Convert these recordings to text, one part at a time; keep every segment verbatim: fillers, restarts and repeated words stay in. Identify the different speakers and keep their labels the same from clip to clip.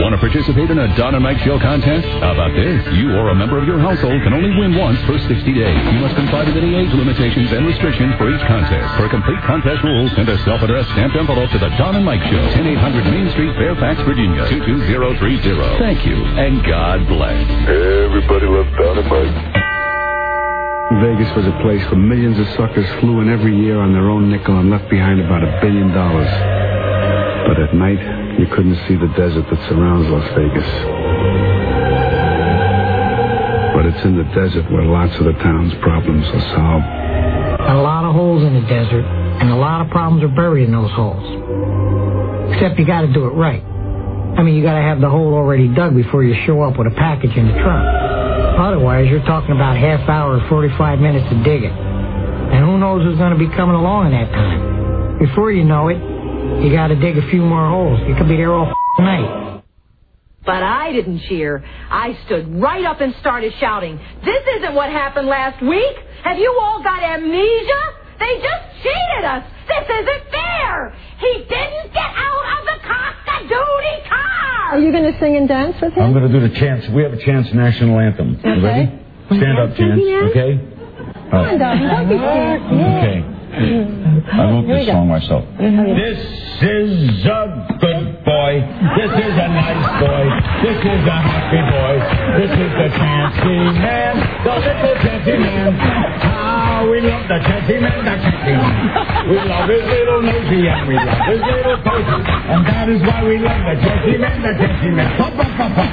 Speaker 1: Want to participate in a Don and Mike Show contest? How about this? You or a member of your household can only win once per sixty days. You must comply with any age limitations and restrictions for each contest. For complete contest rules, send a self-addressed stamped envelope to the Don and Mike Show, ten eight hundred Main Street, Fairfax, Virginia, two two zero three zero. Thank you, and God bless.
Speaker 2: Everybody loves Don and Mike.
Speaker 3: Vegas was a place where millions of suckers flew in every year on their own nickel and left behind about a billion dollars. But at night, you couldn't see the desert that surrounds Las Vegas. But it's in the desert where lots of the town's problems are solved.
Speaker 4: A lot of holes in the desert, and a lot of problems are buried in those holes. Except you got to do it right. I mean, you got to have the hole already dug before you show up with a package in the trunk. Otherwise, you're talking about half hour or forty-five minutes to dig it. And who knows who's going to be coming along in that time. Before you know it, you got to dig a few more holes. You could be there all f***ing night.
Speaker 5: But I didn't cheer. I stood right up and started shouting, "This isn't what happened last week. Have you all got amnesia? They just cheated us. This isn't fair. He didn't get out of the cock-a-doodie car."
Speaker 6: Are you going to sing and dance with him?
Speaker 7: I'm going to do the chance. We have a chance national anthem.
Speaker 6: Okay.
Speaker 7: You ready? Stand up, chance. Okay?
Speaker 6: Come on, darling. Don't be scared.
Speaker 7: Okay. I wrote this song myself. This is a good boy. This is a nice boy. This is a happy boy. This is the Chancy Man, the little Chancy Man. How we love the Chancy Man, the Chancy Man. We love his little nosy and we love his little posy. And that is why we love the Chancy Man, the Chancy Man. Pop, pop, pop, pop.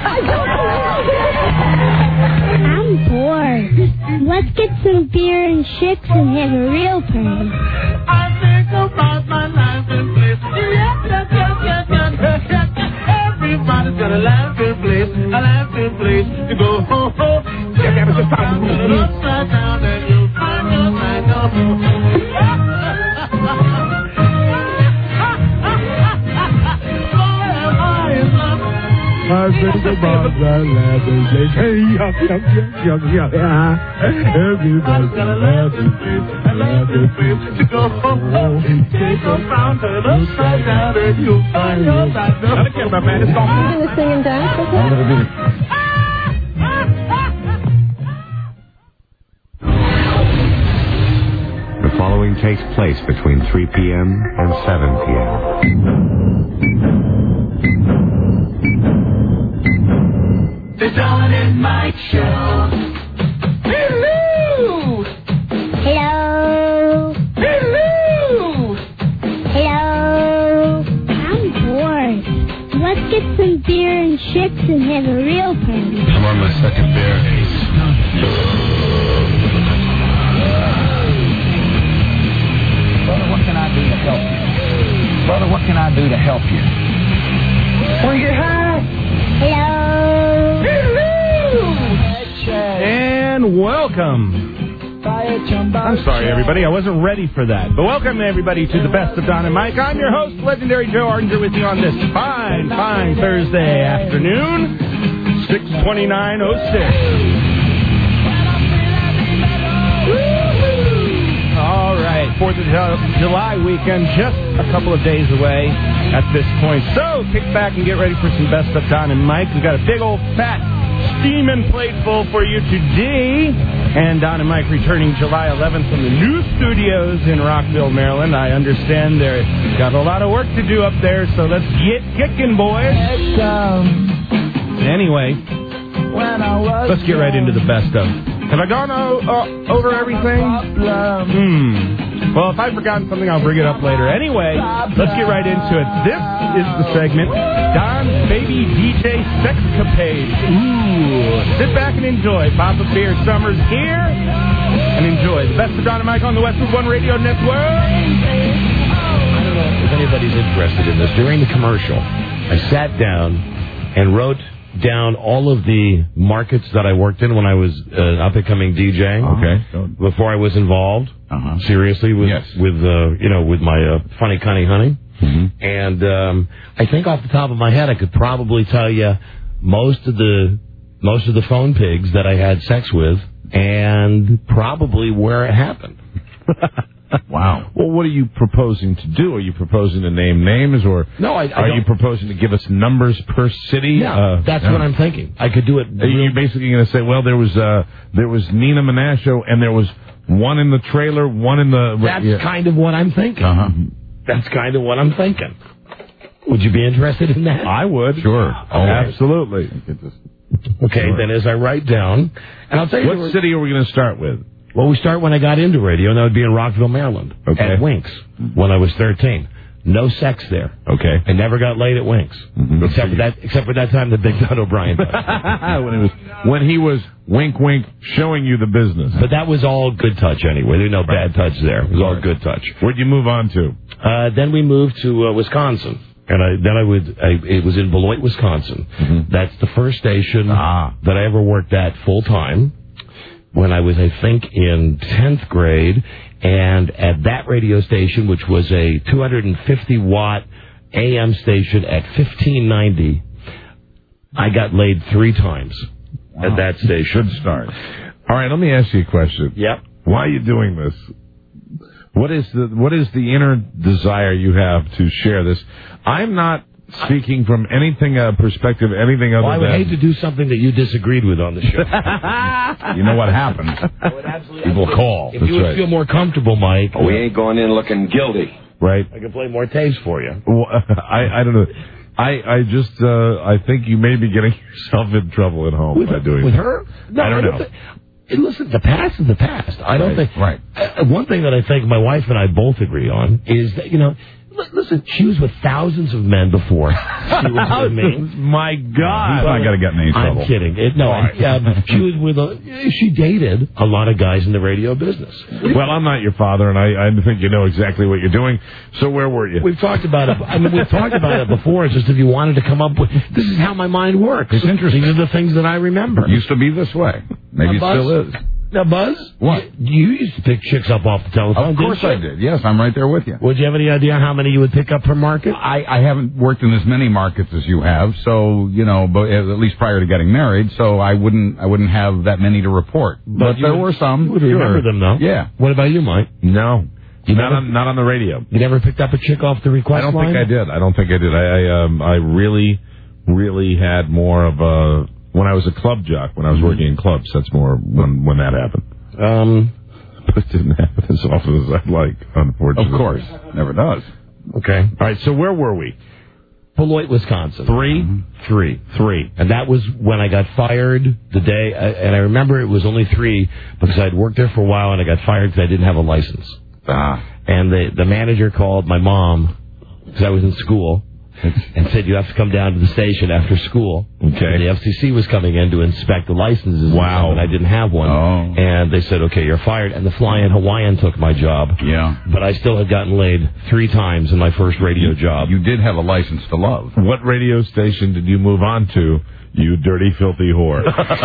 Speaker 8: I'm bored. Let's get some beer and chicks and have a real party.
Speaker 9: I think about my life and bliss. Yeah, yeah, yeah, yeah, yeah. Everybody's got a life and bliss, a life and bliss to go ho ho. Yeah, yeah, but just time to turn it upside down and you'll find your mind on.
Speaker 10: I think about my life and say, hey, yuck, yuck, yuck, yuck, yuck, yeah. Everybody's got a laugh and face, a laugh and face to go home. Take a round, turn upside down, and you'll find your life. Now, get my man, it's gone.
Speaker 6: Are you going to sing and dance with him?
Speaker 7: I'm going to do it.
Speaker 11: The following takes place between three p.m. and seven p.m.
Speaker 9: The Don and Mike Show.
Speaker 8: Hello! Hello!
Speaker 9: Hello!
Speaker 8: Hello! I'm bored. Let's get some beer and chicks and have a real party.
Speaker 11: I'm on my second beer.
Speaker 12: Brother, what can I do to help you? Brother, what can I do to help you?
Speaker 9: Want to get high?
Speaker 8: Hello!
Speaker 13: And welcome. I'm sorry, everybody. I wasn't ready for that. But welcome, everybody, to the Best of Don and Mike. I'm your host, legendary Joe Ardinger, with you on this fine, fine Thursday afternoon, six twenty-nine oh six. All right, fourth of July weekend, just a couple of days away at this point. So kick back and get ready for some Best of Don and Mike. We've got a big old fat steaming plateful for you today. And Don and Mike returning July eleventh from the new studios in Rockville, Maryland. I understand they've got a lot of work to do up there, so let's get kicking, boys. Anyway, let's get right into the best of. Have I gone o- uh, over everything? Hmm. Well, if I've forgotten something, I'll bring it up later. Anyway, let's get right into it. This is the segment, Don's Baby D J Sexcapade. Ooh. Sit back and enjoy. Pop a beer. Summer's here. And enjoy. The Best of Don and Mike on the Westwood One Radio Network.
Speaker 14: I don't know if anybody's interested in this. During the commercial, I sat down and wrote down all of the markets that I worked in when I was an up-and-coming D J.
Speaker 7: Okay.
Speaker 14: Before I was involved,
Speaker 7: uh-huh.
Speaker 14: seriously, with
Speaker 7: yes.
Speaker 14: with uh, you know with my uh, funny cunny honey.
Speaker 7: Mm-hmm.
Speaker 14: And um, I think off the top of my head, I could probably tell you most of the most of the phone pigs that I had sex with, and probably where it happened.
Speaker 15: Wow.
Speaker 16: Well, what are you proposing to do? Are you proposing to name names, or
Speaker 14: No, I- I
Speaker 16: are
Speaker 14: don't-
Speaker 16: you proposing to give us numbers per city?
Speaker 14: Yeah,
Speaker 16: Uh,
Speaker 14: that's
Speaker 16: no.
Speaker 14: what I'm thinking. I could do it.
Speaker 16: Are you basically going to say, well, there was uh, there was Nina Menasco, and there was one in the trailer, one in the...
Speaker 14: That's
Speaker 16: yeah.
Speaker 14: kind of what I'm thinking.
Speaker 15: Uh-huh.
Speaker 14: That's kind of what I'm thinking. Would you be interested in that?
Speaker 16: I would.
Speaker 15: Sure.
Speaker 16: Oh, absolutely.
Speaker 14: Okay,
Speaker 16: Sure.
Speaker 14: then as I write down, and I'll tell you...
Speaker 16: What city are we going to start with?
Speaker 14: Well, we start when I got into radio, and that would be in Rockville, Maryland,
Speaker 16: Okay.
Speaker 14: at Winks, when I was thirteen. No sex there.
Speaker 16: Okay.
Speaker 14: I never got laid at Winks,
Speaker 16: Mm-hmm.
Speaker 14: except for that. Except for that time that Big Don O'Brien.
Speaker 16: when he was when he was wink wink showing you the business.
Speaker 14: But that was all good touch anyway. There was no bad touch there. It was all good touch.
Speaker 16: Where'd you move on to?
Speaker 14: Uh, then we moved to uh, Wisconsin, and I, then I would. I, it was in Beloit, Wisconsin.
Speaker 16: Mm-hmm.
Speaker 14: That's the first station
Speaker 15: Ah.
Speaker 14: that I ever worked at full time. When I was, I think, in tenth grade, and at that radio station, which was a two hundred fifty watt A M station at fifteen ninety, I got laid three times
Speaker 16: Wow.
Speaker 14: at that station.
Speaker 16: Good start. All right, let me ask you a question.
Speaker 14: Yep.
Speaker 16: Why are you doing this? What is the what is the inner desire you have to share this? I'm not speaking from anything uh, perspective, anything other
Speaker 14: Well, I would
Speaker 16: than
Speaker 14: hate to do something that you disagreed with on the show.
Speaker 15: You know what happens? People call.
Speaker 14: If you would feel more comfortable, Mike,
Speaker 17: Oh, we ain't going in looking guilty.
Speaker 16: Right.
Speaker 14: I can play more tapes for you.
Speaker 16: Well, I I don't know. I I just uh, I think you may be getting yourself in trouble at home
Speaker 14: With,
Speaker 16: by doing
Speaker 14: with
Speaker 16: that.
Speaker 14: her? No,
Speaker 16: I don't know.
Speaker 14: Think, Hey, listen, the past is the past. I don't
Speaker 16: Right,
Speaker 14: think.
Speaker 15: right.
Speaker 14: Uh, one thing that I think my wife and I both agree on is that, you know, li- listen, she was with thousands of men before she was with me.
Speaker 16: My God.
Speaker 15: He's not going to get in any trouble.
Speaker 14: I'm kidding. It, no,
Speaker 16: Right.
Speaker 14: um, she was with a. She dated a lot of guys in the radio business.
Speaker 16: Well, I'm not your father, and I, I think you know exactly what you're doing. So where were you?
Speaker 14: We've talked about it. I mean, we've talked about it before. It's just if you wanted to come up with, this is how my mind works.
Speaker 15: It's interesting.
Speaker 14: These are the things that I remember.
Speaker 15: Used to be this way. Maybe it
Speaker 14: Now, Buzz?
Speaker 15: still is.
Speaker 14: Now, Buzz,
Speaker 15: What?
Speaker 14: You, you used to pick chicks up off the telephone.
Speaker 15: Of course
Speaker 14: didn't
Speaker 15: I
Speaker 14: you?
Speaker 15: did. Yes, I'm right there with you.
Speaker 14: Would you have any idea how many you would pick up per market?
Speaker 15: I, I haven't worked in as many markets as you have, so you know, but at least prior to getting married, so I wouldn't I wouldn't have that many to report. But,
Speaker 14: you
Speaker 15: there
Speaker 14: would-
Speaker 15: were some.
Speaker 14: You would
Speaker 15: sure.
Speaker 14: remember them, though.
Speaker 15: Yeah.
Speaker 14: What about you, Mike?
Speaker 16: No.
Speaker 14: You
Speaker 16: not
Speaker 14: never-
Speaker 16: on not on the radio.
Speaker 14: You never picked up a chick off the request
Speaker 16: I don't
Speaker 14: line?
Speaker 16: think I did. I don't think I did. I I, um, I really, really had more of a when I was a club jock. When I was working in clubs, that's more when when that happened.
Speaker 14: Um,
Speaker 16: But it didn't happen as often as I'd like, unfortunately.
Speaker 15: Of course. Never does.
Speaker 14: okay.
Speaker 16: All right. So where were we?
Speaker 14: Beloit, Wisconsin.
Speaker 16: Three,
Speaker 14: Three.
Speaker 16: three.
Speaker 14: And that was when I got fired the day, and I remember it was only three because I'd worked there for a while and I got fired because I didn't have a license.
Speaker 15: Ah.
Speaker 14: And the, the manager called my mom because I was in school and said, you have to come down to the station after school.
Speaker 16: Okay.
Speaker 14: And the F C C was coming in to inspect the licenses.
Speaker 16: Wow.
Speaker 14: And I didn't have one.
Speaker 15: Oh.
Speaker 14: And they said, okay, you're fired. And the fly-in Hawaiian took my job.
Speaker 15: Yeah.
Speaker 14: But I still had gotten laid three times in my first radio job.
Speaker 15: You did have a license to love.
Speaker 16: What radio station did you move on to, you dirty, filthy whore?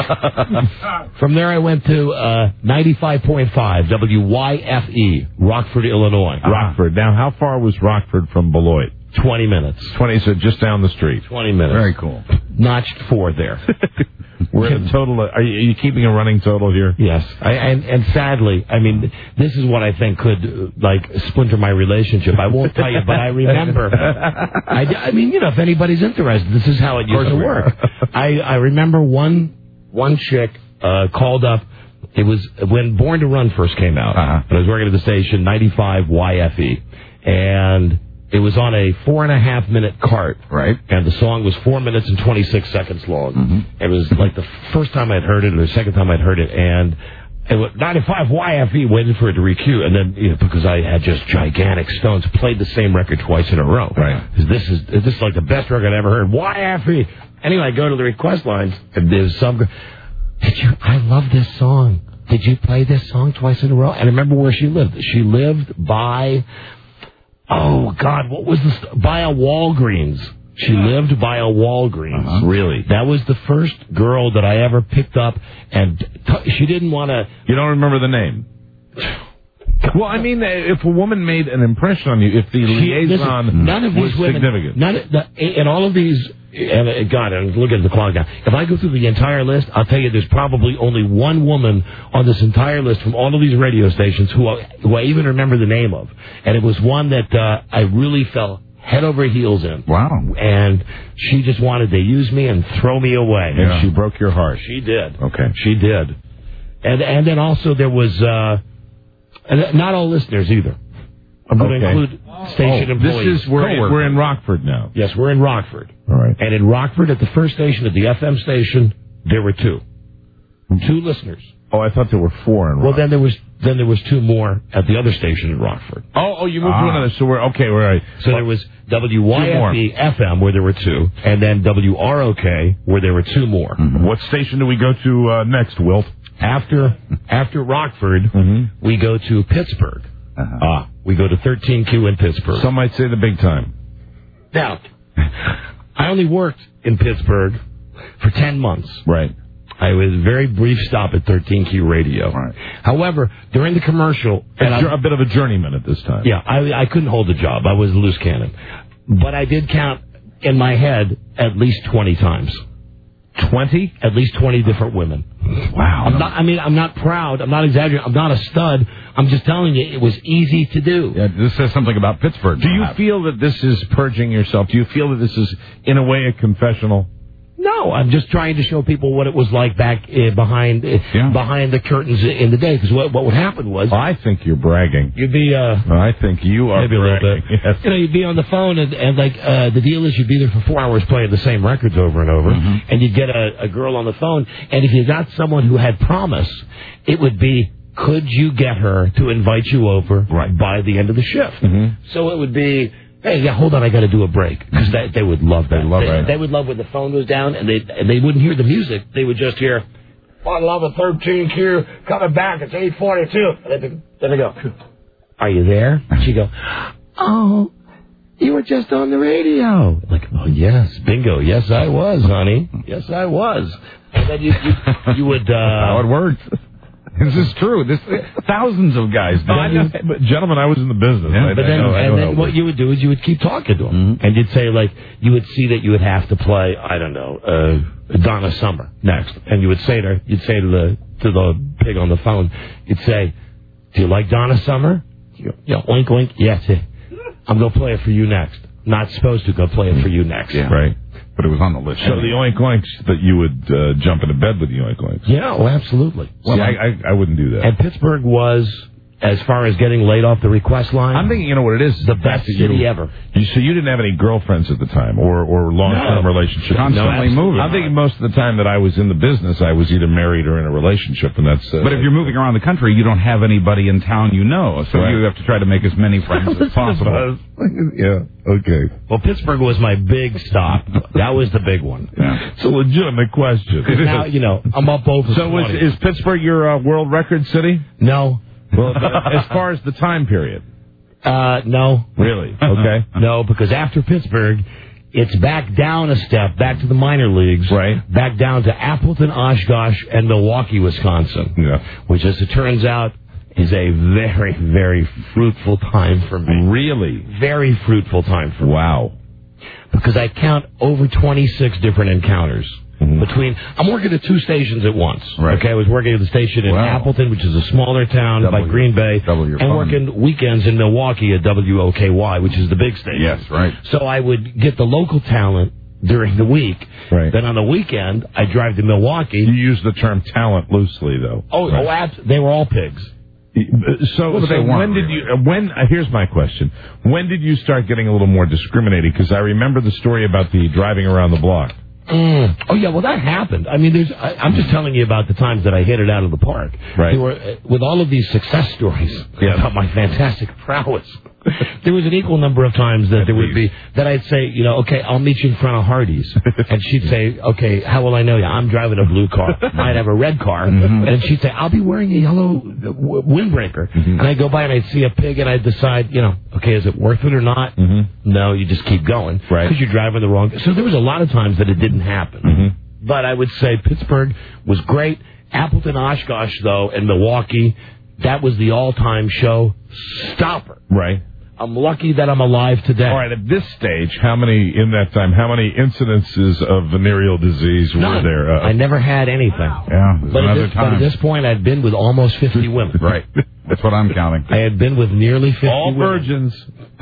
Speaker 14: From there, I went to uh, ninety-five point five W Y F E, Rockford, Illinois.
Speaker 16: Rockford. Now, how far was Rockford from Beloit?
Speaker 14: twenty minutes.
Speaker 16: twenty, so just down the street.
Speaker 14: twenty minutes.
Speaker 15: Very cool.
Speaker 14: Notched four there.
Speaker 16: We're at a total. Of, are, you, are you keeping a running total here?
Speaker 14: Yes. I, and, and sadly, I mean, this is what I think could, uh, like, splinter my relationship. I won't tell you, but I remember. I, I mean, you know, if anybody's interested, this is how it used to work. I, I remember one one chick uh, called up. It was when Born to Run first came out.
Speaker 15: Uh-huh.
Speaker 14: And I was working at the station, ninety-five Y F E. And it was on a four and a half minute cart.
Speaker 15: Right.
Speaker 14: And the song was four minutes and twenty-six seconds long.
Speaker 15: Mm-hmm.
Speaker 14: It was like the first time I'd heard it or the second time I'd heard it. And it was ninety-five Y F E, waited for it to recue. And then, you know, because I had just gigantic stones, played the same record twice in a row.
Speaker 15: Right.
Speaker 14: This is, this is like the best record I ever heard. Y F E. Anyway, I go to the request lines, and there's some, did you, I love this song. Did you play this song twice in a row? And I remember where she lived. She lived by, oh, God, what was this? By a Walgreens. She lived by a Walgreens.
Speaker 16: Uh-huh. Really?
Speaker 14: That was the first girl that I ever picked up, and t- she didn't want to...
Speaker 16: You don't remember the name? Well, I mean, if a woman made an impression on you, if the
Speaker 14: She-
Speaker 16: liaison
Speaker 14: listen, none of
Speaker 16: was
Speaker 14: these women,
Speaker 16: significant.
Speaker 14: None of the, and all of these and uh, God, I'm looking at the clock now. If I go through the entire list, I'll tell you there's probably only one woman on this entire list from all of these radio stations who I, who I even remember the name of. And it was one that uh, I really fell head over heels in.
Speaker 15: Wow.
Speaker 14: And she just wanted to use me and throw me away.
Speaker 16: And she broke your heart.
Speaker 14: She did.
Speaker 16: Okay.
Speaker 14: She did. And and then also there was, uh, and not all listeners either. I'm going to
Speaker 16: Okay.
Speaker 14: include station
Speaker 16: oh,
Speaker 14: employees.
Speaker 16: This is, we're, in, we're in Rockford now.
Speaker 14: Yes, we're in Rockford.
Speaker 16: All right.
Speaker 14: And in Rockford, at the first station, at the F M station, there were two. Two listeners.
Speaker 16: Oh, I thought there were four in Rockford.
Speaker 14: Well, then there was then there was two more at the other station in Rockford.
Speaker 16: Oh, oh, you moved
Speaker 14: Ah.
Speaker 16: to another. So we're okay. We're right.
Speaker 14: So there was W Y F E F M where there were two, and then W R O K where there were two more.
Speaker 16: Mm-hmm. What station do we go to uh, next, Wilt?
Speaker 14: After after Rockford,
Speaker 16: Mm-hmm.
Speaker 14: we go to Pittsburgh.
Speaker 15: Uh-huh.
Speaker 14: Ah, we go to thirteen Q in Pittsburgh.
Speaker 16: Some might say the big time.
Speaker 14: Now, I only worked in Pittsburgh for ten months.
Speaker 16: Right.
Speaker 14: I was a very brief stop at thirteen Q Radio.
Speaker 16: Right.
Speaker 14: However, during the commercial...
Speaker 16: And
Speaker 14: and
Speaker 16: a, a bit of a journeyman at this time.
Speaker 14: Yeah, I, I couldn't hold a job. I was a loose cannon. But I did count in my head at least twenty times.
Speaker 16: twenty?
Speaker 14: At least twenty different women.
Speaker 16: Wow.
Speaker 14: I'm not, I mean, I'm not proud. I'm not exaggerating. I'm not a stud. I'm just telling you, it was easy to do.
Speaker 15: Yeah, this says something about Pittsburgh.
Speaker 16: Do you
Speaker 15: perhaps.
Speaker 16: feel that this is purging yourself? Do you feel that this is, in a way, a confessional?
Speaker 14: No, I'm just trying to show people what it was like back uh, behind uh,
Speaker 16: Yeah.
Speaker 14: behind the curtains in the day. Because what, what would happen was...
Speaker 16: I think you're bragging.
Speaker 14: You'd be... Uh,
Speaker 16: I think you are
Speaker 14: maybe a little
Speaker 16: bragging.
Speaker 14: bit.
Speaker 16: Yes.
Speaker 14: You know, you'd be on the phone, and, and like, uh, the deal is you'd be there for four hours playing the same records over and over,
Speaker 16: Mm-hmm.
Speaker 14: and you'd get a, a girl on the phone, and if you got someone who had promise, it would be, could you get her to invite you over
Speaker 16: Right.
Speaker 14: by the end of the shift?
Speaker 16: Mm-hmm.
Speaker 14: So it would be... Hey, yeah, hold on, I got to do a break. Because they would love that.
Speaker 16: They love
Speaker 14: they,
Speaker 16: it.
Speaker 14: they would love when the phone was down, and they and they wouldn't hear the music. They would just hear, one love of thirteen Q, coming back, it's eight forty-two. And then they, then they go, are you there? And she'd go, oh, you were just on the radio. Like, oh, yes, bingo, yes, I was, honey. Yes, I was. And then you, you, you would... Uh,
Speaker 15: How it works. This is true. This thousands of guys.
Speaker 16: Oh, I know. But gentlemen, I was in the business.
Speaker 15: Yeah,
Speaker 16: I,
Speaker 14: But
Speaker 16: I
Speaker 14: then,
Speaker 16: know, I
Speaker 14: and
Speaker 16: know
Speaker 14: then
Speaker 16: how
Speaker 14: what
Speaker 16: it
Speaker 14: you would do is you would keep talking to them,
Speaker 15: Mm-hmm.
Speaker 14: and you'd say like you would see that you would have to play I don't know uh, Donna Summer next, and you would say to her, you'd say to the to the pig on the phone, you'd say, "Do you like Donna Summer?" You go, yeah, oink oink, yes. eh. I'm gonna play it for you next. Not supposed to go play it for you next.
Speaker 15: Yeah.
Speaker 16: Right.
Speaker 15: But it was on the list.
Speaker 16: So the oink oinks that you would uh, jump into bed with the oink oinks.
Speaker 14: Yeah, well, absolutely.
Speaker 16: See, I, I, I wouldn't do that.
Speaker 14: And Pittsburgh was, as far as getting laid off the request line,
Speaker 16: I'm thinking, you know what it is?
Speaker 14: the best
Speaker 16: that you-
Speaker 14: city ever.
Speaker 16: You, so you didn't have any girlfriends at the time, or or long term
Speaker 14: No.
Speaker 16: relationships.
Speaker 15: Constantly
Speaker 14: No,
Speaker 15: moving.
Speaker 16: I'm thinking most of the time that I was in the business, I was either married or in a relationship, and that's. Uh,
Speaker 15: But if you're moving around the country, you don't have anybody in town you know, so
Speaker 16: Right.
Speaker 15: you have to try to make as many friends as possible.
Speaker 16: yeah, okay.
Speaker 14: Well, Pittsburgh was my big stop. That was the big one.
Speaker 15: Yeah.
Speaker 16: It's a legitimate question.
Speaker 14: Now, you know, I'm up over
Speaker 16: So was,
Speaker 14: twenty.
Speaker 16: is Pittsburgh your uh, world record city?
Speaker 14: No.
Speaker 16: Well, as far as the time period.
Speaker 14: Uh, no.
Speaker 16: Really? Okay.
Speaker 14: No, because after Pittsburgh, it's back down a step, back to the minor leagues.
Speaker 16: Right.
Speaker 14: Back down to Appleton, Oshkosh, and Milwaukee, Wisconsin.
Speaker 16: Yeah.
Speaker 14: Which, as it turns out, is a very, very fruitful time for me.
Speaker 16: Really?
Speaker 14: Very fruitful time for me.
Speaker 16: Wow.
Speaker 14: Because I count over twenty-six different encounters. Between, I'm working at two stations at once.
Speaker 15: Right.
Speaker 14: Okay, I was working at the station in
Speaker 15: Wow.
Speaker 14: Appleton, which is a smaller town
Speaker 15: Double
Speaker 14: by
Speaker 15: your-
Speaker 14: Green Bay,
Speaker 15: double your
Speaker 14: and
Speaker 15: fun.
Speaker 14: working weekends in Milwaukee at W O K Y, which is the big station.
Speaker 15: Yes, right.
Speaker 14: So I would get the local talent during the week.
Speaker 16: Right.
Speaker 14: Then on the weekend, I drive to Milwaukee.
Speaker 16: You use the term talent loosely, though.
Speaker 14: Oh,
Speaker 16: Right.
Speaker 14: oh, abs- they were all pigs.
Speaker 16: So,
Speaker 15: Well, but
Speaker 16: so
Speaker 15: they weren't
Speaker 16: when did
Speaker 15: really.
Speaker 16: you? uh, When uh, here's my question: when did you start getting a little more discriminating? Because I remember the story about the driving around the block.
Speaker 14: Mm. Oh yeah, well that happened. I mean, there's. I, I'm just telling you about the times that I hit it out of the park.
Speaker 16: Right.
Speaker 14: There were, uh, with all of these success stories
Speaker 16: Yeah.
Speaker 14: about my fantastic prowess. There was an equal number of times that there would be that I'd say, you know, okay, I'll meet you in front of Hardee's, and she'd say, okay, how will I know you? I'm driving a blue car. I'd have a red car,
Speaker 16: Mm-hmm.
Speaker 14: and she'd say, I'll be wearing a yellow w- windbreaker,
Speaker 16: Mm-hmm.
Speaker 14: and I'd go by and I'd see a pig, and I'd decide, you know, okay, is it worth it or not?
Speaker 16: Mm-hmm.
Speaker 14: No, you just keep going,
Speaker 16: Right.
Speaker 14: Because you're driving the wrong. So there was a lot of times that it didn't happen.
Speaker 16: Mm-hmm.
Speaker 14: But I would say Pittsburgh was great. Appleton, Oshkosh, though, and Milwaukee, that was the all-time show stopper.
Speaker 16: Right.
Speaker 14: I'm lucky that I'm alive today.
Speaker 16: All right, at this stage, how many, in that time, how many incidences of venereal disease
Speaker 14: None.
Speaker 16: were there? Uh,
Speaker 14: I never had anything.
Speaker 15: Yeah, there's
Speaker 14: But at,
Speaker 15: another
Speaker 14: this, but at
Speaker 15: time.
Speaker 14: this point, I'd been with almost fifty women.
Speaker 15: Right. That's what I'm counting.
Speaker 14: I had been with nearly fifty
Speaker 16: all
Speaker 14: women.
Speaker 16: virgins.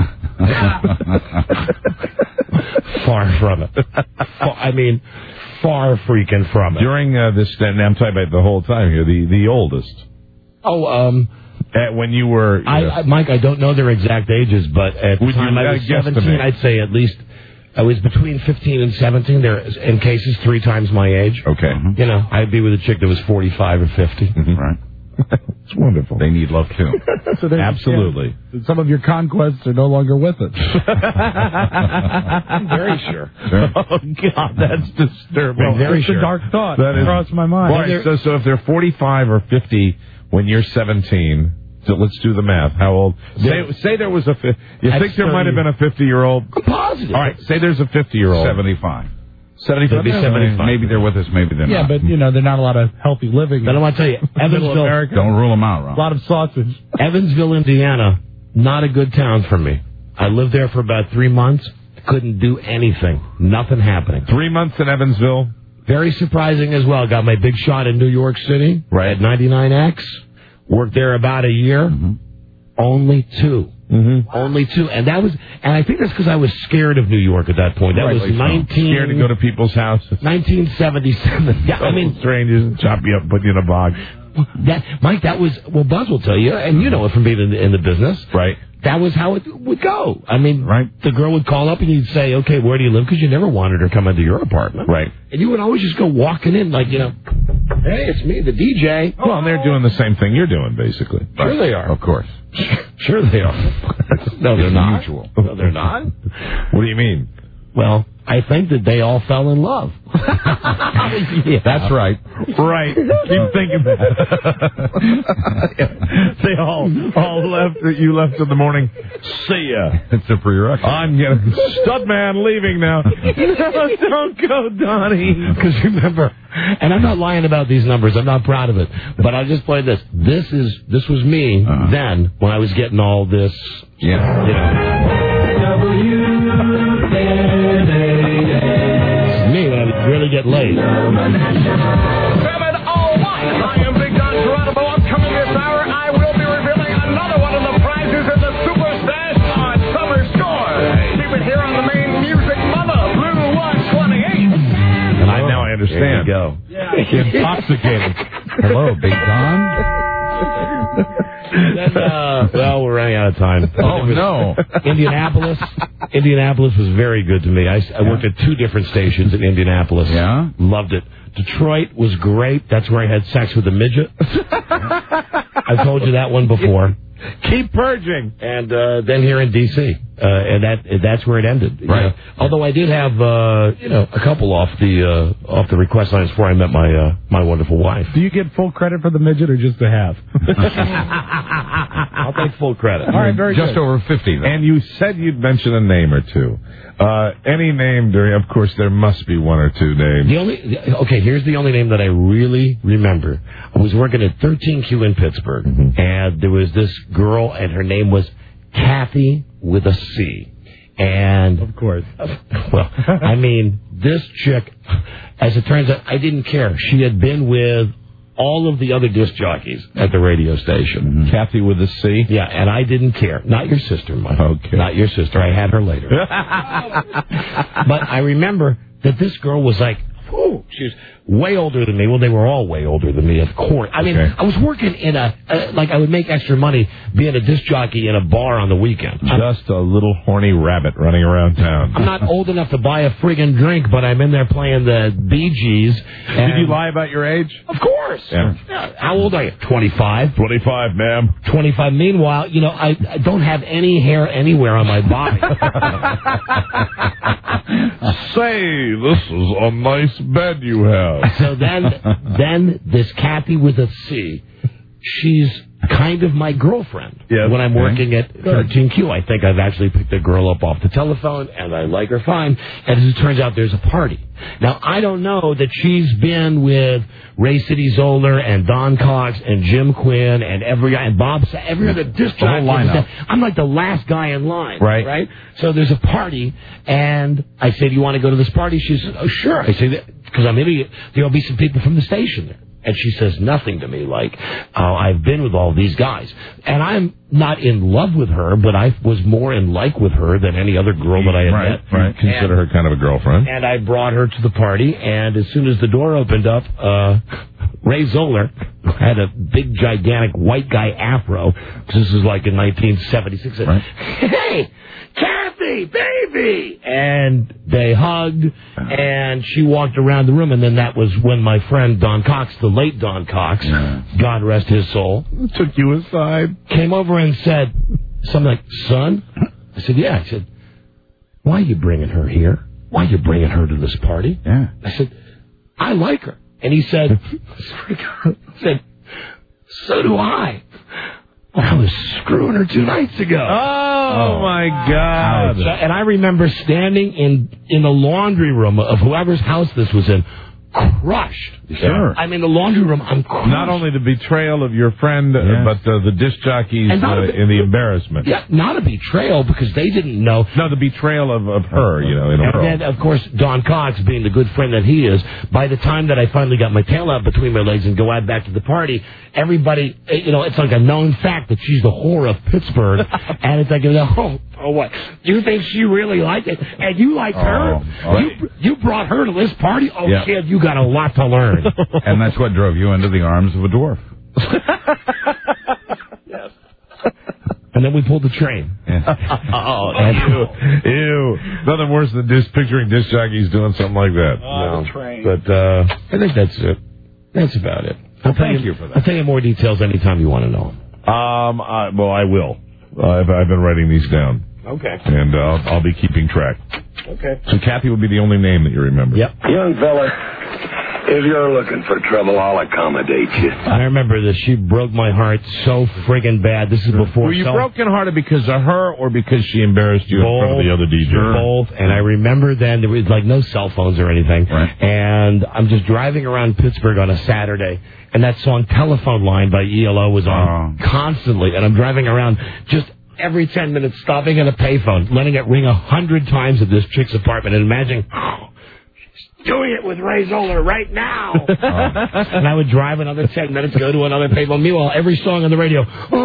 Speaker 14: Far from it. Far, I mean, far freaking from it.
Speaker 16: During uh, this, and I'm talking about the whole time here, the, the oldest.
Speaker 14: Oh, um...
Speaker 16: At when you were...
Speaker 14: I,
Speaker 16: yes.
Speaker 14: I, Mike, I don't know their exact ages, but at the
Speaker 16: Would
Speaker 14: time
Speaker 16: you
Speaker 14: I was
Speaker 16: guesstimate?
Speaker 14: seventeen, I'd say at least... I was between fifteen and seventeen. There, in cases, three times my age.
Speaker 16: Okay.
Speaker 14: You know, I'd be with a chick that was forty-five or fifty.
Speaker 16: Mm-hmm.
Speaker 15: Right.
Speaker 16: It's wonderful.
Speaker 15: They need love, too.
Speaker 10: So there's-
Speaker 16: Absolutely.
Speaker 10: yeah, some of your conquests are no longer with us.
Speaker 14: I'm very sure.
Speaker 16: Sure. Oh, God, that's disturbing.
Speaker 10: Well,
Speaker 14: very
Speaker 10: it's
Speaker 14: sure.
Speaker 10: a dark thought.
Speaker 16: That
Speaker 10: That
Speaker 16: is-
Speaker 10: crossed my mind.
Speaker 16: All right, so, so if they're forty-five or fifty when you're seventeen, so let's do the math. How old? Say, say there was a... Fi- you
Speaker 14: That's
Speaker 16: think there
Speaker 14: thirty.
Speaker 16: might have been a fifty-year-old?
Speaker 14: I'm positive.
Speaker 16: All right, say there's a fifty-year-old.
Speaker 15: seventy-five.
Speaker 16: seventy-five?
Speaker 14: It'd be seventy-five.
Speaker 15: Maybe they're with us, maybe they're
Speaker 10: Yeah,
Speaker 15: not.
Speaker 10: but, you know, there's not a lot of healthy living.
Speaker 14: Then I want to tell you,
Speaker 10: Middle
Speaker 14: Evansville,
Speaker 10: America.
Speaker 15: Don't rule them out, Ron.
Speaker 10: A lot of sausage.
Speaker 14: Evansville, Indiana, not a good town for me. I lived there for about three months. Couldn't do anything. Nothing happening.
Speaker 16: Three months in Evansville.
Speaker 14: Very surprising as well. Got my big shot in New York City.
Speaker 16: Right.
Speaker 14: At ninety-nine X. Worked there about a year.
Speaker 15: Mm-hmm.
Speaker 14: Only two.
Speaker 16: Mm-hmm.
Speaker 14: Only two. And that was, and I think that's because I was scared of New York at that point. That
Speaker 16: Rightly
Speaker 14: was
Speaker 16: so.
Speaker 14: nineteen...
Speaker 16: Scared to go to people's houses.
Speaker 14: nineteen seventy-seven. Yeah, I mean,
Speaker 16: strangers and chop you up, put you in a box.
Speaker 14: that, Mike, that was, well, Buzz will tell you, and you know it from being in, in the business.
Speaker 16: Right.
Speaker 14: That was how it would go. I mean,
Speaker 16: Right.
Speaker 14: the girl would call up and you'd say, okay, where do you live? Because you never wanted her to come into your apartment.
Speaker 16: Right.
Speaker 14: And you would always just go walking in like, you know, hey, it's me, the D J.
Speaker 16: Well, and they're doing the same thing you're doing, basically.
Speaker 14: Sure they are.
Speaker 15: Of course.
Speaker 14: Sure they are. No, they're
Speaker 15: It's
Speaker 14: not.
Speaker 15: mutual.
Speaker 14: No, they're not.
Speaker 16: What do you mean?
Speaker 14: Well, I think that they all fell in love. Yeah.
Speaker 15: That's right.
Speaker 16: Right. Keep thinking that. They all all left. You left in the morning. See ya.
Speaker 15: It's a prerequisite.
Speaker 16: I'm getting stud man leaving now. No, don't go, Donnie.
Speaker 14: Because remember, and I'm not lying about these numbers. I'm not proud of it. But I'll just play this. This is this was me
Speaker 15: Uh-huh.
Speaker 14: then when I was getting all this.
Speaker 15: Yeah.
Speaker 14: You know. It's me when I really get laid.
Speaker 9: I am Big Don Geronimo. Upcoming this hour, I will be revealing another one of the prizes in the Super Stash on Summer Score. Keep it here on the main music mother, Blue one twenty-eight.
Speaker 16: And I now I understand.
Speaker 14: There you go.
Speaker 16: Intoxicating.
Speaker 15: Hello, Big Don.
Speaker 14: Then, uh, well, we're running out of time.
Speaker 15: Oh, no.
Speaker 14: Indianapolis. Indianapolis was very good to me. I, I worked at two different stations in Indianapolis.
Speaker 15: Yeah?
Speaker 14: Loved it. Detroit was great. That's where I had sex with a midget. I've told you that one before.
Speaker 16: Keep purging.
Speaker 14: And uh, then here in D C, uh, and that that's where it ended.
Speaker 15: Right.
Speaker 14: You know, although I did have uh, you know a couple off the uh, off the request lines before I met my uh, my wonderful wife.
Speaker 10: Do you get full credit for the midget or just the half?
Speaker 14: I'll take full credit.
Speaker 10: All right, very
Speaker 15: Just
Speaker 10: good.
Speaker 15: over fifty, then.
Speaker 16: And you said you'd mention a name or two. Uh, any name during, of course, there must be one or two names.
Speaker 14: The only okay, here's the only name that I really remember. I was working at thirteen Q in Pittsburgh,
Speaker 16: Mm-hmm.
Speaker 14: and there was this girl, and her name was Kathy with a C. And
Speaker 10: Of course.
Speaker 14: well, I mean, this chick, as it turns out, I didn't care. She had been with all of the other disc jockeys at the radio station.
Speaker 16: Mm-hmm. Kathy with a C?
Speaker 14: Yeah, and I didn't care. Not your sister, Mike.
Speaker 16: Okay.
Speaker 14: Not your sister. I had her later. But I remember that this girl was like, oh, she was way older than me. Well, they were all way older than me, of course. I mean,
Speaker 16: Okay.
Speaker 14: I was working in a, uh, like I would make extra money being a disc jockey in a bar on the weekend. I'm,
Speaker 16: Just a little horny rabbit running around town.
Speaker 14: I'm not old enough to buy a friggin' drink, but I'm in there playing the Bee Gees.
Speaker 16: Did you lie about your age?
Speaker 14: Of course.
Speaker 16: Yeah.
Speaker 14: Yeah. How old are you? twenty-five.
Speaker 16: twenty-five, ma'am.
Speaker 14: twenty-five. Meanwhile, you know, I, I don't have any hair anywhere on my body.
Speaker 16: Say, this is a nice bed you have.
Speaker 14: So then, then this Kathy with a C she's kind of my girlfriend
Speaker 16: Yeah,
Speaker 14: when I'm
Speaker 16: okay.
Speaker 14: working at thirteen Q. I think I've actually picked a girl up off the telephone, and I like her fine. And as it turns out, there's a party. Now, I don't know that she's been with Ray City Zoller and Don Cox and Jim Quinn and every and Bob, Sa- every other disc
Speaker 15: The whole
Speaker 14: jockey.
Speaker 15: lineup.
Speaker 14: I'm like the last guy in line.
Speaker 16: Right.
Speaker 14: Right? So there's a party, and I say, do you want to go to this party? She says, oh, sure. I say, because I'm maybe there'll be some people from the station there. And she says nothing to me like, oh, I've been with all these guys. And I'm not in love with her, but I was more in like with her than any other girl that I had
Speaker 16: Right,
Speaker 14: met.
Speaker 16: right. Consider her kind of a girlfriend.
Speaker 14: And I brought her to the party, and as soon as the door opened up, uh, Ray Zoller had a big, gigantic white guy afro. This is like in nineteen seventy-six. Said,
Speaker 16: Right.
Speaker 14: Hey, Kathy, baby! And they hugged, and she walked around the room, and then that was when my friend Don Cox, the late Don Cox,
Speaker 16: Yeah.
Speaker 14: God rest his soul,
Speaker 16: Took you aside.
Speaker 14: came over and said something like, son? I said, yeah. I said, why are you bringing her here? Why are you bringing her to this party?
Speaker 15: Yeah.
Speaker 14: I said, I like her. And he said, said, so do I. I was screwing her two nights ago.
Speaker 16: Oh, my God.
Speaker 14: So- and I remember standing in, in the laundry room of whoever's house this was in, crushed.
Speaker 16: Sure.
Speaker 14: I'm in the laundry room. I'm crushed.
Speaker 16: Not only the betrayal of your friend, uh,
Speaker 15: Yes.
Speaker 16: but uh, the disc jockeys
Speaker 14: And not
Speaker 16: uh,
Speaker 14: a bit-
Speaker 16: in the embarrassment.
Speaker 14: Yeah, not a betrayal because they didn't know.
Speaker 16: No, the betrayal of, of her, you know, in a
Speaker 14: And
Speaker 16: world.
Speaker 14: then, of course, Don Cox, being the good friend that he is, by the time that I finally got my tail out between my legs and go out back to the party, everybody, eh, you know, it's like a known fact that she's the whore of Pittsburgh. And it's like, oh, oh, what? You think she really liked it? And you like her?
Speaker 15: Oh, oh.
Speaker 14: You, you brought her to this party? Oh,
Speaker 15: Yeah.
Speaker 14: kid, you got a lot to learn.
Speaker 15: And that's what drove you into the arms of a dwarf.
Speaker 14: Yes. And then we pulled the train.
Speaker 16: Oh, ew. Ew. Nothing worse than disc, picturing disc jockeys doing something like that.
Speaker 14: No.
Speaker 10: the train.
Speaker 16: But, uh,
Speaker 14: I think that's it. That's about it. I'll tell
Speaker 16: thank you for that.
Speaker 14: I'll tell you more details anytime you want to know.
Speaker 16: um, I, well, I will. Uh, I've, I've been writing these down.
Speaker 14: Okay.
Speaker 16: And uh, I'll, I'll be keeping track.
Speaker 14: Okay.
Speaker 16: So Kathy will be the only name that you remember.
Speaker 14: Yep.
Speaker 2: Young fella, if you're looking for trouble, I'll accommodate you.
Speaker 14: I remember this. She broke my heart so friggin' bad. This is before.
Speaker 16: Were you
Speaker 14: cell-
Speaker 16: brokenhearted because of her or because she embarrassed you in front of the other D Js?
Speaker 14: Both. And I remember then there was like no cell phones or anything.
Speaker 15: Right.
Speaker 14: And I'm just driving around Pittsburgh on a Saturday, and that song "Telephone Line" by E L O was on
Speaker 15: Oh.
Speaker 14: constantly. And I'm driving around just every ten minutes, stopping at a payphone, letting it ring a hundred times at this chick's apartment, and imagining. Oh, she's doing it with Ray Zoller right now. And I would drive another ten minutes, go to another payphone. Meanwhile, every song on the radio,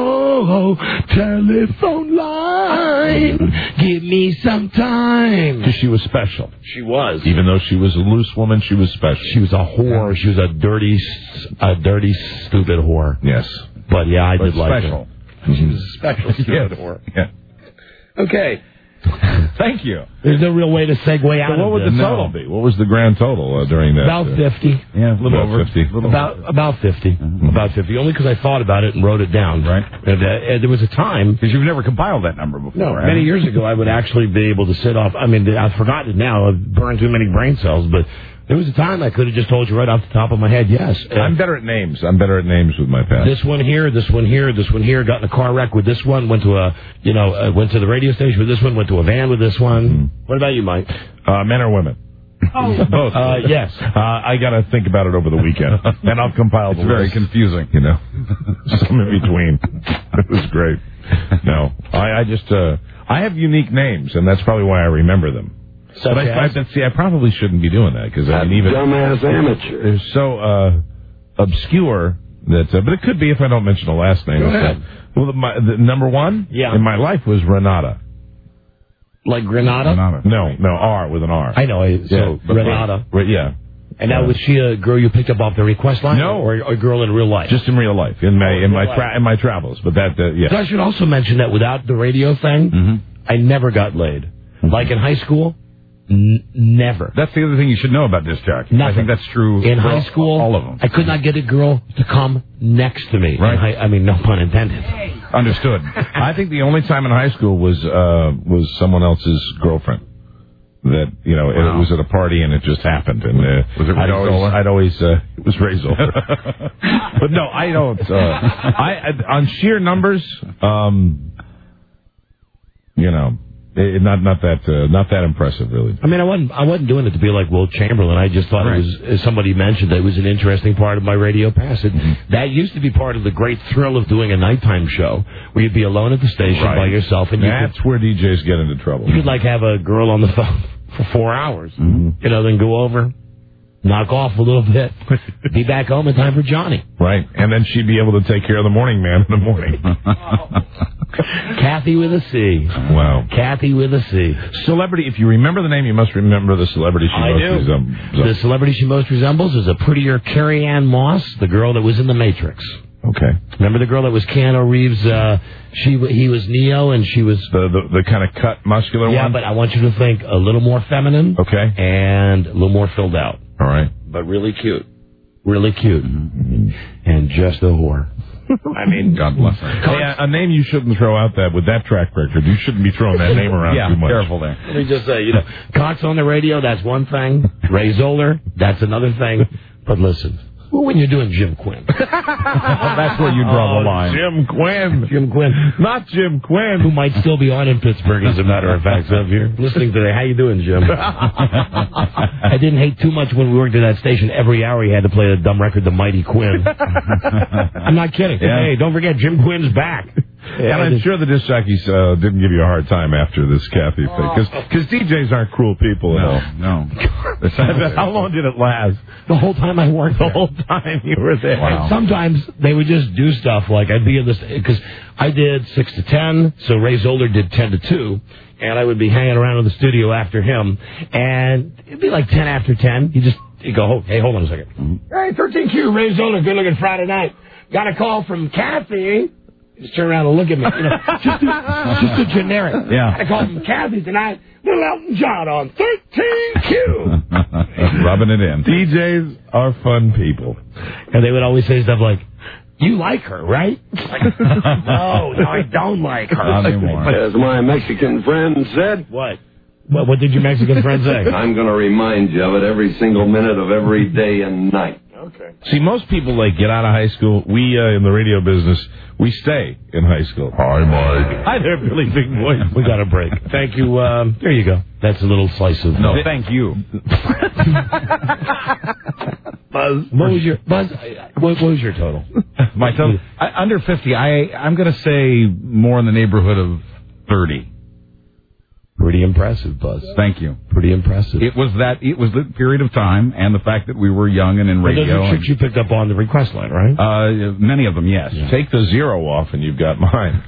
Speaker 14: oh, telephone line, give me some time.
Speaker 16: Because she was special.
Speaker 14: She was.
Speaker 16: Even though she was a loose woman, she was special.
Speaker 14: She was a whore. She was a dirty, s- a dirty, stupid whore.
Speaker 16: Yes.
Speaker 14: But yeah, I
Speaker 15: But
Speaker 14: did like
Speaker 15: special.
Speaker 14: her. She was a special, stupid
Speaker 15: Yes.
Speaker 14: whore.
Speaker 15: Yeah.
Speaker 14: Okay.
Speaker 15: Thank you.
Speaker 14: There's no real way to segue out
Speaker 16: So what
Speaker 14: of
Speaker 16: would
Speaker 14: this.
Speaker 16: the total be? What was the grand total uh, during that?
Speaker 14: About
Speaker 16: uh,
Speaker 14: fifty.
Speaker 15: Yeah, a little
Speaker 16: About
Speaker 15: over.
Speaker 16: fifty.
Speaker 15: Little
Speaker 14: About about fifty.
Speaker 16: Mm-hmm.
Speaker 14: About fifty. Only because I thought about it and wrote it down.
Speaker 15: Right.
Speaker 14: And, uh, and there was a time.
Speaker 15: Because you've never compiled that number before.
Speaker 14: No,
Speaker 15: have
Speaker 14: many
Speaker 15: you?
Speaker 14: years ago, I would actually be able to sit off. I mean, I've forgotten it now. I've burned too many brain cells, but there was a time I could have just told you right off the top of my head, yes. Uh,
Speaker 16: I'm better at names. I'm better at names with my past.
Speaker 14: this one here, this one here, this one here, got in a car wreck with this one, went to a, you know, uh, went to the radio station with this one, went to a van with this one.
Speaker 16: Mm-hmm.
Speaker 14: What about you, Mike?
Speaker 16: Uh, men or women? Both.
Speaker 14: Uh, yes.
Speaker 16: Uh, I got to think about it over the weekend, and I'll compile
Speaker 15: It's
Speaker 16: the
Speaker 15: very
Speaker 16: list,
Speaker 15: confusing.
Speaker 16: you know, some in between. It was great. No, I, I just, uh, I have unique names, and that's probably why I remember them.
Speaker 14: Such
Speaker 16: But I, I,
Speaker 14: as?
Speaker 16: but see, I probably shouldn't be doing that because I mean, even
Speaker 2: Dumbass amateur.
Speaker 16: they're so uh, obscure that. Uh, but it could be if I don't mention the last name.
Speaker 14: Go ahead.
Speaker 16: So, well, the, my, the number one
Speaker 14: Yeah.
Speaker 16: in my life was Renata.
Speaker 14: Like Granada?
Speaker 15: Renata.
Speaker 16: No, no, R with an R.
Speaker 14: I know. I- So,
Speaker 16: but-
Speaker 14: Renata.
Speaker 16: Right, yeah.
Speaker 14: And now,
Speaker 16: Uh,
Speaker 14: was she a girl you picked up off the request line?
Speaker 16: No.
Speaker 14: Or a girl in real life?
Speaker 16: Just in real life, in my
Speaker 14: Oh, in
Speaker 16: in my
Speaker 14: real
Speaker 16: tra-
Speaker 14: life.
Speaker 16: in my travels. But that, uh, yeah.
Speaker 14: So I should also mention that without the radio thing,
Speaker 15: Mm-hmm.
Speaker 14: I never got laid. Like in high school, n- never.
Speaker 15: That's the other thing you should know about disc jockey.
Speaker 14: Nothing.
Speaker 15: I think that's true
Speaker 14: In
Speaker 15: for
Speaker 14: high school,
Speaker 15: all of them.
Speaker 14: I could not get a girl to come next to me.
Speaker 15: Right.
Speaker 14: In high- I mean, no pun intended.
Speaker 15: Understood.
Speaker 16: I think the only time in high school was uh, was someone else's girlfriend. that, you know,
Speaker 15: Wow.
Speaker 16: it was at a party and it just happened. And uh,
Speaker 15: Was it Ray
Speaker 16: I'd always,
Speaker 15: Zoller?
Speaker 16: I'd always, uh, it was Ray Zoller. But no, I don't. Uh, I, I on sheer numbers, um, you know, it, not not that uh, not that impressive, really.
Speaker 14: I mean, I wasn't I wasn't doing it to be like Will Chamberlain. I just thought
Speaker 15: Right.
Speaker 14: it was, as somebody mentioned, that it was an interesting part of my radio past. It,
Speaker 15: Mm-hmm.
Speaker 14: That used to be part of the great thrill of doing a nighttime show, where you'd be alone at the station
Speaker 16: Right.
Speaker 14: by yourself, and you
Speaker 16: That's
Speaker 14: could,
Speaker 16: where D Js get into trouble.
Speaker 14: you could like have a girl on the phone for four hours,
Speaker 16: Mm-hmm.
Speaker 14: you know, then go over, knock off a little bit, be back home in time for Johnny.
Speaker 16: Right, and then she'd be able to take care of the morning man in the morning.
Speaker 14: Kathy with a C.
Speaker 16: Wow.
Speaker 14: Kathy with a C.
Speaker 16: Celebrity, if you remember the name, you must remember the celebrity she
Speaker 14: I
Speaker 16: most
Speaker 14: do.
Speaker 16: resembles.
Speaker 14: The celebrity she most resembles is a prettier Carrie Ann Moss, the girl that was in The Matrix.
Speaker 16: Okay.
Speaker 14: Remember the girl that was Keanu Reeves? Uh, she he was Neo, and she was
Speaker 16: The the, the kind of cut, muscular
Speaker 14: yeah.
Speaker 16: one?
Speaker 14: But I want you to think a little more feminine,
Speaker 16: Okay.
Speaker 14: and a little more filled out,
Speaker 16: All right.
Speaker 14: but really cute, really cute,
Speaker 16: Mm-hmm.
Speaker 14: and just a whore. I mean,
Speaker 15: God bless her.
Speaker 16: Hey, a, a name you shouldn't throw out that with that track record. You shouldn't be throwing that name around
Speaker 15: Yeah,
Speaker 16: too much.
Speaker 15: careful there.
Speaker 14: Let me just say, you know, Cox on the radio, that's one thing. Ray Zoller, that's another thing. But listen, well, when you're doing Jim Quinn.
Speaker 15: That's where you draw the line.
Speaker 16: Jim Quinn.
Speaker 14: Jim Quinn.
Speaker 16: Not Jim Quinn.
Speaker 14: Who might still be on in Pittsburgh, as a matter of fact. So if you're listening today, how you doing, Jim? I didn't hate too much when we worked at that station. Every hour he had to play the dumb record, The Mighty Quinn. I'm not kidding.
Speaker 16: Yeah.
Speaker 14: Hey, don't forget, Jim Quinn's back.
Speaker 16: And I'm sure the disc jockeys uh, didn't give you a hard time after this Kathy thing. Because D Js aren't cruel people at all.
Speaker 15: No, no.
Speaker 16: How long did it last?
Speaker 14: The whole time I worked
Speaker 16: The
Speaker 14: there.
Speaker 16: whole time you were there.
Speaker 15: Wow.
Speaker 14: Sometimes they would just do stuff like I'd be in this because I did six to ten, so Ray Zoller did ten to two, and I would be hanging around in the studio after him, and it'd be like ten after ten. You just you go, oh, hey, hold on a second.
Speaker 16: Mm-hmm.
Speaker 14: Hey, thirteen Q, Ray Zoller, good looking Friday night. Got a call from Kathy. Just turn around and look at me. You know, just a, just a generic.
Speaker 15: Yeah.
Speaker 14: Got a call from Kathy tonight. Little Elton John on thirteen Q.
Speaker 15: Rubbing it in.
Speaker 16: D Js are fun people.
Speaker 14: And they would always say stuff like, you like her, right? Like, no, no, I don't like her.
Speaker 15: Not anymore.
Speaker 2: As my Mexican friend said,
Speaker 14: What? What, what did your Mexican friend say?
Speaker 2: I'm going to remind you of it every single minute of every day and night.
Speaker 14: Okay.
Speaker 16: See, most people, like, get out of high school. We, uh, in the radio business, we stay in high school. Hi, Mike. Hi there, Billy Big Boy.
Speaker 14: We got a break. Thank you. Um, there you go. That's a little slice of...
Speaker 15: No, thank you.
Speaker 16: Buzz.
Speaker 14: What was your... Buzz, what, what was your total?
Speaker 15: My total, I, under fifty, I, I'm going to say more in the neighborhood of thirty.
Speaker 14: Pretty impressive, Buzz.
Speaker 15: Thank you.
Speaker 14: Pretty impressive.
Speaker 15: It was that, it was the period of time and the fact that we were young and in
Speaker 14: Well,
Speaker 15: radio.
Speaker 14: those are tricks you picked up on the request line, right?
Speaker 15: Uh, many of them, yes.
Speaker 16: Take the zero off and you've got mine.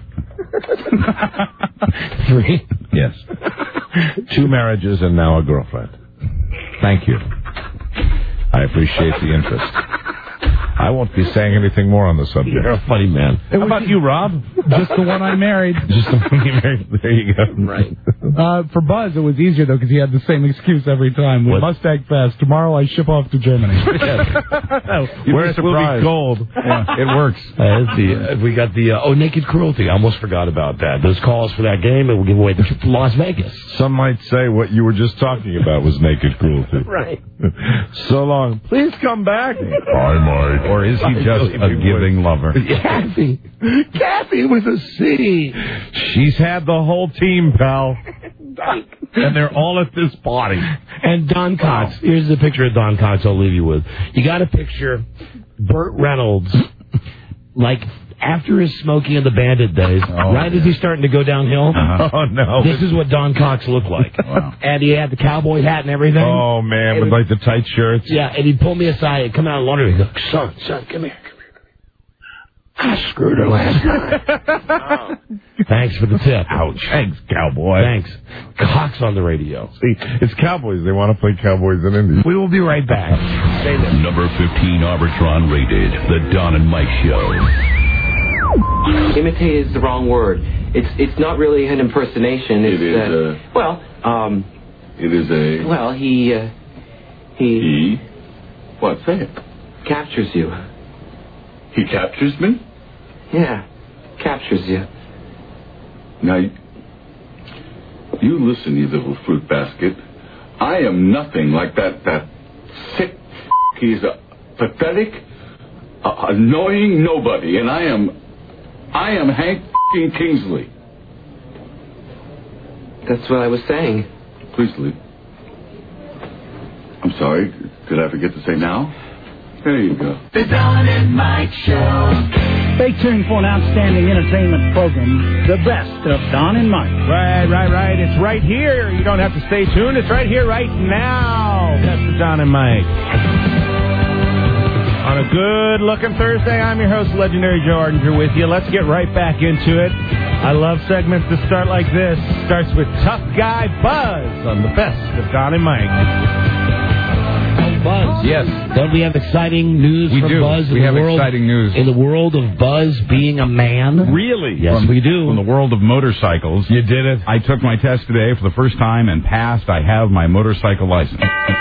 Speaker 14: Three?
Speaker 16: Yes. Two marriages and now a girlfriend. Thank you. I appreciate the interest. I won't be saying anything more on the subject.
Speaker 14: You're a funny man.
Speaker 16: How about you, Rob?
Speaker 10: Just the one I married.
Speaker 16: Just the one you married. There you go.
Speaker 14: Right.
Speaker 10: Uh, for Buzz, it was easier, though, because he had the same excuse every time. With
Speaker 16: What?
Speaker 10: Mustang Fest, tomorrow I ship off to Germany.
Speaker 16: Where it will be gold.
Speaker 15: Yeah, it works.
Speaker 14: Uh, that's the, uh, we got the, uh, oh, Naked Cruelty. I almost forgot about that. Those calls for that game, and we'll give away the trip to Las Vegas.
Speaker 16: Some might say what you were just talking about was naked cruelty.
Speaker 14: Right.
Speaker 16: So long. Please come back. Hi, Mike.
Speaker 15: Or is he just a giving lover?
Speaker 14: Kathy. Kathy with a C.
Speaker 16: She's had the whole team, pal. And they're all at this party.
Speaker 14: And Don Cox. Here's the picture of Don Cox I'll leave you with. You got to picture Burt Reynolds, like after his Smokey and the Bandit days,
Speaker 15: Oh,
Speaker 14: right
Speaker 15: yeah.
Speaker 14: as he's starting to go downhill.
Speaker 15: Uh-huh.
Speaker 16: Oh, no.
Speaker 14: This is what Don Cox looked like.
Speaker 15: Wow.
Speaker 14: And he had the cowboy hat and everything.
Speaker 16: Oh, man, with like the tight shirts.
Speaker 14: Yeah, and he'd pull me aside and come out of the laundry and go, son, son, come here, come here. I screwed her last night. Thanks for the tip.
Speaker 16: Ouch. Thanks, cowboy.
Speaker 14: Thanks. Cox on the radio.
Speaker 16: See, it's cowboys. They want to play cowboys in Indy.
Speaker 14: We will be right back. Stay there.
Speaker 1: Number fifteen Arbitron rated, The Don and Mike Show.
Speaker 18: Imitate is the wrong word. It's it's not really an impersonation. It's,
Speaker 2: It is,
Speaker 18: uh,
Speaker 2: uh,
Speaker 18: well, um,
Speaker 2: It is a...
Speaker 18: well, he, uh, he
Speaker 2: He? What, say it.
Speaker 18: captures you.
Speaker 2: He captures me?
Speaker 18: Yeah, captures you.
Speaker 2: Now, you listen, you little fruit basket. I am nothing like that, that sick f- He's a pathetic, uh, annoying nobody, and I am, I am Hank f***ing Kingsley.
Speaker 18: That's what I was saying.
Speaker 2: Please leave. I'm sorry, did I forget to say now? There you go.
Speaker 19: The Don and Mike Show. Stay tuned for an outstanding entertainment program, the best of Don and Mike.
Speaker 13: Right, right, right. It's right here. You don't have to stay tuned. It's right here, right now. That's the Don and Mike. On a good-looking Thursday, I'm your host, Legendary Joe Ardinger, with you. Let's get right back into it. I love segments that start like this. Starts with Tough Guy Buzz on the best of Don and Mike.
Speaker 14: Buzz.
Speaker 15: Yes.
Speaker 14: Don't we have exciting news
Speaker 15: We
Speaker 14: from
Speaker 15: do.
Speaker 14: Buzz? In
Speaker 15: We
Speaker 14: the
Speaker 15: have
Speaker 14: world,
Speaker 15: exciting news.
Speaker 14: In the world of Buzz being a man?
Speaker 15: Really?
Speaker 14: Yes,
Speaker 15: from,
Speaker 14: we do.
Speaker 15: From the world of motorcycles.
Speaker 16: You did it?
Speaker 15: I took my test today for the first time and passed. I have my motorcycle license.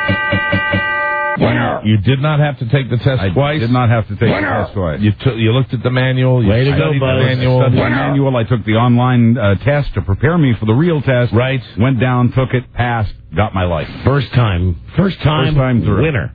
Speaker 16: Winner. You did not have to take the test
Speaker 15: I
Speaker 16: twice?
Speaker 15: did not have to take
Speaker 16: Winner.
Speaker 15: the test twice.
Speaker 16: You, took, you looked at the manual. You
Speaker 14: Way to go,
Speaker 16: studied
Speaker 14: Buzz.
Speaker 16: the manual.
Speaker 15: I studied the manual. I took the online uh, test to prepare me for the real test.
Speaker 16: Right.
Speaker 15: Went down, took it, passed, got my license.
Speaker 14: First time. First time,
Speaker 15: First time through.
Speaker 14: winner.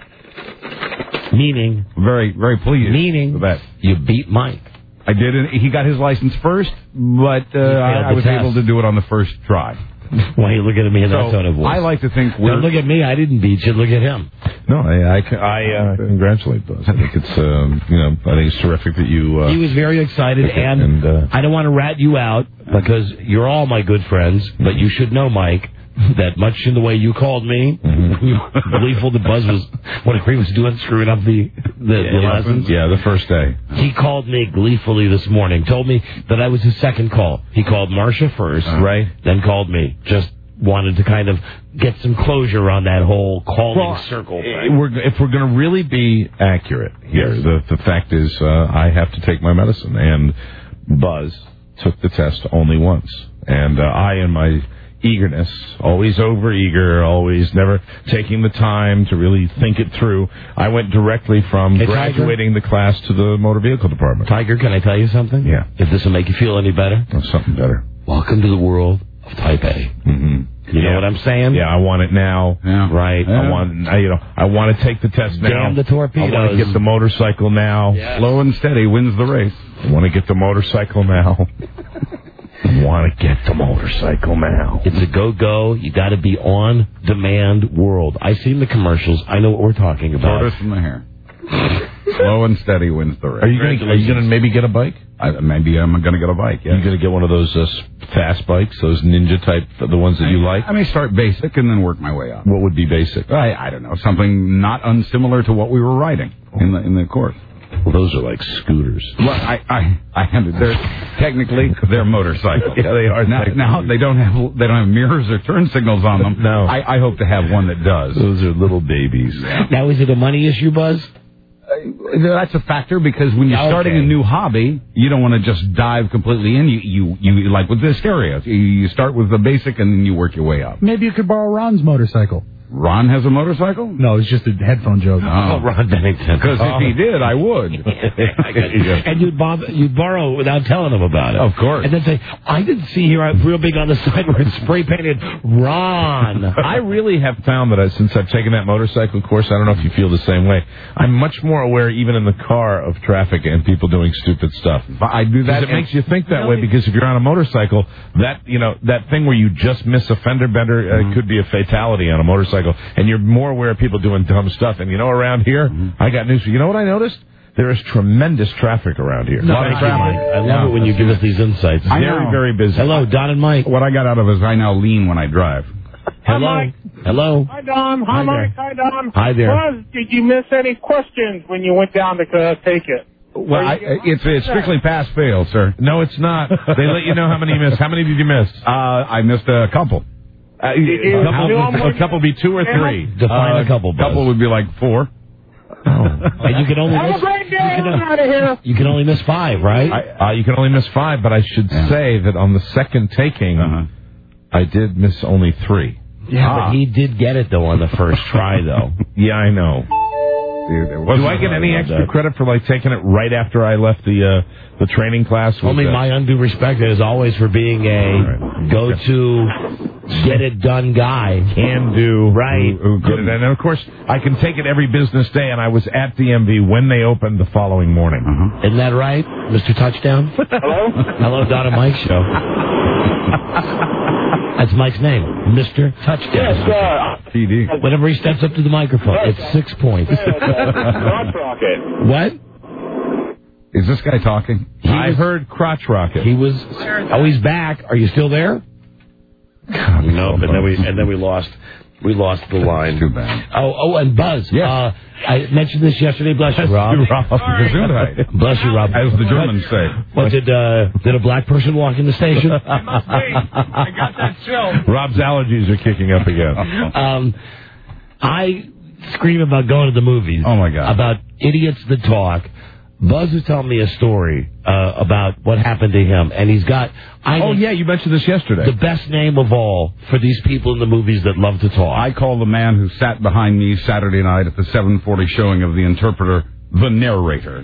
Speaker 14: Meaning.
Speaker 15: Very, very pleased.
Speaker 14: Meaning.
Speaker 15: with that.
Speaker 14: You beat Mike.
Speaker 15: I did it. He got his license first, but uh, I, I was
Speaker 14: test.
Speaker 15: able to do it on the first try.
Speaker 14: Why are you looking at me in that
Speaker 15: So,
Speaker 14: tone of voice?
Speaker 15: I like to think we're...
Speaker 14: Don't look at me. I didn't beat you. Look at him.
Speaker 16: No, I, I, I uh, congratulate Buzz. I think it's, um, you know, I think it's terrific that you... Uh,
Speaker 14: He was very excited,
Speaker 16: Okay,
Speaker 14: and,
Speaker 16: and, uh,
Speaker 14: I don't want to rat you out because you're all my good friends, but you should know, Mike, that much in the way you called me,
Speaker 16: Mm-hmm.
Speaker 14: gleeful that Buzz was, whatever he was doing, screwing up the, the, the
Speaker 16: yeah,
Speaker 14: lessons.
Speaker 16: yeah, the first day.
Speaker 14: He called me gleefully this morning, told me that I was his second call. He called Marcia first,
Speaker 16: Uh, right.
Speaker 14: then called me. Just wanted to kind of get some closure on that whole calling
Speaker 16: Well,
Speaker 14: circle
Speaker 16: eh,
Speaker 14: thing.
Speaker 16: We're, if we're going to really be accurate here, the, the fact is uh, I have to take my medicine, and Buzz took the test only once. And uh, I, in my eagerness, always over-eager, always never taking the time to really think it through, I went directly from
Speaker 14: Hey,
Speaker 16: graduating the class to the motor vehicle department.
Speaker 14: Tiger, can I tell you something?
Speaker 16: Yeah.
Speaker 14: If this will make you feel any better.
Speaker 16: Oh, something better.
Speaker 14: Welcome to the world of Type A.
Speaker 16: Mm-hmm.
Speaker 14: You know
Speaker 16: Yeah.
Speaker 14: what I'm saying?
Speaker 16: Yeah, I want it now.
Speaker 15: Yeah.
Speaker 14: Right.
Speaker 16: I
Speaker 15: Yeah.
Speaker 16: want, I, you know, I want to take the test now.
Speaker 14: Damn the torpedoes.
Speaker 16: I want to get the motorcycle now.
Speaker 14: Yeah.
Speaker 15: Slow and steady wins the race.
Speaker 16: I want to get the motorcycle now. I want to get the motorcycle now.
Speaker 14: It's a go-go. You got to be on-demand world. I seen the commercials. I know what we're talking about.
Speaker 15: Tortoise in the hair. Slow and steady wins the race.
Speaker 16: Are you going to? Are you going to maybe get a bike?
Speaker 15: I, maybe I'm going to get a bike. Yeah.
Speaker 16: Are you going to get one of those uh, fast bikes, those ninja type, the ones that you like?
Speaker 15: I may start basic and then work my way up.
Speaker 16: What would be basic?
Speaker 15: I, I don't know, something not unsimilar to what we were riding in the in the course.
Speaker 16: Well, those are like scooters.
Speaker 15: Well, I, I, I they're technically they're motorcycles.
Speaker 16: Yeah, they are.
Speaker 15: Now, now they don't have they don't have mirrors or turn signals on them.
Speaker 16: No.
Speaker 15: I, I hope to have one that does.
Speaker 16: Those are little babies.
Speaker 14: Now, is it a money issue, Buzz?
Speaker 15: Uh, that's a factor because when you're
Speaker 14: Okay.
Speaker 15: starting a new hobby, you don't want to just dive completely in. You, you, you like with the stereo, you, you start with the basic and then you work your way up.
Speaker 10: Maybe you could borrow Ron's motorcycle.
Speaker 15: Ron has a motorcycle?
Speaker 10: No, it's just a headphone joke.
Speaker 14: Oh, Ron Bennington.
Speaker 15: Because if he did, I would.
Speaker 14: And you'd, bob, you'd borrow without telling him about it.
Speaker 15: Of course.
Speaker 14: And then say, I didn't see here uh, real big on the side where it's spray painted Ron.
Speaker 16: I really have found that I, since I've taken that motorcycle course, I don't know if you feel the same way, I'm much more aware, even in the car, of traffic and people doing stupid stuff.
Speaker 15: I do that.
Speaker 16: Because it makes you think that way, because if you're on a motorcycle, that, you know, that thing where you just miss a fender bender uh,
Speaker 15: Mm-hmm.
Speaker 16: could be a fatality on a motorcycle, and you're more aware of people doing dumb stuff. And you know, around here,
Speaker 15: Mm-hmm.
Speaker 16: I got news for you. You know what I noticed? There is tremendous traffic around here.
Speaker 14: No,
Speaker 16: a lot of
Speaker 14: thank you,
Speaker 16: traffic.
Speaker 14: Mike. I love it when you give us these insights.
Speaker 15: I
Speaker 16: Very,
Speaker 15: know.
Speaker 16: very busy.
Speaker 14: Hello, Don and Mike.
Speaker 15: What I got out of it is I now lean when I drive.
Speaker 14: Hello.
Speaker 20: Mike.
Speaker 14: Hello.
Speaker 20: Hi, Don. Hi,
Speaker 14: Hi
Speaker 20: Mike.
Speaker 14: there.
Speaker 20: Hi, Don.
Speaker 14: Hi there.
Speaker 20: Buzz, did you miss any questions when you went down to uh, take it?
Speaker 15: Well, I, it's, it's strictly pass-fail, sir.
Speaker 16: No, it's not. They let you know how many you missed. How many did you miss?
Speaker 15: Uh, I missed a couple.
Speaker 16: Uh,
Speaker 20: you-
Speaker 16: a couple,
Speaker 20: you know,
Speaker 16: a couple be two or three.
Speaker 14: Define
Speaker 15: Uh,
Speaker 14: a couple, Buzz.
Speaker 15: couple would be like four.
Speaker 14: And you can only
Speaker 20: Have a
Speaker 14: miss,
Speaker 20: great day.
Speaker 14: you can,
Speaker 20: I'm out of here.
Speaker 14: you can only miss five, right?
Speaker 16: Uh, you can only miss five, but I should
Speaker 15: Yeah.
Speaker 16: say that on the second taking,
Speaker 15: Uh-huh.
Speaker 16: I did miss only three.
Speaker 14: yeah,
Speaker 15: Ah.
Speaker 14: but he did get it, though, on the first try, though.
Speaker 16: Yeah, I know.
Speaker 15: Dude, there
Speaker 16: Do
Speaker 15: wasn't
Speaker 16: I get
Speaker 15: a-
Speaker 16: any
Speaker 14: love
Speaker 16: extra
Speaker 14: that.
Speaker 16: credit for like taking it right after I left the uh, the training class? with
Speaker 14: Only
Speaker 16: the-
Speaker 14: my undue respect, as always, for being a
Speaker 16: All right.
Speaker 14: go-to get it done guy.
Speaker 16: Can do.
Speaker 14: Right.
Speaker 16: Who, who get it. And of course, I can take it every business day, and I was at D M V when they opened the following morning.
Speaker 14: Uh-huh. Isn't that right, Mister Touchdown?
Speaker 20: Hello?
Speaker 14: Hello, Donna Mike Show. That's Mike's name, Mister Touchdown.
Speaker 20: Yes, uh,
Speaker 15: T D.
Speaker 14: Whenever he steps up to the microphone, it's six points.
Speaker 20: Crotch Rocket.
Speaker 14: What?
Speaker 15: Is this guy talking?
Speaker 16: I heard Crotch Rocket.
Speaker 14: He was. Oh, he's back. Are you still there?
Speaker 16: God,
Speaker 14: no, and then we and then we lost. We lost the line.
Speaker 15: Too bad.
Speaker 14: Oh, oh, and Buzz.
Speaker 15: Yes.
Speaker 14: Uh, I mentioned this yesterday. Bless you, Rob. Bless you, Rob.
Speaker 15: As the Germans say.
Speaker 14: What did uh, did a black person walk in the station?
Speaker 9: I got that chill.
Speaker 16: Rob's allergies are kicking up again.
Speaker 14: um, I scream about going to the movies.
Speaker 15: Oh my God.
Speaker 14: About idiots that talk. Buzz is telling me a story uh, about what happened to him, and he's got. I
Speaker 16: oh yeah, you mentioned this yesterday.
Speaker 14: The best name of all for these people in the movies that love to talk.
Speaker 15: I call the man who sat behind me Saturday night at the seven forty showing of The Interpreter the narrator.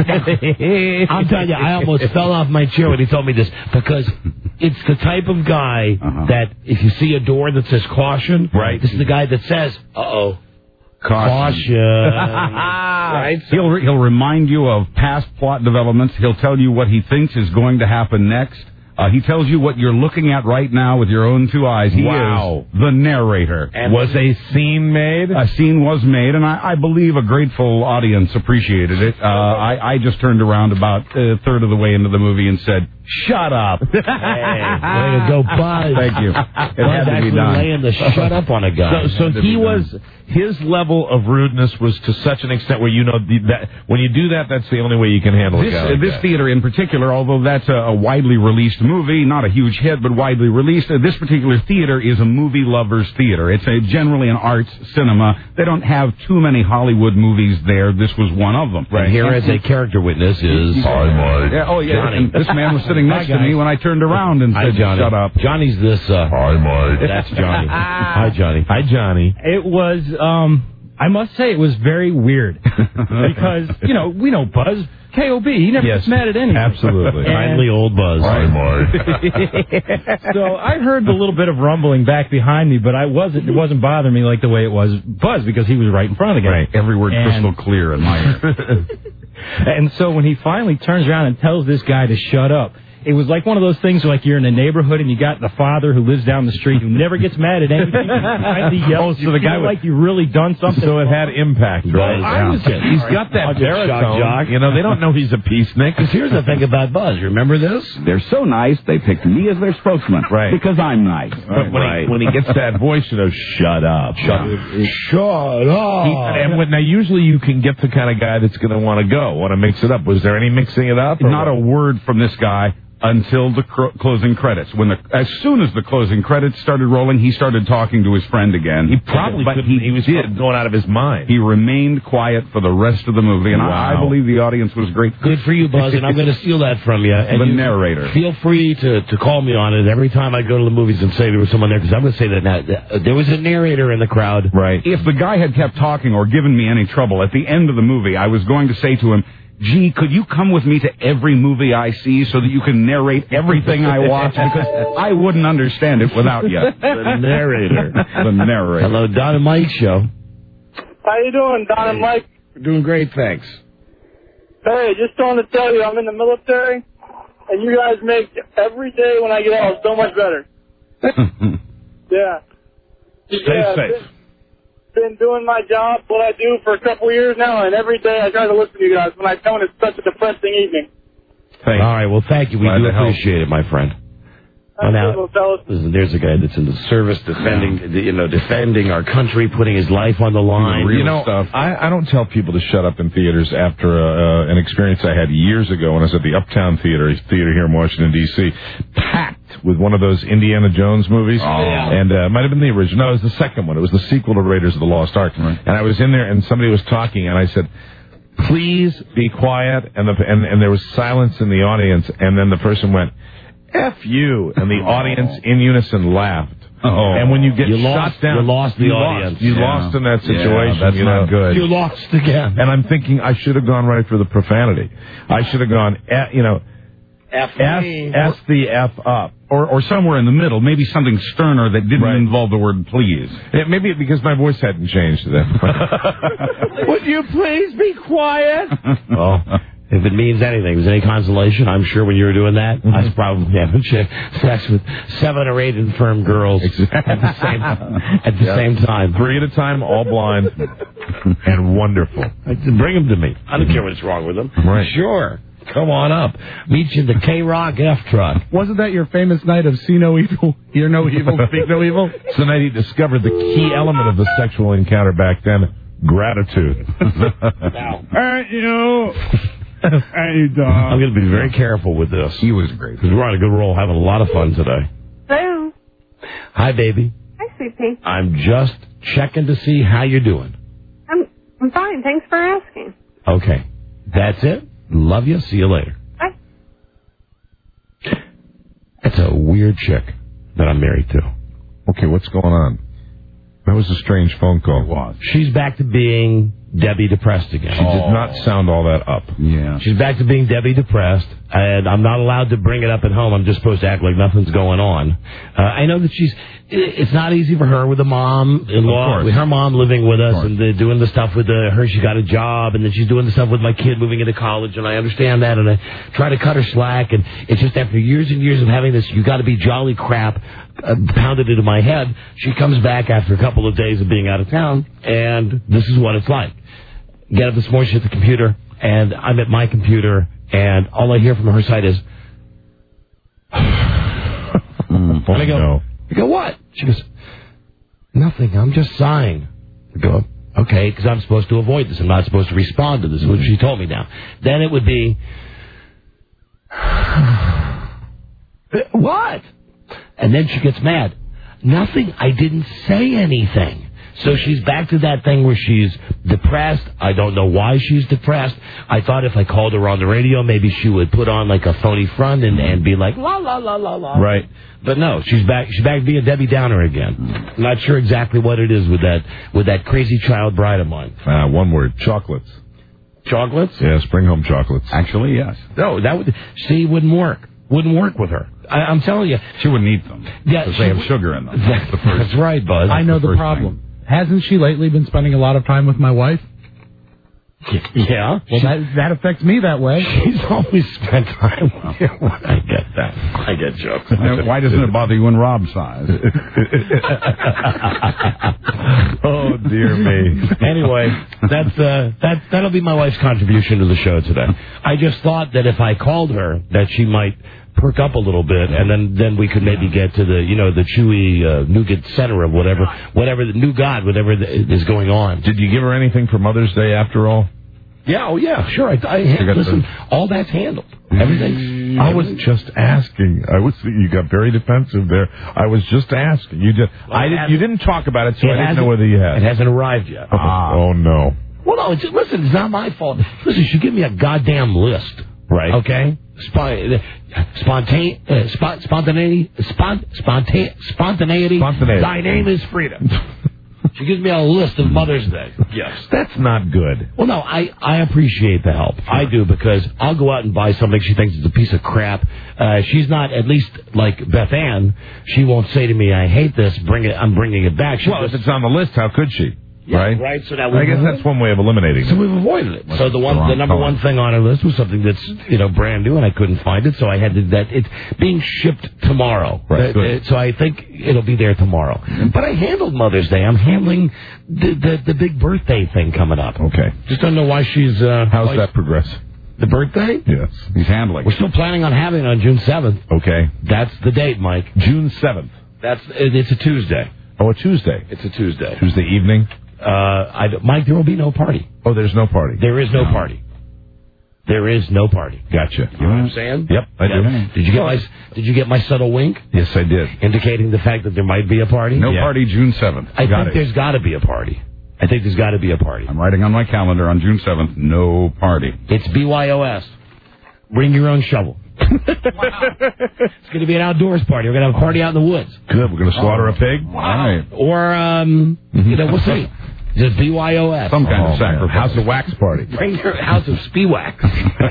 Speaker 14: I'm telling you, I almost fell off my chair when he told me this, because it's the type of guy
Speaker 15: Uh-huh.
Speaker 14: that if you see a door that says caution,
Speaker 16: right?
Speaker 14: This is the guy that says, "Uh-oh."
Speaker 15: Caution.
Speaker 14: Caution. Right?
Speaker 15: He'll he'll remind you of past plot developments. He'll tell you what he thinks is going to happen next. Uh, he tells you what you're looking at right now with your own two eyes. He
Speaker 16: Wow.
Speaker 15: is the narrator.
Speaker 16: And was a scene made?
Speaker 15: A scene was made, and I, I believe a grateful audience appreciated it. Uh, I, I just turned around about a third of the way into the movie and said, "Shut up."
Speaker 14: Hey, way to go, Buzz.
Speaker 15: Thank you. It
Speaker 14: Buzz
Speaker 15: had to be
Speaker 14: actually
Speaker 15: done.
Speaker 14: laying the shut up on a guy.
Speaker 16: So, so he was, his level of rudeness was to such an extent where, you know, the, that when you do that, that's the only way you can handle
Speaker 15: This,
Speaker 16: a guy
Speaker 15: uh,
Speaker 16: like
Speaker 15: this
Speaker 16: that.
Speaker 15: theater in particular, although that's a, a widely released movie, not a huge hit, but widely released, uh, this particular theater is a movie lover's theater. It's a, generally an arts cinema. They don't have too many Hollywood movies there. This was one of them.
Speaker 14: And here as a character witness is...
Speaker 15: Hi, Mike. Yeah, oh, yeah.
Speaker 14: Johnny.
Speaker 15: And this man was sitting next
Speaker 14: Hi,
Speaker 15: to me
Speaker 14: guys.
Speaker 15: when I turned around and
Speaker 14: Hi,
Speaker 15: said,
Speaker 14: Johnny.
Speaker 15: "Shut up."
Speaker 14: Johnny's this... Uh,
Speaker 16: Hi, Mike.
Speaker 14: That's Johnny. Hi, Johnny.
Speaker 16: Hi, Johnny.
Speaker 10: It was, um, I must say, it was very weird. Because, you know, we know Buzz, K O B, he never
Speaker 16: Yes,
Speaker 10: gets mad at anything.
Speaker 16: absolutely.
Speaker 10: And-
Speaker 14: Kindly old Buzz.
Speaker 16: Hi, Mike.
Speaker 10: So I heard a little bit of rumbling back behind me, but I wasn't. It wasn't bothering me like the way it was Buzz, because he was right in front of the guy.
Speaker 15: Right. Every word
Speaker 10: And-
Speaker 15: crystal clear in my ear.
Speaker 10: And so when he finally turns around and tells this guy to shut up, it was like one of those things where, like, you're in a neighborhood and you got the father who lives down the street who never gets mad at anything. He finally yells.
Speaker 16: Oh, so
Speaker 10: you
Speaker 16: the guy
Speaker 10: feel
Speaker 16: was-
Speaker 10: like you really done something.
Speaker 16: So it had impact, right?
Speaker 14: I was-
Speaker 16: He's got that
Speaker 14: I'll just shock
Speaker 16: baritone.
Speaker 14: jock.
Speaker 16: You know, they don't know he's a peacenik.
Speaker 14: Because here's the thing about Buzz. Remember this?
Speaker 2: They're so nice, they picked me as their spokesman.
Speaker 16: Right.
Speaker 2: Because I'm nice.
Speaker 16: But when, he, when he gets that voice, you know, shut up. Shut,
Speaker 14: Shut up.
Speaker 16: He, and when, now, usually you can get the kind of guy that's going to want to go, want to mix it up. Was there any mixing it up? or
Speaker 15: Not a
Speaker 16: what?
Speaker 15: word from this guy until the cr- closing credits. When the as soon as the closing credits started rolling, he started talking to his friend again.
Speaker 16: He probably
Speaker 15: but
Speaker 16: couldn't-
Speaker 15: he,
Speaker 16: he was
Speaker 15: did.
Speaker 16: going out of his mind.
Speaker 15: He remained quiet for the rest of the movie, and I, I
Speaker 16: Wow.
Speaker 15: believe the audience was great.
Speaker 14: Good for you, Buzz, and I'm going to steal that from you. And
Speaker 15: The
Speaker 14: you
Speaker 15: narrator.
Speaker 14: Feel free to, to call me on it every time I go to the movies and say there was someone there, because I'm going to say that now. uh, There was a narrator in the crowd.
Speaker 16: Right.
Speaker 15: If the guy had kept talking or given me any trouble, at the end of the movie, I was going to say to him, "Gee, could you come with me to every movie I see so that you can narrate everything I watch? Because I wouldn't understand it without you."
Speaker 14: The narrator.
Speaker 15: The narrator.
Speaker 14: Hello, Don and Mike Show.
Speaker 20: How you doing, Don and Mike?
Speaker 14: We're doing great, thanks.
Speaker 20: Hey, just wanted to tell you, I'm in the military, and you guys make every day when I get out so much better. Yeah.
Speaker 16: Stay
Speaker 20: yeah,
Speaker 16: safe.
Speaker 20: Been, been doing my job, what I do, for a couple of years now, and every day I try to listen to you guys when I come, it's such a depressing evening.
Speaker 16: Thanks.
Speaker 14: All right, well, thank you. We
Speaker 16: Glad
Speaker 14: do
Speaker 16: to help.
Speaker 14: appreciate it, my friend. Oh, now, listen, there's a guy that's in the service defending, you know, defending our country, putting his life on the line.
Speaker 16: You know, I, I don't tell people to shut up in theaters after uh, uh, an experience I had years ago when I was at the Uptown Theater, theater here in Washington, D C, packed with one of those Indiana Jones movies.
Speaker 15: Oh.
Speaker 16: And uh, it might have been the original. No, it was the second one. It was the sequel to Raiders of the Lost Ark.
Speaker 15: Right.
Speaker 16: And I was in there, and somebody was talking, and I said, "Please be quiet." And, the, and, and there was silence in the audience, and then the person went, "F you," and the audience in unison laughed.
Speaker 15: Oh.
Speaker 16: And when you get
Speaker 14: You
Speaker 16: shot
Speaker 14: lost-
Speaker 16: down,
Speaker 14: you lost the
Speaker 16: you
Speaker 14: audience.
Speaker 16: Lost, you
Speaker 15: Yeah.
Speaker 16: lost in that
Speaker 15: Yeah,
Speaker 16: situation.
Speaker 15: that's
Speaker 16: you
Speaker 15: not
Speaker 16: know.
Speaker 15: good.
Speaker 14: You lost again.
Speaker 16: And I'm thinking I should have gone right for the profanity. I should have gone, eh, you know,
Speaker 14: F
Speaker 16: S,
Speaker 14: me.
Speaker 16: S the F up.
Speaker 15: or, or somewhere in the middle, maybe something sterner that didn't
Speaker 16: Right.
Speaker 15: involve the word please.
Speaker 16: Yeah, maybe because my voice hadn't changed to that.
Speaker 14: Would you please be quiet? Well, if it means anything, if there's any consolation, I'm sure when you were doing that, I was probably having sex with seven or eight infirm girls at the same, at the
Speaker 16: Yeah.
Speaker 14: same time.
Speaker 16: Three at a time, all blind, and wonderful.
Speaker 14: Bring them to me. I don't care what's wrong with them.
Speaker 16: Right.
Speaker 14: Sure. Come on up. Meet you in the K-Rock F truck.
Speaker 10: Wasn't that your famous night of see no evil, hear no evil, speak no evil?
Speaker 16: It's the night he discovered the key element of the sexual encounter back then, gratitude.
Speaker 14: Now,
Speaker 10: Hey, you. Hey, dog.
Speaker 14: I'm going to be very careful with this.
Speaker 15: He was great.
Speaker 14: Because we're on a good roll, having a lot of fun today.
Speaker 6: Hello.
Speaker 14: Hi, baby.
Speaker 6: Hi, sweetie.
Speaker 14: I'm just checking to see how you're doing.
Speaker 6: I'm I'm fine. Thanks for asking.
Speaker 14: Okay. That's it. Love you. See you later.
Speaker 6: Bye.
Speaker 14: That's a weird chick that I'm married to.
Speaker 16: Okay, what's going on? That was a strange phone call.
Speaker 15: It was.
Speaker 14: She's back to being Debbie depressed again.
Speaker 16: She did not sound all that up.
Speaker 15: Yeah.
Speaker 14: She's back to being Debbie depressed, and I'm not allowed to bring it up at home. I'm just supposed to act like nothing's going on. Uh, I know that she's. It's not easy for her with a mom-in-law, with her mom living with us and uh, doing the stuff with the, her. She got a job, and then she's doing the stuff with my kid moving into college, and I understand that, and I try to cut her slack. And it's just after years and years of having this, you got to be jolly crap uh, pounded into my head. She comes back after a couple of days of being out of town, and this is what it's like. Get up this morning, she's at the computer, and I'm at my computer, and all I hear from her side is,
Speaker 16: mm,
Speaker 14: and I go,
Speaker 16: no.
Speaker 14: I go, what? She goes, nothing, I'm just sighing. I go, okay, because I'm supposed to avoid this. I'm not supposed to respond to this, which she told me now. Then it would be, what? And then she gets mad. Nothing, I didn't say anything. So she's back to that thing where she's depressed. I don't know why she's depressed. I thought if I called her on the radio, maybe she would put on like a phony front and, and be like, la, la, la, la, la.
Speaker 16: Right.
Speaker 14: But no, she's back, she's back being Debbie Downer again. I'm not sure exactly what it is with that, with that crazy child bride of mine.
Speaker 16: Uh, one word, chocolates.
Speaker 14: Chocolates?
Speaker 16: Yeah, spring home chocolates.
Speaker 15: Actually, yes.
Speaker 14: No, that would, see, wouldn't work. Wouldn't work with her. I, I'm telling you.
Speaker 15: She wouldn't eat them.
Speaker 14: Yeah,
Speaker 15: because
Speaker 14: she
Speaker 15: they have
Speaker 14: would-
Speaker 15: sugar in them.
Speaker 14: That's,
Speaker 15: the first,
Speaker 14: that's right, Buzz.
Speaker 10: I know
Speaker 15: the
Speaker 10: the
Speaker 15: first
Speaker 10: problem. Hasn't she lately been spending a lot of time with my wife?
Speaker 14: Yeah.
Speaker 10: Well, that, that affects me that way.
Speaker 14: She's always spent time with you. I get that. I get jokes.
Speaker 15: Now, why doesn't it bother you when Rob sighs?
Speaker 16: Oh, dear me.
Speaker 14: Anyway, that's uh, that that'll be my wife's contribution to the show today. I just thought that if I called her, that she might perk up a little bit, and then, then we could maybe get to the, you know, the chewy uh, nougat center of whatever, whatever the new God, whatever the, is going on.
Speaker 16: Did you give her anything for Mother's Day after all?
Speaker 14: Yeah, oh yeah, sure. I, I listen, all that's handled. Everything's.
Speaker 16: I was just asking. I was. You got very defensive there. I was just asking. You did.
Speaker 14: Well,
Speaker 16: I did. You didn't talk about it, so
Speaker 14: it
Speaker 16: I didn't
Speaker 14: hasn't-
Speaker 16: know whether you had.
Speaker 14: It hasn't arrived yet.
Speaker 16: Oh, oh no.
Speaker 14: Well, no, it's, listen, it's not my fault. Listen, she give me a goddamn list.
Speaker 16: Right.
Speaker 14: Okay? Spon- spontane, uh, spon- spontaneity, spon- sponta- spontaneity.
Speaker 16: Spontaneity.
Speaker 14: Thy name is freedom. She gives me a list of Mother's Day. Yes.
Speaker 16: That's not good.
Speaker 14: Well, no, I, I appreciate the help. I do, because I'll go out and buy something she thinks is a piece of crap. Uh, she's not, at least like Beth Ann, she won't say to me, I hate this, bring it, I'm bringing it back. She
Speaker 16: Well,
Speaker 14: goes,
Speaker 16: if it's on the list, how could she?
Speaker 14: Yeah,
Speaker 16: right?
Speaker 14: right, so that
Speaker 16: I
Speaker 14: would-
Speaker 16: guess that's one way of eliminating
Speaker 14: So
Speaker 16: it.
Speaker 14: we've avoided it.
Speaker 16: Well,
Speaker 14: So the one,
Speaker 16: the wrong
Speaker 14: the number
Speaker 16: color.
Speaker 14: one thing on our list was something that's, you know, brand new, and I couldn't find it, so I had to. That it's being shipped tomorrow.
Speaker 16: Right,
Speaker 14: Uh,
Speaker 16: good.
Speaker 14: uh, so I think it'll be there tomorrow. But I handled Mother's Day. I'm handling the the, the big birthday thing coming up.
Speaker 16: Okay.
Speaker 14: Just don't know why she's. Uh,
Speaker 16: How's
Speaker 14: why-
Speaker 16: that progress?
Speaker 14: The birthday?
Speaker 16: Yes.
Speaker 15: He's handling.
Speaker 14: We're still planning on having it on June seventh.
Speaker 16: Okay.
Speaker 14: That's the date, Mike.
Speaker 16: June seventh.
Speaker 14: That's it, it's a Tuesday.
Speaker 16: Oh, a Tuesday.
Speaker 14: It's a Tuesday.
Speaker 16: Tuesday evening.
Speaker 14: Uh, I, Mike, there will be no party.
Speaker 16: Oh, there's no party.
Speaker 14: There is no party. There is no party.
Speaker 16: Gotcha.
Speaker 14: You know what I'm saying?
Speaker 16: Yep, I do.
Speaker 14: Yeah. Did you get my Did you get my subtle wink
Speaker 16: Yes, I did.
Speaker 14: indicating the fact that there might be a party?
Speaker 15: No
Speaker 16: Yeah.
Speaker 15: party June seventh.
Speaker 14: I
Speaker 16: Got
Speaker 14: think
Speaker 16: it.
Speaker 14: there's got to be a party. I think there's got to be a party.
Speaker 15: I'm writing on my calendar on June seventh, no party.
Speaker 14: It's B Y O S. Bring your own shovel. It's going to be an outdoors party. We're going to have a party out in the woods.
Speaker 16: Good. We're going to slaughter a pig.
Speaker 15: All right.
Speaker 14: Or, um, you know, we'll see. Just B Y O S.
Speaker 15: Some kind
Speaker 16: Oh,
Speaker 15: of sacrifice.
Speaker 16: House of Wax party.
Speaker 14: Bring your House of Speewax.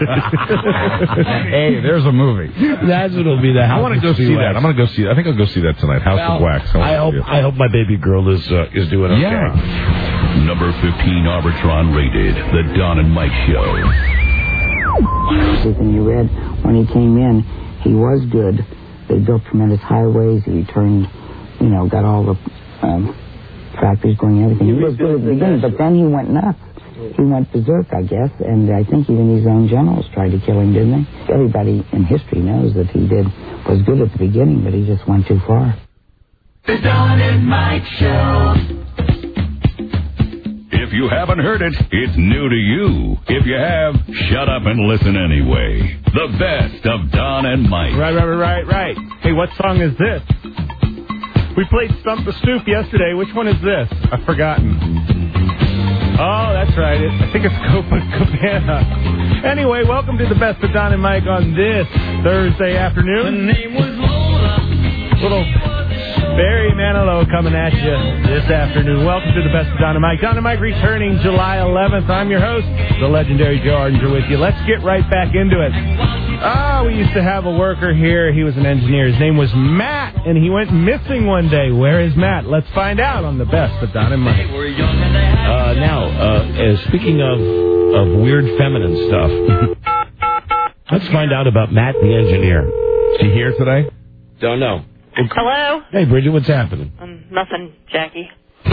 Speaker 15: Hey, there's a movie.
Speaker 14: That's what it'll be. The House
Speaker 16: I want to
Speaker 14: of
Speaker 16: go see
Speaker 14: Speewax.
Speaker 16: that. I'm going to go see. I think I'll go see that tonight. House
Speaker 14: Well,
Speaker 16: of Wax.
Speaker 14: I hope. I hope my baby girl is uh, is doing okay.
Speaker 15: Yeah.
Speaker 1: Number fifteen Arbitron rated The Don and Mike Show.
Speaker 21: Everything you read when he came in, he was good. They built tremendous highways. He turned, you know, got all the um, factories going, everything. He was good at the beginning, but then he went nuts. He went berserk, I guess, and I think even his own generals tried to kill him, didn't they? Everybody in history knows that he did was good at the beginning, but he just went too far.
Speaker 9: The Don and Mike Show.
Speaker 1: If you haven't heard it, it's new to you. If you have, shut up and listen anyway. The best of Don and Mike.
Speaker 13: Right, right, right, right. Hey, what song is this? We played Stump the Stoop yesterday. Which one is this? I've forgotten. Oh, that's right. It, I think it's Copacabana. Anyway, welcome to the best of Don and Mike on this Thursday afternoon.
Speaker 9: Her name was Lola.
Speaker 13: Little Barry Manilow coming at you this afternoon. Welcome to the best of Don and Mike. Don and Mike returning July eleventh. I'm your host, the legendary Joe Ardinger with you. Let's get right back into it. Ah, we used to have a worker here. He was an engineer. His name was Matt, and he went missing one day. Where is Matt? Let's find out on the best of Don and Mike.
Speaker 14: Uh, now, uh, uh, speaking of of weird feminine stuff, let's find out about Matt the engineer.
Speaker 16: Is he here today?
Speaker 14: Don't know.
Speaker 22: Hello?
Speaker 14: Hey, Bridget, what's happening?
Speaker 22: Um, nothing, Jackie.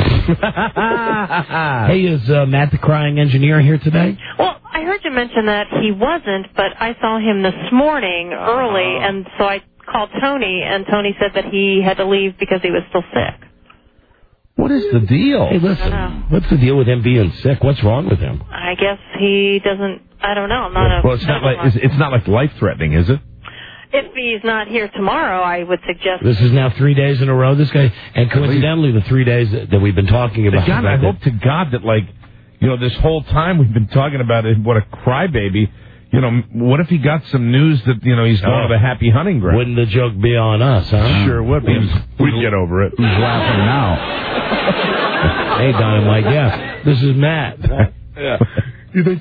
Speaker 14: Hey, is uh, Matt the crying engineer here today?
Speaker 22: Well, I heard you mention that he wasn't, but I saw him this morning early, and so I called Tony, and Tony said that he had to leave because he was still sick.
Speaker 14: What is the deal? Hey, listen, what's the deal with him being sick? What's wrong with him?
Speaker 22: I guess he doesn't, I don't know, I'm not a...
Speaker 16: Well, it's not like it's, it's not like life threatening, is it?
Speaker 22: If he's not here tomorrow, I would suggest...
Speaker 14: This is now three days in a row, this guy, and coincidentally, the three days that, that we've been talking about...
Speaker 16: God, I hope to God that, like, you know, this whole time we've been talking about it, what a crybaby. You know, what if he got some news that, you know, he's going
Speaker 14: Oh.
Speaker 16: to the happy hunting ground?
Speaker 14: Wouldn't the joke be on us, huh?
Speaker 16: Sure would. We'd, we'd get over it.
Speaker 15: Who's laughing now?
Speaker 14: Hey, Don and Mike, yeah, this is Matt.
Speaker 16: Yeah.
Speaker 9: You think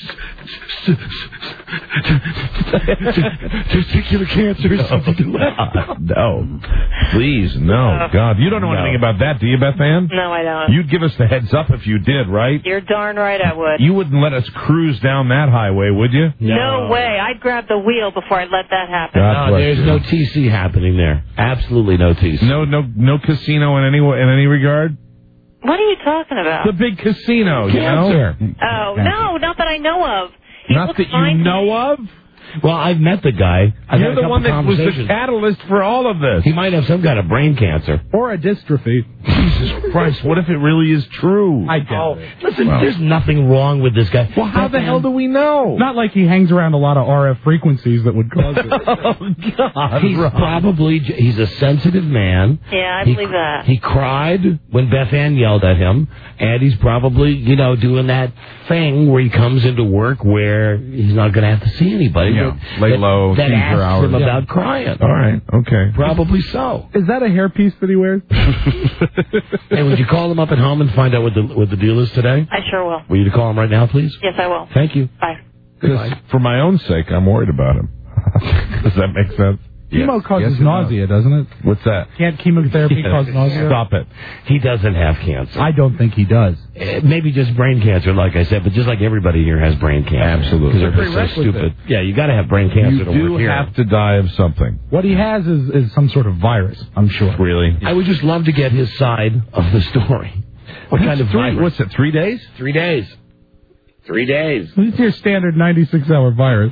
Speaker 9: testicular cancer or something like that?
Speaker 16: No. Please, no. God, you don't know
Speaker 22: No.
Speaker 16: anything about that, do you, Beth Ann?
Speaker 22: No, I don't.
Speaker 16: You'd give us the heads up if you did, right?
Speaker 22: You're darn right I would.
Speaker 16: You wouldn't let us cruise down that highway, would you?
Speaker 22: No way. I'd grab the wheel before I'd let that happen.
Speaker 16: God
Speaker 14: No,
Speaker 16: bless
Speaker 14: there's
Speaker 16: you.
Speaker 14: no T C happening there. Absolutely no T C.
Speaker 16: No, no, no casino in any in any regard.
Speaker 22: What are you talking about?
Speaker 16: The big casino, you
Speaker 14: Cancer.
Speaker 16: know.
Speaker 22: Oh, no, not that I know of. He
Speaker 16: Not
Speaker 22: looks
Speaker 16: that you
Speaker 22: fine to
Speaker 16: know
Speaker 22: me.
Speaker 16: of.
Speaker 14: Well, I've met the guy. I've
Speaker 16: You're
Speaker 14: had a
Speaker 16: the
Speaker 14: couple
Speaker 16: one that was the
Speaker 14: conversations.
Speaker 16: catalyst for all of this.
Speaker 14: He might have some kind of brain cancer.
Speaker 15: Or a dystrophy.
Speaker 16: Jesus Christ, what if it really is true?
Speaker 15: I doubt it.
Speaker 14: Listen,
Speaker 16: Well.
Speaker 14: there's nothing wrong with this guy.
Speaker 16: Well, how the hell do we know?
Speaker 15: Not like he hangs around a lot of R F frequencies that would cause it.
Speaker 16: Oh, God.
Speaker 14: He's
Speaker 16: Rob.
Speaker 14: probably, he's a sensitive man.
Speaker 22: Yeah, I
Speaker 14: He-
Speaker 22: believe that.
Speaker 14: He cried when Beth Ann yelled at him, and he's probably, you know, doing that thing where he comes into work where he's not going to have to see anybody.
Speaker 16: Yeah,
Speaker 14: that,
Speaker 16: lay
Speaker 14: that-
Speaker 16: low,
Speaker 14: that
Speaker 16: seizure
Speaker 14: asks
Speaker 16: hours.
Speaker 14: him
Speaker 16: Yeah.
Speaker 14: about crying.
Speaker 16: All right, okay.
Speaker 14: Probably so.
Speaker 15: Is that a hairpiece that he wears?
Speaker 14: Hey, would you call him up at home and find out what the what the deal is today?
Speaker 22: I sure will.
Speaker 14: Will you call him right now, please?
Speaker 22: Yes, I will.
Speaker 14: Thank you.
Speaker 22: Bye.
Speaker 16: Because for my own sake, I'm worried about him. Does that make sense?
Speaker 15: Chemo causes
Speaker 16: Yes, it
Speaker 15: nausea, doesn't it?
Speaker 16: What's that?
Speaker 15: Can't chemotherapy cause nausea?
Speaker 16: Stop it.
Speaker 14: He doesn't have cancer.
Speaker 15: I don't think he does.
Speaker 14: Uh, Maybe just brain cancer, like I said, but just like everybody here has brain cancer.
Speaker 16: Absolutely.
Speaker 14: Because they're so
Speaker 15: Prerequisite.
Speaker 14: stupid. Yeah, you got to have brain cancer
Speaker 16: You
Speaker 14: to
Speaker 16: do
Speaker 14: work here.
Speaker 16: have to die of something.
Speaker 15: What he has is, is some sort of virus, I'm sure.
Speaker 16: Really?
Speaker 14: I would just love to get his side of the story. What kind of
Speaker 16: three,
Speaker 14: virus?
Speaker 16: What's it, three days?
Speaker 14: Three days. Three days.
Speaker 15: It's your standard ninety-six hour virus.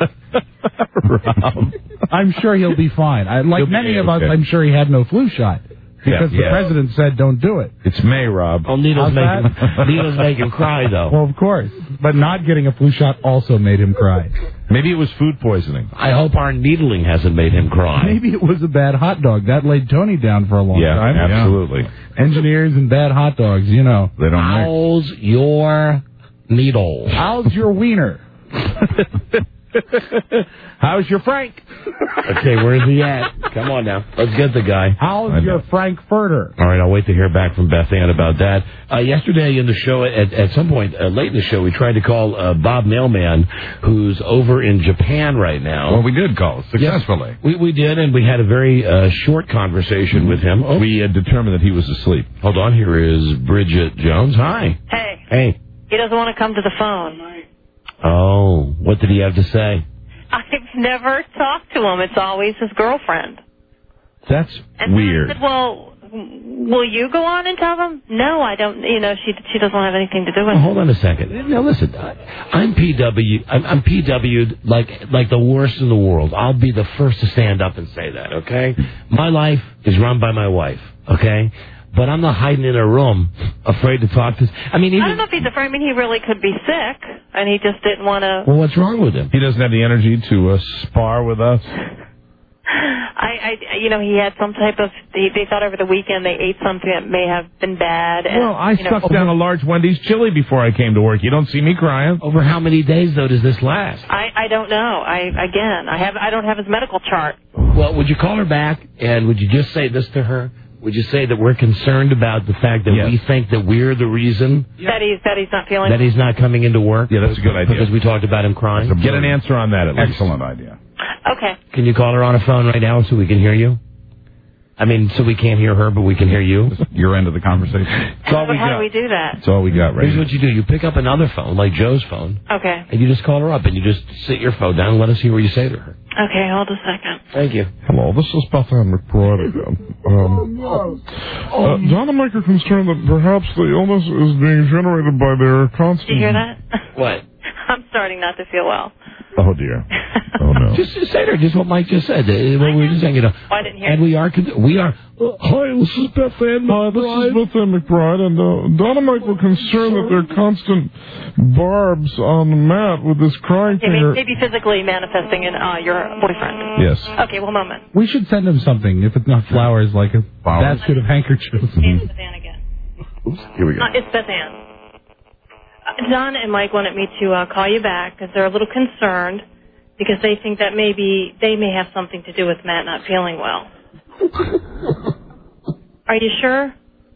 Speaker 16: Rob.
Speaker 15: I'm sure he'll be fine. I, like
Speaker 16: He'll be
Speaker 15: many of us,
Speaker 16: okay.
Speaker 15: I'm sure he had no flu shot. Because
Speaker 16: Yeah, yeah.
Speaker 15: the president said don't do it.
Speaker 16: It's May, Rob.
Speaker 14: Oh, needles
Speaker 15: How's
Speaker 14: make
Speaker 15: that?
Speaker 14: him, needles make him cry, though.
Speaker 15: Well, of course. But not getting a flu shot also made him cry.
Speaker 16: Maybe it was food poisoning.
Speaker 14: I hope our needling hasn't made him cry.
Speaker 15: Maybe it was a bad hot dog. That laid Tony down for a long
Speaker 16: Yeah,
Speaker 15: time.
Speaker 16: absolutely.
Speaker 15: Engineers and bad hot dogs, you know.
Speaker 16: They don't make.
Speaker 14: How's your needle?
Speaker 15: How's your wiener?
Speaker 16: How's your Frank?
Speaker 14: Okay, where's he at? Come on now. Let's get the guy.
Speaker 13: How's your Frankfurter?
Speaker 14: All right, I'll wait to hear back from Beth Ann about that. Uh, yesterday in the show, at, at some point uh, late in the show, we tried to call uh, Bob Mailman, who's over in Japan right now.
Speaker 15: Well, we did call successfully.
Speaker 14: Yes, we, we did, and we had a very uh, short conversation with him. Oh.
Speaker 16: We uh, determined that he was asleep.
Speaker 14: Hold on, here is Bridget Jones. Hi.
Speaker 22: Hey.
Speaker 14: Hey.
Speaker 22: He doesn't want to come to the phone.
Speaker 14: Oh, what did he have to say?
Speaker 22: I've never talked to him. It's always his girlfriend.
Speaker 16: That's
Speaker 22: and
Speaker 16: weird.
Speaker 22: I said, well, will you go on and tell them? No, I don't. You know, she she doesn't have anything to do with
Speaker 14: well,
Speaker 22: it.
Speaker 14: Hold on a second. Now, listen, I'm P W. I'm, I'm P W'd like, like the worst in the world. I'll be the first to stand up and say that, okay? My life is run by my wife, okay? But I'm not hiding in a room, afraid to talk to... I mean, even,
Speaker 22: I don't know if he's afraid. I mean, he really could be sick, and he just didn't want to...
Speaker 14: Well, what's wrong with him?
Speaker 16: He doesn't have the energy to uh, spar with us.
Speaker 22: I, I, you know, he had some type of... They, they thought over the weekend they ate something that may have been bad. And,
Speaker 16: well, I
Speaker 22: you know,
Speaker 16: stuck down a large Wendy's chili before I came to work. You don't see me crying.
Speaker 14: Over how many days, though, does this last?
Speaker 22: I, I don't know. I Again, I have I don't have his medical chart.
Speaker 14: Well, would you call her back, and would you just say this to her? Would you say that we're concerned about the fact that yes. we think that we're the reason
Speaker 22: that he's that he's not feeling
Speaker 14: that he's not coming into work?
Speaker 16: Yeah, that's a good idea.
Speaker 14: Because we talked about him crying.
Speaker 16: Get an answer on that at least.
Speaker 15: Excellent idea.
Speaker 22: Okay.
Speaker 14: Can you call her on a phone right now so we can hear you? I mean, so we can't hear her, but we can hear you.
Speaker 15: Your end of the conversation.
Speaker 16: That's all we
Speaker 22: How
Speaker 16: got.
Speaker 22: do we do that?
Speaker 16: That's all we got, right?
Speaker 14: Here's what you do. You pick up another phone, like Joe's phone.
Speaker 22: Okay.
Speaker 14: And you just call her up, and you just sit your phone down and let us hear what you say to her.
Speaker 22: Okay, hold a second.
Speaker 14: Thank you.
Speaker 10: Hello, this is Beth Ann McBride again. Um, uh, Don and Mike are concerned that perhaps the illness is being generated by their constant...
Speaker 22: Did you hear that?
Speaker 14: What?
Speaker 22: I'm starting not to feel well.
Speaker 16: Oh, dear. Oh, no.
Speaker 14: Just, just say to her just what Mike just said. Uh, what we were just saying, you know.
Speaker 22: Oh, I didn't hear
Speaker 14: And we are, we are...
Speaker 10: Uh, hi, this is Beth Ann McBride. Hi, this is Beth Ann McBride, and uh, Don and Mike were concerned that there are constant barbs on the mat with this crying
Speaker 22: okay,
Speaker 10: finger.
Speaker 22: Maybe physically manifesting in uh, your boyfriend.
Speaker 16: Yes.
Speaker 22: Okay, one moment.
Speaker 13: We should send him something, if it's not flowers, like a
Speaker 15: Flowers.
Speaker 13: basket of handkerchiefs.
Speaker 22: It's Beth Ann again.
Speaker 16: Oops, here we go.
Speaker 22: Uh, it's Beth Ann. Uh, Don and Mike wanted me to uh, call you back because they're a little concerned because they think that maybe they may have something to do with Matt not feeling well. Are you sure?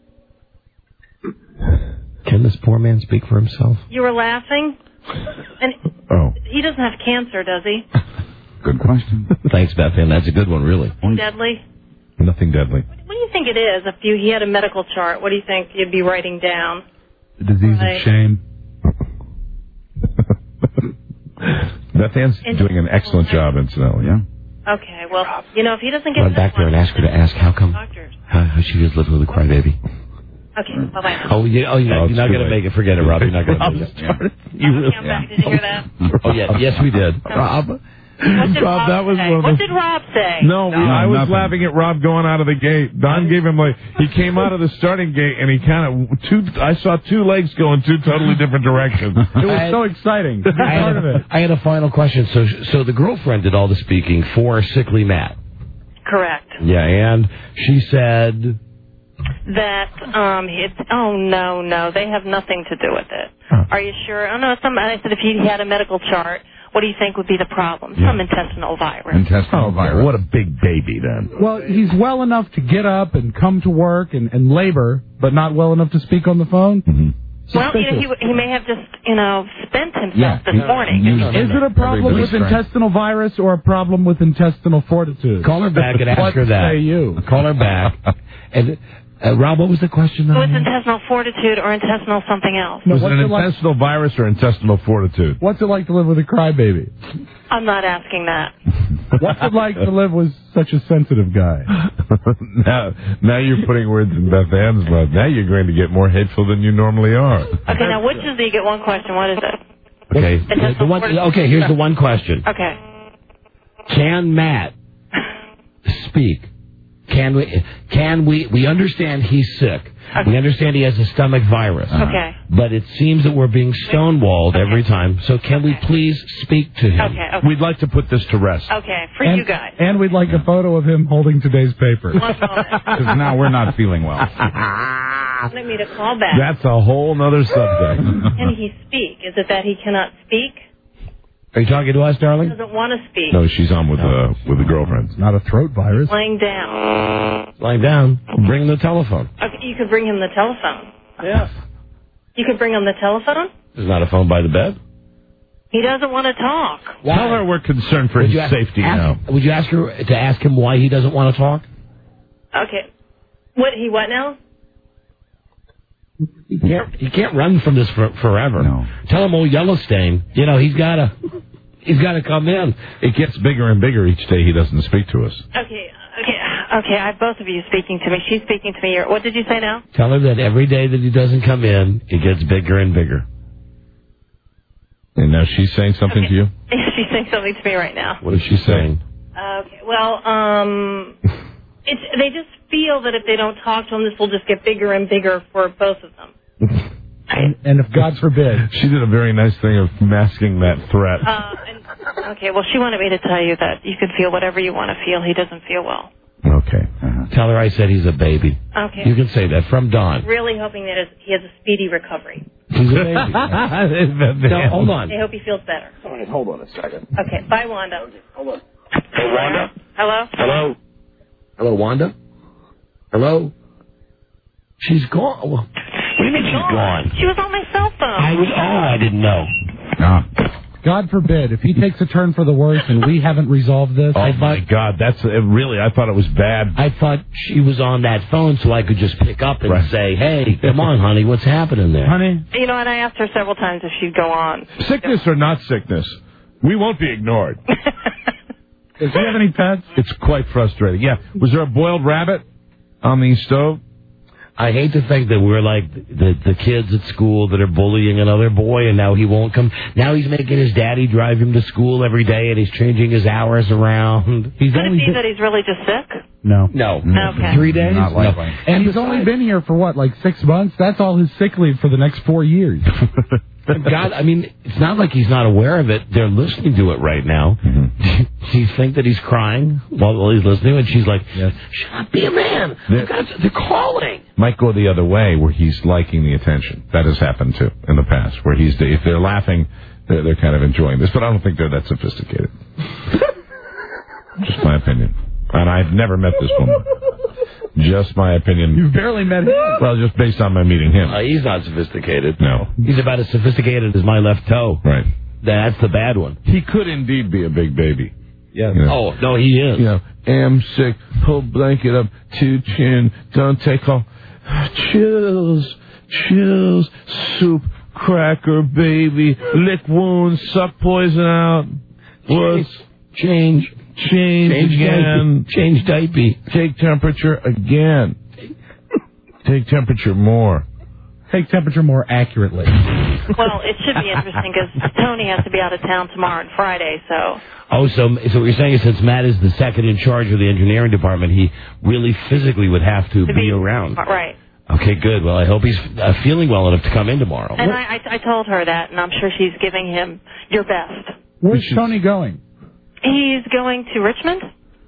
Speaker 14: Can this poor man speak for himself?
Speaker 22: You were laughing? And
Speaker 16: oh.
Speaker 22: He doesn't have cancer, does he?
Speaker 15: Good question.
Speaker 14: Thanks, Beth Ann. That's a good one, really.
Speaker 22: Deadly?
Speaker 16: Nothing deadly.
Speaker 22: What do you think it is? If you he had a medical chart, what do you think you'd be writing down?
Speaker 13: The disease
Speaker 22: Right.
Speaker 13: of shame.
Speaker 16: Beth Ann's doing an excellent job, incidentally. Yeah.
Speaker 22: Okay, well, you know, if he doesn't get
Speaker 14: Run back there and ask her to ask how come,
Speaker 22: doctors.
Speaker 14: how, how she is living with a crybaby.
Speaker 22: Okay, bye-bye.
Speaker 14: Oh, yeah, oh, yeah,
Speaker 16: Oh,
Speaker 14: you're
Speaker 16: it's
Speaker 14: not
Speaker 16: too
Speaker 14: going to
Speaker 16: late.
Speaker 14: make it. Forget it, Rob. You're not going to make it.
Speaker 16: Started.
Speaker 14: You really,
Speaker 22: Yeah. Did you hear that?
Speaker 14: Oh, yeah. Yes, we did. Rob.
Speaker 22: What did
Speaker 16: Rob,
Speaker 22: Rob,
Speaker 16: that was
Speaker 22: say?
Speaker 16: one of
Speaker 22: What
Speaker 16: the-
Speaker 22: did Rob say?
Speaker 16: No, we, I was
Speaker 15: nothing.
Speaker 16: laughing at Rob going out of the gate. Don gave him like he came out of the starting gate and he kind of two. I saw two legs go in two totally different directions.
Speaker 13: It was
Speaker 14: I-
Speaker 13: so exciting.
Speaker 14: I had,
Speaker 13: Part of
Speaker 14: a,
Speaker 13: it.
Speaker 14: I had a final question. So, so the girlfriend did all the speaking for Sickly Matt.
Speaker 22: Correct.
Speaker 14: Yeah, and she said,
Speaker 22: That, um, it's, oh, no, no, they have nothing to do with it.
Speaker 14: Huh.
Speaker 22: Are you sure? Oh, no, some, I said if he had a medical chart, what do you think would be the problem?
Speaker 15: Yeah.
Speaker 22: Some intestinal virus.
Speaker 15: Intestinal
Speaker 16: Oh,
Speaker 15: virus.
Speaker 16: what a big baby then.
Speaker 13: Well, he's well enough to get up and come to work and, and labor, but not well enough to speak on the phone.
Speaker 16: Mm-hmm.
Speaker 22: Well, you know, he, he may have just, you know, spent himself
Speaker 15: Yeah,
Speaker 22: this
Speaker 15: he-
Speaker 22: morning.
Speaker 15: you-
Speaker 13: Is it a problem
Speaker 15: Everybody's
Speaker 13: with
Speaker 15: trying.
Speaker 13: intestinal virus or a problem with intestinal fortitude?
Speaker 14: call her back and ask
Speaker 13: What
Speaker 14: her that.
Speaker 13: say you?
Speaker 14: Call her back. And uh, Rob, what was the question?
Speaker 22: So
Speaker 14: now?
Speaker 22: it's intestinal fortitude or intestinal something else?
Speaker 13: No,
Speaker 16: Was it
Speaker 13: what's
Speaker 16: an
Speaker 13: it like-
Speaker 16: intestinal virus or intestinal fortitude?
Speaker 13: What's it like to live with a crybaby?
Speaker 22: I'm not asking that.
Speaker 13: What's it like to live with such a sensitive guy?
Speaker 16: now, now you're putting words in Beth Ann's mouth. Now you're going to get more hateful than you normally are.
Speaker 22: Okay, now which is the, you get one question, what is it?
Speaker 14: Okay.
Speaker 22: Intestinal
Speaker 14: The one,
Speaker 22: fortitude.
Speaker 14: okay, here's the one question.
Speaker 22: Okay.
Speaker 14: Can Matt speak? Can we? Can we? We understand he's sick.
Speaker 22: Okay.
Speaker 14: We understand he has a stomach virus.
Speaker 22: Okay.
Speaker 14: But it seems that we're being stonewalled
Speaker 22: Okay.
Speaker 14: every time. So can we please speak to him?
Speaker 22: Okay, okay.
Speaker 16: We'd like to put this to rest.
Speaker 22: Okay, for
Speaker 13: and,
Speaker 22: you guys.
Speaker 13: And we'd like a photo of him holding today's paper.
Speaker 22: One moment.
Speaker 15: Because now we're not feeling well.
Speaker 22: Wanted me to call back.
Speaker 16: That's a whole nother subject.
Speaker 22: Can he speak? Is it that he cannot speak?
Speaker 14: Are you talking to us, darling?
Speaker 22: Doesn't want to speak.
Speaker 16: No, she's on with uh, with the girlfriend.
Speaker 10: Not a throat virus.
Speaker 22: Laying down.
Speaker 14: Lying down. Bring the telephone.
Speaker 22: Okay, you could bring him the telephone.
Speaker 14: Yeah.
Speaker 22: You could bring him the telephone?
Speaker 14: There's not a phone by the bed.
Speaker 22: He doesn't want to talk.
Speaker 14: Why?
Speaker 16: Tell her we're concerned for
Speaker 14: Would
Speaker 16: his
Speaker 14: you ask-
Speaker 16: safety
Speaker 14: ask-
Speaker 16: now.
Speaker 14: Would you ask her to ask him why he doesn't want to talk?
Speaker 22: Okay. What, he what now?
Speaker 14: He can't. He can't run from this for, forever. No. Tell him old Yellowstain. You know he's gotta. He's gotta come in.
Speaker 16: It gets bigger and bigger each day he doesn't speak to us.
Speaker 22: Okay, okay, okay, I have both of you speaking to me. She's speaking to me. You're- What did you say now?
Speaker 14: Tell him that every day that he doesn't come in, it gets bigger and bigger.
Speaker 16: And now she's saying something to you?
Speaker 22: She's saying something to me right now.
Speaker 14: What is she saying?
Speaker 22: Okay, well, um, it's they just feel that if they don't talk to him, this will just get bigger and bigger for both of them.
Speaker 10: And, and if God forbid.
Speaker 16: She did a very nice thing of masking that threat.
Speaker 22: Uh, and, okay, well, she wanted me to tell you that you can feel whatever you want to feel. He doesn't feel well.
Speaker 16: Okay.
Speaker 14: Uh-huh. Tell her I said he's a baby.
Speaker 22: Okay.
Speaker 14: You can say that from Don.
Speaker 22: Really hoping that he has a speedy recovery.
Speaker 14: He's a baby. No, hold on.
Speaker 22: I hope he feels better.
Speaker 17: All right, hold on a second.
Speaker 22: Okay, bye, Wanda.
Speaker 17: Hold on.
Speaker 22: Hey, Wanda. Hello?
Speaker 14: Hello? Hello, Wanda? Hello? She's gone. Well, what do you mean she's gone?
Speaker 22: She was on my cell phone.
Speaker 14: I was. Oh, I didn't know.
Speaker 10: Ah. God forbid, if he takes a turn for the worse and we haven't resolved this.
Speaker 16: Oh, my God. That's uh, really, I thought it was bad.
Speaker 14: I thought she was on that phone so I could just pick up and
Speaker 16: Right.
Speaker 14: say, hey, come on, honey, what's happening there?
Speaker 10: Honey?
Speaker 22: You know, and I asked her several times if she'd go on.
Speaker 16: Sickness or not sickness, we won't be ignored.
Speaker 10: Does he have any pets?
Speaker 16: It's quite frustrating. Yeah. Was there a boiled rabbit on the stove?
Speaker 14: I hate to think that we're like the the kids at school that are bullying another boy, and now he won't come. Now he's making his daddy drive him to school every day, and he's changing his hours around. He's
Speaker 22: Could it
Speaker 14: only
Speaker 22: be
Speaker 14: been-
Speaker 22: that he's really just sick?
Speaker 10: No.
Speaker 14: No.
Speaker 22: Okay.
Speaker 14: Three days?
Speaker 10: Not likely.
Speaker 14: No.
Speaker 10: And he's only been here for what, like six months? That's all his sick leave for the next four years.
Speaker 14: God, I mean, it's not like he's not aware of it. They're listening to it right now.
Speaker 16: Mm-hmm.
Speaker 14: Do you think that he's crying while, while he's listening? And she's like,
Speaker 10: Yes.
Speaker 14: shut up, be a man.
Speaker 16: They're-
Speaker 14: God, they're calling.
Speaker 16: Might go the other way where he's liking the attention. That has happened too in the past, where he's if they're laughing, they're, they're kind of enjoying this. But I don't think they're that sophisticated. Just my opinion. And I've never met this woman. Just my opinion.
Speaker 10: You've barely met him.
Speaker 16: Well, just based on my meeting him.
Speaker 14: Uh, he's not sophisticated.
Speaker 16: No.
Speaker 14: He's about as sophisticated as my left toe.
Speaker 16: Right.
Speaker 14: That's the bad one.
Speaker 16: He could indeed be a big baby.
Speaker 10: Yes.
Speaker 16: You know,
Speaker 14: Oh, no, he is.
Speaker 16: you know, am sick, pull blanket up to chin, don't take off. Chills, chills, soup, cracker, baby, lick wounds, suck poison out. Was
Speaker 14: Change.
Speaker 16: change,
Speaker 14: Change
Speaker 16: again.
Speaker 14: diaper. Change diaper.
Speaker 16: Take temperature again. Take temperature more.
Speaker 10: Take temperature more accurately.
Speaker 22: Well, it should be interesting because Tony has to be out of town tomorrow and Friday, so...
Speaker 14: Oh, so, so what you're saying is since Matt is the second in charge of the engineering department, he really physically would have to,
Speaker 22: To
Speaker 14: be,
Speaker 22: be-
Speaker 14: around.
Speaker 22: Right.
Speaker 14: Okay, good. Well, I hope he's uh, feeling well enough to come in tomorrow.
Speaker 22: And I, I, I told her that, and I'm sure she's giving him your best.
Speaker 10: Where's Tony going?
Speaker 22: He's going to Richmond?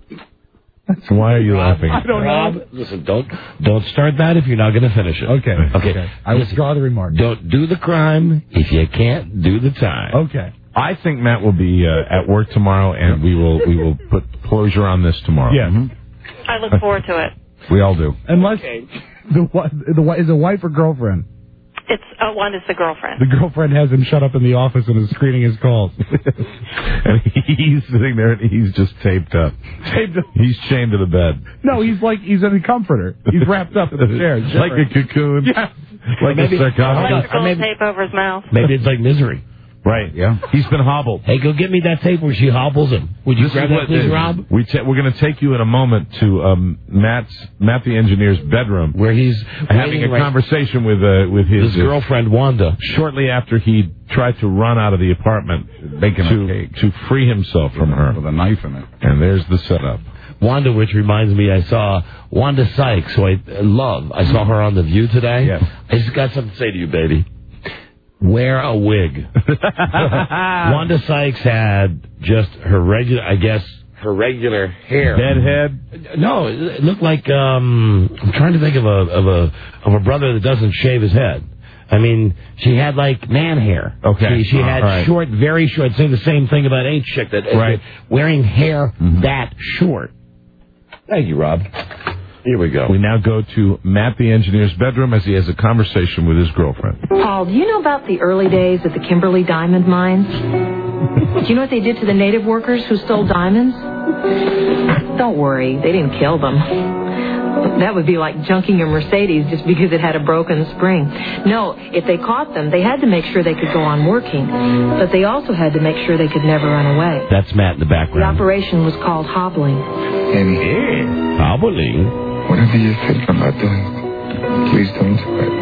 Speaker 16: Why are you laughing?
Speaker 10: I don't
Speaker 14: Rob,
Speaker 10: know.
Speaker 14: listen, don't don't start that if you're not going to finish it.
Speaker 10: Okay.
Speaker 14: Okay.
Speaker 10: I withdraw the remark.
Speaker 14: Don't do the crime if you can't do the time.
Speaker 10: Okay.
Speaker 16: I think Matt will be uh, at work tomorrow, and we will we will put closure on this tomorrow.
Speaker 10: Yes.
Speaker 22: I look forward to it.
Speaker 16: We all do.
Speaker 10: Unless the wi- the wi- is a wife or girlfriend.
Speaker 22: It's uh, one is the girlfriend.
Speaker 10: The girlfriend has him shut up in the office and is screening his calls.
Speaker 16: And he's sitting there, and he's just taped up.
Speaker 10: Taped up.
Speaker 16: He's chained to the bed.
Speaker 10: No, he's like he's in a comforter. He's wrapped up in the chair,
Speaker 16: Like a cocoon.
Speaker 10: Yeah.
Speaker 16: Like
Speaker 14: Maybe-
Speaker 16: a sarcophagus.
Speaker 22: Electrical
Speaker 14: maybe-
Speaker 22: tape over his mouth.
Speaker 14: Maybe it's like Misery.
Speaker 16: Right, yeah. He's been hobbled.
Speaker 14: Hey, go get me that tape where she hobbles him. Would you
Speaker 16: This
Speaker 14: grab
Speaker 16: is
Speaker 14: that,
Speaker 16: what
Speaker 14: please,
Speaker 16: the-
Speaker 14: Rob?
Speaker 16: We ta- we're going to take you in a moment to um, Matt's Matt the engineer's bedroom,
Speaker 14: Where he's
Speaker 16: having a
Speaker 14: waiting right-
Speaker 16: conversation with uh, with his,
Speaker 14: his girlfriend, Wanda.
Speaker 16: shortly after he tried to run out of the apartment
Speaker 15: Baking a
Speaker 16: to
Speaker 15: cake.
Speaker 16: to free himself from her.
Speaker 15: With a knife in it.
Speaker 16: And there's the setup.
Speaker 14: Wanda, which reminds me, I saw Wanda Sykes, who I love. I saw her on The View today.
Speaker 16: Yes.
Speaker 14: I just got something to say to you, baby. Wear a wig. Wanda Sykes had just her regular, I guess, her regular hair.
Speaker 16: Dead head?
Speaker 14: No, it looked like, um, I'm trying to think of a, of a, of a brother that doesn't shave his head. I mean, she had like man hair.
Speaker 16: Okay.
Speaker 14: She, she had
Speaker 16: right.
Speaker 14: short, very short. Say the same thing about Ain't Chick. That
Speaker 16: Right.
Speaker 14: wearing hair
Speaker 16: Mm-hmm.
Speaker 14: that short. Thank you, Rob. Here we go.
Speaker 16: We now go to Matt the engineer's bedroom as he has a conversation with his girlfriend.
Speaker 5: Paul, do you know about the early days at the Kimberly Diamond Mines? Do you know what they did to the native workers who stole diamonds? Don't worry, they didn't kill them. That would be like junking a Mercedes just because it had a broken spring. No, if they caught them, they had to make sure they could go on working. But they also had to make sure they could never run away.
Speaker 14: That's Matt in the
Speaker 5: The
Speaker 14: background.
Speaker 5: operation was called hobbling.
Speaker 11: Annie,
Speaker 14: Yeah. Hobbling.
Speaker 11: whatever you're thinking about doing, please don't do it.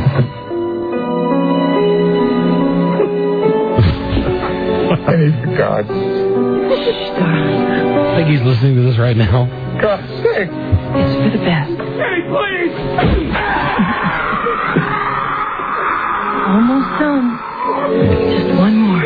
Speaker 11: Annie, for God's
Speaker 5: Shh, darling.
Speaker 14: I think he's listening to this right now.
Speaker 11: God's sake.
Speaker 5: It's for the best.
Speaker 11: Annie, please.
Speaker 5: Almost done. Just one more.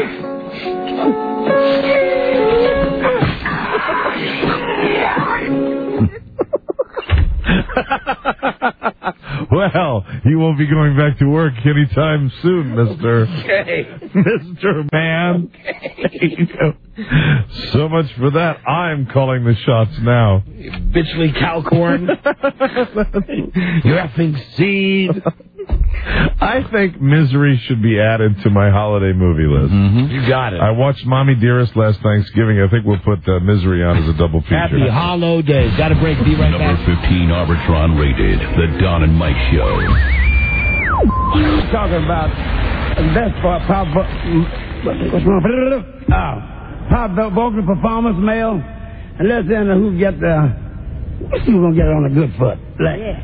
Speaker 16: Well, you won't be going back to work anytime soon, Mister
Speaker 14: Okay.
Speaker 16: Mister Man.
Speaker 14: Okay.
Speaker 16: So much for that. I'm calling the shots now.
Speaker 14: Bitchley Calcorn. You effing seed.
Speaker 16: I think Misery should be added to my holiday movie list.
Speaker 14: Mm-hmm. You got it.
Speaker 16: I watched Mommy Dearest last Thanksgiving. I think we'll put uh, Misery on as a double feature.
Speaker 14: Happy Hollow Days. Got a break. Be right
Speaker 1: Number
Speaker 14: back.
Speaker 1: fifteen Arbitron rated The Don and Mike Show.
Speaker 19: We're talking about the best part, pop, what's wrong? Oh, pop vocal performance male, and let's then who get the, who's gonna get it on a good foot? Like, yeah.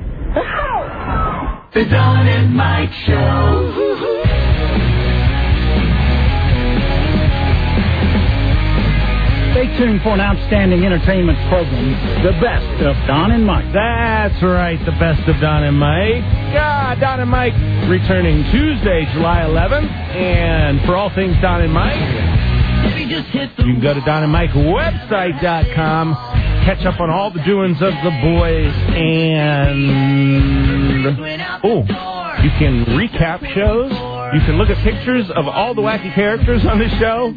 Speaker 9: The Don and Mike Show.
Speaker 19: Stay tuned for an outstanding entertainment program, the best of Don and Mike.
Speaker 13: That's right, the best of Don and Mike. Yeah, Don and Mike returning Tuesday, July eleventh. And for all things Don and Mike, you can go to don and mike website dot com, catch up on all the doings of the boys, and oh, you can recap shows. You can look at pictures of all the wacky characters on the show.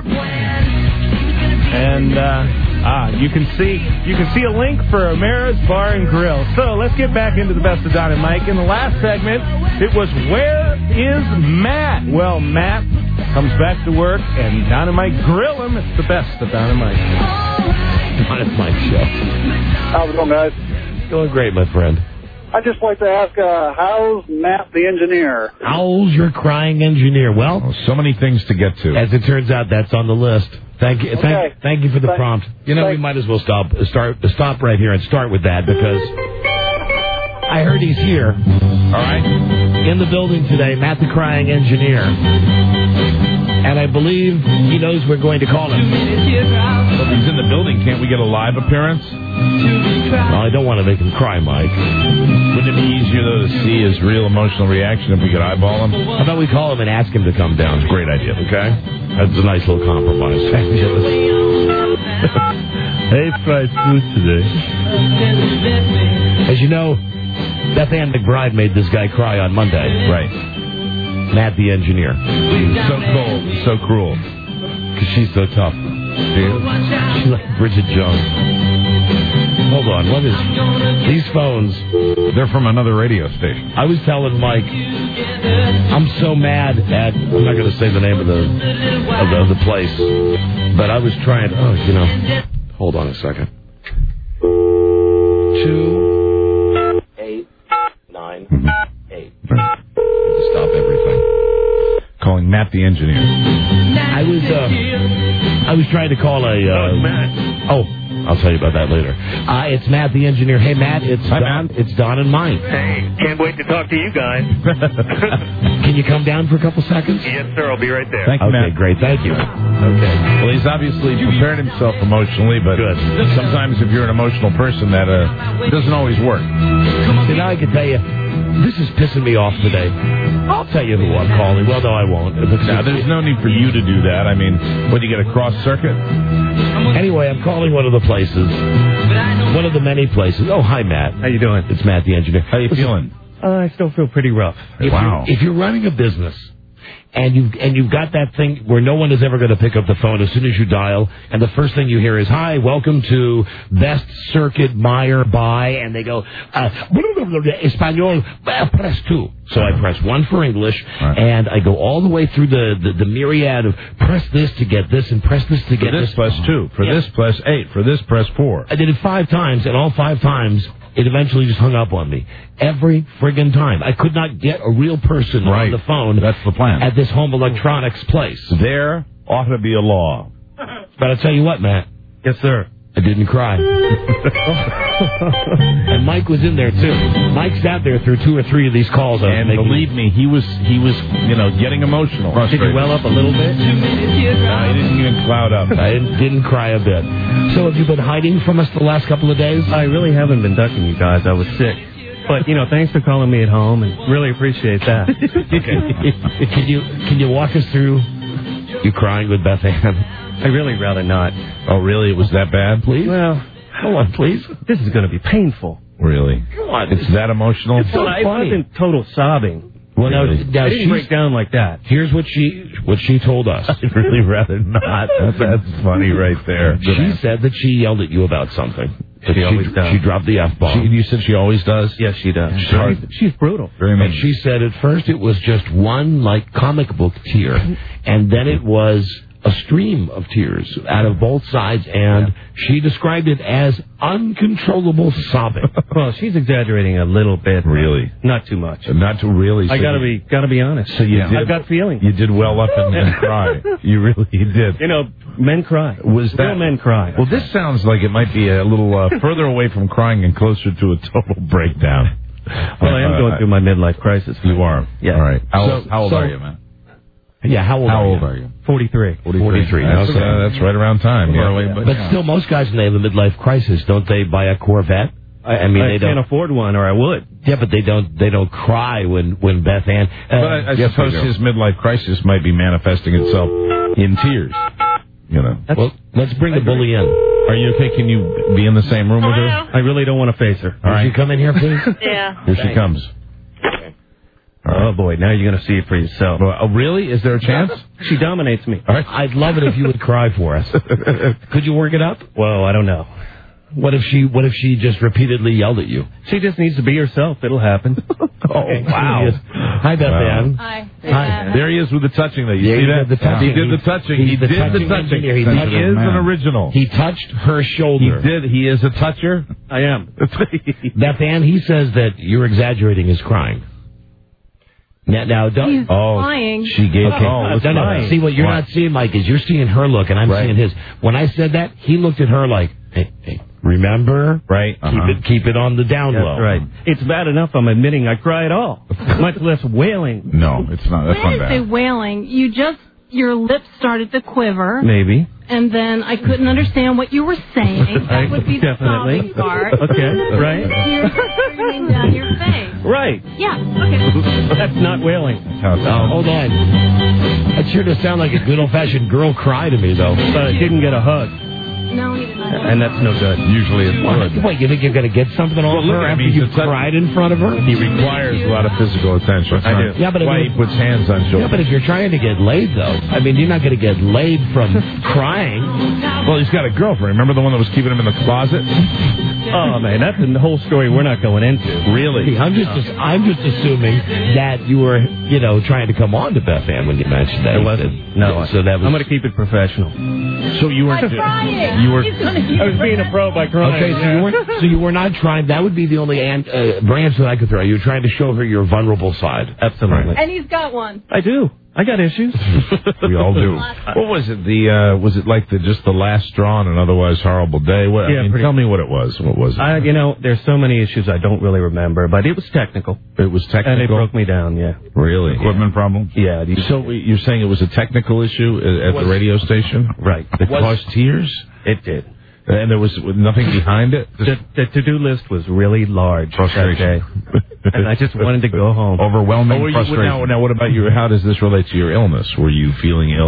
Speaker 13: And uh, ah, you can see you can see a link for Amara's Bar and Grill. So let's get back into the best of Don and Mike. In the last segment, it was Where is Matt? Well, Matt comes back to work, and Don and Mike grill him. It's the best of Don and Mike.
Speaker 14: Don and Mike Show.
Speaker 20: How's it going, guys?
Speaker 14: Going great, my friend.
Speaker 20: I'd just like to ask, uh, how's Matt the engineer?
Speaker 14: How's your crying engineer? Well,
Speaker 16: oh, so many things to get to.
Speaker 14: As it turns out, that's on the list. Thank you.
Speaker 20: Okay.
Speaker 14: Thank, thank you for the
Speaker 20: Thank,
Speaker 14: prompt. You know,
Speaker 20: thank,
Speaker 14: we might as well stop start stop right here and start with that because I heard he's here. All right, in the building today, Matt the crying engineer, and I believe he knows we're going to call him.
Speaker 16: Well, if he's in the building, can't we get a live appearance?
Speaker 14: Well, I don't want to make him cry, Mike.
Speaker 16: Wouldn't it be easier, though, to see his real emotional reaction if we could eyeball him?
Speaker 14: How about we call him and ask him to come down?
Speaker 16: Great idea.
Speaker 14: Okay? That's a nice little compromise.
Speaker 13: Hey, fried food today.
Speaker 14: As you know, Beth Ann McBride made this guy cry on Monday.
Speaker 16: Right.
Speaker 14: Matt the engineer.
Speaker 16: So cold, so cruel.
Speaker 14: Because she's so tough. She's like Bridget Jones. Hold on, what is... These phones...
Speaker 16: They're from another radio station.
Speaker 14: I was telling Mike, I'm so mad at... I'm not going to say the name of the, of the of the place, but I was trying... Oh, you know... Hold on a second. Two... Eight... Nine... Eight. To stop everything.
Speaker 16: Calling Matt the engineer.
Speaker 14: I was, uh... I was trying to call a... Uh,
Speaker 16: oh, Matt.
Speaker 14: Oh... I'll tell you about that later. Uh, it's Matt the engineer. Hey, Matt, it's
Speaker 16: Hi,
Speaker 14: Don.
Speaker 16: Matt.
Speaker 14: It's Don and Mike.
Speaker 3: Hey, can't wait to talk to you guys.
Speaker 14: Can you come down for a couple seconds?
Speaker 3: Yes, sir. I'll be right there.
Speaker 16: Thank you,
Speaker 14: Okay,
Speaker 16: Matt.
Speaker 14: great. Thank you.
Speaker 16: Okay. Well, he's obviously prepared himself emotionally, but
Speaker 14: Good.
Speaker 16: sometimes if you're an emotional person, that uh, doesn't always work.
Speaker 14: See, now I can tell you, this is pissing me off today. I'll tell you who I'm calling. Well, no, I won't.
Speaker 16: Now, there's no need for you to do that. I mean, what, you get a cross circuit?
Speaker 14: Anyway, I'm calling one of the places. One of the many places. Oh, hi, Matt.
Speaker 3: How you doing?
Speaker 14: It's Matt the engineer.
Speaker 16: How you
Speaker 14: Listen,
Speaker 16: feeling?
Speaker 4: Uh, I still feel pretty rough.
Speaker 14: If
Speaker 15: Wow.
Speaker 14: You're, if you're running a business and you've, and you've got that thing where no one is ever going to pick up the phone as soon as you dial, and the first thing you hear is, hi, welcome to Best Circuit Meyer Buy, and they go, uh, Espanol, uh, press two. So I press one for English,
Speaker 16: Right.
Speaker 14: and I go all the way through the, the, the myriad of press this to get this, and press this to get
Speaker 16: For this,
Speaker 14: this.
Speaker 16: press two. For
Speaker 14: Yeah.
Speaker 16: this, press eight. For this, press four.
Speaker 14: I did it five times, and all five times, it eventually just hung up on me. Every friggin' time. I could not get a real person
Speaker 16: Right.
Speaker 14: on the phone.
Speaker 16: That's the plan.
Speaker 14: At this home electronics place.
Speaker 16: There ought to be a law.
Speaker 14: But I'll tell you what, Matt.
Speaker 4: Yes, sir.
Speaker 14: I didn't cry. And Mike was in there, too. Mike sat there through two or three of these calls. I was
Speaker 16: And
Speaker 14: making.
Speaker 16: believe me, he was, he was, you know, getting emotional.
Speaker 4: Did you well up a little bit?
Speaker 16: No, he didn't even cloud up.
Speaker 14: I didn't, didn't cry a bit. So have you been hiding from us the last couple of days?
Speaker 4: I really haven't been ducking you guys. I was sick. But, you know, thanks for calling me at home, and really appreciate that.
Speaker 14: Okay. Can you can you walk us through you crying with Beth Ann?
Speaker 4: I really rather not.
Speaker 16: Oh, really? It was that bad?
Speaker 14: Please?
Speaker 4: Well,
Speaker 14: Come on, please.
Speaker 4: this is going to be painful.
Speaker 16: Really?
Speaker 14: Come on.
Speaker 16: It's that emotional?
Speaker 14: It's so
Speaker 4: Well, it
Speaker 14: funny.
Speaker 4: wasn't total sobbing.
Speaker 14: Well, now,
Speaker 16: Really?
Speaker 14: now
Speaker 4: I didn't
Speaker 14: she's-
Speaker 4: break down like that.
Speaker 14: Here's what she what she told us.
Speaker 16: I'd really rather not. That's funny right there.
Speaker 14: She said that she yelled at you about something. That
Speaker 4: She always does.
Speaker 14: She dropped the F bomb.
Speaker 16: She, you said she always does?
Speaker 4: Yes, she does.
Speaker 16: She's hard.
Speaker 4: She's brutal.
Speaker 16: Very
Speaker 14: And
Speaker 16: mean.
Speaker 14: she said at first it was just one, like, comic book tear. And then it was a stream of tears out of both sides. And she described it as uncontrollable sobbing.
Speaker 4: Well, she's exaggerating a little bit.
Speaker 16: Really?
Speaker 4: Not too much.
Speaker 16: Not to really.
Speaker 4: I
Speaker 16: so
Speaker 4: gotta
Speaker 16: you-
Speaker 4: be, gotta be honest.
Speaker 16: So you
Speaker 4: I've
Speaker 16: did-
Speaker 4: got feelings.
Speaker 16: You did well up and, and cry. You really you did.
Speaker 4: You know, men cry.
Speaker 16: Was that
Speaker 4: Real men cry.
Speaker 16: Well, this sounds like it might be a little uh, further away from crying and closer to a total breakdown.
Speaker 4: Well, I am
Speaker 16: Uh,
Speaker 4: going through my midlife crisis.
Speaker 16: You are.
Speaker 4: Yeah.
Speaker 16: All right. How,
Speaker 14: So-
Speaker 16: how old
Speaker 14: so-
Speaker 16: are you, man?
Speaker 14: Yeah, how old
Speaker 16: How
Speaker 14: are
Speaker 16: old
Speaker 14: you?
Speaker 16: are you?
Speaker 4: forty-three.
Speaker 16: forty-three.
Speaker 14: Okay.
Speaker 16: That's, uh, that's right around time. Yeah.
Speaker 14: Well, but
Speaker 16: yeah.
Speaker 14: still, most guys, when they have a midlife crisis, don't they buy a Corvette? I, I mean,
Speaker 4: I
Speaker 14: they
Speaker 4: can't
Speaker 14: don't.
Speaker 4: afford one, or I would.
Speaker 14: Yeah, but they don't. They don't cry when when Beth Ann. Uh,
Speaker 16: But I, I
Speaker 14: yes,
Speaker 16: suppose
Speaker 14: they do.
Speaker 16: his midlife crisis might be manifesting itself in tears. You know.
Speaker 14: Well, let's bring the bully in.
Speaker 16: Are you okay? Can you be in the same room with her?
Speaker 4: I really don't want to face her.
Speaker 16: All
Speaker 14: Would
Speaker 16: right.
Speaker 14: you come in here, please?
Speaker 22: Yeah.
Speaker 16: Here she comes.
Speaker 4: Oh boy, now you're going to see it for yourself.
Speaker 16: Well, oh, really? Is there a chance?
Speaker 4: She dominates me.
Speaker 14: All right. I'd love it if you would cry for us. Could you work it up?
Speaker 4: Well, I don't know.
Speaker 14: What if she? What if she just repeatedly yelled at you?
Speaker 4: She just needs to be herself. It'll happen.
Speaker 14: Oh wow! Hi, Beth
Speaker 16: Wow.
Speaker 14: Ann.
Speaker 5: Hi.
Speaker 14: Hi.
Speaker 16: There he is with the touching. That you
Speaker 14: Yeah,
Speaker 16: see
Speaker 14: he
Speaker 16: that?
Speaker 14: did the touching.
Speaker 16: He did the
Speaker 14: He-
Speaker 16: touching.
Speaker 14: he's
Speaker 16: He
Speaker 14: the
Speaker 16: did the
Speaker 14: touching
Speaker 16: touching.
Speaker 14: engineer. He
Speaker 16: He
Speaker 14: touched
Speaker 16: is
Speaker 14: her.
Speaker 16: an original.
Speaker 14: He touched her
Speaker 16: He
Speaker 14: shoulder.
Speaker 16: did. He is a toucher.
Speaker 4: I am.
Speaker 14: Beth Ann, he says that you're exaggerating his crying. Now, now don't.
Speaker 5: He's
Speaker 16: Oh,
Speaker 5: lying.
Speaker 16: she gave.
Speaker 14: Okay.
Speaker 16: Oh,
Speaker 14: no, no, no. See, what you're
Speaker 16: What?
Speaker 14: not seeing, Mike, is you're seeing her look, and I'm
Speaker 16: Right.
Speaker 14: seeing his. When I said that, he looked at her like, hey, hey, remember?
Speaker 16: Right.
Speaker 14: Keep
Speaker 16: Uh-huh.
Speaker 14: it, keep it on the down
Speaker 4: That's
Speaker 14: low.
Speaker 4: right. It's bad enough I'm admitting I cry at all, much less wailing.
Speaker 16: No, it's not. That's
Speaker 5: I
Speaker 16: not
Speaker 5: didn't say
Speaker 16: bad.
Speaker 5: wailing. You just, your lips started to quiver,
Speaker 4: Maybe.
Speaker 5: and then I couldn't understand what you were saying. That would be the
Speaker 4: Definitely.
Speaker 5: sobbing part.
Speaker 4: Okay, right?
Speaker 5: Tears streaming down your face.
Speaker 4: Right.
Speaker 5: Yeah, okay.
Speaker 4: That's not wailing.
Speaker 16: How it
Speaker 14: Oh,
Speaker 16: sounds.
Speaker 14: hold on. That sure does sound like a good old-fashioned girl cry to me, though.
Speaker 4: But I didn't get a hug,
Speaker 5: No, he did not.
Speaker 4: and that's no good.
Speaker 16: Usually it's
Speaker 14: What?
Speaker 16: good.
Speaker 14: What, you think you're going to get something off
Speaker 16: Well, look
Speaker 14: her
Speaker 16: at
Speaker 14: after
Speaker 16: him. He's
Speaker 14: you've
Speaker 16: a touch-
Speaker 14: cried in front of her?
Speaker 16: He requires a lot of physical attention.
Speaker 4: I do.
Speaker 14: Yeah, but
Speaker 16: That's why
Speaker 14: if-
Speaker 16: he puts hands on
Speaker 14: Yeah,
Speaker 16: shoulders.
Speaker 14: but if you're trying to get laid, though, I mean, you're not going to get laid from crying.
Speaker 16: Well, he's got a girlfriend. Remember the one that was keeping him in the closet?
Speaker 4: Oh man, that's the whole story we're not going into.
Speaker 16: Really?
Speaker 14: I'm just, I'm just assuming that you were, you know, trying to come on to Beth Ann when you mentioned that.
Speaker 4: It wasn't. No,
Speaker 14: So that was.
Speaker 4: I'm going to keep it professional.
Speaker 16: So you were.
Speaker 5: By crying.
Speaker 16: You were.
Speaker 5: He's gonna keep
Speaker 4: I was being a pro by crying.
Speaker 14: Okay, so you weren't. So you were not trying. That would be the only an, uh, branch that I could throw. You were trying to show her your vulnerable side.
Speaker 4: Absolutely.
Speaker 5: And he's got one.
Speaker 4: I do. I got issues.
Speaker 16: We all do. What was it? The uh, was it like the just the last straw on an otherwise horrible day? What,
Speaker 4: Yeah,
Speaker 16: I mean,
Speaker 4: pretty-
Speaker 16: tell me what it was. What was it?
Speaker 4: I, you know, there's so many issues I don't really remember, but it was technical.
Speaker 16: It was technical.
Speaker 4: And it broke me down, yeah.
Speaker 16: Really? Equipment problem?
Speaker 4: Yeah. you-
Speaker 16: So you're saying it was a technical issue at at the radio station?
Speaker 4: Right.
Speaker 16: That
Speaker 14: Was-
Speaker 16: caused tears?
Speaker 4: It did.
Speaker 16: And there was nothing behind it?
Speaker 4: The, the to-do list was really large that
Speaker 16: Frustration.
Speaker 4: day. And I just wanted to go home.
Speaker 16: Overwhelming
Speaker 15: Oh, were you-
Speaker 16: frustration.
Speaker 15: now- now what about you? How does this relate to your illness? Were you feeling ill?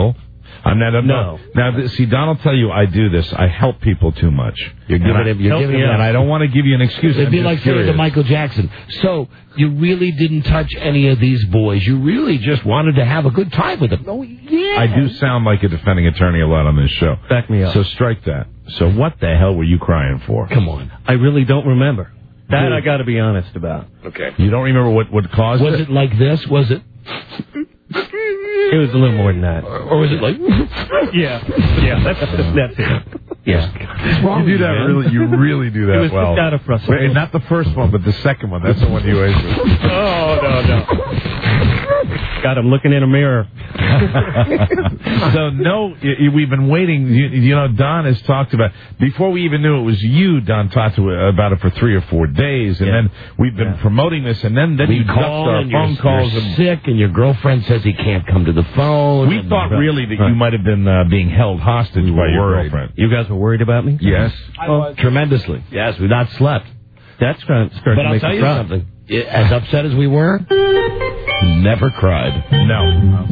Speaker 16: I'm not. I'm
Speaker 4: No.
Speaker 16: Now, th- see, Don will tell you I do this. I help people too much.
Speaker 14: You're giving
Speaker 16: and I,
Speaker 14: him. You're
Speaker 16: help
Speaker 14: giving
Speaker 16: me
Speaker 14: him.
Speaker 16: out. And I don't want to give you an excuse.
Speaker 14: It'd
Speaker 16: I'm
Speaker 14: be
Speaker 16: just
Speaker 14: like saying
Speaker 16: curious.
Speaker 14: to Michael Jackson, so you really didn't touch any of these boys. You really just wanted to have a good time with them. Oh, yeah.
Speaker 16: I do sound like a defending attorney a lot on this show.
Speaker 4: Back me up.
Speaker 16: So strike that. So what the hell were you crying for?
Speaker 14: Come on.
Speaker 4: I really don't remember. That
Speaker 14: Dude.
Speaker 4: I got to be honest about.
Speaker 14: Okay.
Speaker 16: You don't remember what, what caused
Speaker 14: Was
Speaker 16: it?
Speaker 14: it like this? Was it?
Speaker 4: It was a little more than that.
Speaker 14: Or was it like?
Speaker 4: Yeah. Yeah. That's, that's it. Yeah.
Speaker 16: You do that really. You really do that
Speaker 4: It was
Speaker 16: well.
Speaker 4: just out of frustration.
Speaker 16: Wait, not the first one, but the second one. That's the one you always do.
Speaker 4: Oh, no, no. Got him looking in a mirror.
Speaker 16: So, no, y- y- we've been waiting. You, you know, Don has talked about, before we even knew it was you, Don talked to, about it for three or four days, and
Speaker 14: Yeah.
Speaker 16: then we've been
Speaker 4: Yeah.
Speaker 16: promoting this, and then, then
Speaker 14: We
Speaker 16: you ducked
Speaker 14: call
Speaker 16: our
Speaker 14: and
Speaker 16: phone
Speaker 14: you're,
Speaker 16: calls.
Speaker 14: you're
Speaker 16: and
Speaker 14: sick, and your girlfriend says he can't come to the phone.
Speaker 16: we
Speaker 14: and-
Speaker 16: thought really that you might have been uh, being held hostage by your
Speaker 4: worried.
Speaker 16: girlfriend.
Speaker 4: You guys were worried about me?
Speaker 16: Yes.
Speaker 14: Oh, tremendously. Yes, we've not slept.
Speaker 4: That's starting
Speaker 14: But
Speaker 4: to
Speaker 14: I'll
Speaker 4: make
Speaker 14: tell
Speaker 4: me
Speaker 14: you
Speaker 4: cry.
Speaker 14: something. As upset as we were, never cried.
Speaker 16: No.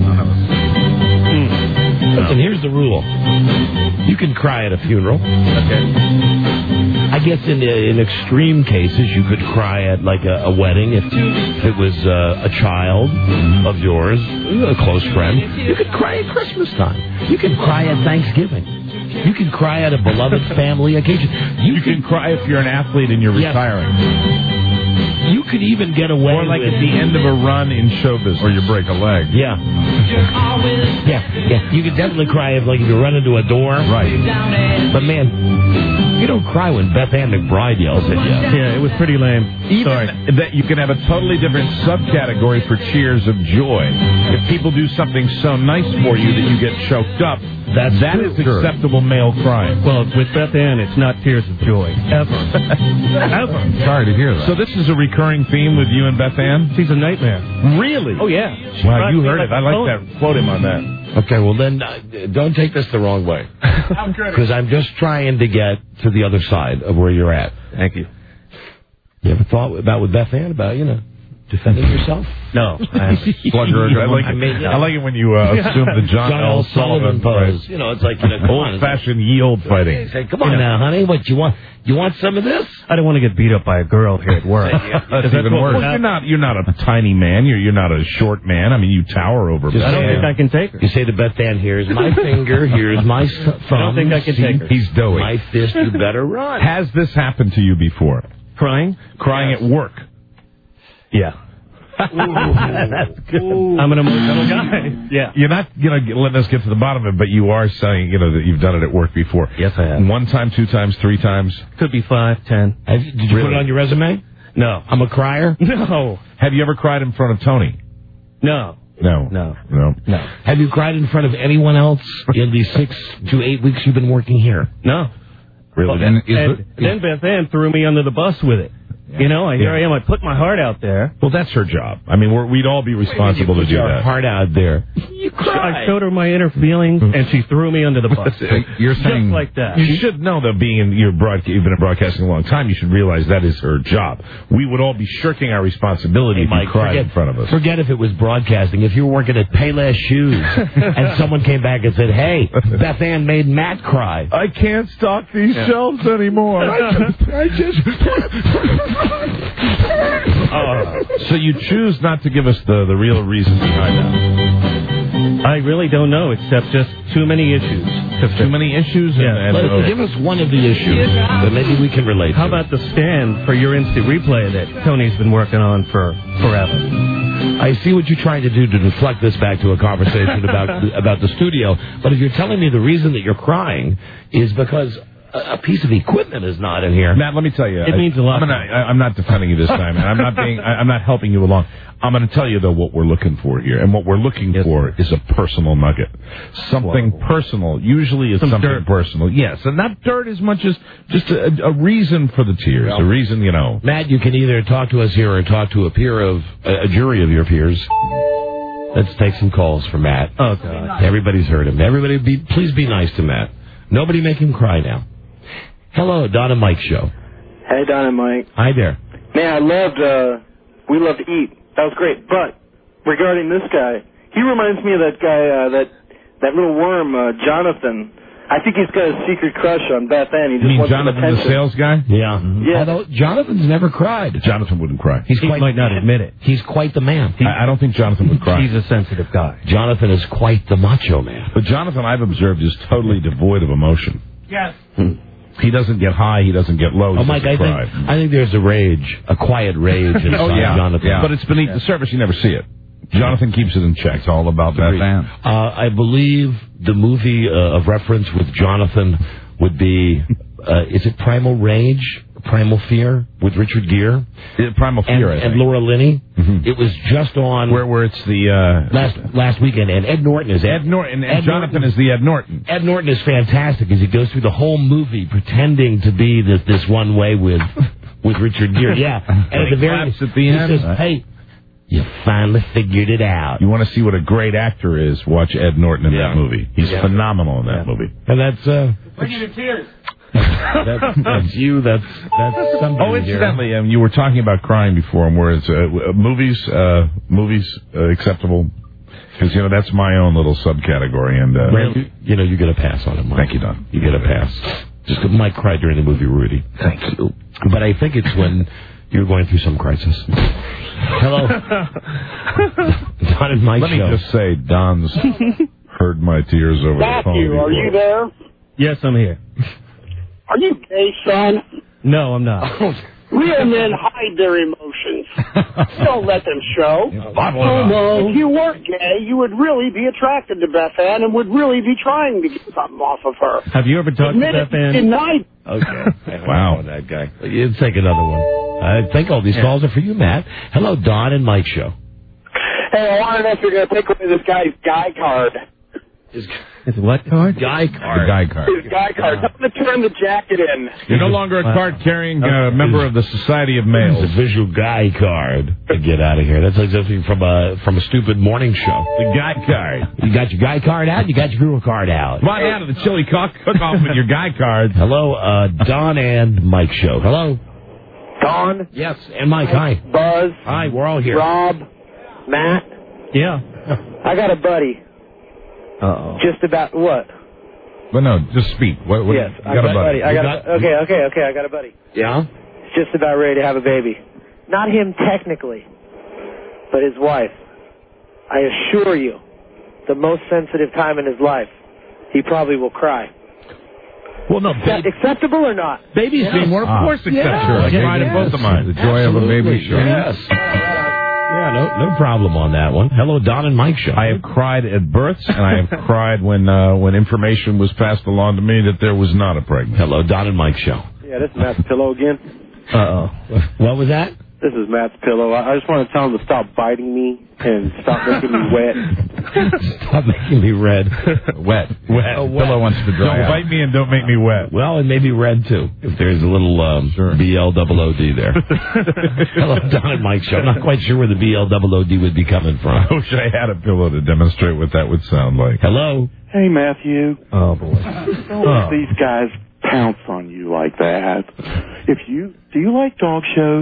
Speaker 14: Listen, here's the rule. You can cry at a funeral.
Speaker 4: Okay.
Speaker 14: I guess in in extreme cases, you could cry at like a, a wedding if, if it was uh, a child of yours, a close friend. You could cry at Christmas time. You can cry at Thanksgiving. You can cry at a beloved family occasion. You,
Speaker 16: You can cry if you're an athlete and you're
Speaker 14: Yes.
Speaker 16: retiring.
Speaker 14: You could even get away
Speaker 16: Or like
Speaker 14: with
Speaker 16: at the end of a run in show business. Or you break a leg.
Speaker 14: Yeah. Yeah, yeah. You could definitely cry if, like, if you run into a door.
Speaker 16: Right.
Speaker 14: But, man, you don't cry when Beth Ann McBride yells at you.
Speaker 4: Yeah, it was pretty lame.
Speaker 16: Even
Speaker 4: Sorry.
Speaker 16: that you can have a totally different subcategory for cheers of joy. If people do something so nice for you that you get choked up,
Speaker 14: That's
Speaker 16: that
Speaker 14: true.
Speaker 16: is acceptable male crying.
Speaker 4: Well, with Beth Ann, it's not tears of joy. Ever. Ever.
Speaker 16: Sorry to hear that. So this is a recurring theme with you and Beth Ann?
Speaker 4: She's a nightmare.
Speaker 16: Really?
Speaker 4: Oh, yeah.
Speaker 16: Wow, you heard
Speaker 4: Like
Speaker 16: it. I
Speaker 4: a
Speaker 16: like
Speaker 4: phone.
Speaker 16: that. Quote him on that.
Speaker 14: Okay, well, then, uh, don't take this the wrong way. Because I'm just trying to get to the other side of where you're at.
Speaker 4: Thank you.
Speaker 14: You ever thought about with Beth Ann about, you know, defending yourself?
Speaker 4: No. I haven't.
Speaker 16: Plug her. I like,
Speaker 14: I mean,
Speaker 16: it.
Speaker 14: yeah.
Speaker 16: I like it when you uh, assume the John,
Speaker 14: John
Speaker 16: L. Sullivan
Speaker 14: pose.
Speaker 16: pose.
Speaker 14: You know, it's like, you know, come on.
Speaker 16: Old-fashioned yield fighting.
Speaker 14: Say, come on now, honey. What, you want You want some of this?
Speaker 4: I don't want to get beat up by a girl here at work.
Speaker 16: That's
Speaker 4: Is that
Speaker 16: even
Speaker 4: what
Speaker 16: worse.
Speaker 4: would
Speaker 16: Well, you're
Speaker 4: happen?
Speaker 16: not. You're not a tiny man. You're you're not a short man. I mean, you tower over.
Speaker 14: Just
Speaker 4: I don't
Speaker 16: Beth
Speaker 4: think
Speaker 16: Ann.
Speaker 4: I can take her.
Speaker 14: You say to Beth Ann, here's my finger, here's my s- thumb.
Speaker 4: I don't think I can take her.
Speaker 16: He's doughy.
Speaker 14: My fist, you better run.
Speaker 16: Has this happened to you before?
Speaker 4: Crying?
Speaker 16: Crying
Speaker 14: Yes.
Speaker 16: at work.
Speaker 4: Yeah.
Speaker 14: That's good.
Speaker 4: I'm an emotional guy. Yeah.
Speaker 16: You're not, you know, letting us get to the bottom of it, but you are saying, you know, that you've done it at work before.
Speaker 4: Yes, I have.
Speaker 16: One time, two times, three times.
Speaker 4: Could be five, ten.
Speaker 14: Have you- Did you put it on your resume?
Speaker 4: No.
Speaker 14: I'm a crier?
Speaker 4: No.
Speaker 16: Have you ever cried in front of Tony?
Speaker 4: No.
Speaker 16: No.
Speaker 4: No.
Speaker 16: No.
Speaker 4: No.
Speaker 14: Have you cried in front of anyone else in the six to eight weeks you've been working here?
Speaker 4: No.
Speaker 16: Really?
Speaker 4: Well,
Speaker 16: And
Speaker 4: and,
Speaker 16: is
Speaker 4: and
Speaker 16: it-
Speaker 4: then Beth Ann threw me under the bus with it. You know, I, here
Speaker 16: Yeah.
Speaker 4: I am. I put my heart out there.
Speaker 16: Well, that's her job. I mean, we're, we'd all be responsible to
Speaker 14: Put
Speaker 16: do
Speaker 14: your
Speaker 16: that.
Speaker 14: heart out there. You
Speaker 4: I
Speaker 14: cried.
Speaker 4: showed her my inner feelings, and she threw me under the bus.
Speaker 15: You're saying
Speaker 4: Just like that.
Speaker 16: You should know that being in your broadcast, you've been in broadcasting a long time. You should realize that is her job. We would all be shirking our responsibility
Speaker 14: Hey,
Speaker 16: if
Speaker 14: Mike,
Speaker 16: you cried
Speaker 14: forget,
Speaker 16: in front of us.
Speaker 14: Forget if it was broadcasting. If you were working at Payless Shoes and someone came back and said, "Hey, Beth Ann made Matt cry."
Speaker 16: I can't stock these shelves anymore. I just. Uh, so you choose not to give us the, the real reason behind that.
Speaker 4: I really don't know, except just too many issues.
Speaker 16: Too many issues? And,
Speaker 4: Yeah.
Speaker 16: and,
Speaker 14: Let
Speaker 16: uh,
Speaker 14: us, give us one of the issues that maybe we can relate
Speaker 4: How
Speaker 14: to.
Speaker 4: about the stand for your instant replay that Tony's been working on for forever?
Speaker 14: I see what you're trying to do to deflect this back to a conversation about about the studio. But if you're telling me the reason that you're crying is because a, a piece of equipment is not in here,
Speaker 16: Matt, let me tell you.
Speaker 4: It
Speaker 16: I,
Speaker 4: means a lot.
Speaker 16: I'm, gonna, I, I'm not defending you this time, and I'm not being. I, I'm not helping you along. I'm going to tell you though what we're looking for here, and what we're looking
Speaker 4: Yes,
Speaker 16: for is a personal nugget, something
Speaker 4: Whoa.
Speaker 16: personal. Usually, it's
Speaker 4: Some
Speaker 16: something
Speaker 4: dirt.
Speaker 16: personal. Yes, and not dirt as much as just a, a reason for the tears, a reason, you know.
Speaker 14: Matt, you can either talk to us here or talk to a peer of a, a jury of your peers. Let's take some calls for Matt.
Speaker 4: Oh, God.
Speaker 14: Everybody's heard him. Everybody, be please be nice to Matt. Nobody make him cry now. Hello, Don and Mike show.
Speaker 20: Hey, Don and Mike.
Speaker 14: Hi there.
Speaker 20: Man, I loved, uh, We Love to Eat. That was great. But regarding this guy, he reminds me of that guy, uh, that
Speaker 8: that little worm, uh, Jonathan. I think he's got a secret crush on Beth Ann. He just
Speaker 16: You mean
Speaker 8: wants some
Speaker 16: Jonathan, the
Speaker 8: attention.
Speaker 16: sales guy?
Speaker 14: Yeah.
Speaker 8: Yeah.
Speaker 14: Although Jonathan's never cried.
Speaker 16: Jonathan wouldn't cry.
Speaker 14: He's
Speaker 4: He
Speaker 14: quite,
Speaker 4: might not admit it.
Speaker 14: He's quite the man.
Speaker 16: I, I don't think Jonathan would cry.
Speaker 4: He's a sensitive guy.
Speaker 14: Jonathan is quite the macho man.
Speaker 16: But Jonathan, I've observed, is totally devoid of emotion.
Speaker 4: Yes.
Speaker 16: He doesn't get high. He doesn't get low. He
Speaker 14: Oh, Mike, I
Speaker 16: doesn't
Speaker 14: think
Speaker 16: cry.
Speaker 14: I think there's a rage, a quiet rage inside
Speaker 16: Oh, yeah.
Speaker 14: Jonathan.
Speaker 16: yeah. But it's beneath the surface. You never see it. Jonathan keeps it in check. It's all about Beth Ann.
Speaker 14: Uh, I believe the movie uh, of reference with Jonathan would be, uh, is it Primal Rage? Primal Fear with Richard Gere?
Speaker 16: Yeah, Primal Fear,
Speaker 14: and,
Speaker 16: I think.
Speaker 14: and Laura Linney.
Speaker 16: Mm-hmm.
Speaker 14: It was just on
Speaker 16: Where where it's the... Uh,
Speaker 14: last last weekend, and Ed Norton is
Speaker 16: Ed Norton, and
Speaker 14: Ed
Speaker 16: Jonathan
Speaker 14: Norton.
Speaker 16: is the Ed Norton.
Speaker 14: Ed Norton is fantastic as he goes through the whole movie pretending to be this, this one way with with Richard Gere. Yeah. And at
Speaker 16: he
Speaker 14: the very
Speaker 16: claps at the
Speaker 14: he
Speaker 16: end.
Speaker 14: says, hey, you finally figured it out.
Speaker 16: You want to see what a great actor is, watch Ed Norton in
Speaker 14: Yeah.
Speaker 16: that movie. He's
Speaker 14: Yeah.
Speaker 16: phenomenal in that
Speaker 14: Yeah.
Speaker 16: movie.
Speaker 14: And that's uh
Speaker 8: Look at the tears.
Speaker 14: that's, that's you, that's that's somebody
Speaker 16: Oh,
Speaker 14: here.
Speaker 16: incidentally, um, you were talking about crying before, and where it's uh, w- movies, uh, movies uh, acceptable, because you know that's my own little subcategory. And uh,
Speaker 14: Well, you, you know, you get a pass on it, Mike.
Speaker 16: Thank you, Don.
Speaker 14: You get a pass. Just Mike cried during the movie Rudy.
Speaker 16: Thank you.
Speaker 14: But I think it's when you're going through some crisis. Hello. Don and Mike
Speaker 16: Let
Speaker 14: show.
Speaker 16: me just say, Don's heard my tears over the phone.
Speaker 20: Matthew, are you there?
Speaker 4: Yes, I'm here.
Speaker 20: Are you gay, son?
Speaker 4: No, I'm not.
Speaker 20: Real men hide their emotions. Don't let them show.
Speaker 16: Bottle it up.
Speaker 20: If you weren't gay, you would really be attracted to Beth Ann and would really be trying to get something off of her.
Speaker 4: Have you ever talked
Speaker 20: Admit
Speaker 4: to
Speaker 20: it,
Speaker 4: Beth Ann?
Speaker 20: denied.
Speaker 14: Okay.
Speaker 16: Wow.
Speaker 14: That guy. You take another one. I think all these
Speaker 4: Yeah.
Speaker 14: calls are for you, Matt. Hello, Don and Mike show.
Speaker 20: Hey, I want to know if you're going to take away this guy's guy card.
Speaker 14: His
Speaker 4: It's what card?
Speaker 14: guy
Speaker 16: The
Speaker 14: card.
Speaker 16: guy card.
Speaker 20: His guy card. Tell him to turn the jacket in.
Speaker 16: You're no longer a card-carrying uh, member of the Society of
Speaker 14: It's
Speaker 16: Males.
Speaker 14: a visual guy card. Get out of here. That's like something from a from a stupid morning show.
Speaker 16: The guy card.
Speaker 14: You got your guy card out. You got your girl card out.
Speaker 16: Come on down to the chili cook- cook-off with your guy card.
Speaker 14: Hello, uh, Don and Mike show. Hello.
Speaker 20: Don,
Speaker 14: Yes, and Mike. Hi.
Speaker 20: Buzz,
Speaker 14: Hi. We're all here.
Speaker 20: Rob, Matt,
Speaker 4: Yeah.
Speaker 20: I got a buddy.
Speaker 4: Uh-oh.
Speaker 20: Just about what?
Speaker 16: But no, just speak. What, what,
Speaker 20: yes,
Speaker 16: you
Speaker 20: I
Speaker 16: got
Speaker 20: got
Speaker 16: a buddy.
Speaker 20: I
Speaker 14: You
Speaker 20: got,
Speaker 14: got-
Speaker 20: a, okay, okay, okay. I got a buddy.
Speaker 14: Yeah.
Speaker 20: He's just about ready to have a baby. Not him technically, but his wife. I assure you, the most sensitive time in his life, he probably will cry.
Speaker 14: Well, no,
Speaker 20: Accept- acceptable or not?
Speaker 14: babies
Speaker 16: Yeah.
Speaker 14: being more, of
Speaker 16: Ah.
Speaker 14: course,
Speaker 16: Yeah.
Speaker 14: acceptable.
Speaker 16: Sure, I
Speaker 14: Yeah,
Speaker 16: cried at
Speaker 14: yes.
Speaker 16: both of mine. The joy of a baby
Speaker 14: Absolutely,
Speaker 16: show.
Speaker 14: Yes. Yeah, no, no problem on that one. Hello, Don and Mike show.
Speaker 16: I have cried at births, and I have cried when uh, when information was passed along to me that there was not a pregnancy.
Speaker 14: Hello, Don and Mike show.
Speaker 8: Yeah, this is Matt's pillow again.
Speaker 14: Uh-oh. What was that?
Speaker 8: This is Matt's pillow. I I just want to tell him to stop biting me and stop making me wet.
Speaker 14: Stop making me red.
Speaker 16: Wet. Wet.
Speaker 14: Oh, wet.
Speaker 16: Pillow wants to dry
Speaker 14: Don't
Speaker 16: out.
Speaker 14: bite
Speaker 16: me and don't make me wet.
Speaker 14: Well, and maybe red, too, if there's a little um,
Speaker 16: Sure.
Speaker 14: B L O O D there. Hello, Don and Mike show. I'm not quite sure where the B L O O D would be coming
Speaker 16: I
Speaker 14: from.
Speaker 16: wish I had a pillow to demonstrate what that would sound like.
Speaker 14: Hello?
Speaker 20: Hey, Matthew.
Speaker 4: Oh, boy.
Speaker 20: Don't let these guys pounce on you like that. If you do you like dog shows?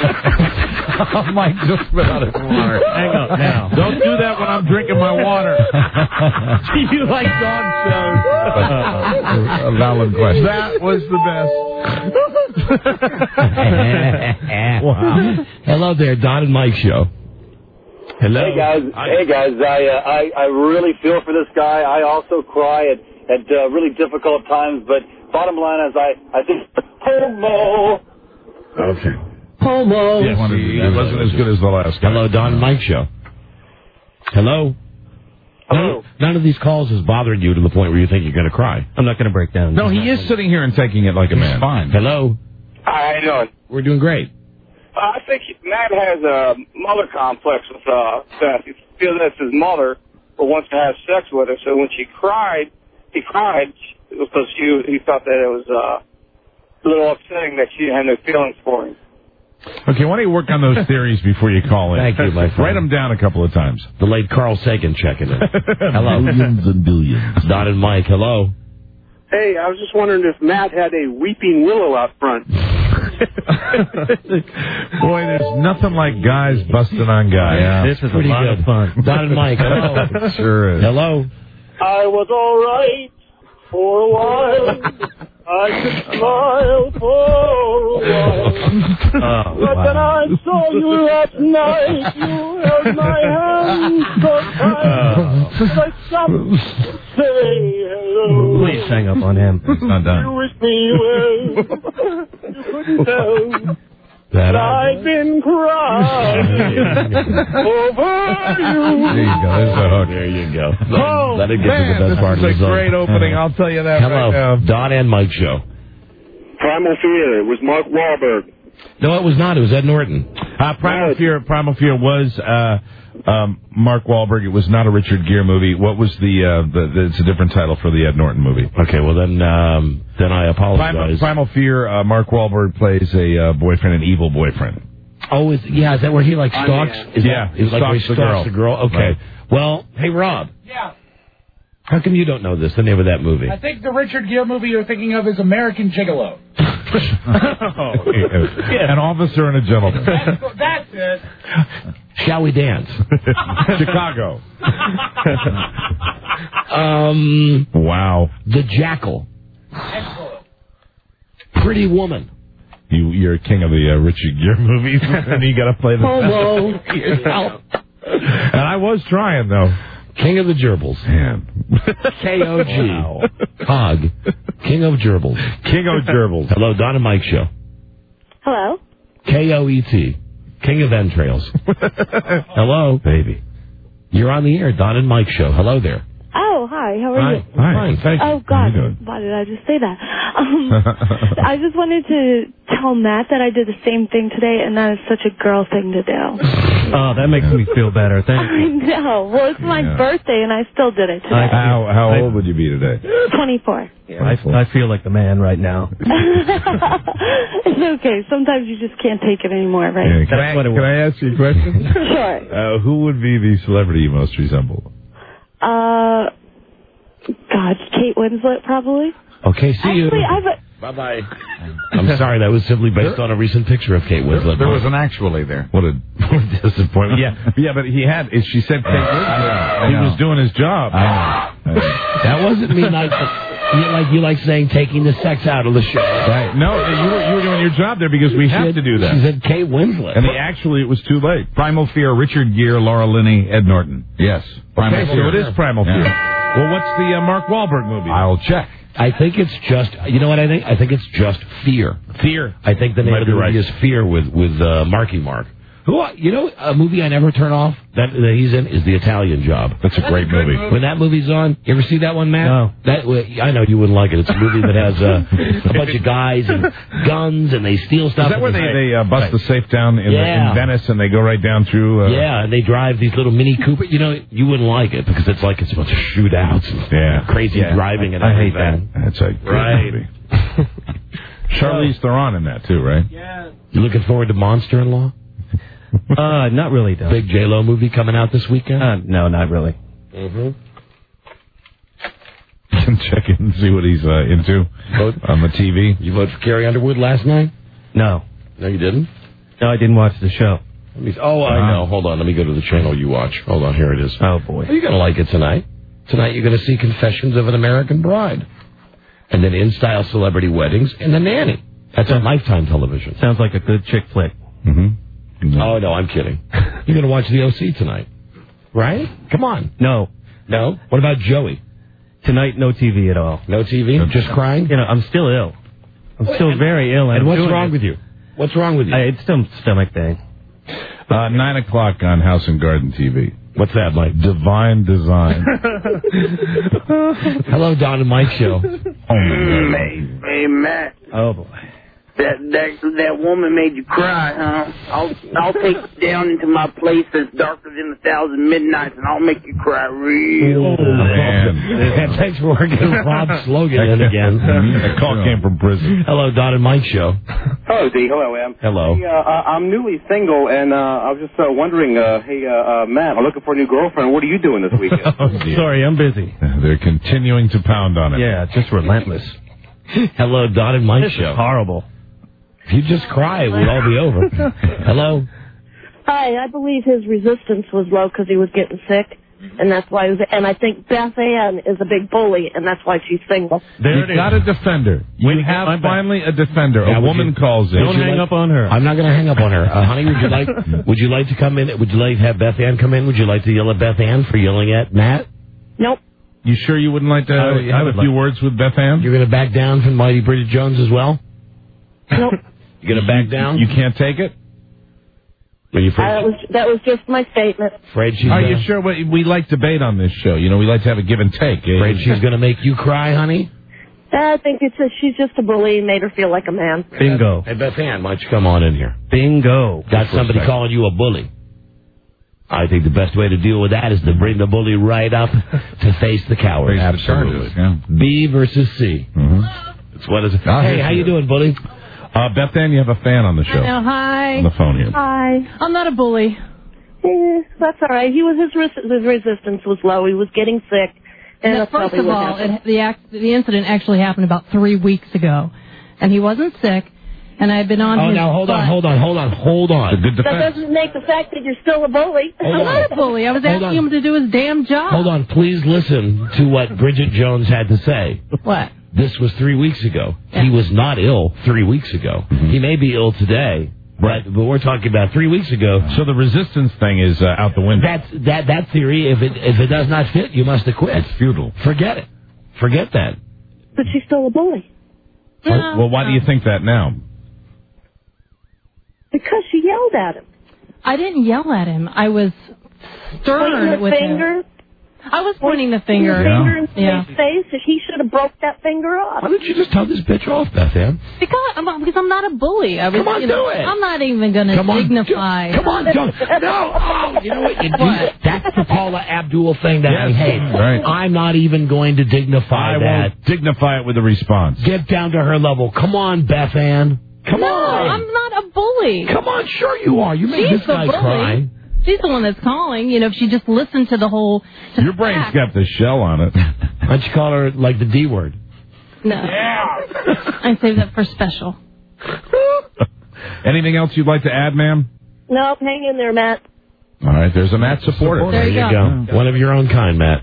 Speaker 16: Mike just spit out his water.
Speaker 4: Hang up now.
Speaker 16: Don't do that when I'm drinking my water.
Speaker 4: Do you like dog shows?
Speaker 16: A valid question.
Speaker 14: That was the best. Wow. Hello there, Don and Mike show. Hello.
Speaker 20: Hey guys, hey guys, I, uh, I I really feel for this guy. I also cry at at uh, really difficult times, but bottom line is I I think homo.
Speaker 16: Okay.
Speaker 14: Homo.
Speaker 16: Yes, it wasn't as good as the last guy.
Speaker 14: Hello, Don and Mike show. Hello. None, none of these calls is bothering you to the point where you think you're going to cry.
Speaker 4: I'm not going to break down.
Speaker 16: No, he is sitting here and taking it like a man. Fine.
Speaker 14: Hello.
Speaker 20: Hi, how you doing?
Speaker 14: We're doing great.
Speaker 20: Uh, I think Matt has a mother complex with uh, Beth. He feels that's his mother, but wants to have sex with her. So when she cried, he cried because she, he thought that it was uh, a little upsetting that she had no feelings for him.
Speaker 16: Okay, why don't you work on those theories before you call in?
Speaker 14: Thank you, my friend.
Speaker 16: Write them down a couple of times.
Speaker 14: The late Carl Sagan checking in. Hello.
Speaker 16: Billions and billions.
Speaker 14: Don and Mike, hello.
Speaker 20: Hey, I was just wondering if Matt had a weeping willow out front.
Speaker 16: Boy, there's nothing like guys busting on guys.
Speaker 14: Yeah,
Speaker 4: This is a
Speaker 14: pretty
Speaker 4: lot
Speaker 14: good.
Speaker 4: of fun.
Speaker 14: Don and Mike, hello.
Speaker 16: Sure is.
Speaker 14: Hello.
Speaker 9: I was alright for a while. I could smile for a while.
Speaker 4: Oh,
Speaker 9: But
Speaker 4: wow.
Speaker 9: when I saw you last night, you held my hand so tight. I stopped to say hello.
Speaker 4: Please hang up on him. It's not
Speaker 9: You
Speaker 4: done.
Speaker 9: wished me well. You couldn't tell
Speaker 14: That
Speaker 9: that I've been crying over you.
Speaker 16: There you go. There's the hook.
Speaker 14: There you go.
Speaker 16: Oh,
Speaker 14: Let it get
Speaker 16: man,
Speaker 14: to the best part
Speaker 16: this
Speaker 14: of
Speaker 16: is
Speaker 14: the
Speaker 16: a
Speaker 14: song.
Speaker 16: great opening. I'll tell you that
Speaker 14: Hello,
Speaker 16: right now.
Speaker 14: Don and Mike Show.
Speaker 8: Primal Fear. It was Mark Wahlberg.
Speaker 14: No, it was not. It was Ed Norton.
Speaker 16: Uh, Primal Fear. Primal Fear was uh, um, Mark Wahlberg. It was not a Richard Gere movie. What was the, uh, the, the? It's a different title for the Ed Norton movie.
Speaker 14: Okay, well then, um, then I apologize.
Speaker 16: Primal, Primal Fear. Uh, Mark Wahlberg plays a uh, boyfriend, an evil boyfriend.
Speaker 14: Oh, is, yeah, is that where he like
Speaker 16: Oh,
Speaker 14: stalks?
Speaker 16: yeah.
Speaker 14: Is
Speaker 16: Yeah,
Speaker 14: that, is
Speaker 16: he
Speaker 14: like where he
Speaker 16: stalks the
Speaker 14: stalks
Speaker 16: girl.
Speaker 14: the girl. Okay.
Speaker 16: Right.
Speaker 14: Well, hey Rob,
Speaker 7: Yeah.
Speaker 14: how come you don't know this? The name of that movie?
Speaker 7: I think the Richard Gere movie you're thinking of is American Gigolo.
Speaker 16: An officer and a gentleman.
Speaker 7: That's, that's it.
Speaker 14: Shall we dance?
Speaker 16: Chicago.
Speaker 14: um.
Speaker 16: Wow.
Speaker 14: The Jackal.
Speaker 7: Excellent.
Speaker 14: Pretty Woman.
Speaker 16: You, you're king of the uh, Richard Gere movies, and you got to play the.
Speaker 14: Homo yourself.
Speaker 16: And I was trying though.
Speaker 14: King of the Gerbils.
Speaker 16: Man.
Speaker 14: K O G.
Speaker 16: Wow.
Speaker 14: Hog. King of Gerbils.
Speaker 16: King of Gerbils.
Speaker 14: Hello, Don and Mike Show.
Speaker 12: Hello?
Speaker 14: K O E T. King of Entrails. Hello.
Speaker 16: Baby.
Speaker 14: You're on the air, Don and Mike Show. Hello there.
Speaker 12: Oh, hi. How are
Speaker 14: Hi.
Speaker 12: you?
Speaker 16: Hi.
Speaker 14: Fine, thank you.
Speaker 12: Oh, God.
Speaker 16: How you doing?
Speaker 12: Why did I just say that? Um, I just wanted to tell Matt that I did the same thing today, and that is such a girl thing to do.
Speaker 4: Oh, that makes me feel better. Thank
Speaker 12: I
Speaker 4: you.
Speaker 12: know. Well, it's my
Speaker 16: Yeah.
Speaker 12: birthday, and I still did it today.
Speaker 16: How how
Speaker 4: I-
Speaker 16: old would you be today?
Speaker 12: twenty-four.
Speaker 4: Yeah, I, I feel like the man right now.
Speaker 12: It's okay. Sometimes you just can't take it anymore,
Speaker 16: Yeah,
Speaker 12: right?
Speaker 16: can, I, can I ask you a question?
Speaker 12: Sure.
Speaker 16: Uh, who would be the celebrity you most resemble?
Speaker 12: Uh, God, Kate Winslet, probably.
Speaker 14: Okay, see you.
Speaker 12: Actually, I've... A,
Speaker 14: Bye-bye. I'm sorry, that was simply based on a recent picture of Kate Winslet.
Speaker 15: There was an actually there.
Speaker 16: What a, what a disappointment. Yeah, yeah, but he had. She said Kate Winslet. He was doing his job.
Speaker 15: I know.
Speaker 14: That wasn't me like you like you like saying taking the sex out of the show.
Speaker 16: Right. No, you were you were doing your job there because we
Speaker 14: She
Speaker 16: have
Speaker 14: had-
Speaker 16: to do that.
Speaker 14: She said Kate Winslet.
Speaker 16: And the actually it was too late.
Speaker 15: Primal Fear, Richard Gere, Laura Linney, Ed Norton. Yes. Primal
Speaker 16: Okay,
Speaker 15: Fear.
Speaker 16: so it is Primal
Speaker 15: Yeah.
Speaker 16: Fear. Well, what's the uh, Mark Wahlberg movie?
Speaker 15: I'll check.
Speaker 14: I think it's just, you know what I think? I think it's just Fear.
Speaker 16: Fear.
Speaker 14: I think the name
Speaker 16: Might
Speaker 14: of the
Speaker 16: be
Speaker 14: movie
Speaker 16: right.
Speaker 14: is Fear with with uh, Marky Mark. Who, I- you know, a movie I never turn off that, that he's in is The Italian Job.
Speaker 16: That's a great movie.
Speaker 14: When that movie's on, you ever see that one, Matt?
Speaker 4: No.
Speaker 14: That I know you wouldn't like it. It's a movie that has uh, a bunch of guys and guns and they steal stuff.
Speaker 16: Is that where they, they uh, bust
Speaker 14: Right.
Speaker 16: the safe down in, the,
Speaker 14: Yeah.
Speaker 16: in Venice and they go right down through? Uh,
Speaker 14: Yeah, and they drive these little Mini Cooper. You know, you wouldn't like it because it's like it's a bunch of shootouts and
Speaker 16: Yeah.
Speaker 14: crazy
Speaker 16: Yeah.
Speaker 14: driving and
Speaker 16: I hate
Speaker 14: everything.
Speaker 16: that. That's a great
Speaker 14: Right.
Speaker 16: movie. Charlize Theron in that too, right?
Speaker 7: Yeah.
Speaker 14: You looking forward to Monster-in-Law?
Speaker 4: Uh, not really, though.
Speaker 14: Big J Lo movie coming out this weekend?
Speaker 4: Uh, no, not really.
Speaker 14: Mm-hmm.
Speaker 16: You can check in and see what he's uh, into
Speaker 14: Vote.
Speaker 16: on the T V.
Speaker 14: You voted for Carrie Underwood last night?
Speaker 4: No.
Speaker 14: No, you didn't?
Speaker 4: No, I didn't watch the show.
Speaker 14: Let me, oh, I know. Hold on. Let me go to the channel you watch. Hold on. Here it is.
Speaker 4: Oh, boy.
Speaker 14: You're going to like it tonight. Tonight you're going to see Confessions of an American Bride. And then In-Style Celebrity Weddings and The Nanny. That's on Lifetime Television.
Speaker 4: Sounds like a good chick flick.
Speaker 16: Mm-hmm.
Speaker 14: Oh, no, I'm kidding. You're going to watch The O C tonight. Right? Come on.
Speaker 4: No.
Speaker 14: No? What about Joey?
Speaker 4: Tonight, no T V at all.
Speaker 14: No T V? Just crying?
Speaker 4: You know, I'm still ill. I'm still
Speaker 14: and,
Speaker 4: very ill.
Speaker 14: And
Speaker 4: I'm
Speaker 14: what's
Speaker 4: doing
Speaker 14: wrong
Speaker 4: it.
Speaker 14: with you? What's wrong with you?
Speaker 4: I, it's still stomach thing.
Speaker 16: Uh, nine o'clock on House and Garden T V.
Speaker 14: What's that, Mike?
Speaker 16: Divine Design.
Speaker 14: Hello, Don and Mike Show.
Speaker 23: Hey, hey, Matt.
Speaker 4: Oh, boy.
Speaker 23: That that that woman made you cry, huh? I'll I'll take you down into my place that's darker than a thousand midnights, and I'll make you cry real.
Speaker 14: Oh, man. Thanks for working Rob's slogan in again.
Speaker 16: That call came from prison.
Speaker 14: Hello, Don and Mike Show.
Speaker 8: Hello, D. Hello, Em.
Speaker 14: Hello.
Speaker 8: Hey, uh, I'm newly single, and uh, I was just uh, wondering, uh, hey, uh, uh, Matt, I'm looking for a new girlfriend. What are you doing this weekend?
Speaker 16: Oh, dear.
Speaker 4: Sorry, I'm busy.
Speaker 16: They're continuing to pound on it.
Speaker 4: Yeah, just relentless.
Speaker 14: Hello, Don and Mike
Speaker 4: This
Speaker 14: Show.
Speaker 4: is horrible.
Speaker 14: If you just cry, it would all be over. Hello.
Speaker 12: Hi, I believe his resistance was low because he was getting sick.
Speaker 2: and that's why. It was, and I think Beth Ann is a big bully, and that's why she's single.
Speaker 16: There You've got a defender. You have finally a defender.
Speaker 14: Yeah,
Speaker 16: a woman
Speaker 14: you,
Speaker 16: calls in.
Speaker 14: Don't hang like, up on her. I'm not going to hang up on her. Uh, honey, would you like would you like to come in? Would you like to have Beth Ann come in? Would you like to yell at Beth Ann for yelling at Matt?
Speaker 2: Nope.
Speaker 16: You sure you wouldn't like to
Speaker 14: I would,
Speaker 16: have a few
Speaker 14: like
Speaker 16: words with Beth Ann?
Speaker 14: You're going to back down from Mighty Bridget Jones as well?
Speaker 2: Nope.
Speaker 14: You're going to back down?
Speaker 16: You can't take it?
Speaker 14: Are you
Speaker 2: that, was, that was just my statement.
Speaker 14: Afraid she's
Speaker 16: Are
Speaker 14: gonna,
Speaker 16: you sure? We, we like debate on this show. You know, we like to have a give and take.
Speaker 14: Afraid she's going to make you cry, honey?
Speaker 2: I think it's a, she's just a bully and made her feel like a man.
Speaker 4: Bingo.
Speaker 14: Hey, Beth Ann, why don't you come on in here?
Speaker 4: Bingo.
Speaker 14: Got somebody calling you a bully. I think the best way to deal with that is to bring the bully right up to face the coward.
Speaker 16: Absolutely. Yeah.
Speaker 14: B versus C.
Speaker 16: Mm-hmm.
Speaker 14: That's what is it. Hey, how you doing, bully?
Speaker 16: Uh, Beth Ann, you have a fan on the show.
Speaker 6: I know. Hi.
Speaker 16: On the phone here.
Speaker 2: Hi.
Speaker 6: I'm not a bully.
Speaker 2: Eh, that's all right. He was his, res- his resistance was low. He was getting sick. And
Speaker 6: now,
Speaker 2: that's
Speaker 6: first
Speaker 2: probably
Speaker 6: of
Speaker 2: what
Speaker 6: all,
Speaker 2: happened.
Speaker 6: it, the, act, the incident actually happened about three weeks ago. And he wasn't sick. And I had been on
Speaker 14: Oh,
Speaker 6: his
Speaker 14: now hold
Speaker 6: butt.
Speaker 14: on, hold on, hold on, hold on.
Speaker 16: It's a good
Speaker 2: That
Speaker 16: defense.
Speaker 2: doesn't make the fact that you're still a bully.
Speaker 6: I'm not a bully. I was
Speaker 14: Hold
Speaker 6: asking
Speaker 14: on.
Speaker 6: him to do his damn job.
Speaker 14: Hold on, please listen to what Bridget Jones had to say.
Speaker 6: What?
Speaker 14: This was three weeks ago. Yeah. He was not ill three weeks ago. Mm-hmm. He may be ill today, but, but we're talking about three weeks ago.
Speaker 16: So the resistance thing is uh, out the window.
Speaker 14: That's, that that theory, if it if it does not fit, you must have quit.
Speaker 16: It's futile.
Speaker 14: Forget it. Forget that.
Speaker 2: But she's still a bully.
Speaker 6: No,
Speaker 16: well, why
Speaker 6: no.
Speaker 16: do you think that now?
Speaker 2: Because she yelled at him.
Speaker 6: I didn't yell at him. I was
Speaker 2: Pointing
Speaker 6: stern
Speaker 2: the
Speaker 6: with
Speaker 2: finger.
Speaker 6: him. I was pointing the finger.
Speaker 2: The finger in
Speaker 6: Yeah.
Speaker 2: his face. He should have broke that finger off.
Speaker 14: Why don't you just tell this bitch off, Beth Ann?
Speaker 6: Because I'm, because I'm not a bully. I was,
Speaker 14: Come on,
Speaker 6: you know,
Speaker 14: do it.
Speaker 6: I'm not even going to
Speaker 14: Come on,
Speaker 6: dignify.
Speaker 14: do- Come on, don't. No. Oh, you know what? You do,
Speaker 6: What?
Speaker 14: that's the Paula Abdul thing that I
Speaker 16: Yes,
Speaker 14: hate.
Speaker 16: right.
Speaker 14: I'm not even going to dignify
Speaker 16: I
Speaker 14: that.
Speaker 16: won't dignify it with a response.
Speaker 14: Get down to her level. Come on, Beth Ann. Come
Speaker 6: no,
Speaker 14: on.
Speaker 6: I'm not a bully.
Speaker 14: Come on, sure you are. You made
Speaker 6: She's
Speaker 14: this
Speaker 6: the
Speaker 14: guy
Speaker 6: bully.
Speaker 14: cry.
Speaker 6: She's the one that's calling. You know, if she just listened to the whole... To
Speaker 16: Your
Speaker 6: the
Speaker 16: brain's
Speaker 6: facts.
Speaker 16: got the shell on it.
Speaker 14: Why don't you call her like the D word?
Speaker 6: No. I save that for special.
Speaker 16: Anything else you'd like to add, ma'am?
Speaker 2: No, hang in there, Matt.
Speaker 16: All right, there's a Matt supporter.
Speaker 6: There you go.
Speaker 14: One of your own kind, Matt.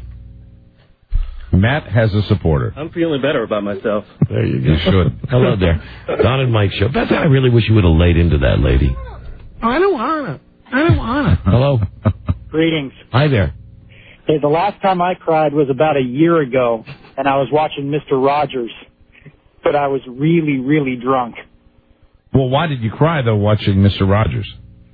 Speaker 16: Matt has a supporter.
Speaker 4: I'm feeling better about myself.
Speaker 14: There you go.
Speaker 16: You should.
Speaker 14: Hello there. Don and Mike show. Beth, I really wish you would have laid into that lady.
Speaker 18: I don't wanna. I don't wanna.
Speaker 14: Hello.
Speaker 18: Greetings.
Speaker 14: Hi there.
Speaker 18: Hey, the last time I cried was about a year ago, and I was watching Mister Rogers, but I was really, really drunk.
Speaker 16: Well, why did you cry, though, watching Mister Rogers?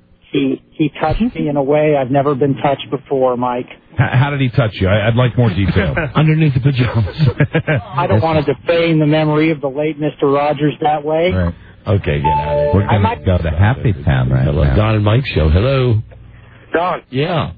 Speaker 18: He he touched me in a way I've never been touched before, Mike.
Speaker 16: H- how did he touch you? I- I'd like more detail.
Speaker 14: Underneath the pajamas.
Speaker 18: I don't want to defame the memory of the late Mister Rogers that way.
Speaker 16: Right.
Speaker 14: Okay, get out of here.
Speaker 16: We're going to go to Happy Town right
Speaker 14: Hello,
Speaker 16: now.
Speaker 14: Don and Mike show. Hello.
Speaker 20: Don,
Speaker 14: Yeah.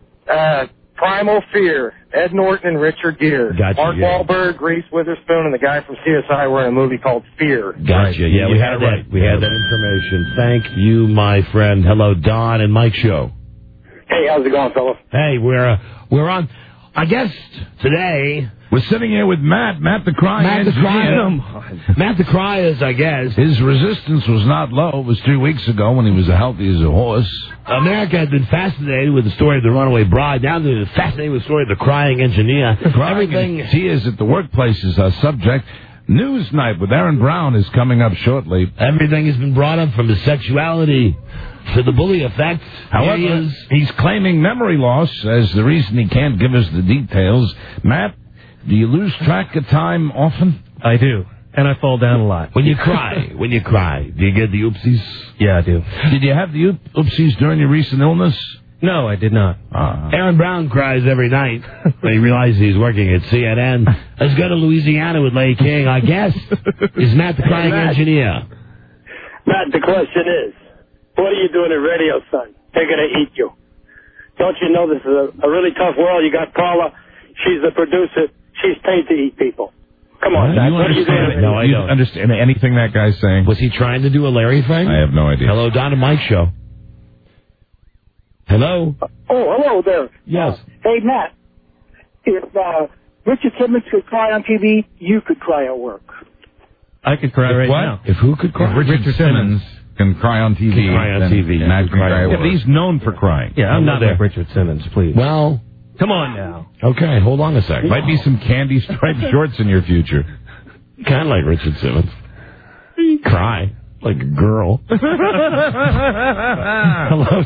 Speaker 20: uh, Primal Fear, Ed Norton and Richard Gere.
Speaker 14: Gotcha,
Speaker 20: Mark
Speaker 14: yeah.
Speaker 20: Wahlberg, Reese Witherspoon, and the guy from C S I were in a movie called Fear.
Speaker 14: Gotcha.
Speaker 16: Right.
Speaker 14: Yeah, we
Speaker 16: You
Speaker 14: had
Speaker 16: had it
Speaker 14: that.
Speaker 16: right.
Speaker 14: We had that information. Thank you, my friend. Hello, Don and Mike show.
Speaker 20: Hey, how's it going, fellas?
Speaker 14: Hey, we're uh, we're on. I guess today
Speaker 16: We're sitting here with Matt, Matt the Crying
Speaker 14: Matt the
Speaker 16: Engineer.
Speaker 14: Cry. Matt the Cry is, I guess.
Speaker 15: His resistance was not low. It was three weeks ago when he was as healthy as a horse.
Speaker 14: America has been fascinated with the story of the runaway bride. Now they're fascinated with the story of the crying engineer.
Speaker 15: Crying
Speaker 14: Everything.
Speaker 15: and tears at the workplace is our subject. News Night with Aaron Brown is coming up shortly.
Speaker 14: Everything has been brought up from his sexuality to the bully effect.
Speaker 15: However,
Speaker 14: Here he is.
Speaker 15: he's claiming memory loss as the reason he can't give us the details. Matt, do you lose track of time often?
Speaker 4: I do. And I fall down a lot.
Speaker 14: When you cry, when you cry, do you get the oopsies?
Speaker 4: Yeah, I do.
Speaker 15: Did you have the oop- oopsies during your recent illness?
Speaker 4: No, I did not.
Speaker 15: Uh,
Speaker 14: Aaron Brown cries every night when he realizes he's working at C N N. Let's go to Louisiana with Larry King. Our guest is Matt the Crying
Speaker 23: Matt.
Speaker 14: Engineer.
Speaker 23: Matt, the question is, what are you doing at radio, son? They're going to eat you. Don't you know this is a, a really tough world? You got Paula. She's the producer. She's paid to eat people. Come on,
Speaker 15: you
Speaker 23: Matt. What are you
Speaker 15: understand
Speaker 23: doing?
Speaker 15: it?
Speaker 14: No, I
Speaker 15: you
Speaker 14: don't.
Speaker 15: understand anything that guy's saying?
Speaker 14: Was he trying to do a Larry thing?
Speaker 15: I have no idea.
Speaker 14: Hello, Don and Mike show. Hello?
Speaker 23: Oh, hello there.
Speaker 14: Yes.
Speaker 23: Hey, Matt. If uh, Richard Simmons could cry on T V, you could cry at work.
Speaker 4: I could cry
Speaker 15: If
Speaker 4: right
Speaker 15: what?
Speaker 4: now.
Speaker 14: If who could cry?
Speaker 15: If Richard,
Speaker 4: Richard
Speaker 15: Simmons, can cry on T V.
Speaker 14: Can cry on
Speaker 15: then
Speaker 14: T V.
Speaker 15: Matt can cry.
Speaker 14: Yeah,
Speaker 15: Yeah, but he's known for crying.
Speaker 4: Yeah, I'm
Speaker 14: Hello
Speaker 4: not
Speaker 14: there.
Speaker 4: like Richard Simmons, please.
Speaker 14: Well,
Speaker 4: Come on now.
Speaker 14: Okay, hold on a second.
Speaker 16: Might be some candy striped shorts in your future.
Speaker 14: Kind of like Richard Simmons. Cry like a girl. Hello.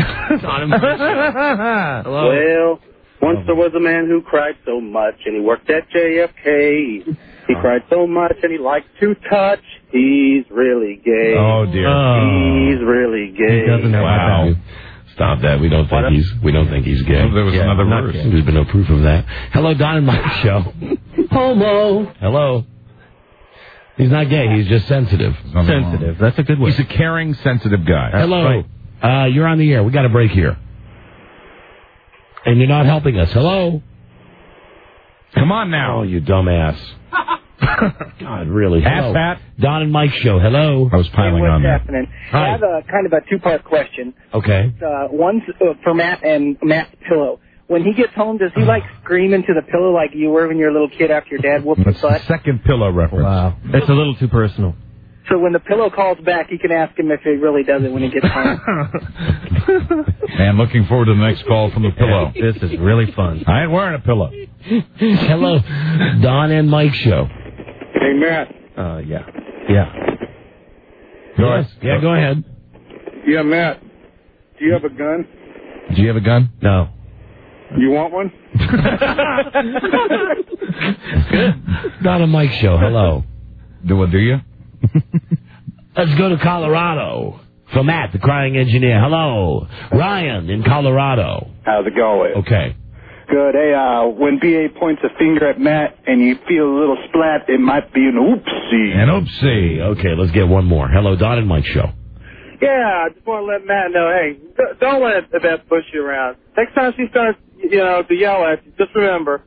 Speaker 8: Hello. Well, once there was a man who cried so much, and he worked at J F K. He cried so much, and he liked to touch. He's really gay.
Speaker 16: Oh dear.
Speaker 8: He's really gay.
Speaker 4: He doesn't have
Speaker 14: Wow. Stop that. We don't think
Speaker 8: What?
Speaker 14: he's we don't think he's gay.
Speaker 16: Oh, there was
Speaker 14: Yeah,
Speaker 16: another
Speaker 14: not
Speaker 16: verse.
Speaker 14: gay. There's been no proof of that. Hello, Don and Mike show.
Speaker 8: Homo.
Speaker 14: Hello. He's not gay. He's just sensitive.
Speaker 4: Sensitive. That's a good word.
Speaker 16: He's a caring, sensitive guy.
Speaker 14: Hello.
Speaker 4: right.
Speaker 14: Uh, you're on the air. We got a break here. And you're not helping us. Hello.
Speaker 16: Come on now.
Speaker 14: Oh, you dumbass. God, really.
Speaker 16: Ass
Speaker 14: Hello.
Speaker 16: hat.
Speaker 14: Don and Mike show. Hello.
Speaker 16: I was piling
Speaker 18: Hey,
Speaker 16: on
Speaker 18: what's
Speaker 16: there.
Speaker 18: happening?
Speaker 14: Hi.
Speaker 18: I have a kind of a two-part question.
Speaker 14: Okay.
Speaker 18: Uh, one's uh, for Matt and Matt's pillow. When he gets home, does he like scream into the pillow like you were when you were a little kid after your dad whooped
Speaker 16: That's
Speaker 18: your
Speaker 16: the
Speaker 18: butt?
Speaker 16: second pillow reference.
Speaker 4: Wow. It's a little too personal.
Speaker 18: So when the pillow calls back, you can ask him if he really does it when he gets home.
Speaker 16: And looking forward to the next call from the pillow.
Speaker 4: This is really fun.
Speaker 16: I ain't wearing a pillow.
Speaker 14: Hello. Don and Mike show.
Speaker 8: Hey, Matt.
Speaker 4: Uh, yeah. Yeah.
Speaker 16: Go
Speaker 14: Yes.
Speaker 16: ahead.
Speaker 14: Yeah, go ahead.
Speaker 8: Yeah, Matt. Do you have a gun?
Speaker 16: Do you have a gun?
Speaker 4: No.
Speaker 8: You want one?
Speaker 14: Don and Mike show. Hello.
Speaker 16: Do what? Do you?
Speaker 14: Let's go to Colorado. For Matt, the crying engineer. Hello. Ryan in Colorado.
Speaker 8: How's it going?
Speaker 14: Okay.
Speaker 8: Good. Hey, uh, when B A points a finger at Matt and you feel a little splat, it might be an oopsie.
Speaker 16: An oopsie.
Speaker 14: Okay, let's get one more. Hello, Don and Mike show.
Speaker 8: Yeah, I just want to let Matt know, hey, d- don't let Yvette push you around. Next time she starts, you know, to yell at you, just remember.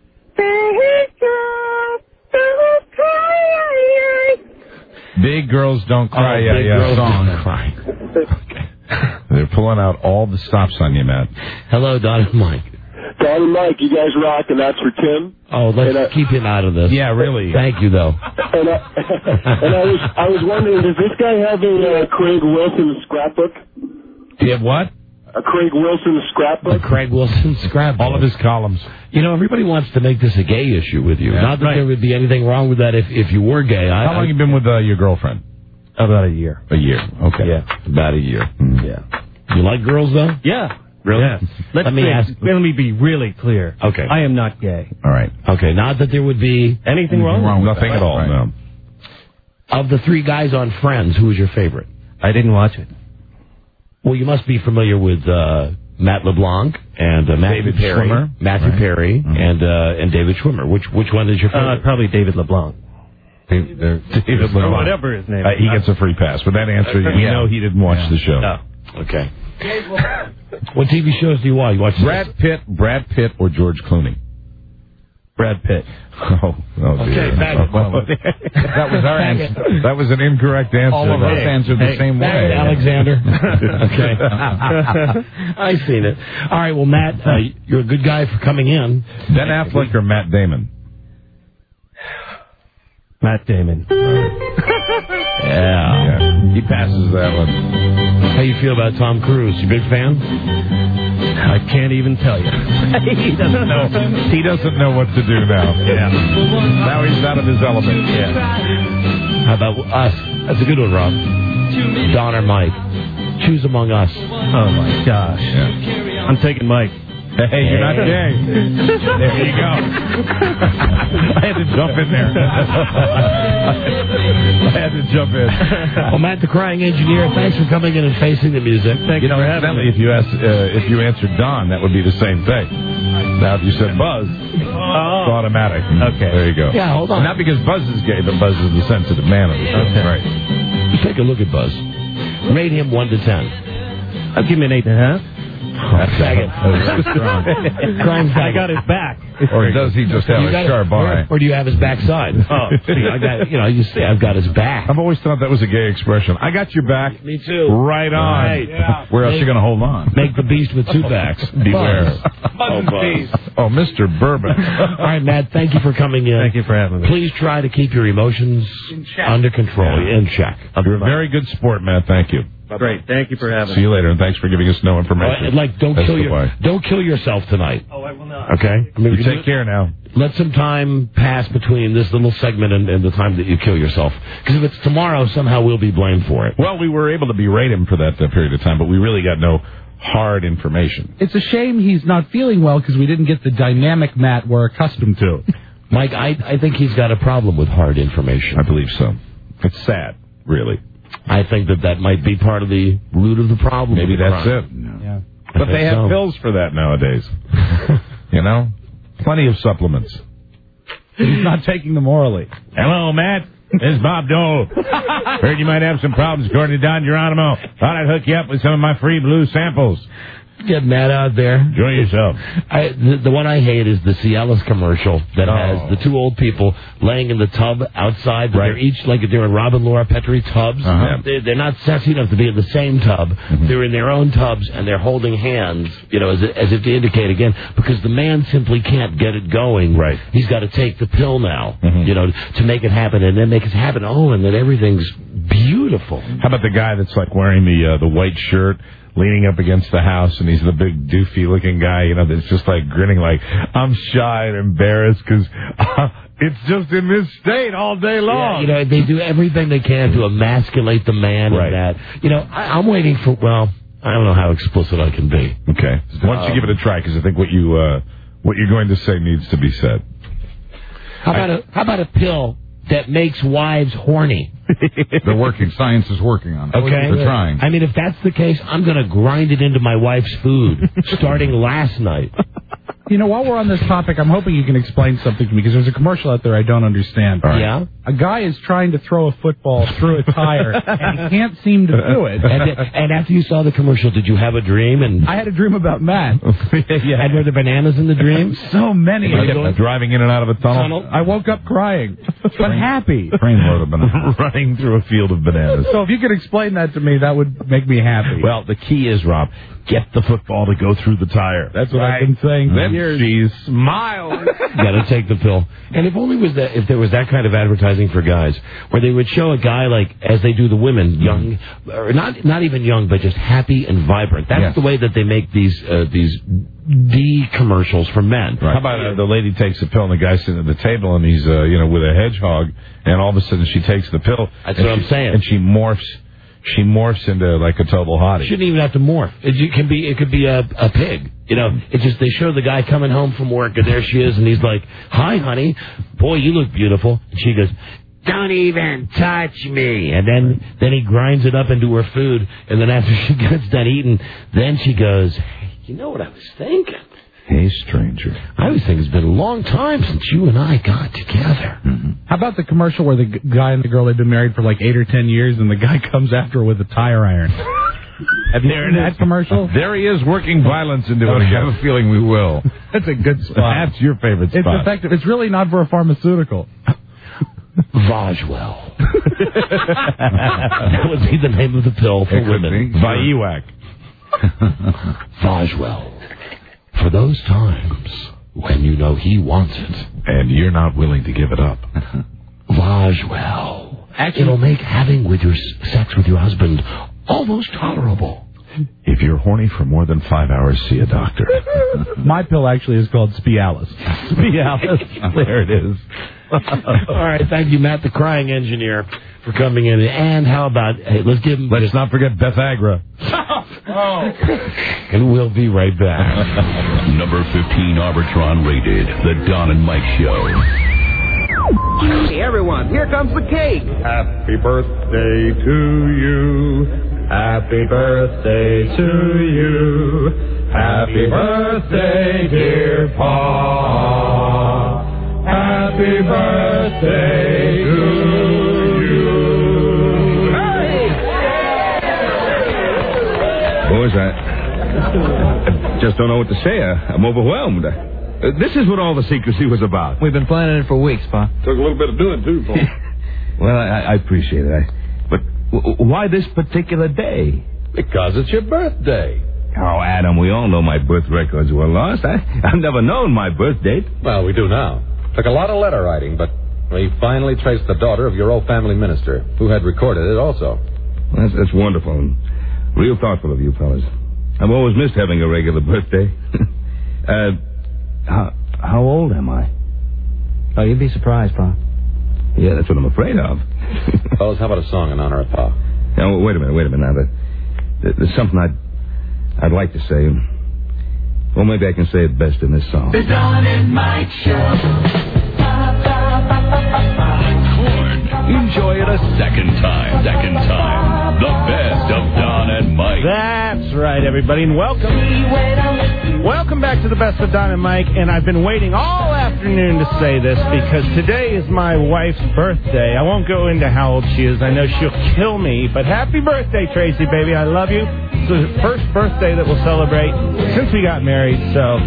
Speaker 16: Big girls don't cry.
Speaker 14: Oh,
Speaker 16: yeah,
Speaker 14: big
Speaker 16: yeah.
Speaker 14: girls
Speaker 16: Song.
Speaker 14: don't cry.
Speaker 16: They're pulling out all the stops on you, Matt.
Speaker 14: Hello, Don and Mike.
Speaker 23: Don and Mike, you guys rock, and that's for Tim.
Speaker 14: Oh, let's
Speaker 23: And I-
Speaker 14: keep him out of this.
Speaker 16: Yeah, really.
Speaker 14: Thank you, though.
Speaker 23: And I, and I was I was wondering, does this guy have a uh, Craig Wilson scrapbook?
Speaker 14: Do you have what?
Speaker 23: A Craig Wilson
Speaker 14: The
Speaker 23: scrapbook?
Speaker 14: Craig Wilson scrapbook.
Speaker 16: All of his columns.
Speaker 14: You know, everybody wants to make this a gay issue with you.
Speaker 16: Yeah,
Speaker 14: Not that
Speaker 4: right.
Speaker 14: there would be anything wrong with that if, if you were gay. I,
Speaker 16: How long
Speaker 14: I,
Speaker 16: you been with uh, your girlfriend?
Speaker 4: About a year.
Speaker 16: A year. Okay.
Speaker 4: Yeah.
Speaker 16: About a year.
Speaker 4: Yeah.
Speaker 14: You like girls, though?
Speaker 4: Yeah.
Speaker 14: Really?
Speaker 4: Yes. Let's
Speaker 14: Let me
Speaker 4: say-
Speaker 14: ask-
Speaker 4: Let me be really clear.
Speaker 14: Okay.
Speaker 4: I am not gay.
Speaker 16: All right.
Speaker 14: Okay, not that there would be...
Speaker 4: Anything wrong?
Speaker 16: Wrong with
Speaker 4: with
Speaker 16: Nothing
Speaker 4: that?
Speaker 16: at all.
Speaker 4: Right.
Speaker 16: No.
Speaker 14: Of the three guys on Friends, who was your favorite?
Speaker 4: I didn't watch it.
Speaker 14: Well, you must be familiar with uh, Matt LeBlanc and uh, Matthew
Speaker 16: David
Speaker 14: Perry.
Speaker 16: Schwimmer.
Speaker 14: Matthew
Speaker 16: Right.
Speaker 14: Perry
Speaker 16: Mhm.
Speaker 14: and uh, and David Schwimmer. Which which one is your
Speaker 4: Uh,
Speaker 14: favorite?
Speaker 4: probably David LeBlanc.
Speaker 16: David
Speaker 4: Or
Speaker 16: LeBlanc.
Speaker 4: whatever his name
Speaker 16: Uh,
Speaker 4: is.
Speaker 16: he gets a free pass. With that answer, you
Speaker 14: Yeah.
Speaker 16: know he didn't watch
Speaker 14: Yeah.
Speaker 16: the show.
Speaker 4: No.
Speaker 14: Okay. What T V shows do you watch? You watch
Speaker 16: Brad Pitt, Brad Pitt, or George Clooney?
Speaker 4: Brad Pitt.
Speaker 16: Oh, oh dear.
Speaker 14: Okay, back-
Speaker 16: Well, that was our
Speaker 14: Back-
Speaker 16: answer. That was an incorrect answer.
Speaker 14: All of us
Speaker 16: Hey, answered the
Speaker 14: hey,
Speaker 16: same
Speaker 14: back
Speaker 16: way.
Speaker 14: to Alexander. Okay. I seen it. All right. Well, Matt, uh, you're a good guy for coming in.
Speaker 16: Ben Affleck or Matt Damon?
Speaker 4: Matt Damon.
Speaker 14: Yeah.
Speaker 16: Yeah, he passes that one.
Speaker 14: How you feel about Tom Cruise? You big fan?
Speaker 4: I can't even tell you.
Speaker 16: He doesn't know. He doesn't know what to do now.
Speaker 4: Yeah.
Speaker 16: Now he's out of his element.
Speaker 4: Yeah.
Speaker 14: How about us? That's a good one, Rob. Don or Mike? Choose among us.
Speaker 4: Oh my gosh.
Speaker 16: Yeah.
Speaker 4: I'm taking Mike.
Speaker 16: Hey, you're not gay. There you go. I had to jump in there. I had to jump in.
Speaker 14: Well, Matt, the crying engineer, thanks for coming in and facing the music.
Speaker 4: Thank
Speaker 16: You
Speaker 4: you
Speaker 16: know,
Speaker 4: for having
Speaker 16: incidentally,
Speaker 4: me.
Speaker 16: if you asked, uh, if you answered Don, that would be the same thing. Now, if you said Buzz, it's
Speaker 4: Oh.
Speaker 16: automatic.
Speaker 4: Okay.
Speaker 16: There you go.
Speaker 14: Yeah, hold on.
Speaker 16: Not because Buzz is gay, but Buzz is the sensitive man of the show.
Speaker 4: Okay.
Speaker 16: Right.
Speaker 14: Just take a look at Buzz. Rate him one to ten.
Speaker 4: I'll give him an eight and a half.
Speaker 14: That's faggot. Crying faggot.
Speaker 4: I got his back.
Speaker 16: Or does he just have
Speaker 14: You
Speaker 16: a
Speaker 14: got it.
Speaker 16: sharp
Speaker 14: Or,
Speaker 16: eye?
Speaker 14: or do you have his backside? Oh, see, I got, you know, you say I've got his back.
Speaker 16: I've always thought that was a gay expression. I got your back.
Speaker 14: Me too.
Speaker 16: Right on.
Speaker 14: Right. Yeah.
Speaker 16: Where else are you going to hold on?
Speaker 14: Make the beast with two backs. Beware.
Speaker 16: Oh, Buzz. Oh, Mister Bourbon.
Speaker 14: All right, Matt, thank you for coming in.
Speaker 4: Thank you for having me.
Speaker 14: Please try to keep your emotions under control,
Speaker 16: Yeah.
Speaker 14: in check.
Speaker 16: You're a very good sport, Matt. Thank you.
Speaker 4: Great. Thank you for having
Speaker 16: See you later, and thanks for giving us no information.
Speaker 14: Uh, like, don't
Speaker 16: That's
Speaker 14: kill your,
Speaker 16: goodbye.
Speaker 14: don't kill yourself tonight.
Speaker 4: Oh, I will not.
Speaker 14: Okay? I mean,
Speaker 16: You take care now.
Speaker 14: Let some time pass between this little segment and, and the time that you kill yourself. Because if it's tomorrow, somehow we'll be blamed for it.
Speaker 16: Well, we were able to berate him for that uh, period of time, but we really got no hard information.
Speaker 10: It's a shame he's not feeling well because we didn't get the dynamic Matt we're accustomed to.
Speaker 14: Mike, I, I think he's got a problem with hard information.
Speaker 16: I believe so. It's sad, really.
Speaker 14: I think that that might be part of the root of the problem.
Speaker 16: Maybe that's it.
Speaker 10: Yeah.
Speaker 16: But they have
Speaker 14: so.
Speaker 16: pills for that nowadays. You know? Plenty of supplements.
Speaker 10: He's not taking them orally.
Speaker 16: Hello, Matt. This is Bob Dole. Heard you might have some problems according to Don Geronimo. Thought I'd hook you up with some of my free blue samples.
Speaker 14: Get Matt out there.
Speaker 16: Enjoy yourself.
Speaker 14: I, the, the one I hate is the Cialis commercial that
Speaker 16: Oh.
Speaker 14: has the two old people laying in the tub outside. But
Speaker 16: Right.
Speaker 14: They're each like they're in Robin Laura Petrie tubs.
Speaker 16: Uh-huh.
Speaker 14: They're, they're not sassy enough to be in the same tub.
Speaker 16: Mm-hmm.
Speaker 14: They're in their own tubs and they're holding hands, you know, as, as if to indicate again, because the man simply can't get it going.
Speaker 16: Right.
Speaker 14: He's got to take the pill now,
Speaker 16: Mhm.
Speaker 14: you know, to make it happen and then make it happen. Oh, and then everything's beautiful.
Speaker 16: How about the guy that's like wearing the uh, the white shirt, leaning up against the house, and he's the big doofy-looking guy, you know, that's just like grinning like, I'm shy and embarrassed because uh, it's just in this state all day long.
Speaker 14: Yeah, you know, they do everything they can to emasculate the man
Speaker 16: Right.
Speaker 14: and that. You know, I, I'm waiting for, well, I don't know how explicit I can be.
Speaker 16: Okay. Why don't you give it a try, because I think what, you, uh, what you're going to say needs to be said.
Speaker 14: How about a how about a pill that makes wives horny?
Speaker 15: They're working. Science is working on it.
Speaker 14: Okay,
Speaker 15: They're trying.
Speaker 14: I mean, if that's the case, I'm going to grind it into my wife's food starting last night.
Speaker 10: You know, while we're on this topic, I'm hoping you can explain something to me, because there's a commercial out there I don't understand.
Speaker 14: Right. Yeah?
Speaker 10: A guy is trying to throw a football through a tire, and he can't seem to do it.
Speaker 14: And, and after you saw the commercial, did you have a dream? And
Speaker 10: I had a dream about Matt.
Speaker 14: yeah. And were there bananas in the dream?
Speaker 10: So many.
Speaker 16: Like uh, driving in and out of a tunnel.
Speaker 14: Tunnel?
Speaker 10: I woke up crying, but happy.
Speaker 15: Trainload of bananas.
Speaker 16: Running through a field of bananas.
Speaker 10: So if you could explain that to me, that would make me happy.
Speaker 16: Well, the key is, Rob, get the football to go through the tire.
Speaker 10: That's what I've been saying for
Speaker 16: Then
Speaker 10: years.
Speaker 16: she's smiling.
Speaker 14: Got to take the pill. And if only was that if there was that kind of advertising for guys, where they would show a guy like as they do the women, young or not not even young, but just happy and vibrant. That's
Speaker 15: Yes.
Speaker 14: the way that they make these uh, these D commercials for men.
Speaker 16: Right. How about uh, the lady takes the pill and the guy's sitting at the table and he's uh, you know with a hedgehog, and all of a sudden she takes the pill.
Speaker 14: That's
Speaker 16: and
Speaker 14: what I'm
Speaker 16: she-
Speaker 14: saying.
Speaker 16: And she morphs. She morphs into like a total hottie.
Speaker 14: Shouldn't even have to morph. It, it can be. It could be a, a pig. You know. It just they show the guy coming home from work and there she is and he's like, "Hi, honey. Boy, you look beautiful." And she goes, "Don't even touch me." And then then he grinds it up into her food. And then after she gets done eating, then she goes, "Hey, you know what I was thinking?
Speaker 16: Hey, stranger.
Speaker 14: I was thinking it's been a long time since you and I got together."
Speaker 10: Mm-hmm. How about the commercial where the g- guy and the girl had been married for like eight or ten years, and the guy comes after her with a tire iron? Have you heard that commercial?
Speaker 16: There he is working violence into it.
Speaker 15: I
Speaker 16: again.
Speaker 15: have a feeling we will.
Speaker 10: That's a good spot.
Speaker 16: That's your favorite
Speaker 10: It's
Speaker 16: spot.
Speaker 10: effective. It's really not for a pharmaceutical.
Speaker 14: Vajwell. That would be the name of the pill for
Speaker 15: It could
Speaker 14: women.
Speaker 15: be.
Speaker 16: Vaiwak.
Speaker 14: Vajwell. For those times when you know he wants it.
Speaker 16: And you're not willing to give it up.
Speaker 14: Vajwell. It'll make having with your sex with your husband almost tolerable.
Speaker 16: If you're horny for more than five hours, see a doctor.
Speaker 10: My pill actually is called Spialis.
Speaker 14: Spialis. There it is. All right, thank you, Matt, the crying engineer, for coming in. And how about, hey, let's give him...
Speaker 16: Let's not forget Beth Agra.
Speaker 14: Oh. And we'll be right back.
Speaker 1: Number fifteen Arbitron rated, The Don and Mike Show.
Speaker 9: Hey, everyone, here comes the cake.
Speaker 4: Happy birthday to you. Happy birthday to you. Happy birthday, dear Pa. Happy birthday to you. Hey!
Speaker 17: Boys, I, I just don't know what to say. I, I'm overwhelmed. Uh, this is what all the secrecy was about.
Speaker 21: We've been planning it for weeks, Pa.
Speaker 17: Took a little bit of doing, too, Paul. Well, I, I appreciate it. I, but w- why this particular day?
Speaker 21: Because it's your birthday.
Speaker 17: Oh, Adam, we all know my birth records were lost. I, I've never known my birth date.
Speaker 21: Well, we do now. Took a lot of letter writing, but we finally traced the daughter of your old family minister, who had recorded it also.
Speaker 17: Well, that's, that's wonderful. Real thoughtful of you, fellas. I've always missed having a regular birthday. uh, how, how old am I?
Speaker 11: Oh, you'd be surprised, Pa.
Speaker 17: Yeah, that's what I'm afraid of.
Speaker 14: Fellas, how about a song in honor of Pa?
Speaker 17: Now, wait a minute, wait a minute. Now, there, there's something I'd, I'd like to say. Well, maybe I can say it best in this song.
Speaker 9: The Don and Mike Show.
Speaker 1: Enjoy it a second time. Second time. The best of Don and Mike.
Speaker 13: That's right, everybody, and welcome. Welcome back to the best of Don and Mike, and I've been waiting all afternoon to say this because today is my wife's birthday. I won't go into how old she is. I know she'll kill me, but happy birthday, Tracy, baby. I love you. It's the first birthday that we'll celebrate since we got married, so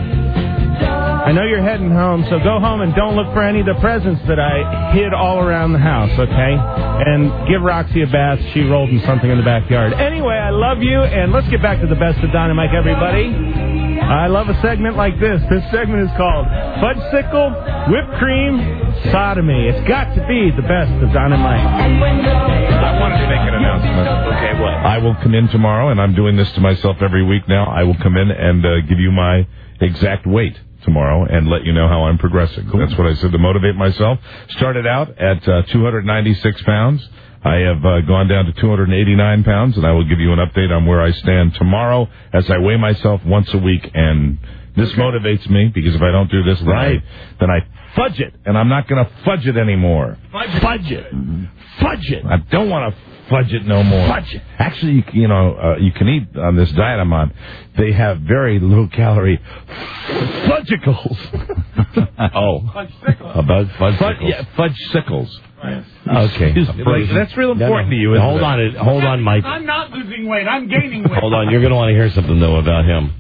Speaker 13: I know you're heading home, so go home and don't look for any of the presents that I hid all around the house, okay? And give Roxy a bath. She rolled in something in the backyard. Anyway, I love you, and let's get back to the best of Don and Mike, everybody. I love a segment like this. This segment is called Fudgesicle, Whipped Cream, Sodomy. It's got to be the best of Don and Mike.
Speaker 16: I wanted to make an announcement.
Speaker 13: Okay, what?
Speaker 16: I will come in tomorrow, and I'm doing this to myself every week now. I will come in and uh, give you my exact weight tomorrow and let you know how I'm progressing. Cool. That's what I said to motivate myself. Started out at uh, two hundred ninety-six pounds. I have uh, gone down to two hundred eighty-nine pounds, and I will give you an update on where I stand tomorrow as I weigh myself once a week. And this okay. motivates me, because if I don't do this, then, right. I, then I fudge it, and I'm not going to fudge it anymore.
Speaker 13: Fudge, fudge it. Mm-hmm. Fudge it.
Speaker 16: I don't want to fudge it no more.
Speaker 13: Fudge it.
Speaker 16: Actually, you, you know, uh, you can eat on this diet I'm on. They have very low calorie fudgicles. Oh,
Speaker 14: fudge about fudge
Speaker 16: Fudge, yeah, fudge sickles.
Speaker 14: Right. Okay,
Speaker 16: like, that's real important no, no. to you.
Speaker 14: Hold on, it? hold on, Mike.
Speaker 7: I'm not losing weight. I'm gaining weight.
Speaker 14: Hold on, you're going to want to hear something though about him.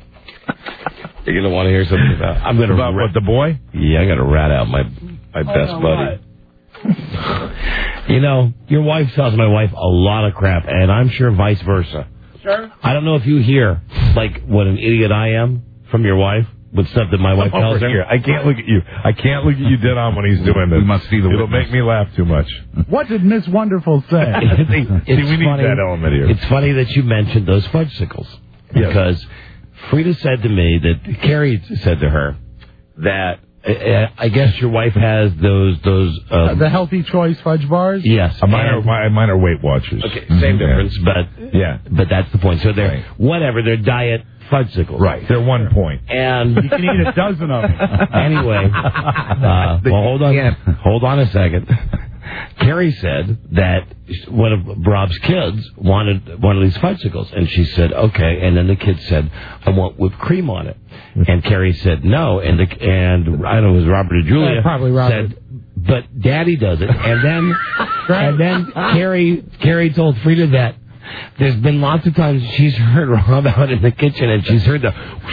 Speaker 14: You're going to want to hear something about. I'm going to
Speaker 16: about
Speaker 14: rat,
Speaker 16: what the boy?
Speaker 14: Yeah, I got to rat out my my
Speaker 7: oh,
Speaker 14: best
Speaker 7: no,
Speaker 14: buddy. You know, your wife tells my wife a lot of crap, and I'm sure vice versa.
Speaker 7: Sure.
Speaker 14: I don't know if you hear, like, what an idiot I am from your wife with stuff that my wife tells her.
Speaker 16: Here. I can't look at you. I can't look at you dead on when he's doing this.
Speaker 15: We must see the
Speaker 16: It'll
Speaker 15: witness.
Speaker 16: make me laugh too much.
Speaker 10: What did Miss Wonderful say?
Speaker 14: it's, it's
Speaker 16: see, we need
Speaker 14: funny,
Speaker 16: that element here.
Speaker 14: It's funny that you mentioned those fudgesicles.
Speaker 16: Yes.
Speaker 14: Because Frida said to me that, Carrie said to her that, uh, I guess your wife has those, those, um,
Speaker 10: uh, the Healthy Choice fudge bars?
Speaker 14: Yes.
Speaker 16: Uh, mine, are, my, mine are Weight Watchers.
Speaker 14: Okay, same difference, but,
Speaker 16: yeah.
Speaker 14: but that's the point. So they're,
Speaker 16: right.
Speaker 14: whatever, they're diet fudgesicles.
Speaker 16: Right. They're one point.
Speaker 14: And
Speaker 10: you can eat a dozen of them.
Speaker 14: Anyway, uh, well, hold on, hold on a second. Carrie said that one of Rob's kids wanted one of these fudgesicles, and she said, okay. And then the kid said, I want whipped cream on it. And Carrie said, no. And the, and I don't know, it was Robert or Julia.
Speaker 10: Yeah, probably Robert.
Speaker 14: Said, but Daddy does it. And then, and then Carrie, Carrie told Frida that there's been lots of times she's heard Rob out in the kitchen, and she's heard the...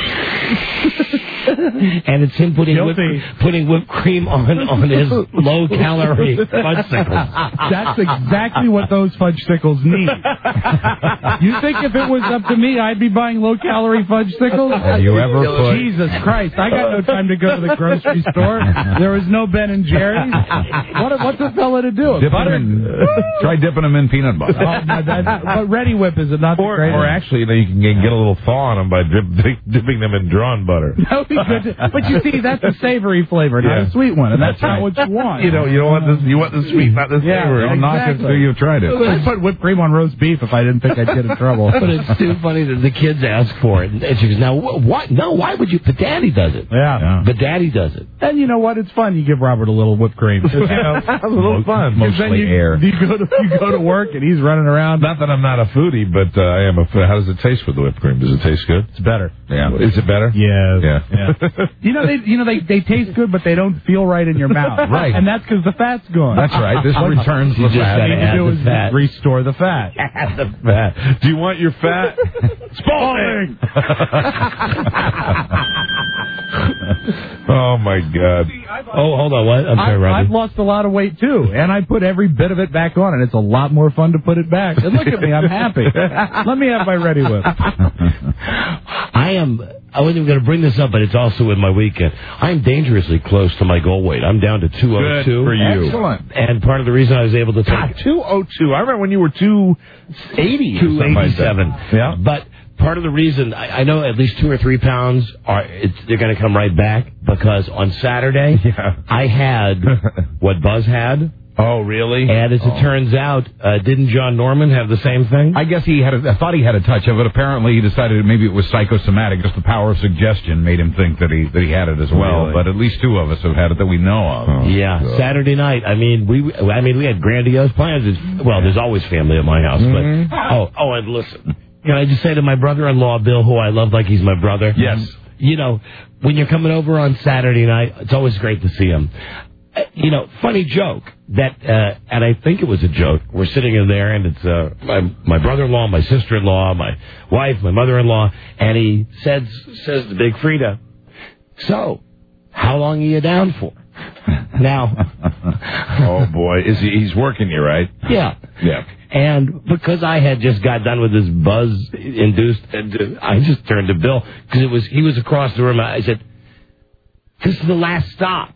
Speaker 14: and it's him putting whipped, putting whipped cream on, on his low-calorie fudgesicles.
Speaker 10: That's exactly what those fudgesicles need. You think if it was up to me, I'd be buying low-calorie fudgesicles?
Speaker 15: Have you ever put...
Speaker 10: Jesus Christ, I got no time to go to the grocery store. There was no Ben and Jerry's. What, what's a fella to do?
Speaker 15: Dip
Speaker 10: Butter?
Speaker 15: them in, try dipping them in peanut butter.
Speaker 10: Oh, no, that, but Ready Whip is not
Speaker 16: or,
Speaker 10: the greatest.
Speaker 16: Or actually, you, know, you can get a little thaw on them by dip, dip, dipping them in drawn butter.
Speaker 10: That would be good. To, but you see, that's a savory flavor, not
Speaker 16: yeah.
Speaker 10: a sweet one, and that's,
Speaker 16: that's
Speaker 10: not
Speaker 16: right.
Speaker 10: what you want.
Speaker 16: You know, you don't want this. You want the sweet, not the
Speaker 10: yeah,
Speaker 16: savory.
Speaker 10: Exactly.
Speaker 16: Knock it until you've tried it.
Speaker 10: I'd put whipped cream on roast beef if I didn't think I'd get in trouble.
Speaker 14: But it's too funny that the kids ask for it, and she goes, "Now, what? No, why would you?" But Daddy does it.
Speaker 10: Yeah. yeah.
Speaker 14: But Daddy does it.
Speaker 10: And you know what? It's fun. You give Robert a little whipped cream. You know,
Speaker 16: a little fun.
Speaker 15: Mostly
Speaker 10: you,
Speaker 15: air.
Speaker 10: You go to you go to work and he's running around.
Speaker 16: Not that I'm not a foodie, but uh, I am a. How does it taste with the whipped cream? Does it taste good?
Speaker 10: It's better.
Speaker 16: Yeah. Is it better?
Speaker 10: Yeah.
Speaker 16: Yeah.
Speaker 10: yeah. you know they you know they, they taste good, but they don't feel right in your mouth.
Speaker 16: Right.
Speaker 10: And that's because the fat's gone.
Speaker 15: That's right. This returns
Speaker 14: You
Speaker 15: the
Speaker 14: just
Speaker 15: fat.
Speaker 14: gotta
Speaker 10: What you
Speaker 14: add
Speaker 10: do
Speaker 14: the
Speaker 10: is
Speaker 14: fat.
Speaker 10: restore the fat.
Speaker 14: Add the fat.
Speaker 16: Do you want your fat?
Speaker 10: Spalding!
Speaker 16: Oh my God!
Speaker 14: Oh, hold on. What? I'm sorry,
Speaker 10: I've,
Speaker 14: Robbie.
Speaker 10: I've lost a lot of weight too, and I put every bit of it back on, and it's a lot more fun to put it back. And look at me, I'm happy. Let me have my Ready Whip.
Speaker 14: I am. I wasn't even going to bring this up, but it's also in my weekend. I'm dangerously close to my goal weight. I'm down to two oh two.
Speaker 16: Good for you.
Speaker 13: Excellent.
Speaker 14: And part of the reason I was able to take
Speaker 16: two oh two. I remember when you were two eighty.
Speaker 14: two eighty-seven.
Speaker 16: Like yeah.
Speaker 14: But part of the reason, I, I know at least two or three pounds, are it's, they're going to come right back, because on Saturday,
Speaker 16: yeah.
Speaker 14: I had what Buzz had.
Speaker 16: Oh, really?
Speaker 14: And as
Speaker 16: oh.
Speaker 14: it turns out, uh, didn't John Norman have the same thing?
Speaker 15: I guess he had. A, I thought he had a touch of it. Apparently, he decided maybe it was psychosomatic. Just the power of suggestion made him think that he that he had it as well.
Speaker 16: Really?
Speaker 15: But at least two of us have had it that we know of.
Speaker 16: Oh,
Speaker 14: yeah,
Speaker 16: God.
Speaker 14: Saturday night. I mean, we. I mean, we had grandiose plans. It's, well, there's always family at my house,
Speaker 16: Mm-hmm.
Speaker 14: but oh, oh, and listen. Can I just say to my brother-in-law, Bill, who I love like he's my brother?
Speaker 16: Yes.
Speaker 14: You know, when you're coming over on Saturday night, it's always great to see him. Uh, you know, funny joke that, uh, and I think it was a joke. We're sitting in there, and it's uh, my my brother-in-law, my sister-in-law, my wife, my mother-in-law, and he says says to Big Frida, "So, how long are you down for?" Now,
Speaker 16: oh boy, is he? He's working you, right?
Speaker 14: Yeah,
Speaker 16: yeah.
Speaker 14: And because I had just got done with this buzz-induced, and I just turned to Bill because it was he was across the room. I said, "This is the last stop."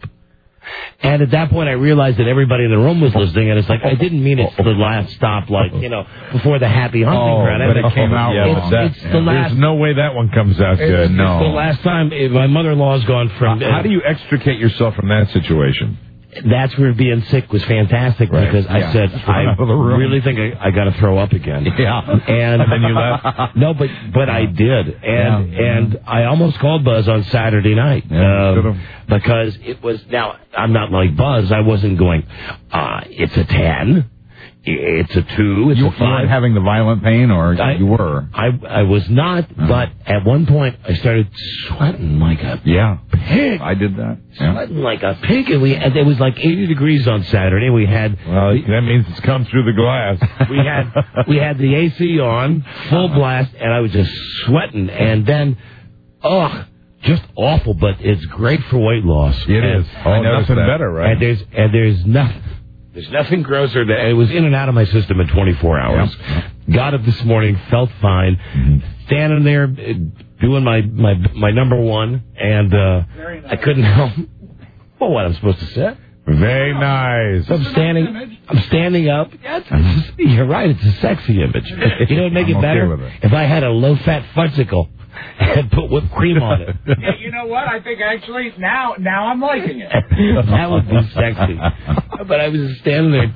Speaker 14: And at that point, I realized that everybody in the room was listening, and it's like, I didn't mean it's the last stop, like, you know, before the happy hunting
Speaker 16: oh,
Speaker 14: ground.
Speaker 16: But it came out.
Speaker 14: Yeah,
Speaker 16: it's,
Speaker 14: but that,
Speaker 16: it's
Speaker 14: yeah.
Speaker 16: the last. There's no way that one comes out good.
Speaker 14: It's,
Speaker 16: no.
Speaker 14: It's the last time. My mother-in-law's gone from.
Speaker 16: Uh, how do you extricate yourself from that situation?
Speaker 14: That's where being sick was fantastic,
Speaker 16: right.
Speaker 14: because
Speaker 16: yeah.
Speaker 14: I said, I really think I, I got to throw up again.
Speaker 15: Yeah.
Speaker 14: And,
Speaker 16: and then you left?
Speaker 14: No, but but I did. And
Speaker 16: yeah.
Speaker 14: and I almost called Buzz on Saturday night.
Speaker 16: Yeah,
Speaker 14: um, because it was, now, I'm not like Buzz. I wasn't going, uh, it's a ten. It's a two. It's
Speaker 15: you,
Speaker 14: a five.
Speaker 15: You weren't having the violent pain, or
Speaker 14: I,
Speaker 15: you were?
Speaker 14: I I was not, uh-huh. but at one point I started sweating like a
Speaker 15: yeah
Speaker 14: pig.
Speaker 15: I did that.
Speaker 14: Sweating yeah. like a pig, and we and it was like eighty degrees on Saturday. We had
Speaker 16: well, that means it's come through the glass.
Speaker 14: We had we had the A C on full blast, and I was just sweating. And then, ugh. Just awful, but it's great for weight loss.
Speaker 16: It
Speaker 14: and
Speaker 16: is. Oh, nothing
Speaker 14: that.
Speaker 16: better, right?
Speaker 14: And there's and there's nothing. There's nothing grosser than it was in and out of my system in twenty-four hours. Yep. Got up this morning, felt fine, mm-hmm. standing there doing my my my number one, and uh, nice. I couldn't help. Well, what I'm supposed to say?
Speaker 16: Very nice.
Speaker 14: So I'm standing. I'm standing up. Yeah, it's, it's, you're right. It's a sexy image. You know, it'd make
Speaker 15: I'm
Speaker 14: it better
Speaker 15: okay with it.
Speaker 14: if I had a low-fat fudgesicle and put whipped cream on it.
Speaker 7: Yeah, you know what? I think actually now now I'm liking it.
Speaker 14: That would be sexy. But I was standing there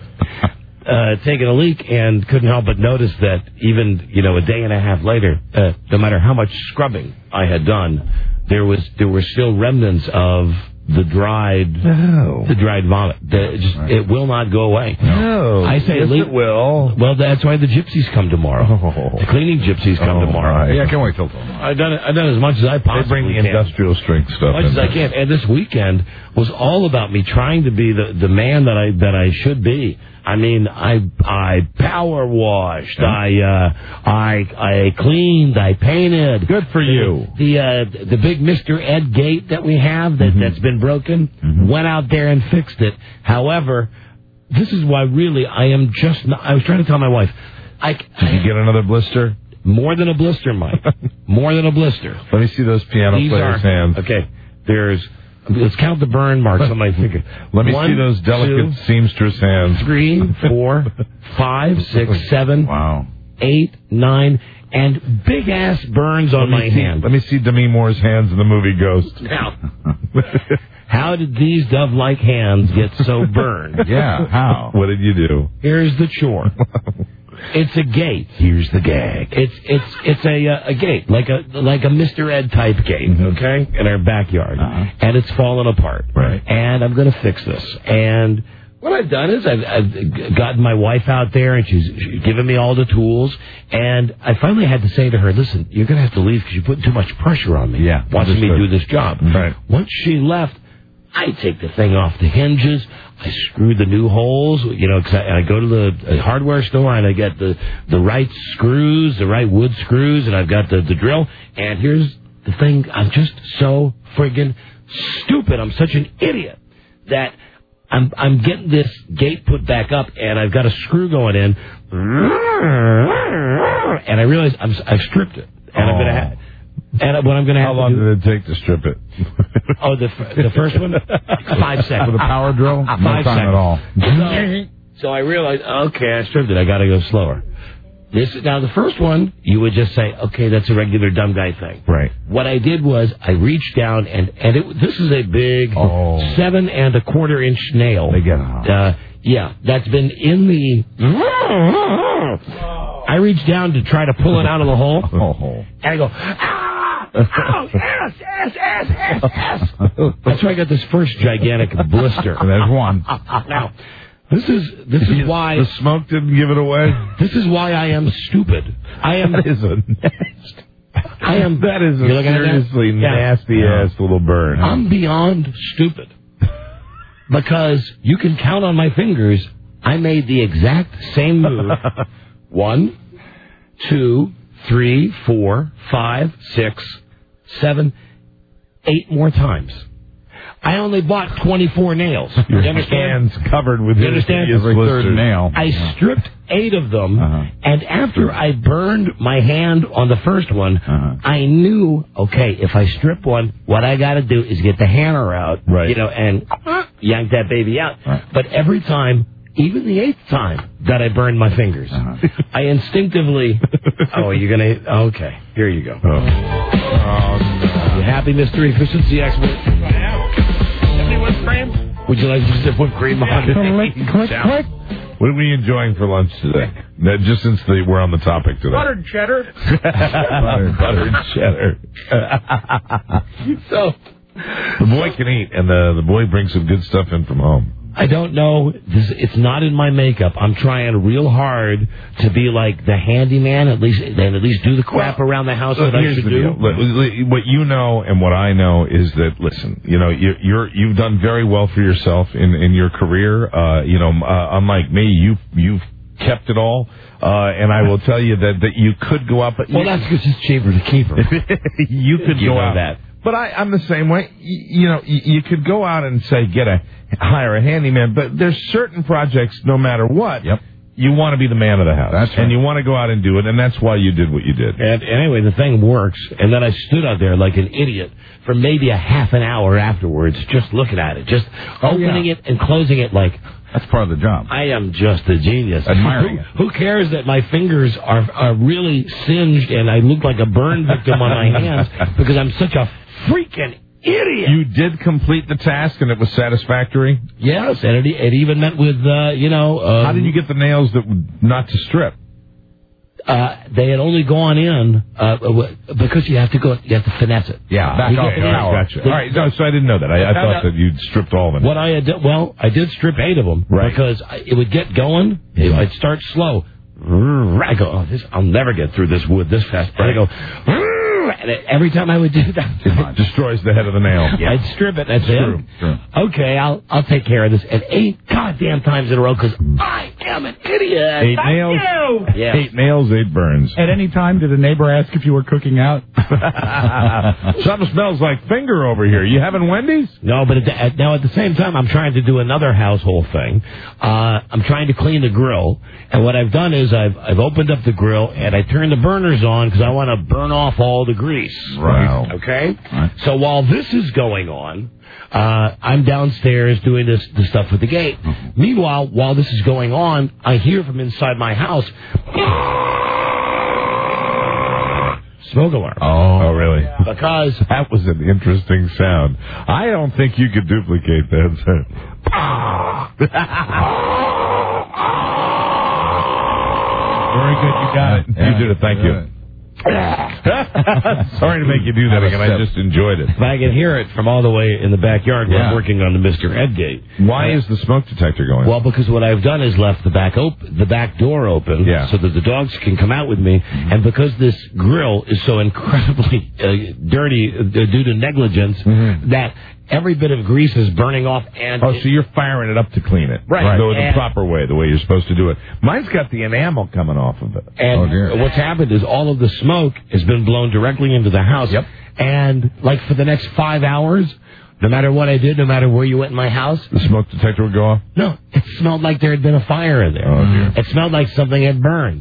Speaker 14: uh, taking a leak and couldn't help but notice that even, you know, a day and a half later, uh, no matter how much scrubbing I had done, there was there were still remnants of the dried,
Speaker 16: no.
Speaker 14: the dried vomit. The, just, right. It will not go away.
Speaker 16: No,
Speaker 14: I say
Speaker 16: yes,
Speaker 14: leave,
Speaker 16: it will.
Speaker 14: Well, that's why the gypsies come tomorrow.
Speaker 16: Oh.
Speaker 14: The cleaning gypsies come
Speaker 16: oh,
Speaker 14: tomorrow.
Speaker 16: Right.
Speaker 15: Yeah, I can't wait till tomorrow.
Speaker 14: I've done it. I've done as much as I possibly
Speaker 16: They bring the
Speaker 14: can.
Speaker 16: industrial strength stuff.
Speaker 14: As much
Speaker 16: in
Speaker 14: as
Speaker 16: there.
Speaker 14: I can. And this weekend was all about me trying to be the the man that I that I should be. I mean, I I power washed, yeah. I uh, I I cleaned, I painted.
Speaker 16: Good for you.
Speaker 14: The the, uh, the big Mister Ed gate that we have that, mm-hmm. that's been broken, mm-hmm. went out there and fixed it. However, this is why really I am just not, I was trying to tell my wife, I
Speaker 16: did you get another blister?
Speaker 14: More than a blister, Mike. More than a blister.
Speaker 16: Let me see those piano
Speaker 14: These
Speaker 16: players'
Speaker 14: are,
Speaker 16: hands.
Speaker 14: Okay, there's. Let's count the burn marks on my finger.
Speaker 16: Let me
Speaker 14: One,
Speaker 16: see those delicate
Speaker 14: two,
Speaker 16: seamstress hands.
Speaker 14: Three, four, five, six, seven,
Speaker 15: wow.
Speaker 14: eight, nine, and big ass burns on my
Speaker 16: see,
Speaker 14: hand.
Speaker 16: Let me see Demi Moore's hands in the movie Ghost.
Speaker 14: Now, how did these dove-like hands get so burned?
Speaker 15: Yeah, how?
Speaker 16: What did you do?
Speaker 14: Here's the chore. It's a gate.
Speaker 15: Here's the gag.
Speaker 14: It's it's it's a uh, a gate like a like a Mister Ed type gate, mm-hmm. okay, in our backyard, uh-huh. and it's fallen apart.
Speaker 15: Right.
Speaker 14: And I'm going to fix this. And what I've done is I've, I've gotten my wife out there, and she's, she's given me all the tools. And I finally had to say to her, "Listen, you're going to have to leave because you're putting too much pressure on me.
Speaker 15: Yeah,
Speaker 14: watching me do this job."
Speaker 16: Right.
Speaker 14: Once she left, I take the thing off the hinges. I screw the new holes, you know, cause I, I go to the hardware store and I get the, the right screws, the right wood screws, and I've got the, the drill. And here's the thing, I'm just so friggin' stupid. I'm such an idiot that I'm I'm getting this gate put back up, and I've got a screw going in, and I realize I'm, I've stripped it, and oh. I'm going to have... And what I'm going to have
Speaker 16: How long
Speaker 14: to do,
Speaker 16: did it take to strip it?
Speaker 14: Oh, the f- the first one? Five seconds.
Speaker 15: With a power drill?
Speaker 14: Five
Speaker 15: No time
Speaker 14: seconds.
Speaker 15: at all.
Speaker 14: So, so I realized, okay, I stripped it. I got to go slower. This now the first one, you would just say, okay, that's a regular dumb guy thing.
Speaker 16: Right.
Speaker 14: What I did was I reached down and and it, this is a big
Speaker 16: Oh.
Speaker 14: seven and a quarter inch nail.
Speaker 16: They get out.
Speaker 14: Uh, yeah, that's been in the. I reached down to try to pull it out of the hole,
Speaker 16: Oh.
Speaker 14: and I go, ah, ow, ass, ass, ass, ass, ass. That's why I got this first gigantic blister.
Speaker 15: There's one.
Speaker 14: Now, this is this is why
Speaker 16: The smoke didn't give it away?
Speaker 14: this is why I am stupid. I am.
Speaker 16: That is a nasty.
Speaker 14: I am.
Speaker 16: That is a
Speaker 14: You're looking at that?
Speaker 16: seriously
Speaker 14: Yeah.
Speaker 16: nasty ass little burn.
Speaker 14: I'm beyond stupid. Because you can count on my fingers, I made the exact same move. One, two, three, four, five, six, seven, eight more times. I only bought twenty-four nails.
Speaker 16: Your
Speaker 14: You understand?
Speaker 16: hands covered with
Speaker 14: You understand?
Speaker 16: hideous
Speaker 15: Every third
Speaker 16: blisters.
Speaker 15: nail.
Speaker 14: I stripped eight of them,
Speaker 15: Uh-huh.
Speaker 14: and after I burned my hand on the first one,
Speaker 15: Uh-huh.
Speaker 14: I knew, okay, if I strip one, what I got to do is get the hammer out,
Speaker 16: Right.
Speaker 14: you know, and yank that baby out.
Speaker 15: Right.
Speaker 14: But every time, even the eighth time that I burned my fingers,
Speaker 15: Uh-huh.
Speaker 14: I instinctively, oh, you're going to, okay, here you go.
Speaker 16: Oh. Oh, no.
Speaker 14: You happy, Mister Efficiency Expert? Would you like to just put cream on it?
Speaker 15: Click, click, click.
Speaker 16: What are we enjoying for lunch today? Now, just since the, we're on the topic today.
Speaker 7: Buttered cheddar.
Speaker 16: Buttered, buttered cheddar.
Speaker 14: So,
Speaker 16: The boy can eat, and the, the boy brings some good stuff in from home.
Speaker 14: I don't know. This, it's not in my makeup. I'm trying real hard to be like the handyman, at least, and at least do the crap
Speaker 16: Well,
Speaker 14: around the house
Speaker 16: Look,
Speaker 14: that I
Speaker 16: here's
Speaker 14: should
Speaker 16: the
Speaker 14: do.
Speaker 16: deal. Look, look, what you know and what I know is that, listen, you know, you, you're you've done very well for yourself in in your career. Uh, you know, uh, unlike me, you you've kept it all. Uh, and I will tell you that, that you could go out, but
Speaker 14: Well,
Speaker 16: you,
Speaker 14: that's because it's cheaper to keep her.
Speaker 16: you could
Speaker 14: You
Speaker 16: go
Speaker 14: know
Speaker 16: out.
Speaker 14: that.
Speaker 16: But I, I'm the same way. You, you know, you, you could go out and say get a hire a handyman, but there's certain projects, no matter what,
Speaker 15: Yep.
Speaker 16: you want to be the man of the house,
Speaker 15: That's right.
Speaker 16: and you want to go out and do it, and that's why you did what you did.
Speaker 14: And anyway, the thing works, and then I stood out there like an idiot for maybe a half an hour afterwards, just looking at it, just opening it and closing it like,
Speaker 15: That's part of the job.
Speaker 14: I am just a genius.
Speaker 15: Admiring it.
Speaker 14: Who, who cares that my fingers are are really singed and I look like a burn victim on my hands because I'm such a freaking idiot.
Speaker 16: You did complete the task, and it was satisfactory.
Speaker 14: Yes, and it, it even met with, uh, you know... Um,
Speaker 16: How did you get the nails that not to strip?
Speaker 14: Uh, they had only gone in uh, because you have to go, you have to finesse it.
Speaker 15: Yeah, back
Speaker 14: You
Speaker 15: off
Speaker 14: get-
Speaker 15: the
Speaker 14: yeah,
Speaker 15: power.
Speaker 16: Gotcha. All right, no, so I didn't know that. I, I
Speaker 14: Found
Speaker 16: thought
Speaker 14: out-
Speaker 16: that you'd stripped all of them.
Speaker 14: What I had done, well, I did strip eight of them
Speaker 16: Right.
Speaker 14: because I, it would get going. It, I'd start slow. I go, oh, this, I'll never get through this wood this fast. And I go, and it, every time I would do that,
Speaker 16: It destroys the head of the nail.
Speaker 14: I'd strip it. That's
Speaker 16: True,
Speaker 14: it.
Speaker 16: true.
Speaker 14: Okay, I'll I'll take care of this. And eight goddamn times in a row because I am an idiot.
Speaker 16: Eight
Speaker 14: Thank
Speaker 16: nails.
Speaker 14: you. Yes.
Speaker 16: Eight nails, eight burns.
Speaker 10: At any time, did a neighbor ask if you were cooking out?
Speaker 16: Something smells like finger over here. You having Wendy's?
Speaker 14: No, but at the, at, now at the same time, I'm trying to do another household thing. Uh, I'm trying to clean the grill, and what I've done is I've I've opened up the grill and I turned the burners on because I want to burn off all the grease.
Speaker 16: Wow.
Speaker 14: Okay.
Speaker 15: Right.
Speaker 14: So while this is going on, uh, I'm downstairs doing this the stuff with the gate.
Speaker 15: Mm-hmm.
Speaker 14: Meanwhile, while this is going on, I hear from inside my house. Smoke alarm.
Speaker 16: Oh, really?
Speaker 14: Because
Speaker 16: That was an interesting sound. I don't think you could duplicate that sound.
Speaker 10: Very good, you got it.
Speaker 16: You did it. Thank you. Sorry to make you do that again. I just enjoyed it.
Speaker 14: if I can hear it from all the way in the backyard where I'm
Speaker 16: Yeah.
Speaker 14: working on the Mister Edgate.
Speaker 16: Why is the smoke detector going?
Speaker 14: Well, because what I've done is left the back op- the back door open
Speaker 16: Yeah.
Speaker 14: so that the dogs can come out with me. And because this grill is so incredibly uh, dirty uh, due to negligence, that every bit of grease is burning off. And
Speaker 16: Oh,
Speaker 14: it-
Speaker 16: so you're firing it up to clean it.
Speaker 14: Right.
Speaker 16: Go the
Speaker 14: And-
Speaker 16: proper way, the way you're supposed to do it. Mine's got the enamel coming off of it.
Speaker 14: And
Speaker 16: Oh, dear.
Speaker 14: what's happened is all of the smoke has been blown directly into the house.
Speaker 16: Yep.
Speaker 14: And like for the next five hours, no matter what I did, no matter where you went in my house,
Speaker 16: The smoke detector would go off?
Speaker 14: no, it smelled like there had been a fire in there.
Speaker 16: Oh, dear.
Speaker 14: It smelled like something had burned.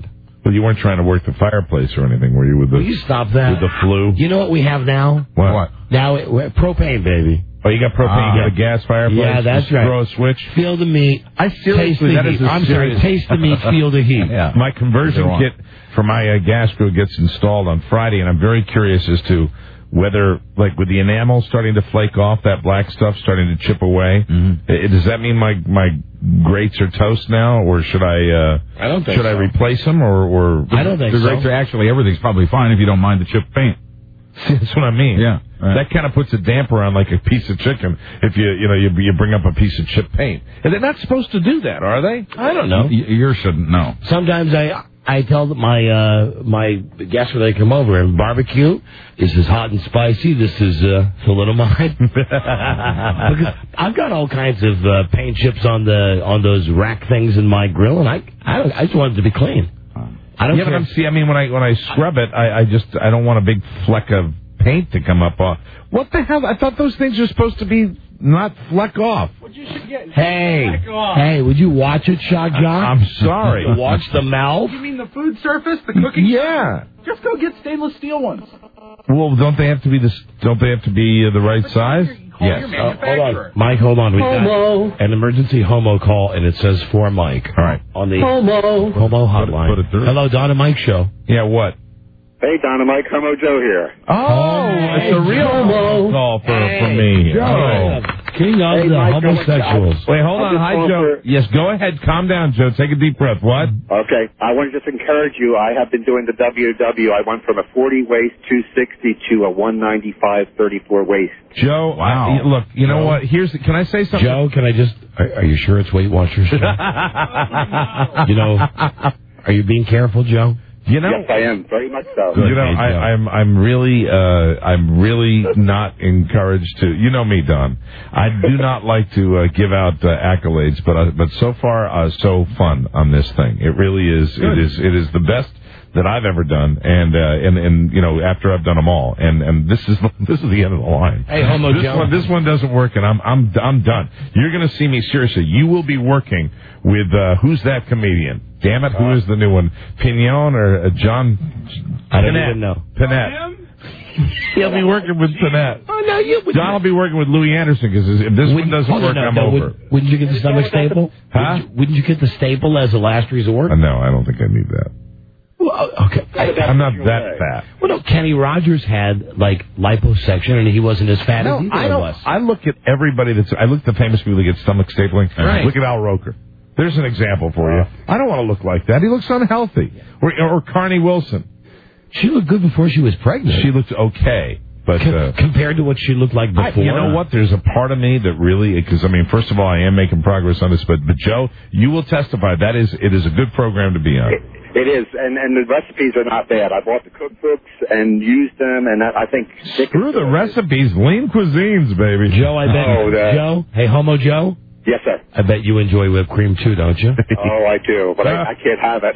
Speaker 16: Well, you weren't trying to work the fireplace or anything, were you? With the
Speaker 14: Will you stop that?
Speaker 16: With the flu.
Speaker 14: You know what we have now?
Speaker 16: What? what?
Speaker 14: Now it, we're- propane, baby.
Speaker 16: Oh, you got propane.
Speaker 14: Ah.
Speaker 16: you got a gas fireplace.
Speaker 14: Yeah, that's
Speaker 16: Just
Speaker 14: right.
Speaker 16: Throw a switch.
Speaker 14: Feel the meat.
Speaker 16: I seriously,
Speaker 14: taste the
Speaker 16: that
Speaker 14: heat.
Speaker 16: is a
Speaker 14: I'm
Speaker 16: serious-
Speaker 14: sorry. Taste the meat. Feel the heat.
Speaker 16: Yeah. My conversion
Speaker 14: Go on.
Speaker 16: kit for my uh, gas grill gets installed on Friday, and I'm very curious as to whether, like, with the enamel starting to flake off, that black stuff starting to chip away.
Speaker 14: Mm-hmm.
Speaker 16: uh, Does that mean my my grates are toast now, or should I? Uh,
Speaker 14: I don't think
Speaker 16: Should I
Speaker 14: so.
Speaker 16: replace them, or? or
Speaker 14: I don't think
Speaker 15: the
Speaker 14: so.
Speaker 15: grates are actually, everything's probably fine if you don't mind the chip paint.
Speaker 16: That's what I mean.
Speaker 15: Yeah. Right.
Speaker 16: That kind of puts a damper on like a piece of chicken if you you know you you bring up a piece of chip paint. And they're not supposed to do that, are they?
Speaker 14: I don't know.
Speaker 15: Y- yours shouldn't, no.
Speaker 14: Sometimes I I tell my uh, my guests when they come over, and barbecue is this hot and spicy. This is uh, a little mine. Because I've got all kinds of uh, paint chips on the on those rack things in my grill, and I I, don't, I just want it to be clean. I don't
Speaker 16: yeah,
Speaker 14: care.
Speaker 16: but I'm see. I mean, when I when I scrub it, I, I just I don't want a big fleck of paint to come up off. What the hell? I thought those things are supposed to be not fleck off.
Speaker 7: What you should get?
Speaker 14: Hey,
Speaker 7: Back off.
Speaker 14: hey, would you watch it, Shock Jock?
Speaker 16: I'm sorry.
Speaker 14: Watch the mouth.
Speaker 7: You mean the food surface, the cooking?
Speaker 16: Yeah.
Speaker 7: Just go get stainless steel ones.
Speaker 16: Well, don't they have to be this? Don't they have to be uh, the right size?
Speaker 7: Call
Speaker 16: Yes.
Speaker 7: your
Speaker 14: Uh, hold
Speaker 7: manufacturer.
Speaker 14: on, Mike. Hold on. We
Speaker 7: Homo.
Speaker 14: got an emergency homo call, and it says for Mike.
Speaker 16: All right.
Speaker 14: On the
Speaker 23: Homo.
Speaker 14: homo hotline.
Speaker 16: Put it through.
Speaker 14: Hello, Don and Mike show.
Speaker 16: Yeah. What?
Speaker 23: Hey, Dynamite, Homo Joe here.
Speaker 16: Oh, it's a real
Speaker 23: Joe.
Speaker 16: call for for me.
Speaker 23: Joe.
Speaker 16: Oh.
Speaker 14: King of
Speaker 23: Hey,
Speaker 14: the
Speaker 23: Mike,
Speaker 14: homosexuals.
Speaker 23: I-
Speaker 16: Wait, hold
Speaker 23: I
Speaker 16: on.
Speaker 23: just
Speaker 16: Hi,
Speaker 23: called
Speaker 16: Joe.
Speaker 23: for-
Speaker 16: Yes, go ahead. Calm down, Joe. Take a deep breath. What?
Speaker 23: Okay, I want to just encourage you. I have been doing the W W. I went from a forty waist two sixty to a one ninety-five thirty-four waist.
Speaker 16: Joe,
Speaker 15: Wow.
Speaker 16: I- look, you know
Speaker 14: Joe.
Speaker 16: what? Here's the, can I say something?
Speaker 14: Joe, can I just? Are, are you sure it's Weight Watchers? you know, are you being careful, Joe?
Speaker 16: You know,
Speaker 23: Yes, I am very much so.
Speaker 16: you know, I, I'm I'm really uh, I'm really not encouraged to. You know me, Don. I do not like to uh, give out uh, accolades, but uh, but so far uh, so fun on this thing. It really is.
Speaker 15: Good.
Speaker 16: It is. It is the best that I've ever done, and uh, and and you know after I've done them all, and and this is this is the end of the line.
Speaker 14: Hey, Homo
Speaker 16: this
Speaker 14: Joe.
Speaker 16: one this one doesn't work, and I'm I'm I'm done. You're going to see me seriously. You will be working with uh, who's that comedian? Damn it, who is the new one? Pignon or uh, John?
Speaker 14: I don't
Speaker 16: Panette.
Speaker 14: even know.
Speaker 16: Panette. He'll be working with Panette.
Speaker 14: Oh no, you.
Speaker 16: John will be working with Louis Anderson because if this one doesn't
Speaker 14: hold on,
Speaker 16: work,
Speaker 14: no,
Speaker 16: I'm
Speaker 14: no,
Speaker 16: over.
Speaker 14: Would, wouldn't you get the stomach staple?
Speaker 16: Huh?
Speaker 14: Wouldn't you, wouldn't you get the staple as a last resort?
Speaker 16: Uh, no, I don't think I need that.
Speaker 14: Well, okay. I,
Speaker 16: I'm not that fat.
Speaker 14: well, no, Kenny Rogers had like liposuction, and he wasn't as fat
Speaker 16: No,
Speaker 14: as either
Speaker 16: I
Speaker 14: of
Speaker 16: don't.
Speaker 14: us.
Speaker 16: I look at everybody that's. I look at the famous people that get stomach stapling.
Speaker 14: Right.
Speaker 16: Look at Al Roker. There's an example for you. I don't want to look like that. He looks unhealthy. Or, or Carney Wilson.
Speaker 14: She looked good before she was pregnant.
Speaker 16: She looked okay, but
Speaker 14: Com-
Speaker 16: uh,
Speaker 14: compared to what she looked like
Speaker 16: I,
Speaker 14: before.
Speaker 16: you know what? There's a part of me that really, because I mean, first of all, I am making progress on this, but but Joe, you will testify that is it is a good program to be on.
Speaker 23: It is, and and the recipes are not bad. I bought the cookbooks and used them, and that, I think
Speaker 16: Screw the recipes, lean cuisines, baby.
Speaker 14: Joe, I bet.
Speaker 23: Oh, that-
Speaker 14: Joe, hey, Homo Joe.
Speaker 23: Yes, sir.
Speaker 14: I bet you enjoy whipped cream too, don't you?
Speaker 23: Oh, I do, but I, I can't have it.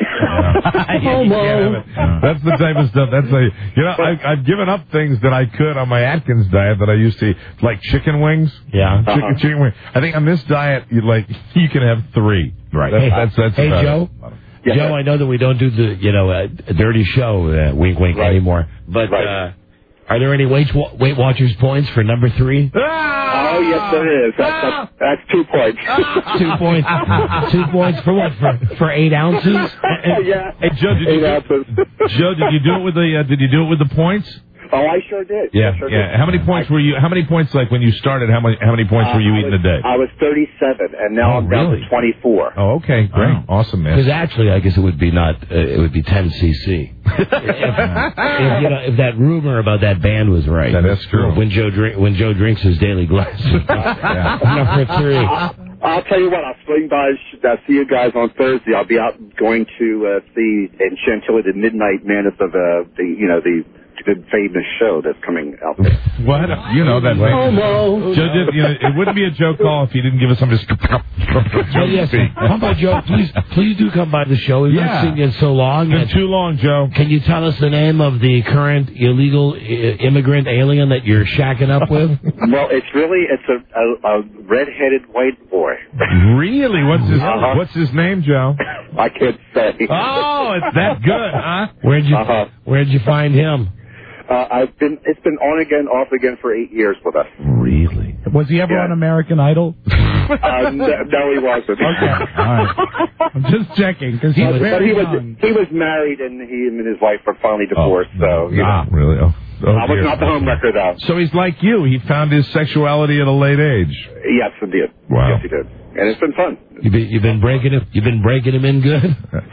Speaker 14: Homo.
Speaker 16: That's the type of stuff. That's a you know I, I've given up things that I could on my Atkins diet that I used to eat, like chicken wings.
Speaker 14: Yeah,
Speaker 16: chicken
Speaker 23: Uh-huh.
Speaker 16: chicken wing. I think on this diet, you like you can have three.
Speaker 15: Right.
Speaker 16: That's
Speaker 14: Hey,
Speaker 16: that's, that's
Speaker 14: hey
Speaker 16: about
Speaker 14: Joe.
Speaker 16: it.
Speaker 23: Yes,
Speaker 14: Joe,
Speaker 23: sir.
Speaker 14: I know that we don't do the you know uh, dirty show, uh, wink wink
Speaker 23: Right.
Speaker 14: anymore. But
Speaker 23: Right.
Speaker 14: uh, are there any Weight Wa- Weight Watchers points for number three?
Speaker 23: Oh, yes, there is. That's, that's, that's two points.
Speaker 14: Two points. Two points for what? For for eight ounces?
Speaker 23: yeah.
Speaker 16: Hey Joe, did
Speaker 23: Eight
Speaker 16: you
Speaker 23: ounces.
Speaker 16: Joe, did you do it with the uh, did you do it with the points?
Speaker 23: Oh, I sure did.
Speaker 16: Yeah,
Speaker 23: I sure
Speaker 16: yeah.
Speaker 23: did.
Speaker 16: How many points were you? How many points like when you started? How many how many points were you
Speaker 23: Uh, I
Speaker 16: eating
Speaker 23: was,
Speaker 16: a day?
Speaker 23: I was thirty-seven, and now
Speaker 16: Oh,
Speaker 23: I'm down
Speaker 16: really?
Speaker 23: to twenty-four.
Speaker 16: Oh, okay, great, awesome, man.
Speaker 14: Because actually, I guess it would be not. Uh, it would be ten cc. if, if, you know, if that rumor about that band was right,
Speaker 16: That is true.
Speaker 14: When Joe drink, when Joe drinks his daily glass, number three.
Speaker 23: I'll, I'll tell you what. I'll swing by. I'll see you guys on Thursday. I'll be out going to uh, see in Chantilly the Midnight Madness of uh, the you know the the famous show that's coming out there.
Speaker 16: What? You know that.
Speaker 23: Homo.
Speaker 16: Joe did, you know, it wouldn't be a Joe call if he didn't give us some of his.
Speaker 14: Oh, yes. Come by, Joe. Please, please do come by the show. We've
Speaker 16: Yeah.
Speaker 14: not seen you in so long.
Speaker 16: It's been too long, Joe.
Speaker 14: Can you tell us the name of the current illegal uh, immigrant alien that you're shacking up with?
Speaker 23: Well, it's really it's a, a, a red-headed white boy.
Speaker 16: Really? What's his
Speaker 23: Uh-huh.
Speaker 16: What's his name, Joe?
Speaker 8: I can't say.
Speaker 16: Oh, it's that good, huh?
Speaker 14: Where'd you
Speaker 8: Uh-huh.
Speaker 14: Where'd you find him?
Speaker 8: Uh, I've been. It's been on again, off again for eight years with us.
Speaker 16: Really?
Speaker 10: Was he ever
Speaker 8: Yeah.
Speaker 10: on American Idol?
Speaker 8: Uh, no, no, he wasn't.
Speaker 10: Okay, all right. I'm just checking because he's
Speaker 8: Uh, but
Speaker 10: very
Speaker 8: he was
Speaker 10: young.
Speaker 8: he was married, and he and his wife were finally divorced. so you
Speaker 16: Ah,
Speaker 8: know,
Speaker 16: really? Oh, oh,
Speaker 8: I was
Speaker 16: dear.
Speaker 8: not the homewrecker though.
Speaker 16: So he's like you. He found his sexuality at a late age.
Speaker 8: Yes, indeed.
Speaker 16: Wow.
Speaker 8: Yes, he did, and it's been fun.
Speaker 14: You been, you've been breaking him. You've been breaking him in good.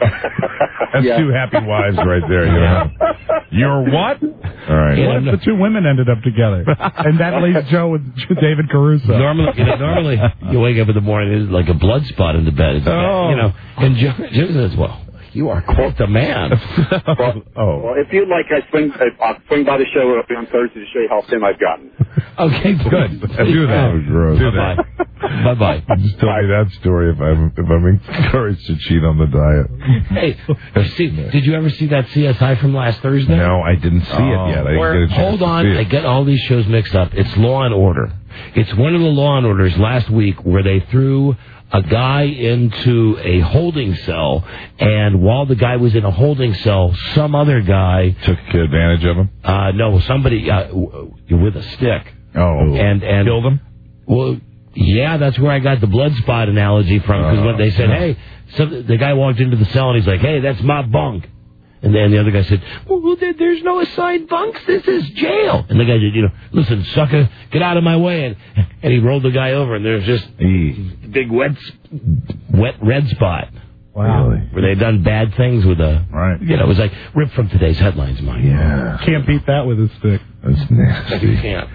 Speaker 16: That's
Speaker 8: Yeah.
Speaker 16: two happy wives right there. You know. You're what? All right.
Speaker 14: Yeah.
Speaker 10: What if the two women ended up together? And that leaves Joe with David Caruso.
Speaker 14: Normally, you know, normally you wake up in the morning, there's like a blood spot in the bed. It's,
Speaker 16: Oh.
Speaker 14: You know, and Joe, Joe says, "Well, you are quite the man."
Speaker 8: Well,
Speaker 16: Oh.
Speaker 8: well, if you'd like, I swing. I'll swing by the show on Thursday to show you how thin I've gotten.
Speaker 14: Okay,
Speaker 16: Good. Do that.
Speaker 14: Oh,
Speaker 16: gross. Do
Speaker 14: bye
Speaker 16: that.
Speaker 14: bye. Bye bye.
Speaker 16: Just tell me that story if I'm if I'm encouraged to cheat on the diet.
Speaker 14: Hey, see, did you ever see that C S I from last Thursday?
Speaker 16: No, I didn't see
Speaker 14: Oh.
Speaker 16: it yet. I didn't
Speaker 14: Or-
Speaker 16: get a chance
Speaker 14: hold
Speaker 16: to
Speaker 14: on,
Speaker 16: see it.
Speaker 14: I get all these shows mixed up. It's Law and Order. It's one of the Law and Orders last week where they threw a guy into a holding cell, and while the guy was in a holding cell, some other guy
Speaker 16: took advantage of him.
Speaker 14: Uh, no, somebody uh, w- with a stick.
Speaker 16: Oh,
Speaker 14: and and
Speaker 16: killed him.
Speaker 14: Well, yeah, that's where I got the blood spot analogy from. Because
Speaker 16: Oh,
Speaker 14: when they said,
Speaker 16: yeah.
Speaker 14: "Hey," so the guy walked into the cell and he's like, "Hey, that's my bunk." And then the other guy said, "Well, there, there's no assigned bunks. This is jail." And the guy said, "You know, listen, sucker, get out of my way." And, and he rolled the guy over, and there's just
Speaker 16: E.
Speaker 14: big wet, s- wet red spot.
Speaker 10: Wow.
Speaker 16: Really?
Speaker 14: Where they'd done bad things with a,
Speaker 16: Right.
Speaker 14: you know, it was like ripped from today's headlines, Mike.
Speaker 16: Yeah.
Speaker 10: Can't beat that with a stick.
Speaker 16: That's
Speaker 14: You
Speaker 16: nasty.
Speaker 14: can't.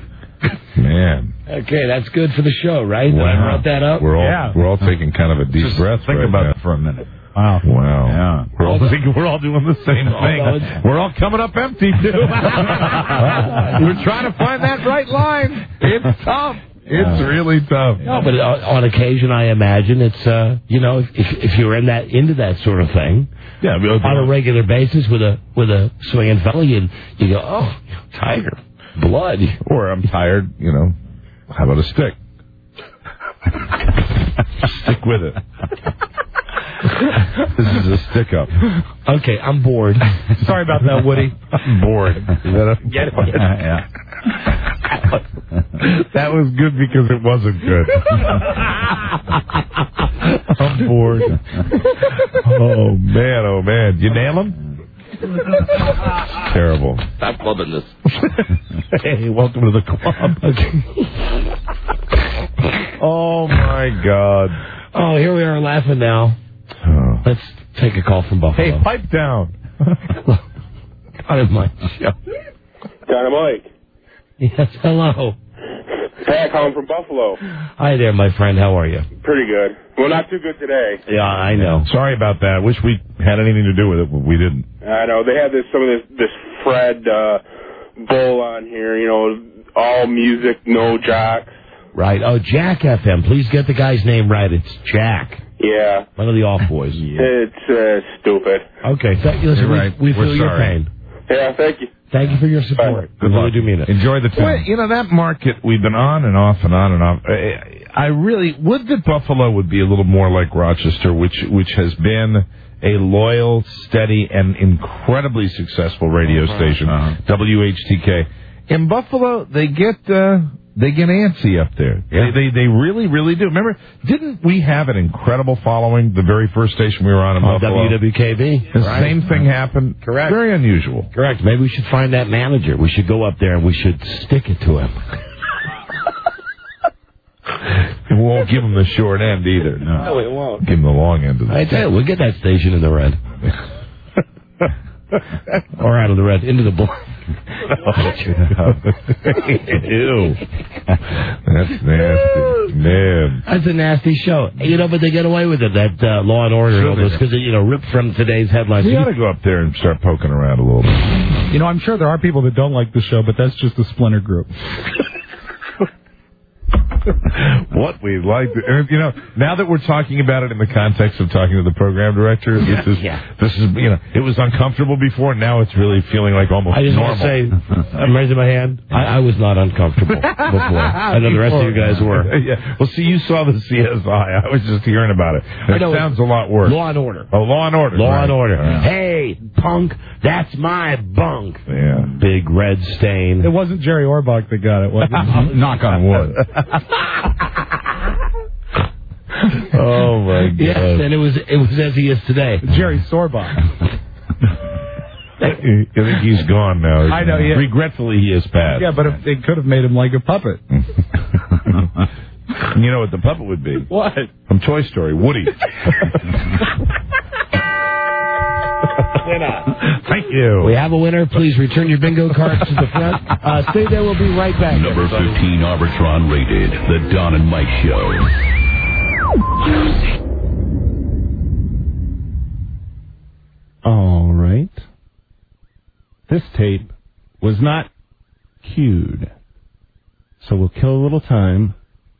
Speaker 16: Man.
Speaker 14: Okay, that's good for the show, right?
Speaker 16: Wow.
Speaker 14: I brought that up.
Speaker 16: We're all
Speaker 10: Yeah.
Speaker 16: we're all taking kind of a deep
Speaker 10: Just
Speaker 16: breath.
Speaker 10: think
Speaker 16: right
Speaker 10: about
Speaker 16: now.
Speaker 10: it for a minute. Wow.
Speaker 16: Wow.
Speaker 10: Yeah.
Speaker 16: We're all thinking we're all doing the same
Speaker 14: Although
Speaker 16: thing.
Speaker 14: it's-
Speaker 16: We're all coming up empty too. We're trying to find that right line. It's tough. It's really tough.
Speaker 14: No, but on on occasion, I imagine it's uh, you know, if if you're in that into that sort of thing,
Speaker 16: Yeah, we'll
Speaker 14: on a regular basis with a with a swinging fella, you you go, oh, tiger, blood.
Speaker 16: Or I'm tired, you know. How about a stick? Stick with it. This is a stick up.
Speaker 14: Okay, I'm bored.
Speaker 10: Sorry about that, Woody.
Speaker 16: I'm bored. Is that a,
Speaker 14: Get it?
Speaker 10: Yeah.
Speaker 16: that was good because it wasn't good. I'm bored. Oh man, oh man. You nail him? Terrible.
Speaker 14: Stop clubbing this.
Speaker 16: Hey, welcome to the club. Oh my God.
Speaker 14: Oh, here we are laughing now.
Speaker 16: Oh.
Speaker 14: Let's take a call from Buffalo.
Speaker 16: Hey, pipe down.
Speaker 14: Out of my show.
Speaker 20: Dynamite.
Speaker 14: Yes, hello.
Speaker 20: Hey, I call from Buffalo.
Speaker 14: Hi there, my friend. How are you?
Speaker 20: Pretty good. Well, not too good today.
Speaker 14: Yeah, I know.
Speaker 16: Sorry about that. I wish we had anything to do with it, but we didn't.
Speaker 20: I know they had this some of this this Fred uh, Bull on here. You know, all music, no jocks.
Speaker 14: Right. Oh, Jack F M. Please get the guy's name right. It's Jack.
Speaker 20: Yeah,
Speaker 14: One of the off boys.
Speaker 20: it's uh, stupid.
Speaker 14: Okay. Th- listen,
Speaker 16: You're right.
Speaker 14: we, we
Speaker 16: We're
Speaker 14: feel your
Speaker 16: sorry.
Speaker 14: pain.
Speaker 20: Yeah, thank you.
Speaker 14: Thank you for your support.
Speaker 16: Good
Speaker 14: we really
Speaker 16: luck.
Speaker 14: do mean it.
Speaker 16: Enjoy the time. You know, that market, we've been on and off and on and off. I, I really would that Buffalo would be a little more like Rochester, which which has been a loyal, steady, and incredibly successful radio
Speaker 10: Uh-huh.
Speaker 16: station,
Speaker 10: Uh-huh.
Speaker 16: W H T K. In Buffalo, they get uh, they get antsy up there.
Speaker 10: Yeah.
Speaker 16: They, they they really really do. Remember, didn't we have an incredible following the very first station we were on in
Speaker 14: On
Speaker 16: Buffalo?
Speaker 14: W W K B.
Speaker 16: The
Speaker 14: Right.
Speaker 16: same thing happened.
Speaker 14: Correct.
Speaker 16: Very unusual.
Speaker 14: Correct. Maybe we should find that manager. We should go up there and we should stick it to him.
Speaker 16: We won't give them the short end either. No,
Speaker 14: No, it won't.
Speaker 16: give them the long end of the
Speaker 14: I tell you, we'll get that station in the red. Or out of the red, into the black.
Speaker 16: Ew. That's nasty. Man.
Speaker 14: That's a nasty show. You know, but they get away with it, that uh, Law and Order,
Speaker 16: Sure
Speaker 14: all
Speaker 16: they
Speaker 14: this,
Speaker 16: do.
Speaker 14: because, you know, ripped from today's headlines.
Speaker 16: We ought to go up there and start poking around a little bit.
Speaker 10: You know, I'm sure there are people that don't like the show, but that's just a splinter group.
Speaker 16: What we like, to, you know, now that we're talking about it in the context of talking to the program director, this is,
Speaker 14: Yeah.
Speaker 16: this is, you know, it was uncomfortable before, now it's really feeling like almost
Speaker 14: I just
Speaker 16: normal.
Speaker 14: want to say, I'm raising my hand. I, I was not uncomfortable before. I know the rest of you guys were.
Speaker 16: Yeah. Well, see, you saw the C S I. I was just hearing about it.
Speaker 14: I
Speaker 16: It
Speaker 14: know,
Speaker 16: sounds a lot worse.
Speaker 14: Law and Order.
Speaker 16: Oh, Law and Order.
Speaker 14: Law
Speaker 16: right.
Speaker 14: and Order.
Speaker 16: Yeah.
Speaker 14: Hey, punk, that's my bunk.
Speaker 16: Yeah.
Speaker 14: Big red stain.
Speaker 10: It wasn't Jerry Orbach that got it, was it?
Speaker 15: Knock on wood.
Speaker 16: Oh my God!
Speaker 14: Yes, and it was it was as he is today.
Speaker 10: Jerry Sorbach.
Speaker 16: I think he's gone now.
Speaker 10: I know, yeah.
Speaker 16: Regretfully, he is passed.
Speaker 10: Yeah, but it, it could have made him like a puppet.
Speaker 16: You know what the puppet would be?
Speaker 10: What?
Speaker 16: From Toy Story, Woody.
Speaker 14: Winner.
Speaker 16: Thank you.
Speaker 14: We have a winner. Please return your bingo cards to the front. Uh, stay there. We'll be right back.
Speaker 1: Number
Speaker 14: everybody.
Speaker 1: fifteen Arbitron rated. The Don and Mike Show.
Speaker 13: All right. This tape was not cued. So we'll kill a little time.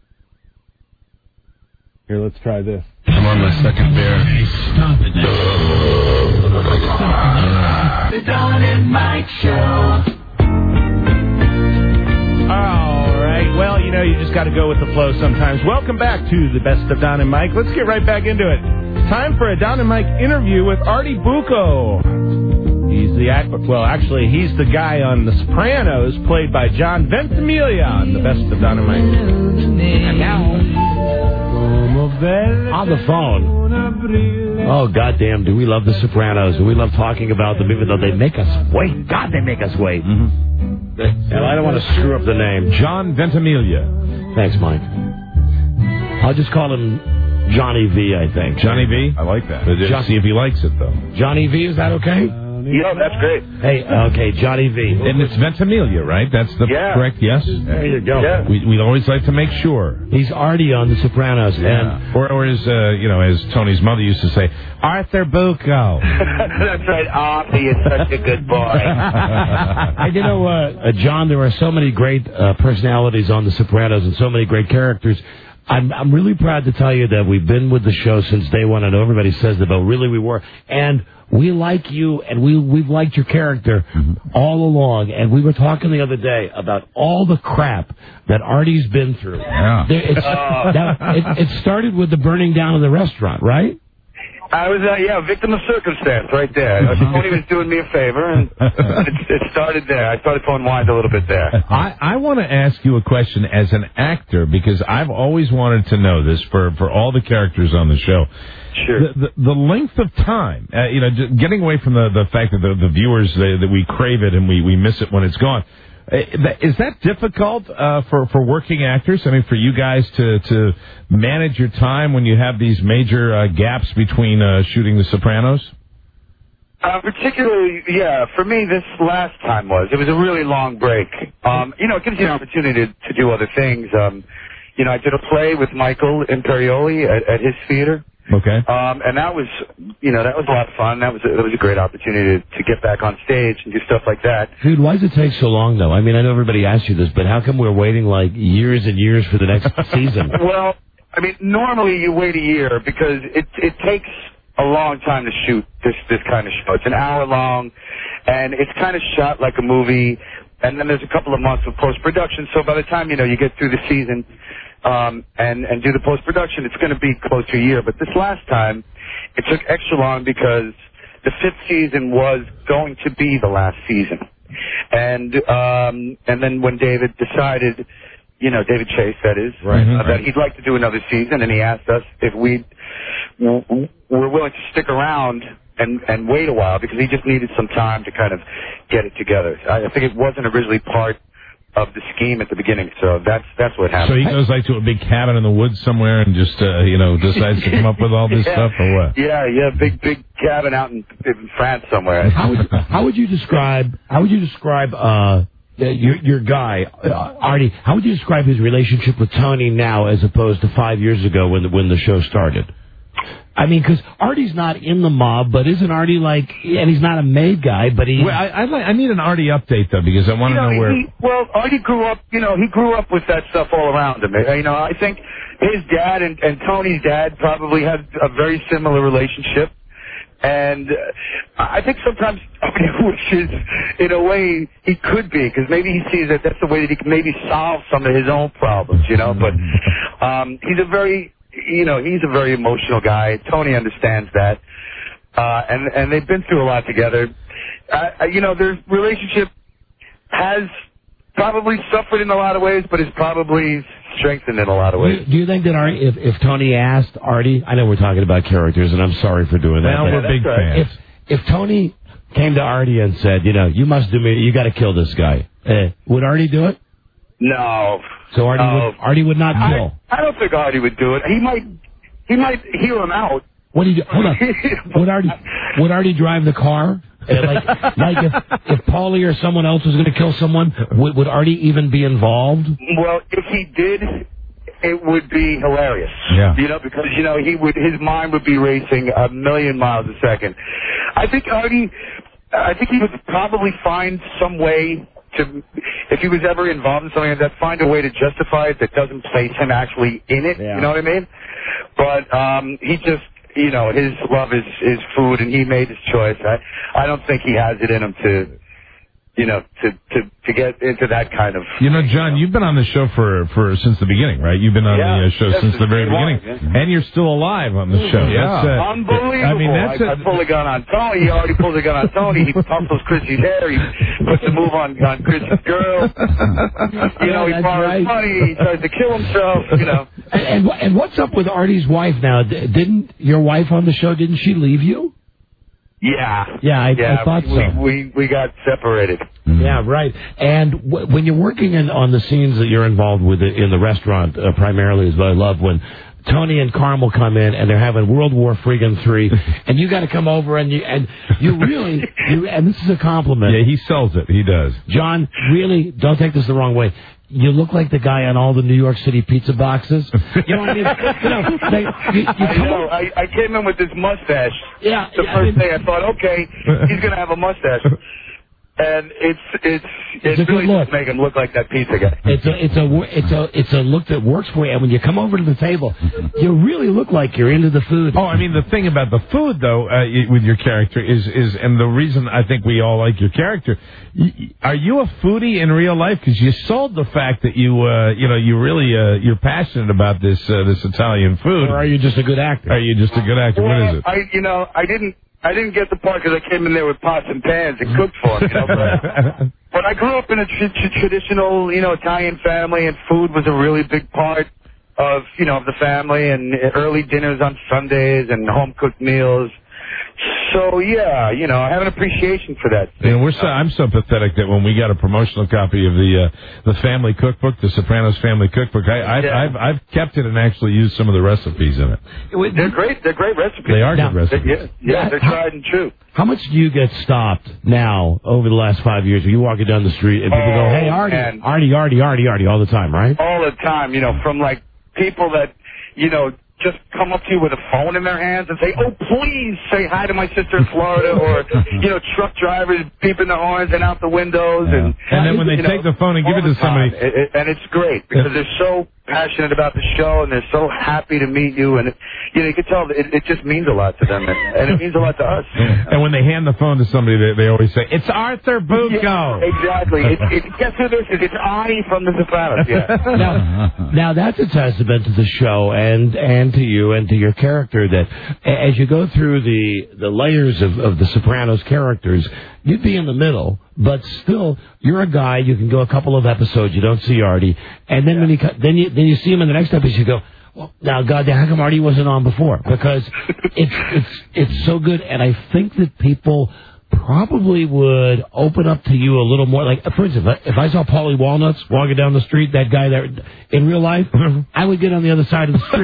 Speaker 13: Here, let's try this.
Speaker 9: I'm on my second beer. Hey, stop it. The Don and Mike Show.
Speaker 13: All right. Well, you know, you just got to go with the flow sometimes. Welcome back to the Best of Don and Mike. Let's get right back into it. Time for a Don and Mike interview with Artie Bucco. He's the act. Well, actually, he's the guy on The Sopranos, played by John Ventimiglia on the Best of Don and Mike. And now,
Speaker 14: on the phone. Oh, goddamn, do we love The Sopranos. Do we love talking about them, even though they make us wait. God, they make us wait. Mm-hmm. And I don't want to screw up the name.
Speaker 16: John Ventimiglia.
Speaker 14: Thanks, Mike. I'll just call him Johnny V, I think.
Speaker 16: Johnny V? I like that.
Speaker 14: John-
Speaker 16: See if he likes it, though.
Speaker 14: Johnny V, is that okay?
Speaker 20: Yeah, that's great.
Speaker 14: Hey, okay, Johnny V.
Speaker 16: And it's Ventimiglia, right? That's the
Speaker 20: Yeah.
Speaker 16: correct yes?
Speaker 14: There you go.
Speaker 20: Yeah.
Speaker 16: We, we always like to make sure.
Speaker 14: He's Artie on The Sopranos. And
Speaker 16: Or, or as, uh, you know, as Tony's mother used to say, Arthur Bucco.
Speaker 20: That's right. Artie is such a good boy.
Speaker 14: I you know, uh, uh, John, there are so many great uh, personalities on The Sopranos and so many great characters. I'm I'm really proud to tell you that we've been with the show since day one. I know everybody says that, but really we were. And we like you, and we, we've liked your character mm-hmm. all along. And we were talking the other day about all the crap that Artie's been through.
Speaker 15: Yeah.
Speaker 14: There, it's, now, it, it started with the burning down of the restaurant, right?
Speaker 20: I was, uh, yeah, victim of circumstance right there. Tony was doing me a favor, and it, it started there. I started pouring wine a little bit there.
Speaker 16: I, I want to ask you a question as an actor, because I've always wanted to know this for, for all the characters on the show.
Speaker 20: Sure.
Speaker 16: The, the, the length of time, uh, you know, just getting away from the, the fact that the, the viewers, they, that we crave it and we, we miss it when it's gone. Is that difficult uh, for for working actors? I mean, for you guys to to manage your time when you have these major uh, gaps between uh, shooting The Sopranos?
Speaker 20: Uh, particularly, yeah, for me, this last time was. It was a really long break. Um, you know, it gives you an opportunity to, to do other things. Um, you know, I did a play with Michael Imperioli at, at his theater.
Speaker 16: Okay.
Speaker 20: Um, and that was, you know, that was a lot of fun. That was a, that was a great opportunity to, to get back on stage and do stuff like that.
Speaker 14: Dude, why does it take so long, though? I mean, I know everybody asks you this, but how come we're waiting, like, years and years for the next season?
Speaker 20: Well, I mean, normally you wait a year because it it takes a long time to shoot this this kind of show. It's an hour long, and it's kind of shot like a movie, and then there's a couple of months of post-production. So by the time, you know, you get through the season um, and, and do the post-production, it's going to be close to a year. But this last time, it took extra long because the fifth season was going to be the last season. And um, and then when David decided, you know, David Chase, that is,
Speaker 16: right,
Speaker 20: uh,
Speaker 16: right.
Speaker 20: that he'd like to do another season, and he asked us if we were willing to stick around and, and wait a while because he just needed some time to kind of get it together. I, I think it wasn't originally part of the scheme at the beginning, so that's that's what happened.
Speaker 16: So he goes like to a big cabin in the woods somewhere and just, uh, you know, decides to come up with all this
Speaker 20: yeah,
Speaker 16: stuff, or what?
Speaker 20: Yeah, yeah, big big cabin out in, in France somewhere.
Speaker 14: How would, how would you describe? How would you describe uh, your your guy uh, Artie? How would you describe his relationship with Tony now, as opposed to five years ago when the, when the show started? I mean, because Artie's not in the mob, but isn't Artie like, and he's not a made guy, but he...
Speaker 16: Well, I, I, like, I need an Artie update, though, because I want to
Speaker 3: You know,
Speaker 16: know where...
Speaker 3: He, well, Artie grew up, you know, he grew up with that stuff all around him. You know, I think his dad and, and Tony's dad probably had a very similar relationship. And uh, I think sometimes Artie wishes, in a way, he could be, because maybe he sees that that's the way that he can maybe solve some of his own problems, you know. But um, he's a very... You know, he's a very emotional guy. Tony understands that. Uh, and, and they've been through a lot together. Uh, you know, their relationship has probably suffered in a lot of ways, but is probably strengthened in a lot of ways.
Speaker 14: Do you think that Artie, if, if Tony asked Artie, I know we're talking about characters, and I'm sorry for doing that.
Speaker 16: Well, we're big fans.
Speaker 14: If, if Tony came to Artie and said, you know, you must do me, you got to kill this guy, uh, would Artie do it?
Speaker 3: No.
Speaker 14: So Artie,
Speaker 3: no.
Speaker 14: would, Artie would not kill.
Speaker 3: I, I don't think Artie would do it. He might, he might hear him out.
Speaker 14: What do you do? Hold on. Would Artie, would Artie drive the car? Uh, like, like if if Paulie or someone else was going to kill someone, would, would Artie even be involved?
Speaker 3: Well, if he did, it would be hilarious.
Speaker 16: Yeah.
Speaker 3: You know, because you know he would, his mind would be racing a million miles a second. I think Artie, I think he would probably find some way to, if he was ever involved in something like that, find a way to justify it that doesn't place him actually in it.
Speaker 14: Yeah.
Speaker 3: You know what I mean? But um, he just, you know, his love is, is food, and he made his choice. I, I don't think he has it in him to, you know, to, to, to get into that kind of...
Speaker 16: You know, John, you've been on the show for, for since the beginning, right? You've been on
Speaker 3: Yeah,
Speaker 16: the uh, show
Speaker 3: yes,
Speaker 16: since the very
Speaker 3: long,
Speaker 16: beginning. And you're still alive on the show.
Speaker 3: Yeah.
Speaker 16: That's, uh,
Speaker 3: Unbelievable.
Speaker 16: I mean, that's
Speaker 3: I, I pull a gun on Tony. He already pulls a gun on Tony. He tussles Chrissy's hair. He puts a move on, on Chrissy's girl. You know, he
Speaker 14: that's
Speaker 3: borrows
Speaker 14: right.
Speaker 3: money. He tries to kill himself, you know.
Speaker 14: And, and and what's up with Artie's wife now? D- Didn't your wife on the show? Didn't she leave you?
Speaker 3: Yeah.
Speaker 14: Yeah, I,
Speaker 3: yeah,
Speaker 14: I thought
Speaker 3: we,
Speaker 14: so.
Speaker 3: We, we we got separated.
Speaker 14: Yeah, right. And w- when you're working in, on the scenes that you're involved with in the restaurant, uh, primarily is what I love when Tony and Carmel come in and they're having World War friggin' three, and you got to come over and you and you really, you, and this is a compliment.
Speaker 16: Yeah, he sells it. He does.
Speaker 14: John, really, don't take this the wrong way. You look like the guy on all the New York City pizza boxes. You know what I mean? You know, they, you, you
Speaker 3: I
Speaker 14: come
Speaker 3: know. I, I came in with this mustache.
Speaker 14: Yeah.
Speaker 3: The
Speaker 14: yeah,
Speaker 3: first
Speaker 14: I mean,
Speaker 3: day, I thought, okay, he's going to have a mustache. And it's it's
Speaker 14: It's
Speaker 3: it
Speaker 14: a
Speaker 3: really
Speaker 14: good
Speaker 3: does
Speaker 14: look.
Speaker 3: make him look like that pizza guy.
Speaker 14: It's a it's a it's a it's a look that works for you. And when you come over to the table, you really look like you're into the food.
Speaker 16: Oh, I mean, the thing about the food, though, uh, y- with your character is, is, and the reason I think we all like your character, y- y- are you a foodie in real life? Because you sold the fact that you, uh, you know, you really, uh, you're passionate about this, uh, this Italian food.
Speaker 14: Or are you just a good actor?
Speaker 16: Are you just a good actor? What is it?
Speaker 3: I, you know, I didn't, I didn't get the part because I came in there with pots and pans and cooked for him. You know, but, but I grew up in a tr- tr- traditional, you know, Italian family, and food was a really big part of, you know, of the family, and early dinners on Sundays and home cooked meals. So yeah, you know, I have an appreciation for that.
Speaker 16: And we're so, I'm so pathetic that when we got a promotional copy of the uh, the family cookbook, the Sopranos family cookbook, I, I've,
Speaker 3: Yeah.
Speaker 16: I've I've kept it and actually used some of the recipes in it.
Speaker 3: They're great. They're great recipes.
Speaker 16: They are
Speaker 14: Now-
Speaker 16: good recipes.
Speaker 3: Yeah, yeah, they're tried and true.
Speaker 14: How much do you get stopped now over the last five years? When you walking down the street and people
Speaker 3: Oh,
Speaker 14: go, "Hey, Artie,
Speaker 3: man.
Speaker 14: Artie, Artie, Artie, Artie," all the time, right?
Speaker 3: All the time, you know, from like people that, you know, just come up to you with a phone in their hands and say, "Oh, please say hi to my sister in Florida," or, you know, truck drivers beeping their horns and out the windows.
Speaker 16: Yeah.
Speaker 3: And
Speaker 16: And then when they
Speaker 3: you
Speaker 16: take
Speaker 3: know,
Speaker 16: the phone and give
Speaker 3: all
Speaker 16: it to
Speaker 3: the time.
Speaker 16: somebody-
Speaker 3: It, it, and it's great because they're so passionate about the show and they're so happy to meet you. And, it, you know, you can tell that it, it just means a lot to them. And, and it means a lot to us.
Speaker 16: And when they hand the phone to somebody, they, they always say, "It's Arthur Bucco."
Speaker 3: Yeah, exactly. It, it, guess who this is? It's Artie from The Sopranos. Yeah.
Speaker 14: now, now that's a testament to the show and and to you and to your character that a- as you go through the the layers of, of the Sopranos characters, you'd be in the middle, but still you're a guy. You can go a couple of episodes, you don't see Artie, and then when he co- then you then you see him in the next episode, you go, well, now goddamn, how come Artie wasn't on before? Because it's it's it's so good, and I think that people probably would open up to you a little more. Like, for instance, if I saw Paulie Walnuts walking down the street, that guy there, in real life, I would get on the other side of the street.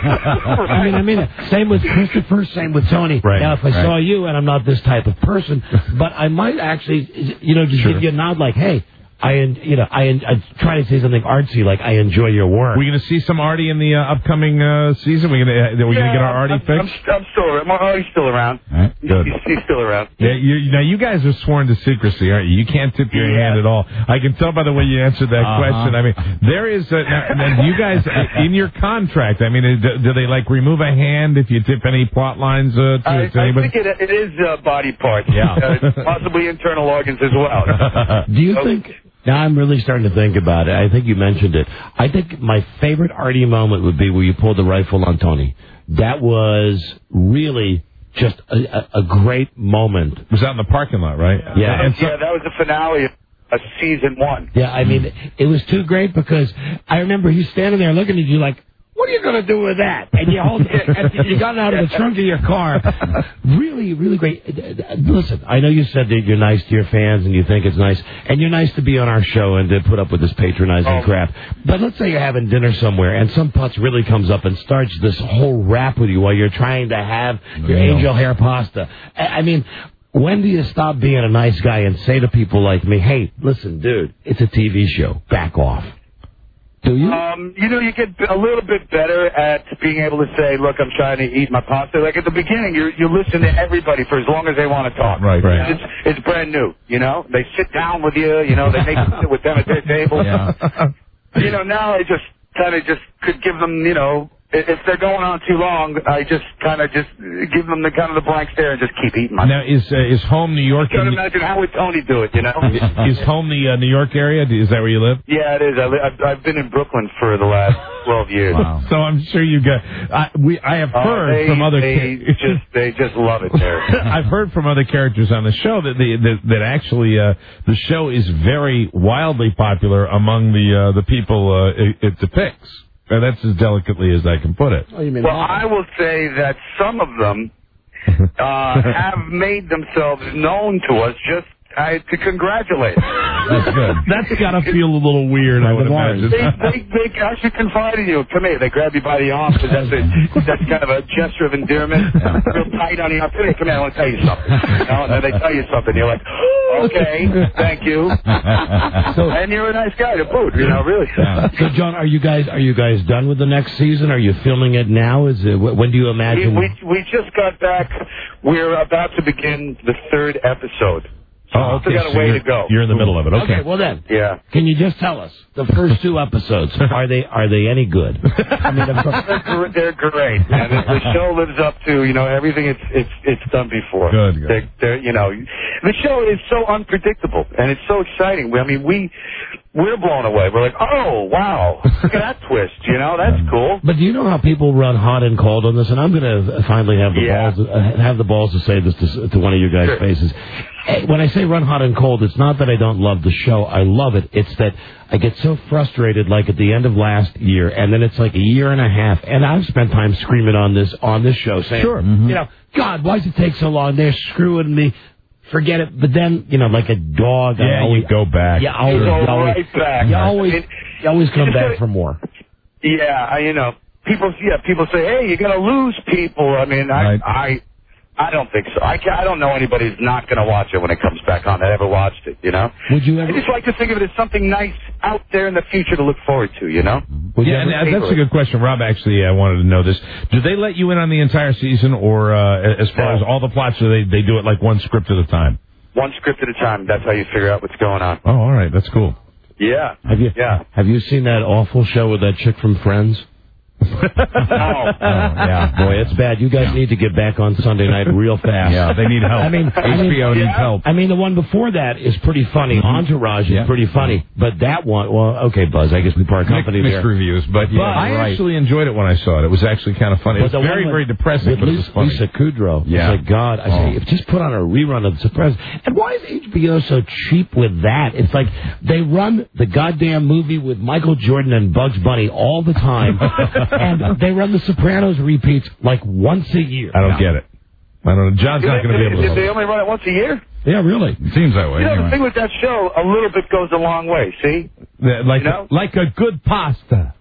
Speaker 14: I mean, I mean, it. Same with Christopher, same with Tony.
Speaker 16: Right,
Speaker 14: now, if I
Speaker 16: right.
Speaker 14: saw you, and I'm not this type of person, but I might actually, you know, just
Speaker 16: Sure.
Speaker 14: give you a nod like, hey, I, you know, I, I try to say something artsy, like I enjoy your work.
Speaker 16: We're going to see some Artie in the uh, upcoming uh, season. We're going to, are we
Speaker 3: yeah,
Speaker 16: going to get our Artie
Speaker 3: I'm,
Speaker 16: fix?
Speaker 3: I'm, I'm still around. Artie's still around.
Speaker 16: Right, good.
Speaker 3: He's, he's still around.
Speaker 16: Yeah, you, now you guys are sworn to secrecy, aren't you? You can't tip your
Speaker 3: Yeah.
Speaker 16: hand at all. I can tell by the way you answered that
Speaker 10: Uh-huh.
Speaker 16: question. I mean, there is a, now, now you guys uh, in your contract. I mean, do, do they like remove a hand if you tip any plot lines uh, to,
Speaker 3: I,
Speaker 16: to
Speaker 3: I
Speaker 16: anybody?
Speaker 3: think it, it is uh, body parts.
Speaker 16: Yeah.
Speaker 3: Uh, possibly internal organs as well.
Speaker 14: Do you
Speaker 3: So-
Speaker 14: think... Now I'm really starting to think about it. I think you mentioned it. I think my favorite Artie moment would be where you pulled the rifle on Tony. That was really just a, a, a great moment.
Speaker 16: It was out in the parking lot, right?
Speaker 14: Yeah.
Speaker 16: And so,
Speaker 3: yeah, that was the finale of of season one.
Speaker 14: Yeah, I mean, it was too great because I remember he's standing there looking at you like, what are you going to do with that? And you hold it, and you got it out of the trunk of your car. Really, really great. Listen, I know you said that you're nice to your fans and you think it's nice, and you're nice to be on our show and to put up with this patronizing
Speaker 3: Oh.
Speaker 14: crap. But let's say you're having dinner somewhere and some putz really comes up and starts this whole rap with you while you're trying to have your
Speaker 16: Yeah.
Speaker 14: angel hair pasta. I I mean... When do you stop being a nice guy and say to people like me, hey, listen, dude, it's a T V show. Back off. Do you?
Speaker 3: Um, you know, you get a little bit better at being able to say, look, I'm trying to eat my pasta. Like at the beginning, you you listen to everybody for as long as they want to talk.
Speaker 16: Right, right.
Speaker 3: It's, it's brand new, you know? They sit down with you, you know, they make you sit with them at their table.
Speaker 10: Yeah.
Speaker 3: You know, now I just kind of just could give them, you know, if if they're going on too long, I just kind of just give them the kind of the blank stare and just keep eating my
Speaker 16: now, is uh, is home New York?
Speaker 3: Can't imagine how would Tony do it, you know?
Speaker 16: Is home the uh, New York area? Is that where you live?
Speaker 3: Yeah, it is. I li- I've, I've been in Brooklyn for the last twelve years.
Speaker 16: Wow. So I'm sure you got. I, we I have
Speaker 3: Oh,
Speaker 16: heard
Speaker 3: they,
Speaker 16: from other.
Speaker 3: They
Speaker 16: ca-
Speaker 3: just they just love it there.
Speaker 16: I've heard from other characters on the show that the, that, that actually uh, the show is very wildly popular among the uh, the people uh, it, it depicts. And that's as delicately as I can put it.
Speaker 14: Oh, you mean
Speaker 3: Well, I will say that some of them uh, have made themselves known to us just uh, to congratulate.
Speaker 16: That's good. That's got to feel a little weird, I would imagine.
Speaker 3: They, they, they actually confide in you. Come here. They grab you by the arm because that's, a, that's kind of a gesture of endearment. Real tight on the arm. Come here, come here. I want to tell you something. You know? And then they tell you something. You're like, okay, thank you.
Speaker 14: So-
Speaker 3: and you're a nice guy to boot. You know, really.
Speaker 14: So, John, are you guys are you guys done with the next season? Are you filming it now? Is it, wh- when do you
Speaker 3: We,
Speaker 14: imagine?
Speaker 3: we we just got back. We're about to begin the third episode. So
Speaker 16: Oh,
Speaker 3: still
Speaker 16: okay,
Speaker 3: got a
Speaker 16: so
Speaker 3: way
Speaker 16: you're-
Speaker 3: to go.
Speaker 16: You're in the middle of it. Okay.
Speaker 14: Okay, well then,
Speaker 3: Yeah.
Speaker 14: can you just tell us the first two episodes? Are they are they any good? I mean, of course-
Speaker 3: They're, gr- they're great, and the, the show lives up to you know everything it's it's it's done before.
Speaker 16: Good, good.
Speaker 3: They're, they're, you know, the show is so unpredictable and it's so exciting. I mean, we we're blown away. We're like, oh wow, look at that twist. You know, that's cool.
Speaker 14: But do you know how people run hot and cold on this? And I'm going to finally have the
Speaker 3: Yeah.
Speaker 14: balls uh, have the balls to say this to, to one of you guys'
Speaker 3: Sure.
Speaker 14: faces. Eh, When I say run hot and cold, it's not that I don't love the show. I love it. It's that I get so frustrated, like at the end of last year, and then it's like a year and a half, and I've spent time screaming on this on this show, saying,
Speaker 16: Sure.
Speaker 14: you know, God, why does it take so long? They're screwing me. Forget it. But then, you know, like a dog, I
Speaker 16: Yeah,
Speaker 14: always,
Speaker 16: you go back.
Speaker 14: you always,
Speaker 3: You go
Speaker 14: you always,
Speaker 3: right back.
Speaker 14: you always,
Speaker 3: I mean,
Speaker 14: you always come
Speaker 3: it's
Speaker 14: back
Speaker 3: a-
Speaker 14: for more.
Speaker 3: Yeah, I, you know, people. Yeah, people say, hey, you're gonna lose people. I mean, I
Speaker 16: Right.
Speaker 3: I. I don't think so. I, can, I don't know anybody who's not going to watch it when it comes back on that ever watched it, you know?
Speaker 14: Would you ever?
Speaker 3: I just like to think of it as something nice out there in the future to look forward to, you know?
Speaker 14: Would you
Speaker 16: Yeah,
Speaker 14: ever-
Speaker 16: and uh, that's a good question. Rob actually uh, wanted to know this. Do they let you in on the entire season, or uh, as far
Speaker 3: No.
Speaker 16: as all the plots, or they, they do it like one script at a time?
Speaker 3: One script at a time. That's how you figure out what's going on.
Speaker 16: Oh, all right. That's cool.
Speaker 3: Yeah.
Speaker 14: Have you?
Speaker 3: Yeah.
Speaker 14: Have you seen that awful show with that chick from Friends?
Speaker 3: No.
Speaker 16: yeah.
Speaker 14: Boy, it's bad. You guys need to get back on Sunday night real fast.
Speaker 16: Yeah, they need help.
Speaker 14: I mean, I
Speaker 16: H B O
Speaker 14: mean,
Speaker 16: needs help.
Speaker 14: I mean, the one before that is pretty funny. Entourage is
Speaker 16: Yeah.
Speaker 14: pretty funny, but that one, well, okay, Buzz. I guess we part company
Speaker 16: Mixed
Speaker 14: there.
Speaker 16: reviews, but yeah,
Speaker 14: But-
Speaker 16: I
Speaker 14: right.
Speaker 16: actually enjoyed it when I saw it. It was actually kind of funny. It
Speaker 14: But
Speaker 16: was
Speaker 14: the
Speaker 16: very,
Speaker 14: one
Speaker 16: very
Speaker 14: with-
Speaker 16: depressing,
Speaker 14: with
Speaker 16: but it was
Speaker 14: Lisa,
Speaker 16: funny.
Speaker 14: Lisa Kudrow.
Speaker 16: Yeah.
Speaker 14: It's like, God, I say,
Speaker 16: Oh.
Speaker 14: if just put on a rerun of The Sopranos. And why is H B O so cheap with that? It's like they run the goddamn movie with Michael Jordan and Bugs Bunny all the time, and they run The Sopranos repeats like once a year.
Speaker 16: I don't get it. I don't know. John's not going to be able
Speaker 3: Did they
Speaker 16: to.
Speaker 3: only run it once a year?
Speaker 14: Yeah, really.
Speaker 16: It seems that way.
Speaker 3: You know, the
Speaker 16: anyway.
Speaker 3: thing with that show, a little bit goes a long way, see?
Speaker 16: Yeah, Like,
Speaker 3: you know?
Speaker 16: like a good pasta.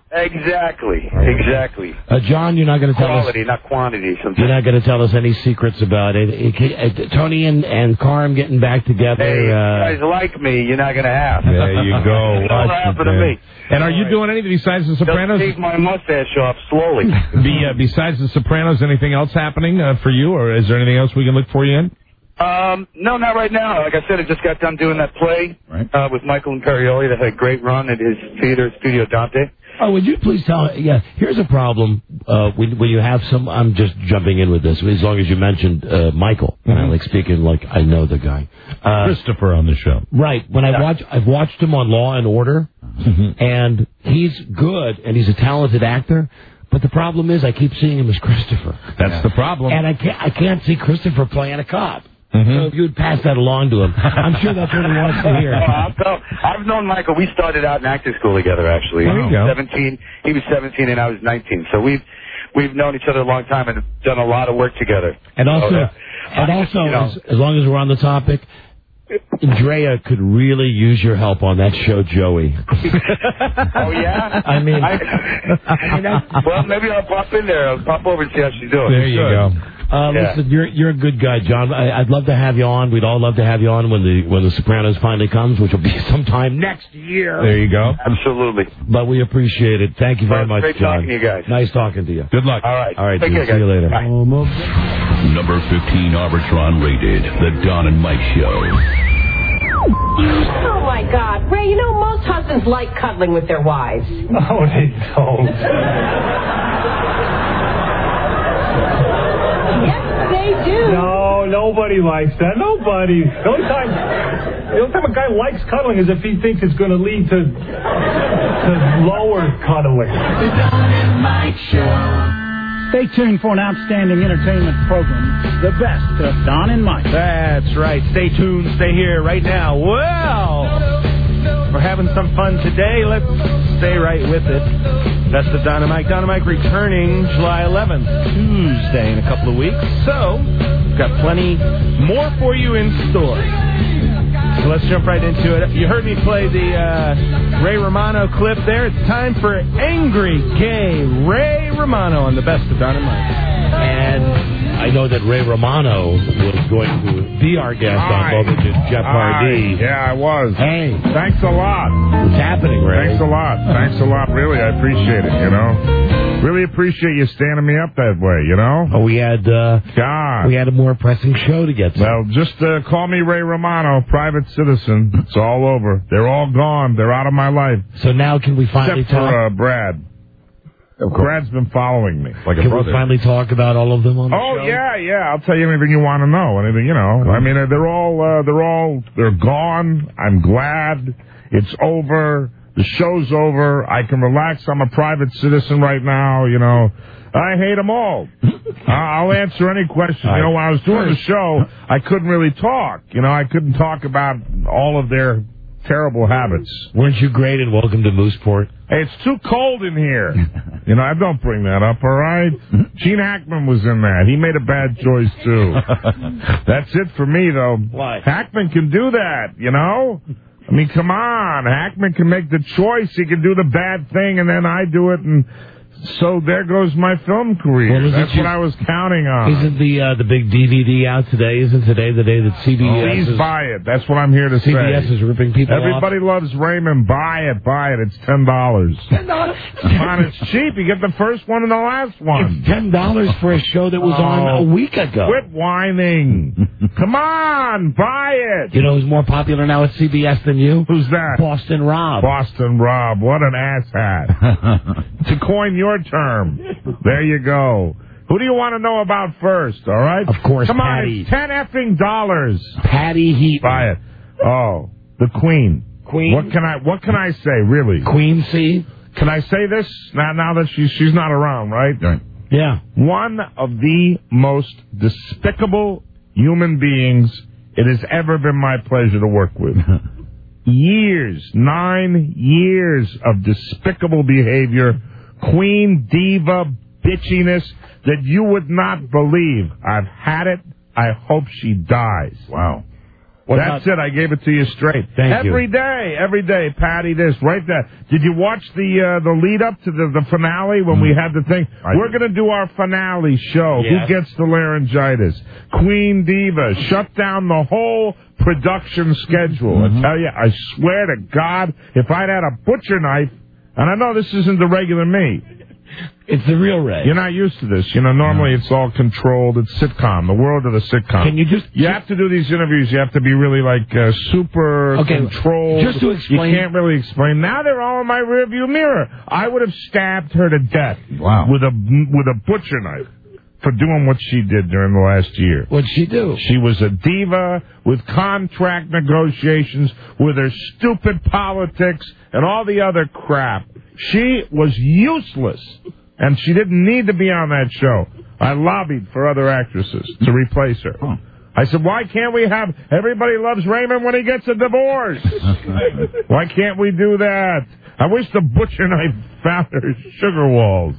Speaker 3: Exactly, exactly.
Speaker 14: Uh, John, you're not going to tell us.
Speaker 3: Quality, not quantity. Sometimes.
Speaker 14: You're not going to tell us any secrets about it. it, it, it Tony and, and Carm getting back together.
Speaker 3: Hey,
Speaker 14: uh,
Speaker 3: you guys like me, you're not going to have.
Speaker 16: There you go.
Speaker 3: It'll
Speaker 16: Watch
Speaker 3: happen
Speaker 16: it,
Speaker 3: to
Speaker 16: man.
Speaker 3: me.
Speaker 16: And are you doing anything besides The Sopranos?
Speaker 3: Just take my mustache off slowly.
Speaker 16: Be, uh, besides The Sopranos, anything else happening uh, for you, or is there anything else we can look for you in?
Speaker 3: Um, no, not right now. Like I said, I just got done doing that play
Speaker 16: right.
Speaker 3: uh, with Michael Imperioli that had a great run at his theater, Studio Dante.
Speaker 14: Oh, would you please tell? Yeah, here's a problem. Uh, when, when you have some, I'm just jumping in with this. As long as you mentioned uh, Michael, mm-hmm. and I like speaking like I know the guy. Uh,
Speaker 16: Christopher on the show,
Speaker 14: right? When
Speaker 3: yeah.
Speaker 14: I watch, I've watched him on Law and Order, mm-hmm. and he's good, and he's a talented actor. But the problem is, I keep seeing him as Christopher.
Speaker 16: That's yeah. the problem,
Speaker 14: and I can't, I can't see Christopher playing a cop.
Speaker 16: Mm-hmm.
Speaker 14: So if you would pass that along to him, I'm sure that's what he wants to hear.
Speaker 3: Oh, I'll tell, I've known Michael. We started out in acting school together, actually.
Speaker 16: There you go.
Speaker 3: seventeen, he was seventeen and I was nineteen. So we've we've known each other a long time and done a lot of work together.
Speaker 14: And also,
Speaker 3: so, uh,
Speaker 14: and also,
Speaker 3: you know,
Speaker 14: as, as long as we're on the topic, Andrea could really use your help on that show, Joey.
Speaker 3: Oh yeah.
Speaker 14: I mean,
Speaker 3: I, I mean that's, well, maybe I'll pop in there. I'll pop over and see how she's doing.
Speaker 14: There you go. Uh,
Speaker 3: yeah.
Speaker 14: Listen, you're you're a good guy, John. I, I'd love to have you on. We'd all love to have you on when the when the Sopranos finally comes, which will be sometime next year.
Speaker 16: There you go.
Speaker 3: Absolutely.
Speaker 14: But we appreciate it. Thank you very
Speaker 3: well,
Speaker 14: much,
Speaker 3: great
Speaker 14: John.
Speaker 3: Talking to you guys.
Speaker 14: Nice talking to you.
Speaker 16: Good luck.
Speaker 3: All right.
Speaker 14: All right.
Speaker 3: Take
Speaker 14: Dude,
Speaker 3: care,
Speaker 14: see you later.
Speaker 3: Bye.
Speaker 1: Number fifteen Arbitron rated The Don and Mike Show.
Speaker 5: Oh, my God. Ray, you know, most husbands like cuddling with their wives.
Speaker 18: Oh, they don't.
Speaker 5: Yes, they do.
Speaker 18: No, nobody likes that. Nobody. The only time, the only time a guy likes cuddling is if he thinks it's going to lead to, to lower cuddling.
Speaker 9: The Don and Mike Show.
Speaker 19: Stay tuned for an outstanding entertainment program, the best of Don and Mike.
Speaker 13: That's right. Stay tuned. Stay here right now. Well, we're having some fun today. Let's stay right with it. Best of Don and Mike. Don and Mike returning July eleventh, Tuesday in a couple of weeks. So, we've got plenty more for you in store. So let's jump right into it. You heard me play the uh, Ray Romano clip there. It's time for Angry Gay Ray Romano on the Best of Don and Mike.
Speaker 14: And I know that Ray Romano was going to be our guest
Speaker 16: Hi.
Speaker 14: on Bobich and Jeff Hardy.
Speaker 16: Hi. Yeah, I was.
Speaker 14: Hey.
Speaker 16: Thanks a lot.
Speaker 14: What's happening, Ray?
Speaker 16: Thanks a lot. Thanks a lot, really. I appreciate it, you know. Really appreciate you standing me up that way, you know.
Speaker 14: Oh, we had uh,
Speaker 16: God.
Speaker 14: we had a more pressing show to get to.
Speaker 16: Well, just uh, call me Ray Romano, private citizen. It's all over. They're all gone. They're out of my life.
Speaker 14: So now can we finally
Speaker 16: Except
Speaker 14: talk?
Speaker 16: for uh, Brad. Brad's been following me like a
Speaker 14: Can
Speaker 16: brother.
Speaker 14: we finally talk about all of them on the
Speaker 16: oh,
Speaker 14: show?
Speaker 16: Oh yeah, yeah. I'll tell you anything you want to know. Anything, you know. I mean, uh, they're all, uh, they're all, they're gone. I'm glad it's over. The show's over. I can relax. I'm a private citizen right now. You know, I hate them all. I'll answer any question. You know, when I was doing the show, I couldn't really talk. You know, I couldn't talk about all of their terrible habits.
Speaker 14: Weren't you great and welcome to Mooseport?
Speaker 16: Hey, it's too cold in here. You know, I don't bring that up, all right? Gene Hackman was in that. He made a bad choice, too. That's it for me, though.
Speaker 14: Why?
Speaker 16: Hackman can do that, you know? I mean, come on. Hackman can make the choice. He can do the bad thing, and then I do it, and so there goes my film career.
Speaker 14: Well,
Speaker 16: That's
Speaker 14: you,
Speaker 16: what I was counting on.
Speaker 14: Isn't the uh, the big D V D out today? Isn't today the day that C B S
Speaker 16: oh, please
Speaker 14: is...
Speaker 16: buy it. That's what I'm here to
Speaker 14: C B S
Speaker 16: say.
Speaker 14: is ripping people
Speaker 16: Everybody
Speaker 14: off.
Speaker 16: loves Raymond. Buy it. Buy it. It's ten dollars. ten dollars? Come on, it's cheap. You get the first one and the last one.
Speaker 14: It's ten dollars for a show that was
Speaker 16: oh,
Speaker 14: on a week ago.
Speaker 16: Quit whining. Come on, buy it.
Speaker 14: You know who's more popular now at C B S than you?
Speaker 16: Who's that?
Speaker 14: Boston Rob.
Speaker 16: Boston Rob. What an asshat. To coin your term. There you go. Who do you want to know about first, all right?
Speaker 14: Of course,
Speaker 16: Come
Speaker 14: Patty.
Speaker 16: on, it's ten effing dollars.
Speaker 14: Patty Heaton.
Speaker 16: Buy it. Oh, the Queen.
Speaker 14: Queen?
Speaker 16: What can I What can I say, really?
Speaker 14: Queen C?
Speaker 16: Can I say this now, now that she's, she's not around, right?
Speaker 14: Right. Yeah.
Speaker 16: One of the most despicable human beings it has ever been my pleasure to work with. Years, nine years of despicable behavior, queen diva bitchiness that you would not believe. I've had it. I hope she dies.
Speaker 14: Wow.
Speaker 16: What That's about, it. I gave it to you straight.
Speaker 14: Thank
Speaker 16: every
Speaker 14: you.
Speaker 16: day, every day, Patty this, right there. Did you watch the uh, the lead up to the, the finale when mm. we had the thing? I We're going to do our finale show. Yes. Who gets the laryngitis? Queen Diva shut down the whole production schedule. Mm-hmm. I tell you, I swear to God, if I'd had a butcher knife, and I know this isn't the regular me.
Speaker 14: It's the real Ray.
Speaker 16: You're not used to this. You know, normally it's all controlled. It's sitcom, the world of the sitcom.
Speaker 14: Can you just...
Speaker 16: You have to do these interviews. You have to be really, like, uh, super okay, controlled.
Speaker 14: Just to explain...
Speaker 16: You can't really explain. Now they're all in my rearview mirror. I would have stabbed her to death
Speaker 15: wow.
Speaker 16: with a with a butcher knife for doing what she did during the last year.
Speaker 14: What'd she do?
Speaker 16: She was a diva with contract negotiations, with her stupid politics and all the other crap. She was useless. And she didn't need to be on that show. I lobbied for other actresses to replace her. Oh. I said, why can't we have Everybody Loves Raymond when he gets a divorce? Why can't we do that? I wish the butcher knife found her sugar walls.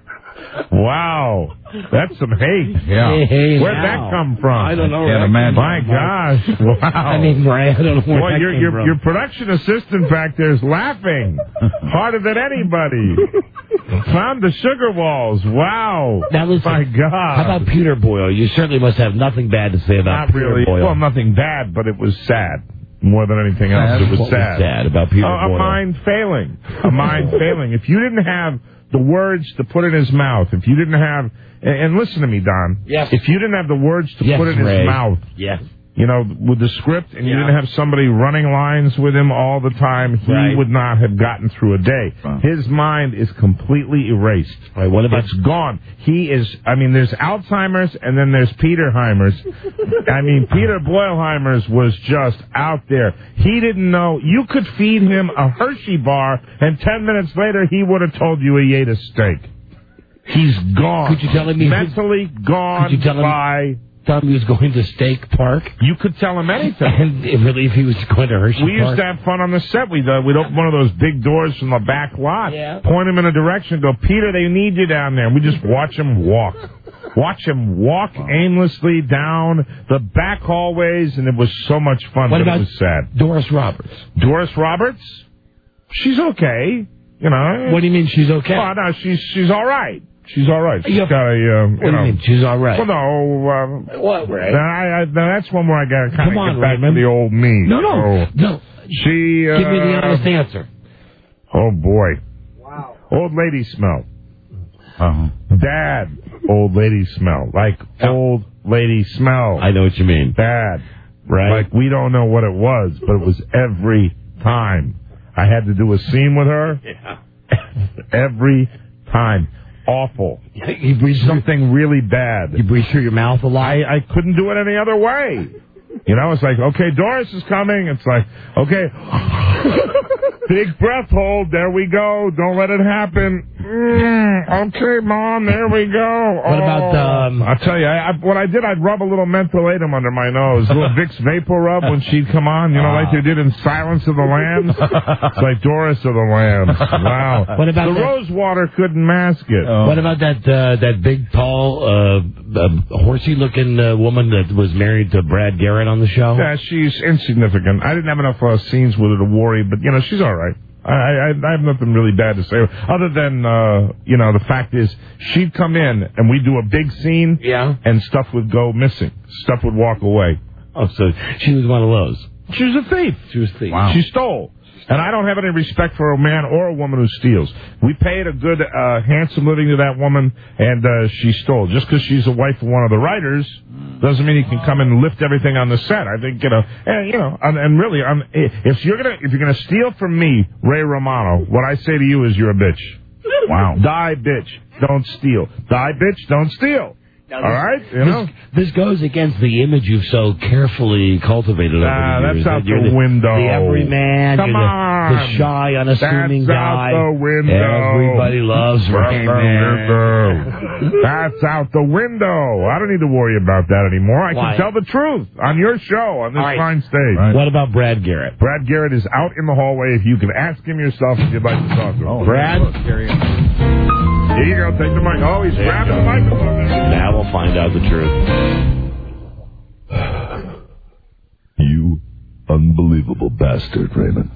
Speaker 16: Wow. That's some hate.
Speaker 15: Yeah.
Speaker 14: Hey, hey,
Speaker 16: Where'd
Speaker 14: now.
Speaker 16: that come from?
Speaker 14: I don't know.
Speaker 15: I can't imagine.
Speaker 16: My gosh. Wow.
Speaker 14: I mean, Ray, I don't know where
Speaker 16: Boy,
Speaker 14: that
Speaker 16: your,
Speaker 14: came
Speaker 16: your,
Speaker 14: from.
Speaker 16: your production assistant back there is laughing harder than anybody. Found the sugar walls. Wow.
Speaker 14: Now listen,
Speaker 16: my God.
Speaker 14: How about Peter Boyle? You certainly must have nothing bad to say about
Speaker 16: Not
Speaker 14: Peter
Speaker 16: really.
Speaker 14: Boyle.
Speaker 16: Well, nothing bad, but it was sad. More than anything else, it was
Speaker 14: what
Speaker 16: sad.
Speaker 14: Was sad about Peter
Speaker 16: uh,
Speaker 14: Boyle?
Speaker 16: A mind failing. A mind failing. If you didn't have the words to put in his mouth, if you didn't have, and, and listen to me, Don.
Speaker 14: Yes.
Speaker 16: If you didn't have the words to
Speaker 14: yes,
Speaker 16: put in
Speaker 14: Ray.
Speaker 16: his mouth,
Speaker 14: yes.
Speaker 16: you know, with the script, and yeah. you didn't have somebody running lines with him all the time, he
Speaker 14: right.
Speaker 16: would not have gotten through a day.
Speaker 15: Wow.
Speaker 16: His mind is completely erased.
Speaker 14: Right, what about
Speaker 16: it's gone. He is, I mean, there's Alzheimer's, and then there's Peterheimer's. I mean, Peter Boyleheimer's was just out there. He didn't know. You could feed him a Hershey bar, and ten minutes later, he would have told you he ate a steak. He's gone.
Speaker 14: Could you tell him he
Speaker 16: mentally
Speaker 14: was,
Speaker 16: gone
Speaker 14: could you tell him,
Speaker 16: by...
Speaker 14: Tell him he was going to Steak Park?
Speaker 16: You could tell him anything.
Speaker 14: And if, really, if he was going to Hershey
Speaker 16: We
Speaker 14: Park?
Speaker 16: used to have fun on the set. We'd, uh, we'd open one of those big doors from the back lot,
Speaker 14: yeah.
Speaker 16: point him in a direction, go, Peter, they need you down there. And we just watch him walk. Watch him walk wow. aimlessly down the back hallways, and it was so much fun,
Speaker 14: what
Speaker 16: but
Speaker 14: about
Speaker 16: it was sad.
Speaker 14: Doris Roberts?
Speaker 16: Doris Roberts? She's okay. You know.
Speaker 14: What do you mean she's okay?
Speaker 16: Oh, no, she's, she's all right. She's all right. She's
Speaker 14: Yep.
Speaker 16: got a, uh, you
Speaker 14: what do
Speaker 16: know.
Speaker 14: you mean she's all right?
Speaker 16: Well, no. Uh,
Speaker 14: what, Ray?
Speaker 16: I, I, that's one where I got to kind of get back
Speaker 14: Raymond.
Speaker 16: to the old me.
Speaker 14: No, no,
Speaker 16: so
Speaker 14: no.
Speaker 16: She. Uh,
Speaker 14: Give me the honest answer.
Speaker 16: Oh boy. Wow. Old lady smell.
Speaker 15: Uh-huh.
Speaker 16: Bad old lady smell. Like oh. old lady smell.
Speaker 14: I know what you mean.
Speaker 16: Bad.
Speaker 14: Right.
Speaker 16: Like we don't know what it was, but it was every time. I had to do a scene with her.
Speaker 14: Yeah.
Speaker 16: Every time. Awful.
Speaker 14: You breathe
Speaker 16: something really bad.
Speaker 14: You breathe through your mouth a lot?
Speaker 16: I, I couldn't do it any other way. You know, it's like, okay, Doris is coming. It's like, okay, big breath hold. There we go. Don't let it happen. Mm, okay, Mom, there we go.
Speaker 14: What
Speaker 16: oh.
Speaker 14: about, um...
Speaker 16: I'll tell you, I, I, what I did, I'd rub a little mentholatum under my nose. A little Vicks Vapor Rub when she'd come on, you know, like they did in Silence of the Lambs. It's like Doris of the Lambs. Wow.
Speaker 14: What about
Speaker 16: the
Speaker 14: that?
Speaker 16: rose water couldn't mask it.
Speaker 14: Oh. What about that uh, that big, tall, uh, uh, horsey-looking uh, woman that was married to Brad Garrett on the show?
Speaker 16: Yeah, she's insignificant. I didn't have enough uh, scenes with her to worry, but, you know, she's all right. I, I, I have nothing really bad to say, other than, uh, you know, the fact is, she'd come in, and we'd do a big scene,
Speaker 14: yeah,
Speaker 16: and stuff would go missing. Stuff would walk away.
Speaker 14: Oh, so she was one of those.
Speaker 16: She was a thief.
Speaker 14: She was a thief.
Speaker 16: Wow. She stole. And I don't have any respect for a man or a woman who steals. We paid a good, uh, handsome living to that woman, and uh, she stole. Just because she's the wife of one of the writers doesn't mean you can come and lift everything on the set. I think, you know, and, you know, and, and really, I'm, if you're gonna if you're gonna steal from me, Ray Romano, what I say to you is you're a bitch. Wow. Die, bitch. Don't steal. Die, bitch. Don't steal.
Speaker 14: Now,
Speaker 16: all right, you know?
Speaker 14: this, this goes against the image you've so carefully cultivated over
Speaker 16: nah,
Speaker 14: the years.
Speaker 16: That's out
Speaker 14: that
Speaker 16: the,
Speaker 14: the
Speaker 16: window.
Speaker 14: The everyman,
Speaker 16: Come
Speaker 14: you're
Speaker 16: on.
Speaker 14: the, the shy, unassuming
Speaker 16: that's
Speaker 14: guy.
Speaker 16: That's out the window.
Speaker 14: Everybody loves Raymond.
Speaker 16: That's out the window. I don't need to worry about that anymore. I
Speaker 14: Why?
Speaker 16: can tell the truth on your show, on this
Speaker 14: right.
Speaker 16: fine stage.
Speaker 14: Right. What about Brad Garrett?
Speaker 16: Brad Garrett is out in the hallway. If you can ask him yourself if you'd like to talk to him.
Speaker 14: Oh, Brad?
Speaker 16: Here you go. Take the mic. Oh, he's there grabbing the microphone there.
Speaker 14: Now we'll find out the truth.
Speaker 1: You
Speaker 2: unbelievable bastard, Raymond.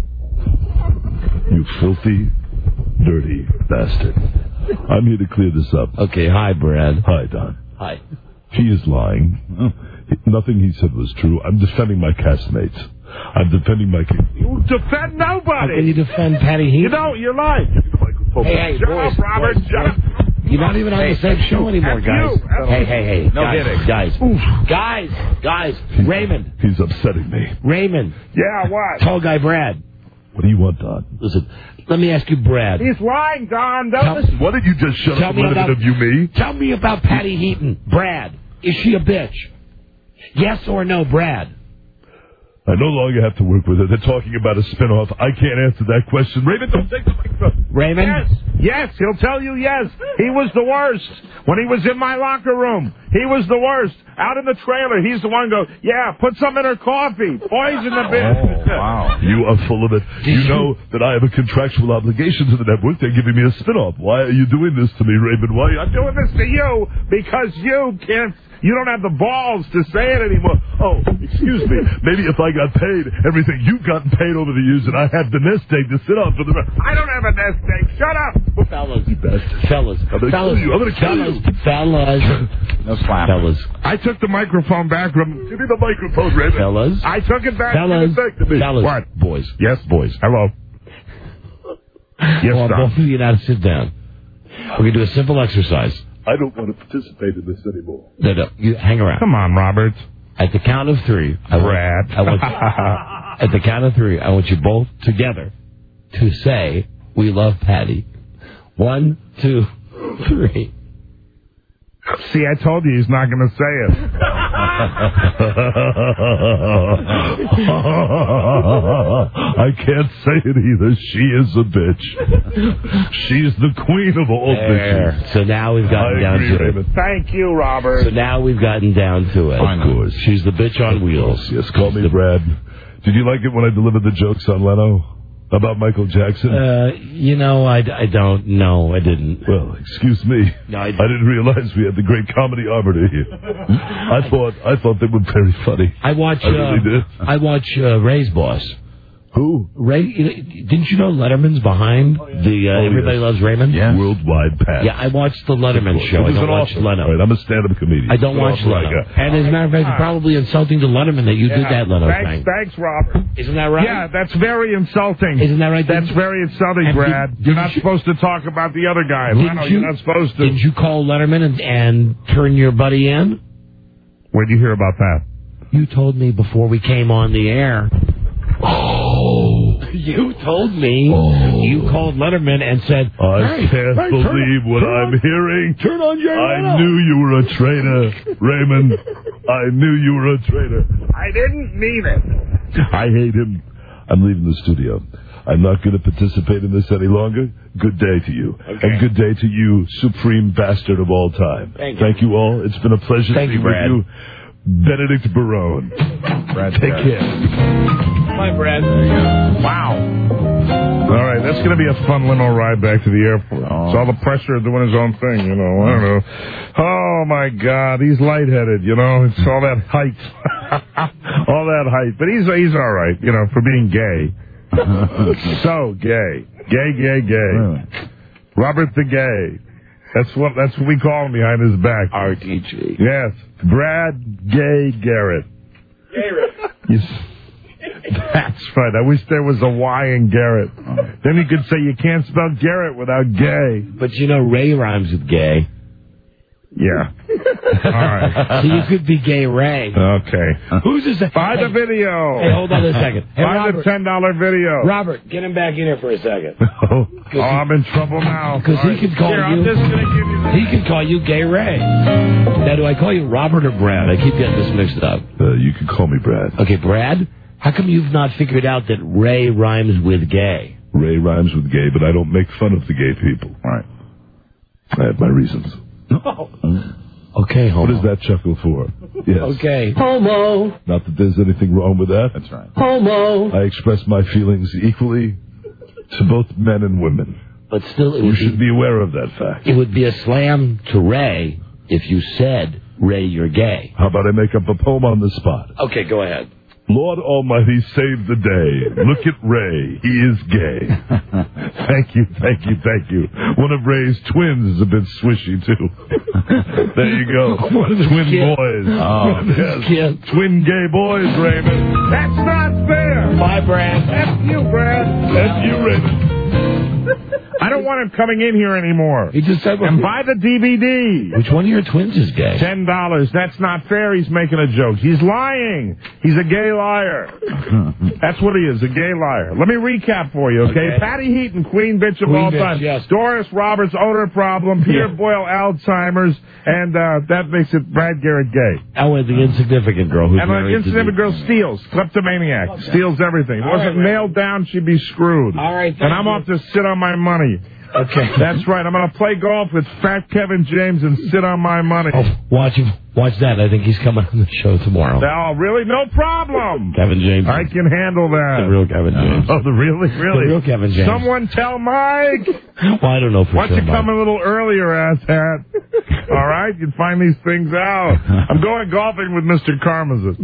Speaker 2: You filthy, dirty bastard. I'm here to clear this up.
Speaker 14: Okay, hi, Brad.
Speaker 2: Hi, Don.
Speaker 14: Hi.
Speaker 2: He is lying. Nothing he said was true. I'm defending my castmates. I'm defending my kids.
Speaker 13: You defend nobody.
Speaker 14: How can you defend Patty Heaton?
Speaker 13: You don't. You're lying.
Speaker 14: Hey, hey,
Speaker 13: Shut
Speaker 14: boys,
Speaker 13: up, Robert.
Speaker 14: boys,
Speaker 13: Shut up.
Speaker 14: You're not even on
Speaker 13: Hey,
Speaker 14: the same
Speaker 13: F
Speaker 14: show
Speaker 13: you,
Speaker 14: anymore,
Speaker 13: F
Speaker 14: guys.
Speaker 13: you, F
Speaker 14: Hey, hey, hey.
Speaker 13: No
Speaker 14: guys,
Speaker 13: kidding.
Speaker 14: guys. Guys, guys. Raymond.
Speaker 2: He's upsetting me.
Speaker 14: Raymond.
Speaker 13: Yeah, what?
Speaker 14: Tall guy Brad.
Speaker 2: What do you want, Don?
Speaker 14: Listen, let me ask you, Brad.
Speaker 13: He's lying, Don. Don't
Speaker 14: Tell-
Speaker 13: listen.
Speaker 2: Why don't you just shut
Speaker 14: Tell
Speaker 2: up
Speaker 14: me
Speaker 2: and let
Speaker 14: about-
Speaker 2: him interview me?
Speaker 14: Tell me about Patty Heaton. Brad. Is she a bitch? Yes or no, Brad?
Speaker 2: I no longer have to work with her. They're talking about a spinoff. I can't answer that question. Raymond, don't take the microphone.
Speaker 14: Raymond?
Speaker 13: Yes, yes, he'll tell you yes. He was the worst. When he was in my locker room, he was the worst. Out in the trailer, he's the one go, yeah, put some in her coffee. Poison the bitch.
Speaker 2: Oh, wow. You are full of it. You know that I have a contractual obligation to the network. They're giving me a spinoff. Why are you doing this to me, Raymond? Why?
Speaker 13: I'm doing this to you because you can't, you don't have the balls to say it anymore.
Speaker 2: Oh, excuse me. Maybe if I got paid everything you've gotten paid over the years and I had the nest egg to sit on for the rest.
Speaker 13: I don't have a nest egg. Shut up.
Speaker 14: Fellas.
Speaker 2: You bastard.
Speaker 14: Fellas.
Speaker 2: I'm going to kill you. I'm going to kill
Speaker 14: Fellas.
Speaker 2: you.
Speaker 14: Fellas.
Speaker 10: No slap.
Speaker 14: Fellas.
Speaker 13: I took the microphone back from...
Speaker 2: Give me the microphone, Raymond.
Speaker 14: Fellas.
Speaker 13: I took it back.
Speaker 14: Fellas.
Speaker 13: Give it back to me.
Speaker 14: Fellas.
Speaker 13: What?
Speaker 14: Boys.
Speaker 13: Yes, boys. Hello. Yes,
Speaker 14: I want
Speaker 13: Don.
Speaker 14: both of you now to sit down. We're going to do a simple exercise.
Speaker 2: I don't want to participate in this anymore.
Speaker 14: No, no, you hang around.
Speaker 13: Come on, Robert.
Speaker 14: At the count of three, I want,
Speaker 13: Brad.
Speaker 14: I want, at the count of three, I want you both together to say, "We love Patty." One, two, three.
Speaker 13: See, I told you he's not going to say it.
Speaker 2: I can't say it either. She is a bitch. She's the queen of all
Speaker 14: There.
Speaker 2: bitches.
Speaker 14: So now we've gotten
Speaker 2: I
Speaker 14: down
Speaker 2: agree,
Speaker 14: to
Speaker 2: Raymond.
Speaker 14: it.
Speaker 13: Thank you, Robert.
Speaker 14: So now we've gotten down to it.
Speaker 2: Of course.
Speaker 14: She's the bitch on wheels.
Speaker 2: Yes, call me Brad. Did you like it when I delivered the jokes on Leno? About Michael Jackson?
Speaker 14: Uh, you know, I, I don't. No, I didn't.
Speaker 2: Well, excuse me.
Speaker 14: No, I,
Speaker 2: I didn't realize we had the great comedy arbiter here. I thought I thought they were very funny.
Speaker 14: I watch.
Speaker 2: I really
Speaker 14: uh,
Speaker 2: did.
Speaker 14: I watch uh, Ray's Boss.
Speaker 2: Who?
Speaker 14: Ray? You know, didn't you know Letterman's behind the uh,
Speaker 2: Oh,
Speaker 14: Everybody
Speaker 2: yes.
Speaker 14: Loves Raymond?
Speaker 2: Yeah. Worldwide pass.
Speaker 14: Yeah, I watched the Letterman
Speaker 2: It
Speaker 14: show. I
Speaker 2: was
Speaker 14: don't
Speaker 2: an
Speaker 14: watch
Speaker 2: awful-
Speaker 14: Leno.
Speaker 2: All right, I'm a stand-up comedian.
Speaker 14: I don't
Speaker 2: An
Speaker 14: watch
Speaker 2: awful
Speaker 14: Leno.
Speaker 2: guy.
Speaker 14: And as a matter of fact, it's probably insulting to Letterman that you did that Leno
Speaker 13: thanks,
Speaker 14: thing.
Speaker 13: Thanks, Robert.
Speaker 14: Isn't that right?
Speaker 13: Yeah, that's very insulting.
Speaker 14: Isn't that right?
Speaker 13: That's very insulting,
Speaker 14: And
Speaker 13: Brad.
Speaker 14: did-
Speaker 13: You're
Speaker 14: didn't
Speaker 13: not
Speaker 14: you-
Speaker 13: supposed to talk about the other guy.
Speaker 14: Didn't
Speaker 13: Leno,
Speaker 14: you-
Speaker 13: you're not supposed to.
Speaker 14: Did you call Letterman and, and turn your buddy in?
Speaker 13: Where'd you hear about that?
Speaker 14: You told me before we came on the air. Oh, you told me.
Speaker 2: Oh.
Speaker 14: You called Letterman and said,
Speaker 2: I
Speaker 14: hey,
Speaker 2: can't
Speaker 14: hey,
Speaker 2: believe
Speaker 14: turn,
Speaker 2: what
Speaker 14: turn
Speaker 2: I'm
Speaker 14: on,
Speaker 2: hearing.
Speaker 14: Turn on Jay
Speaker 2: I
Speaker 14: Leno.
Speaker 2: knew you were a traitor, Raymond. I knew you were a traitor.
Speaker 13: I didn't mean it.
Speaker 2: I hate him. I'm leaving the studio. I'm not going to participate in this any longer. Good day to you.
Speaker 14: Okay.
Speaker 2: And good day to you, supreme bastard of all time.
Speaker 14: Thank you.
Speaker 2: Thank you all. It's been a pleasure
Speaker 14: Thank
Speaker 2: to be
Speaker 14: you,
Speaker 2: with
Speaker 14: Brad.
Speaker 2: you. Benedict Barone.
Speaker 10: Brad,
Speaker 2: Take
Speaker 10: Brad.
Speaker 2: care.
Speaker 14: Bye, Brad.
Speaker 13: Wow. All right, that's going to be a fun limo ride back to the airport.
Speaker 10: Oh.
Speaker 13: It's all the pressure of doing his own thing, you know. I don't know. Oh, my God. He's lightheaded, you know. It's all that height. all that height. But he's he's all right, you know, for being gay. So gay. Gay, gay, gay.
Speaker 10: Really?
Speaker 13: Robert the Gay. That's what that's what we call him behind his back.
Speaker 14: R T G.
Speaker 13: Yes. Brad Gay Garrett.
Speaker 14: Garrett.
Speaker 13: You s- That's right. I wish there was a Y in Garrett. Then you could say you can't spell Garrett without gay.
Speaker 14: But you know, Ray rhymes with gay.
Speaker 13: Yeah. All right.
Speaker 14: So you could be Gay Ray.
Speaker 13: Okay.
Speaker 14: Who's this?
Speaker 13: Buy the
Speaker 14: hey,
Speaker 13: video.
Speaker 14: Hey, hold on a second. Hey,
Speaker 13: Buy
Speaker 14: Robert,
Speaker 13: the ten dollar video.
Speaker 14: Robert, get him back in here for a second.
Speaker 13: Oh, oh, I'm in trouble now.
Speaker 14: Because
Speaker 13: All
Speaker 14: he
Speaker 13: right.
Speaker 14: could call
Speaker 13: Here,
Speaker 14: you.
Speaker 13: I'm just gonna give you the-
Speaker 14: He could call you Gay Ray. Now, do I call you Robert or Brad? I keep getting this mixed up.
Speaker 2: Uh, you can call me Brad.
Speaker 14: Okay, Brad. How come you've not figured out that Ray rhymes with gay?
Speaker 2: Ray rhymes with gay, but I don't make fun of the gay people.
Speaker 10: All right.
Speaker 2: I have my reasons.
Speaker 14: Okay, homo.
Speaker 2: What is that chuckle for? Yes.
Speaker 14: Okay.
Speaker 6: Homo.
Speaker 2: Not that there's anything wrong with that.
Speaker 10: That's right.
Speaker 6: Homo.
Speaker 2: I express my feelings equally to both men and women.
Speaker 14: But still, it
Speaker 2: You
Speaker 14: would,
Speaker 2: should
Speaker 14: be,
Speaker 2: be aware of that fact.
Speaker 14: it would be a slam to Ray if you said, Ray, you're gay.
Speaker 2: How about I make up a poem on the spot?
Speaker 14: Okay, go ahead.
Speaker 2: Lord Almighty, save the day. Look at Ray. He is gay. Thank you, thank you, thank you. One of Ray's twins is a bit swishy, too. There you go. Twin boys.
Speaker 14: Oh,
Speaker 2: yes. Twin gay boys, Raymond.
Speaker 13: That's not fair.
Speaker 14: Bye, Brad.
Speaker 13: F you, Brad.
Speaker 2: F you, Raymond.
Speaker 13: I don't want him coming in here anymore.
Speaker 14: He just said,
Speaker 13: and buy the D V D.
Speaker 14: Which one of your twins is gay?
Speaker 13: Ten dollars. That's not fair. He's making a joke. He's lying. He's a gay liar. That's what he is, a gay liar. Let me recap for you, okay?
Speaker 14: Okay.
Speaker 13: Patty Heaton, Queen Bitch of
Speaker 14: Queen
Speaker 13: all
Speaker 14: bitch,
Speaker 13: time.
Speaker 14: yes.
Speaker 13: Doris Roberts, odor problem. Peter
Speaker 14: Yeah.
Speaker 13: Boyle, Alzheimer's. And uh, that makes it Brad Garrett gay.
Speaker 14: Oh, and the insignificant girl who's
Speaker 13: And an
Speaker 14: married to
Speaker 13: insignificant
Speaker 14: the-
Speaker 13: girl steals. Kleptomaniac. Steals everything. If it
Speaker 14: All
Speaker 13: wasn't
Speaker 14: right,
Speaker 13: nailed down, she'd be screwed.
Speaker 14: All right, thank
Speaker 13: and I'm
Speaker 14: you.
Speaker 13: off to sit on my money.
Speaker 14: Okay.
Speaker 13: That's right. I'm going to play golf with Fat Kevin James and sit on my money.
Speaker 14: Oh, watch him. Watch that. I think he's coming on the show tomorrow.
Speaker 13: Oh, really? No problem.
Speaker 14: Kevin James.
Speaker 13: I can handle that.
Speaker 14: The real Kevin James.
Speaker 13: Oh, the really, really?
Speaker 14: The real Kevin James.
Speaker 13: Someone tell Mike.
Speaker 14: Well, I don't know for
Speaker 13: Why don't
Speaker 14: sure.
Speaker 13: you come
Speaker 14: Mike.
Speaker 13: a little earlier, asshat? All right? You can find these things out. I'm going golfing with Mister Karmazin.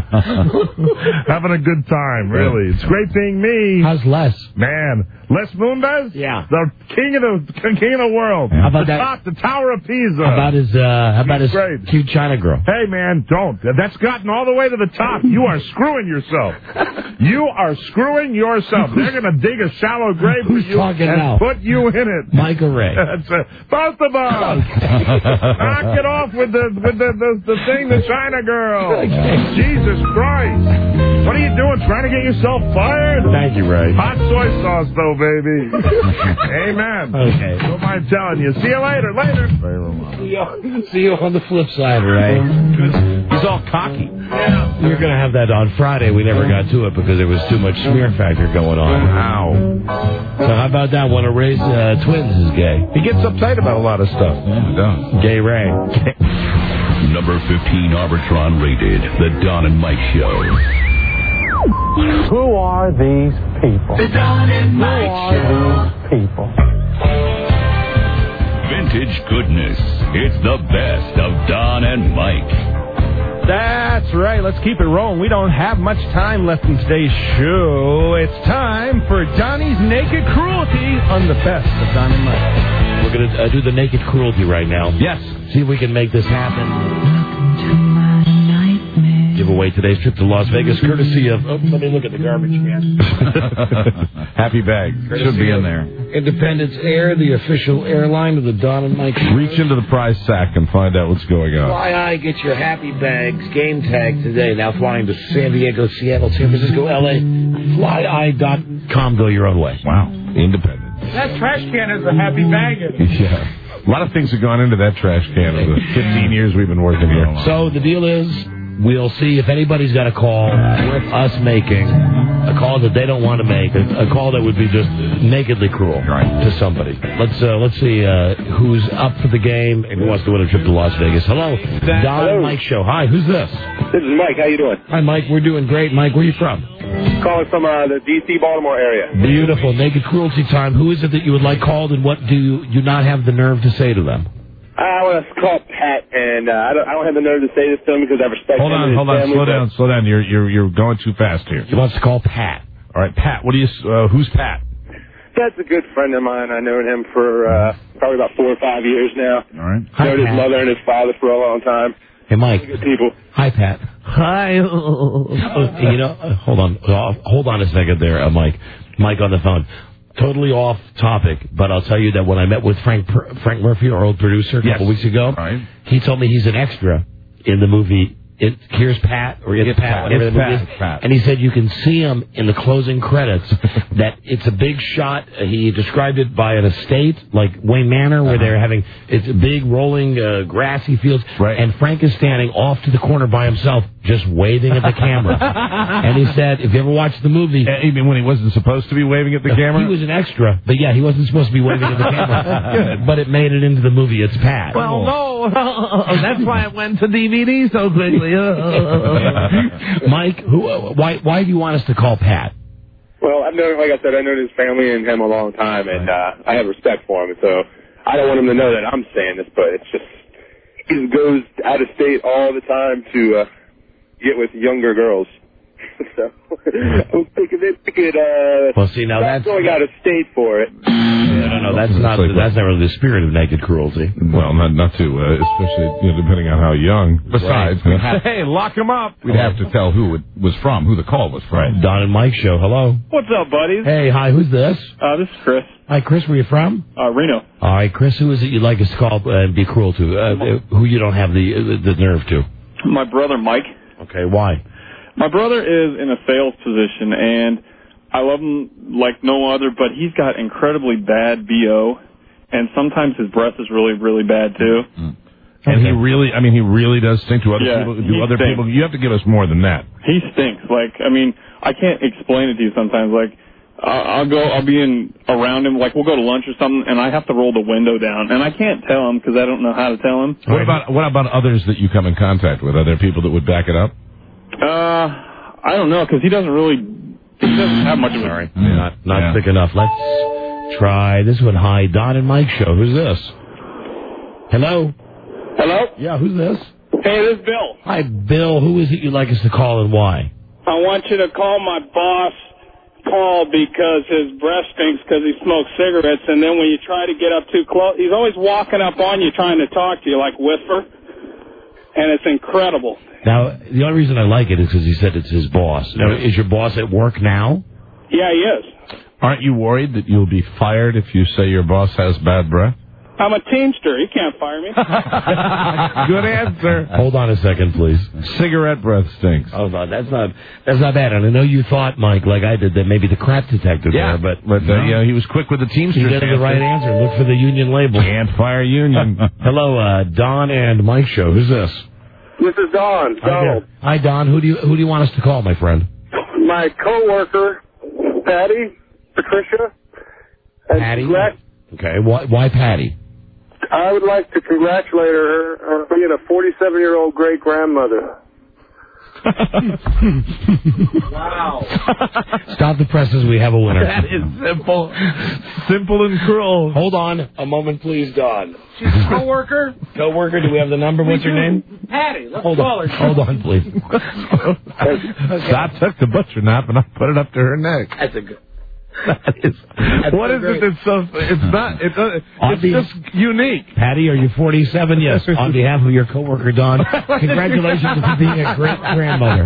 Speaker 13: Having a good time, really. It's great being me.
Speaker 14: How's Les?
Speaker 13: Man. Les Moonves?
Speaker 14: Yeah.
Speaker 13: The king of the king of the world.
Speaker 14: How about
Speaker 13: the
Speaker 14: that?
Speaker 13: top, the Tower of Pisa.
Speaker 14: How about his, uh, how about
Speaker 13: He's
Speaker 14: his
Speaker 13: great.
Speaker 14: cute China girl?
Speaker 13: Hey, man, don't. That's gotten all the way to the top. You are screwing yourself. You are screwing yourself. They're going to dig a shallow grave for
Speaker 14: Who's
Speaker 13: you
Speaker 14: talking
Speaker 13: and
Speaker 14: now?
Speaker 13: put you in it.
Speaker 14: Mike or Ray?
Speaker 13: That's it. Both of us. Knock it off with the with the, the, the thing, the China girl. Jesus Christ. What are you doing? Trying to get yourself fired?
Speaker 14: Thank you, Ray.
Speaker 13: Hot soy sauce, though, baby. Amen.
Speaker 14: Okay.
Speaker 13: Don't mind telling you. See you later. Later.
Speaker 14: See you, see you on the flip side, Ray.
Speaker 13: He's all cocky.
Speaker 14: Yeah. We were going to have that on Friday. We never got to it because there was too much smear factor going on.
Speaker 13: Wow.
Speaker 14: So how about that? One of Ray's uh, twins is gay.
Speaker 13: He gets uptight about a lot of stuff.
Speaker 15: Yeah, it does.
Speaker 14: Gay Ray.
Speaker 1: Number fifteen Arbitron rated, The Don and Mike Show.
Speaker 18: Who are these people?
Speaker 9: The Don and Mike
Speaker 18: Who are these people?
Speaker 1: Vintage goodness. It's the best of Don and Mike.
Speaker 13: That's right. Let's keep it rolling. We don't have much time left in today's show. It's time for Donnie's Naked Cruelty on the best of Don and Mike.
Speaker 14: We're going to uh, do the naked cruelty right now.
Speaker 13: Yes.
Speaker 14: See if we can make this happen. Give away today's trip to Las Vegas, courtesy of... Oh, let me look at the garbage can.
Speaker 15: Happy bag. Should be in there.
Speaker 14: Independence Air, the official airline of the Don and Mike Show.
Speaker 16: Reach into the prize sack and find out what's going on.
Speaker 14: Fly I get your happy bags game tag today. Now flying to San Diego, Seattle, San Francisco, L A. fly I dot com. Go your own way.
Speaker 16: Wow. Independent.
Speaker 7: That trash can is a happy bag.
Speaker 16: Yeah. A lot of things have gone into that trash can in the fifteen years we've been working here.
Speaker 14: So the deal is, we'll see if anybody's got a call worth us making, a call that they don't want to make, a, a call that would be just nakedly cruel
Speaker 15: right.
Speaker 14: to somebody. Let's uh, let's see uh, who's up for the game and who wants to win a trip to Las Vegas. Hello, Don and Mike Show. Hi, who's this?
Speaker 8: This is Mike. How you doing?
Speaker 14: Hi, Mike. We're doing great. Mike, where are you from?
Speaker 8: Calling from uh, the D C Baltimore area.
Speaker 14: Beautiful. Naked cruelty time. Who is it that you would like called, and what do you, you not have the nerve to say to them?
Speaker 8: I want to call Pat, and uh, I don't I don't have the nerve to say this to him because I respect
Speaker 16: Hold
Speaker 8: him
Speaker 16: on,
Speaker 8: and his
Speaker 16: hold on,
Speaker 8: family,
Speaker 16: slow
Speaker 8: but-
Speaker 16: down, slow down. You're you're you're going too fast here.
Speaker 14: He wants to call Pat.
Speaker 16: All right, Pat. What do you? Uh, who's Pat?
Speaker 8: Pat's a good friend of mine. I've known him for uh, probably about four or five years now.
Speaker 15: All right.
Speaker 14: Hi,
Speaker 8: Known his
Speaker 14: Pat.
Speaker 8: mother and his father for a long time.
Speaker 14: Hey, Mike.
Speaker 8: Good people.
Speaker 14: Hi, Pat. Hi. You know, uh, hold on. Uh, hold on a second there, uh, Mike. Mike on the phone. Totally off topic, but I'll tell you that when I met with Frank Frank Murphy, our old producer, a couple
Speaker 15: Yes.
Speaker 14: weeks ago,
Speaker 15: Right.
Speaker 14: he told me he's an extra in the movie It, Here's Pat, or It's,
Speaker 15: It's
Speaker 14: Pat,
Speaker 15: Pat.
Speaker 14: whatever
Speaker 15: It's
Speaker 14: the movie
Speaker 15: Pat.
Speaker 14: is.
Speaker 15: Pat.
Speaker 14: And he said you can see him in the closing credits, that it's a big shot. Uh, he described it by an estate, like Wayne Manor, where
Speaker 15: Uh-huh.
Speaker 14: they're having, it's a big rolling uh, grassy fields,
Speaker 15: Right.
Speaker 14: and Frank is standing off to the corner by himself, just waving at the camera. And he said, if you ever watch the movie...
Speaker 16: Uh, you mean when he wasn't supposed to be waving at the camera?
Speaker 14: He was an extra, but yeah, he wasn't supposed to be waving at the camera.
Speaker 16: Good.
Speaker 14: But it made it into the movie. It's Pat.
Speaker 13: Well, no. That's why it went to D V D so quickly.
Speaker 14: Mike, who? Uh, why? Why do you want us to call Pat?
Speaker 8: Well, I've known, like I said, I've known his family and him a long time, and uh, I have respect for him. So I don't want him to know that I'm saying this, but it's just he just goes out of state all the time to uh, get with younger girls. so I'm thinking that we could uh,
Speaker 14: Well, see, now
Speaker 8: start
Speaker 14: that's-
Speaker 8: going out of state for it.
Speaker 14: No, no, no, that's not that's not really the spirit of naked cruelty.
Speaker 16: Well, not not to, uh, especially you know, depending on how young.
Speaker 15: Besides,
Speaker 16: Right.
Speaker 15: we'd have-
Speaker 16: hey, lock him up.
Speaker 15: We'd have to tell who it was from, who the call was from.
Speaker 14: Right. Don and Mike show. Hello.
Speaker 4: What's up, buddies?
Speaker 14: Hey, hi. Who's this?
Speaker 4: Uh, this is Chris.
Speaker 14: Hi, Chris. Where you from?
Speaker 4: Uh, Reno.
Speaker 14: All right, Chris. Who is it you'd like us to call uh, and be cruel to? Uh, who you don't have the uh, the nerve to?
Speaker 4: My brother, Mike.
Speaker 14: Okay. Why?
Speaker 4: My brother is in a sales position, and I love him like no other, but he's got incredibly bad B O, and sometimes his breath is really, really bad, too.
Speaker 16: And he really, I mean, he really does stink to other
Speaker 4: Yeah,
Speaker 16: people. Do
Speaker 4: he
Speaker 16: other
Speaker 4: stinks.
Speaker 16: people? You have to give us more than that.
Speaker 4: He stinks. Like, I mean, I can't explain it to you sometimes. Like, I- I'll go, I'll be in around him, like we'll go to lunch or something, and I have to roll the window down, and I can't tell him because I don't know how to tell him.
Speaker 16: What about what about others that you come in contact with? Are there people that would back it up?
Speaker 4: Uh, I don't know, because he doesn't really, he doesn't have much of a...
Speaker 14: Sorry. Not not thick enough. Let's try this one. Hi, Don and Mike show. Who's this? Hello?
Speaker 23: Hello?
Speaker 14: Yeah, who's this?
Speaker 23: Hey, this is Bill.
Speaker 14: Hi, Bill. Who is it you'd like us to call and why?
Speaker 23: I want you to call my boss, Paul, because his breath stinks because he smokes cigarettes, and then when you try to get up too close, he's always walking up on you trying to talk to you, like whisper, and it's incredible.
Speaker 14: Now, the only reason I like it is because he said it's his boss. Now, is your boss at work now?
Speaker 23: Yeah, he is.
Speaker 16: Aren't you worried that you'll be fired if you say your boss has bad breath?
Speaker 23: I'm a teamster. He can't fire me.
Speaker 16: Good answer.
Speaker 14: Hold on a second, please.
Speaker 16: Cigarette breath stinks.
Speaker 14: Hold on, that's not that's not bad. And I know you thought, Mike, like I did, that maybe the crap detector
Speaker 16: Yeah,
Speaker 14: there, but
Speaker 16: but uh, yeah, he was quick with the Teamsters.
Speaker 14: he did the right answer. Look for the union label.
Speaker 16: Can't fire union.
Speaker 14: Hello, uh, Don and Mike show. Who's this?
Speaker 8: This is Don. Donald.
Speaker 14: Hi, Don. Who do you who do you want us to call, my friend?
Speaker 8: My coworker, Patty, Patricia. and
Speaker 14: Patty.
Speaker 8: congrat-
Speaker 14: Okay. Why why Patty?
Speaker 8: I would like to congratulate her on being a forty-seven-year-old great-grandmother.
Speaker 7: Wow.
Speaker 14: Stop the presses. We have a winner.
Speaker 16: That is simple, simple and cruel.
Speaker 14: Hold on a moment, please, Don.
Speaker 7: She's a coworker.
Speaker 14: Co-worker, do we have the number? What's her name?
Speaker 7: Patty. Let's
Speaker 14: Hold
Speaker 7: call
Speaker 14: on.
Speaker 7: her.
Speaker 14: Hold on, please.
Speaker 16: I took the butcher knife and I put it up to her neck.
Speaker 14: That's a good.
Speaker 16: That is, what is it that's so? It's not. It's, uh, it's just unique.
Speaker 14: Patty, are you forty-seven? Yes. On behalf of your coworker, Don, congratulations for being a great grandmother.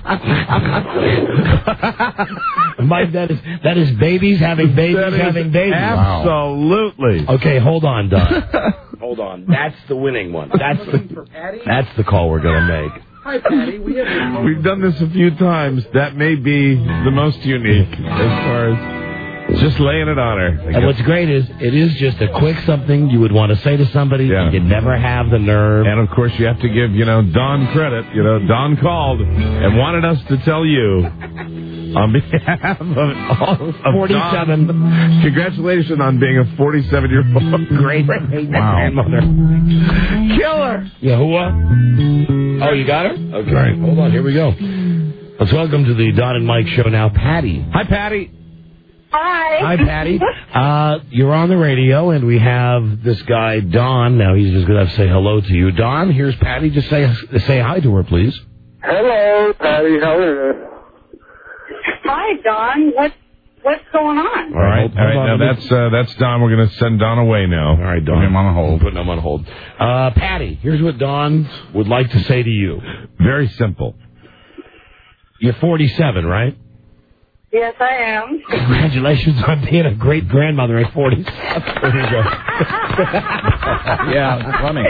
Speaker 14: Mike, that is that is babies having babies
Speaker 16: That is
Speaker 14: having babies.
Speaker 16: Absolutely.
Speaker 14: Okay, hold on, Don. Hold on. That's the winning one. That's the that's the call we're gonna make.
Speaker 7: Hi, Patty. We have
Speaker 16: We've done this a few times. That may be the most unique as far as just laying it on her.
Speaker 14: And what's great is it is just a quick something you would want to say to somebody.
Speaker 16: Yeah.
Speaker 14: You never have the nerve.
Speaker 16: And of course, you have to give you know Don credit. You know, Don called and wanted us to tell you on behalf of all of
Speaker 14: forty-seven.
Speaker 16: Don, congratulations on being a forty-seven-year-old
Speaker 14: Great
Speaker 16: wow.
Speaker 14: grandmother.
Speaker 16: Killer.
Speaker 14: Yahuwah. Oh, you got her? Okay.
Speaker 16: Right.
Speaker 14: Hold on. Here we go. Let's welcome to the Don and Mike show now, Patty.
Speaker 16: Hi, Patty.
Speaker 12: Hi.
Speaker 14: Hi, Patty. Uh, you're on the radio, and we have this guy, Don. Now, he's just going to have to say hello to you. Don, here's Patty. Just say say hi to her, please.
Speaker 8: Hello, Patty. How are you?
Speaker 12: Hi, Don. What's what's going on?
Speaker 16: All right. All right. Now, that's uh, that's Don. We're going to send Don away now.
Speaker 14: All right, Don.
Speaker 16: Put him on hold.
Speaker 14: Putting him on hold. Uh, Patty, here's what Don would like to say to you.
Speaker 16: Very simple.
Speaker 14: You're forty-seven, right?
Speaker 12: Yes, I am.
Speaker 14: Congratulations on being a great grandmother at forty-seven. There you go.
Speaker 15: Yeah, funny.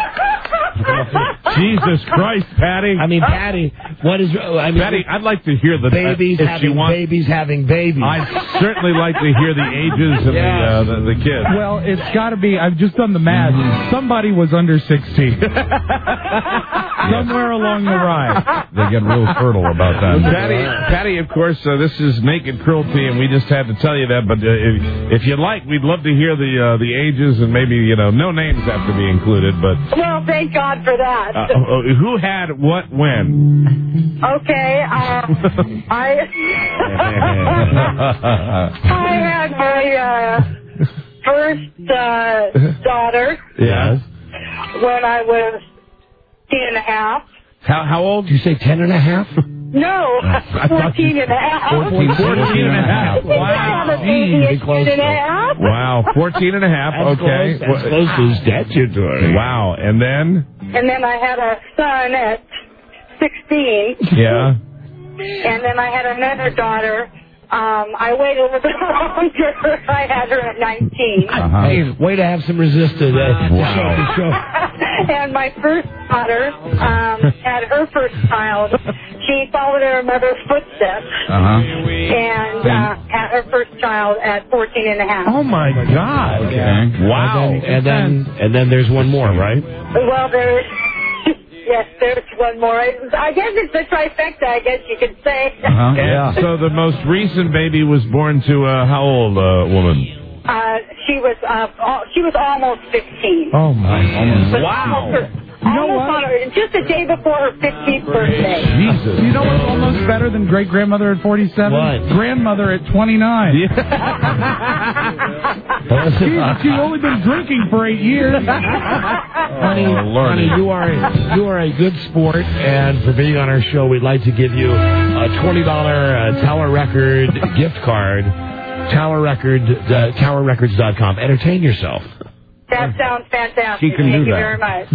Speaker 16: Jesus Christ, Patty.
Speaker 14: I mean, Patty, what is... I mean,
Speaker 16: Patty, I'd like to hear the...
Speaker 14: babies
Speaker 16: uh, if
Speaker 14: having
Speaker 16: you want,
Speaker 14: babies having babies.
Speaker 16: I'd certainly like to hear the ages of
Speaker 14: Yeah.
Speaker 16: the, uh, the, the kids.
Speaker 10: Well, it's got to be. I've just done the math. Somebody was under sixteen. Somewhere along the ride.
Speaker 16: They get real fertile about that. Patty, Patty, of course, uh, this is naked cruelty, and we just had to tell you that. But uh, if, if you'd like, we'd love to hear the uh, the ages, and maybe you know, no names have to be included. But
Speaker 12: Well, thank God for that.
Speaker 16: uh, uh, who had what when?
Speaker 12: Okay, uh, I I had my uh, first uh, daughter
Speaker 14: Yes.
Speaker 12: when I was ten and a half.
Speaker 14: How how old? You say ten and a half?
Speaker 12: No, fourteen and a half.
Speaker 16: fourteen, fourteen and a half.
Speaker 12: Wow.
Speaker 16: Geez,
Speaker 12: fourteen and a half.
Speaker 16: Wow, fourteen and a half.
Speaker 14: That's
Speaker 16: Okay.
Speaker 14: close. That's close to statutory.
Speaker 16: Wow, and then?
Speaker 12: And then I had a son at sixteen.
Speaker 16: Yeah.
Speaker 12: And then I had another daughter. Um, I waited a little bit longer. I had her at nineteen.
Speaker 14: Uh-huh. Hey, way to have some resistance. Uh, wow. Show, show.
Speaker 12: And my first daughter um, had her first child. She followed her mother's footsteps.
Speaker 16: Uh-huh.
Speaker 12: And uh, had her first child at fourteen and a half.
Speaker 16: Oh, my God.
Speaker 14: Okay. Wow. And then, and then, and then there's one more, right?
Speaker 12: Well, there's... Yes, there's one more. I, I guess it's a trifecta, I guess you could say.
Speaker 16: Uh-huh. Yeah. So the most recent baby was born to uh, how old uh, woman?
Speaker 12: Uh, she was uh, al- she was almost fifteen.
Speaker 16: Oh, my.
Speaker 12: But
Speaker 16: Wow.
Speaker 12: almost her- Almost on her, just a day before her fifteenth birthday.
Speaker 16: Jesus.
Speaker 10: You know what's almost better than great grandmother at forty-seven?
Speaker 14: What?
Speaker 10: Grandmother at twenty-nine.
Speaker 14: Yeah.
Speaker 10: She's, she's only been drinking for eight years.
Speaker 14: Honey,
Speaker 16: Oh, Lordy.
Speaker 14: honey, you are you are a good sport, and for being on our show, we'd like to give you a twenty dollar uh, Tower Record gift card. Tower Record, uh, Tower Records dot com. Entertain yourself.
Speaker 12: That sounds fantastic.
Speaker 14: She can
Speaker 12: Thank
Speaker 14: do
Speaker 12: you
Speaker 14: that.
Speaker 12: very much.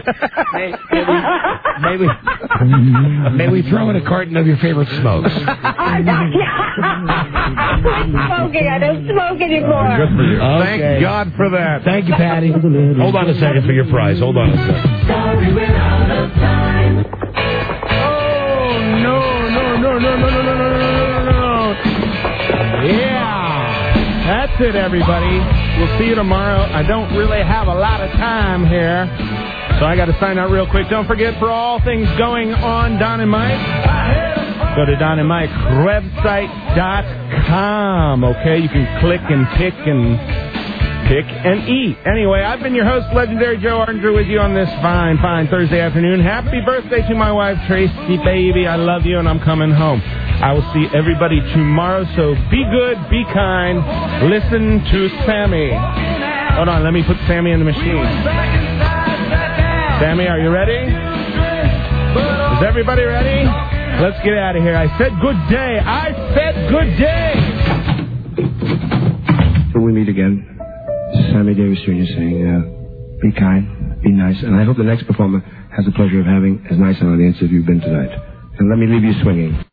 Speaker 14: May we, may we throw in a carton of your favorite smokes?
Speaker 12: I'm not, I'm smoking. I don't smoke anymore.
Speaker 16: Good for you.
Speaker 14: Okay.
Speaker 16: Thank God for that.
Speaker 14: Thank you, Patty. Hold on a second for your prize. Hold on a second.
Speaker 9: Sorry, we're out of time.
Speaker 13: Oh, no, no, no, no, no, no, no, no, no, no, no. Yeah. That's it, everybody. We'll see you tomorrow. I don't really have a lot of time here, so I got to sign out real quick. Don't forget, for all things going on Don and Mike, go to Don and Mike website dot com. Okay, you can click and pick and pick and eat. Anyway, I've been your host, Legendary Joe Arnger, with you on this fine, fine Thursday afternoon. Happy birthday to my wife, Tracy, baby. I love you, and I'm coming home. I will see everybody tomorrow, so be good, be kind, listen to Sammy. Hold on, let me put Sammy in the machine. Sammy, are you ready? Is everybody ready? Let's get out of here. I said good day. I said good day.
Speaker 11: Till we meet again, this is Sammy Davis Junior saying, uh, be kind, be nice, and I hope the next performer has the pleasure of having as nice an audience as you've been tonight. And let me leave you swinging.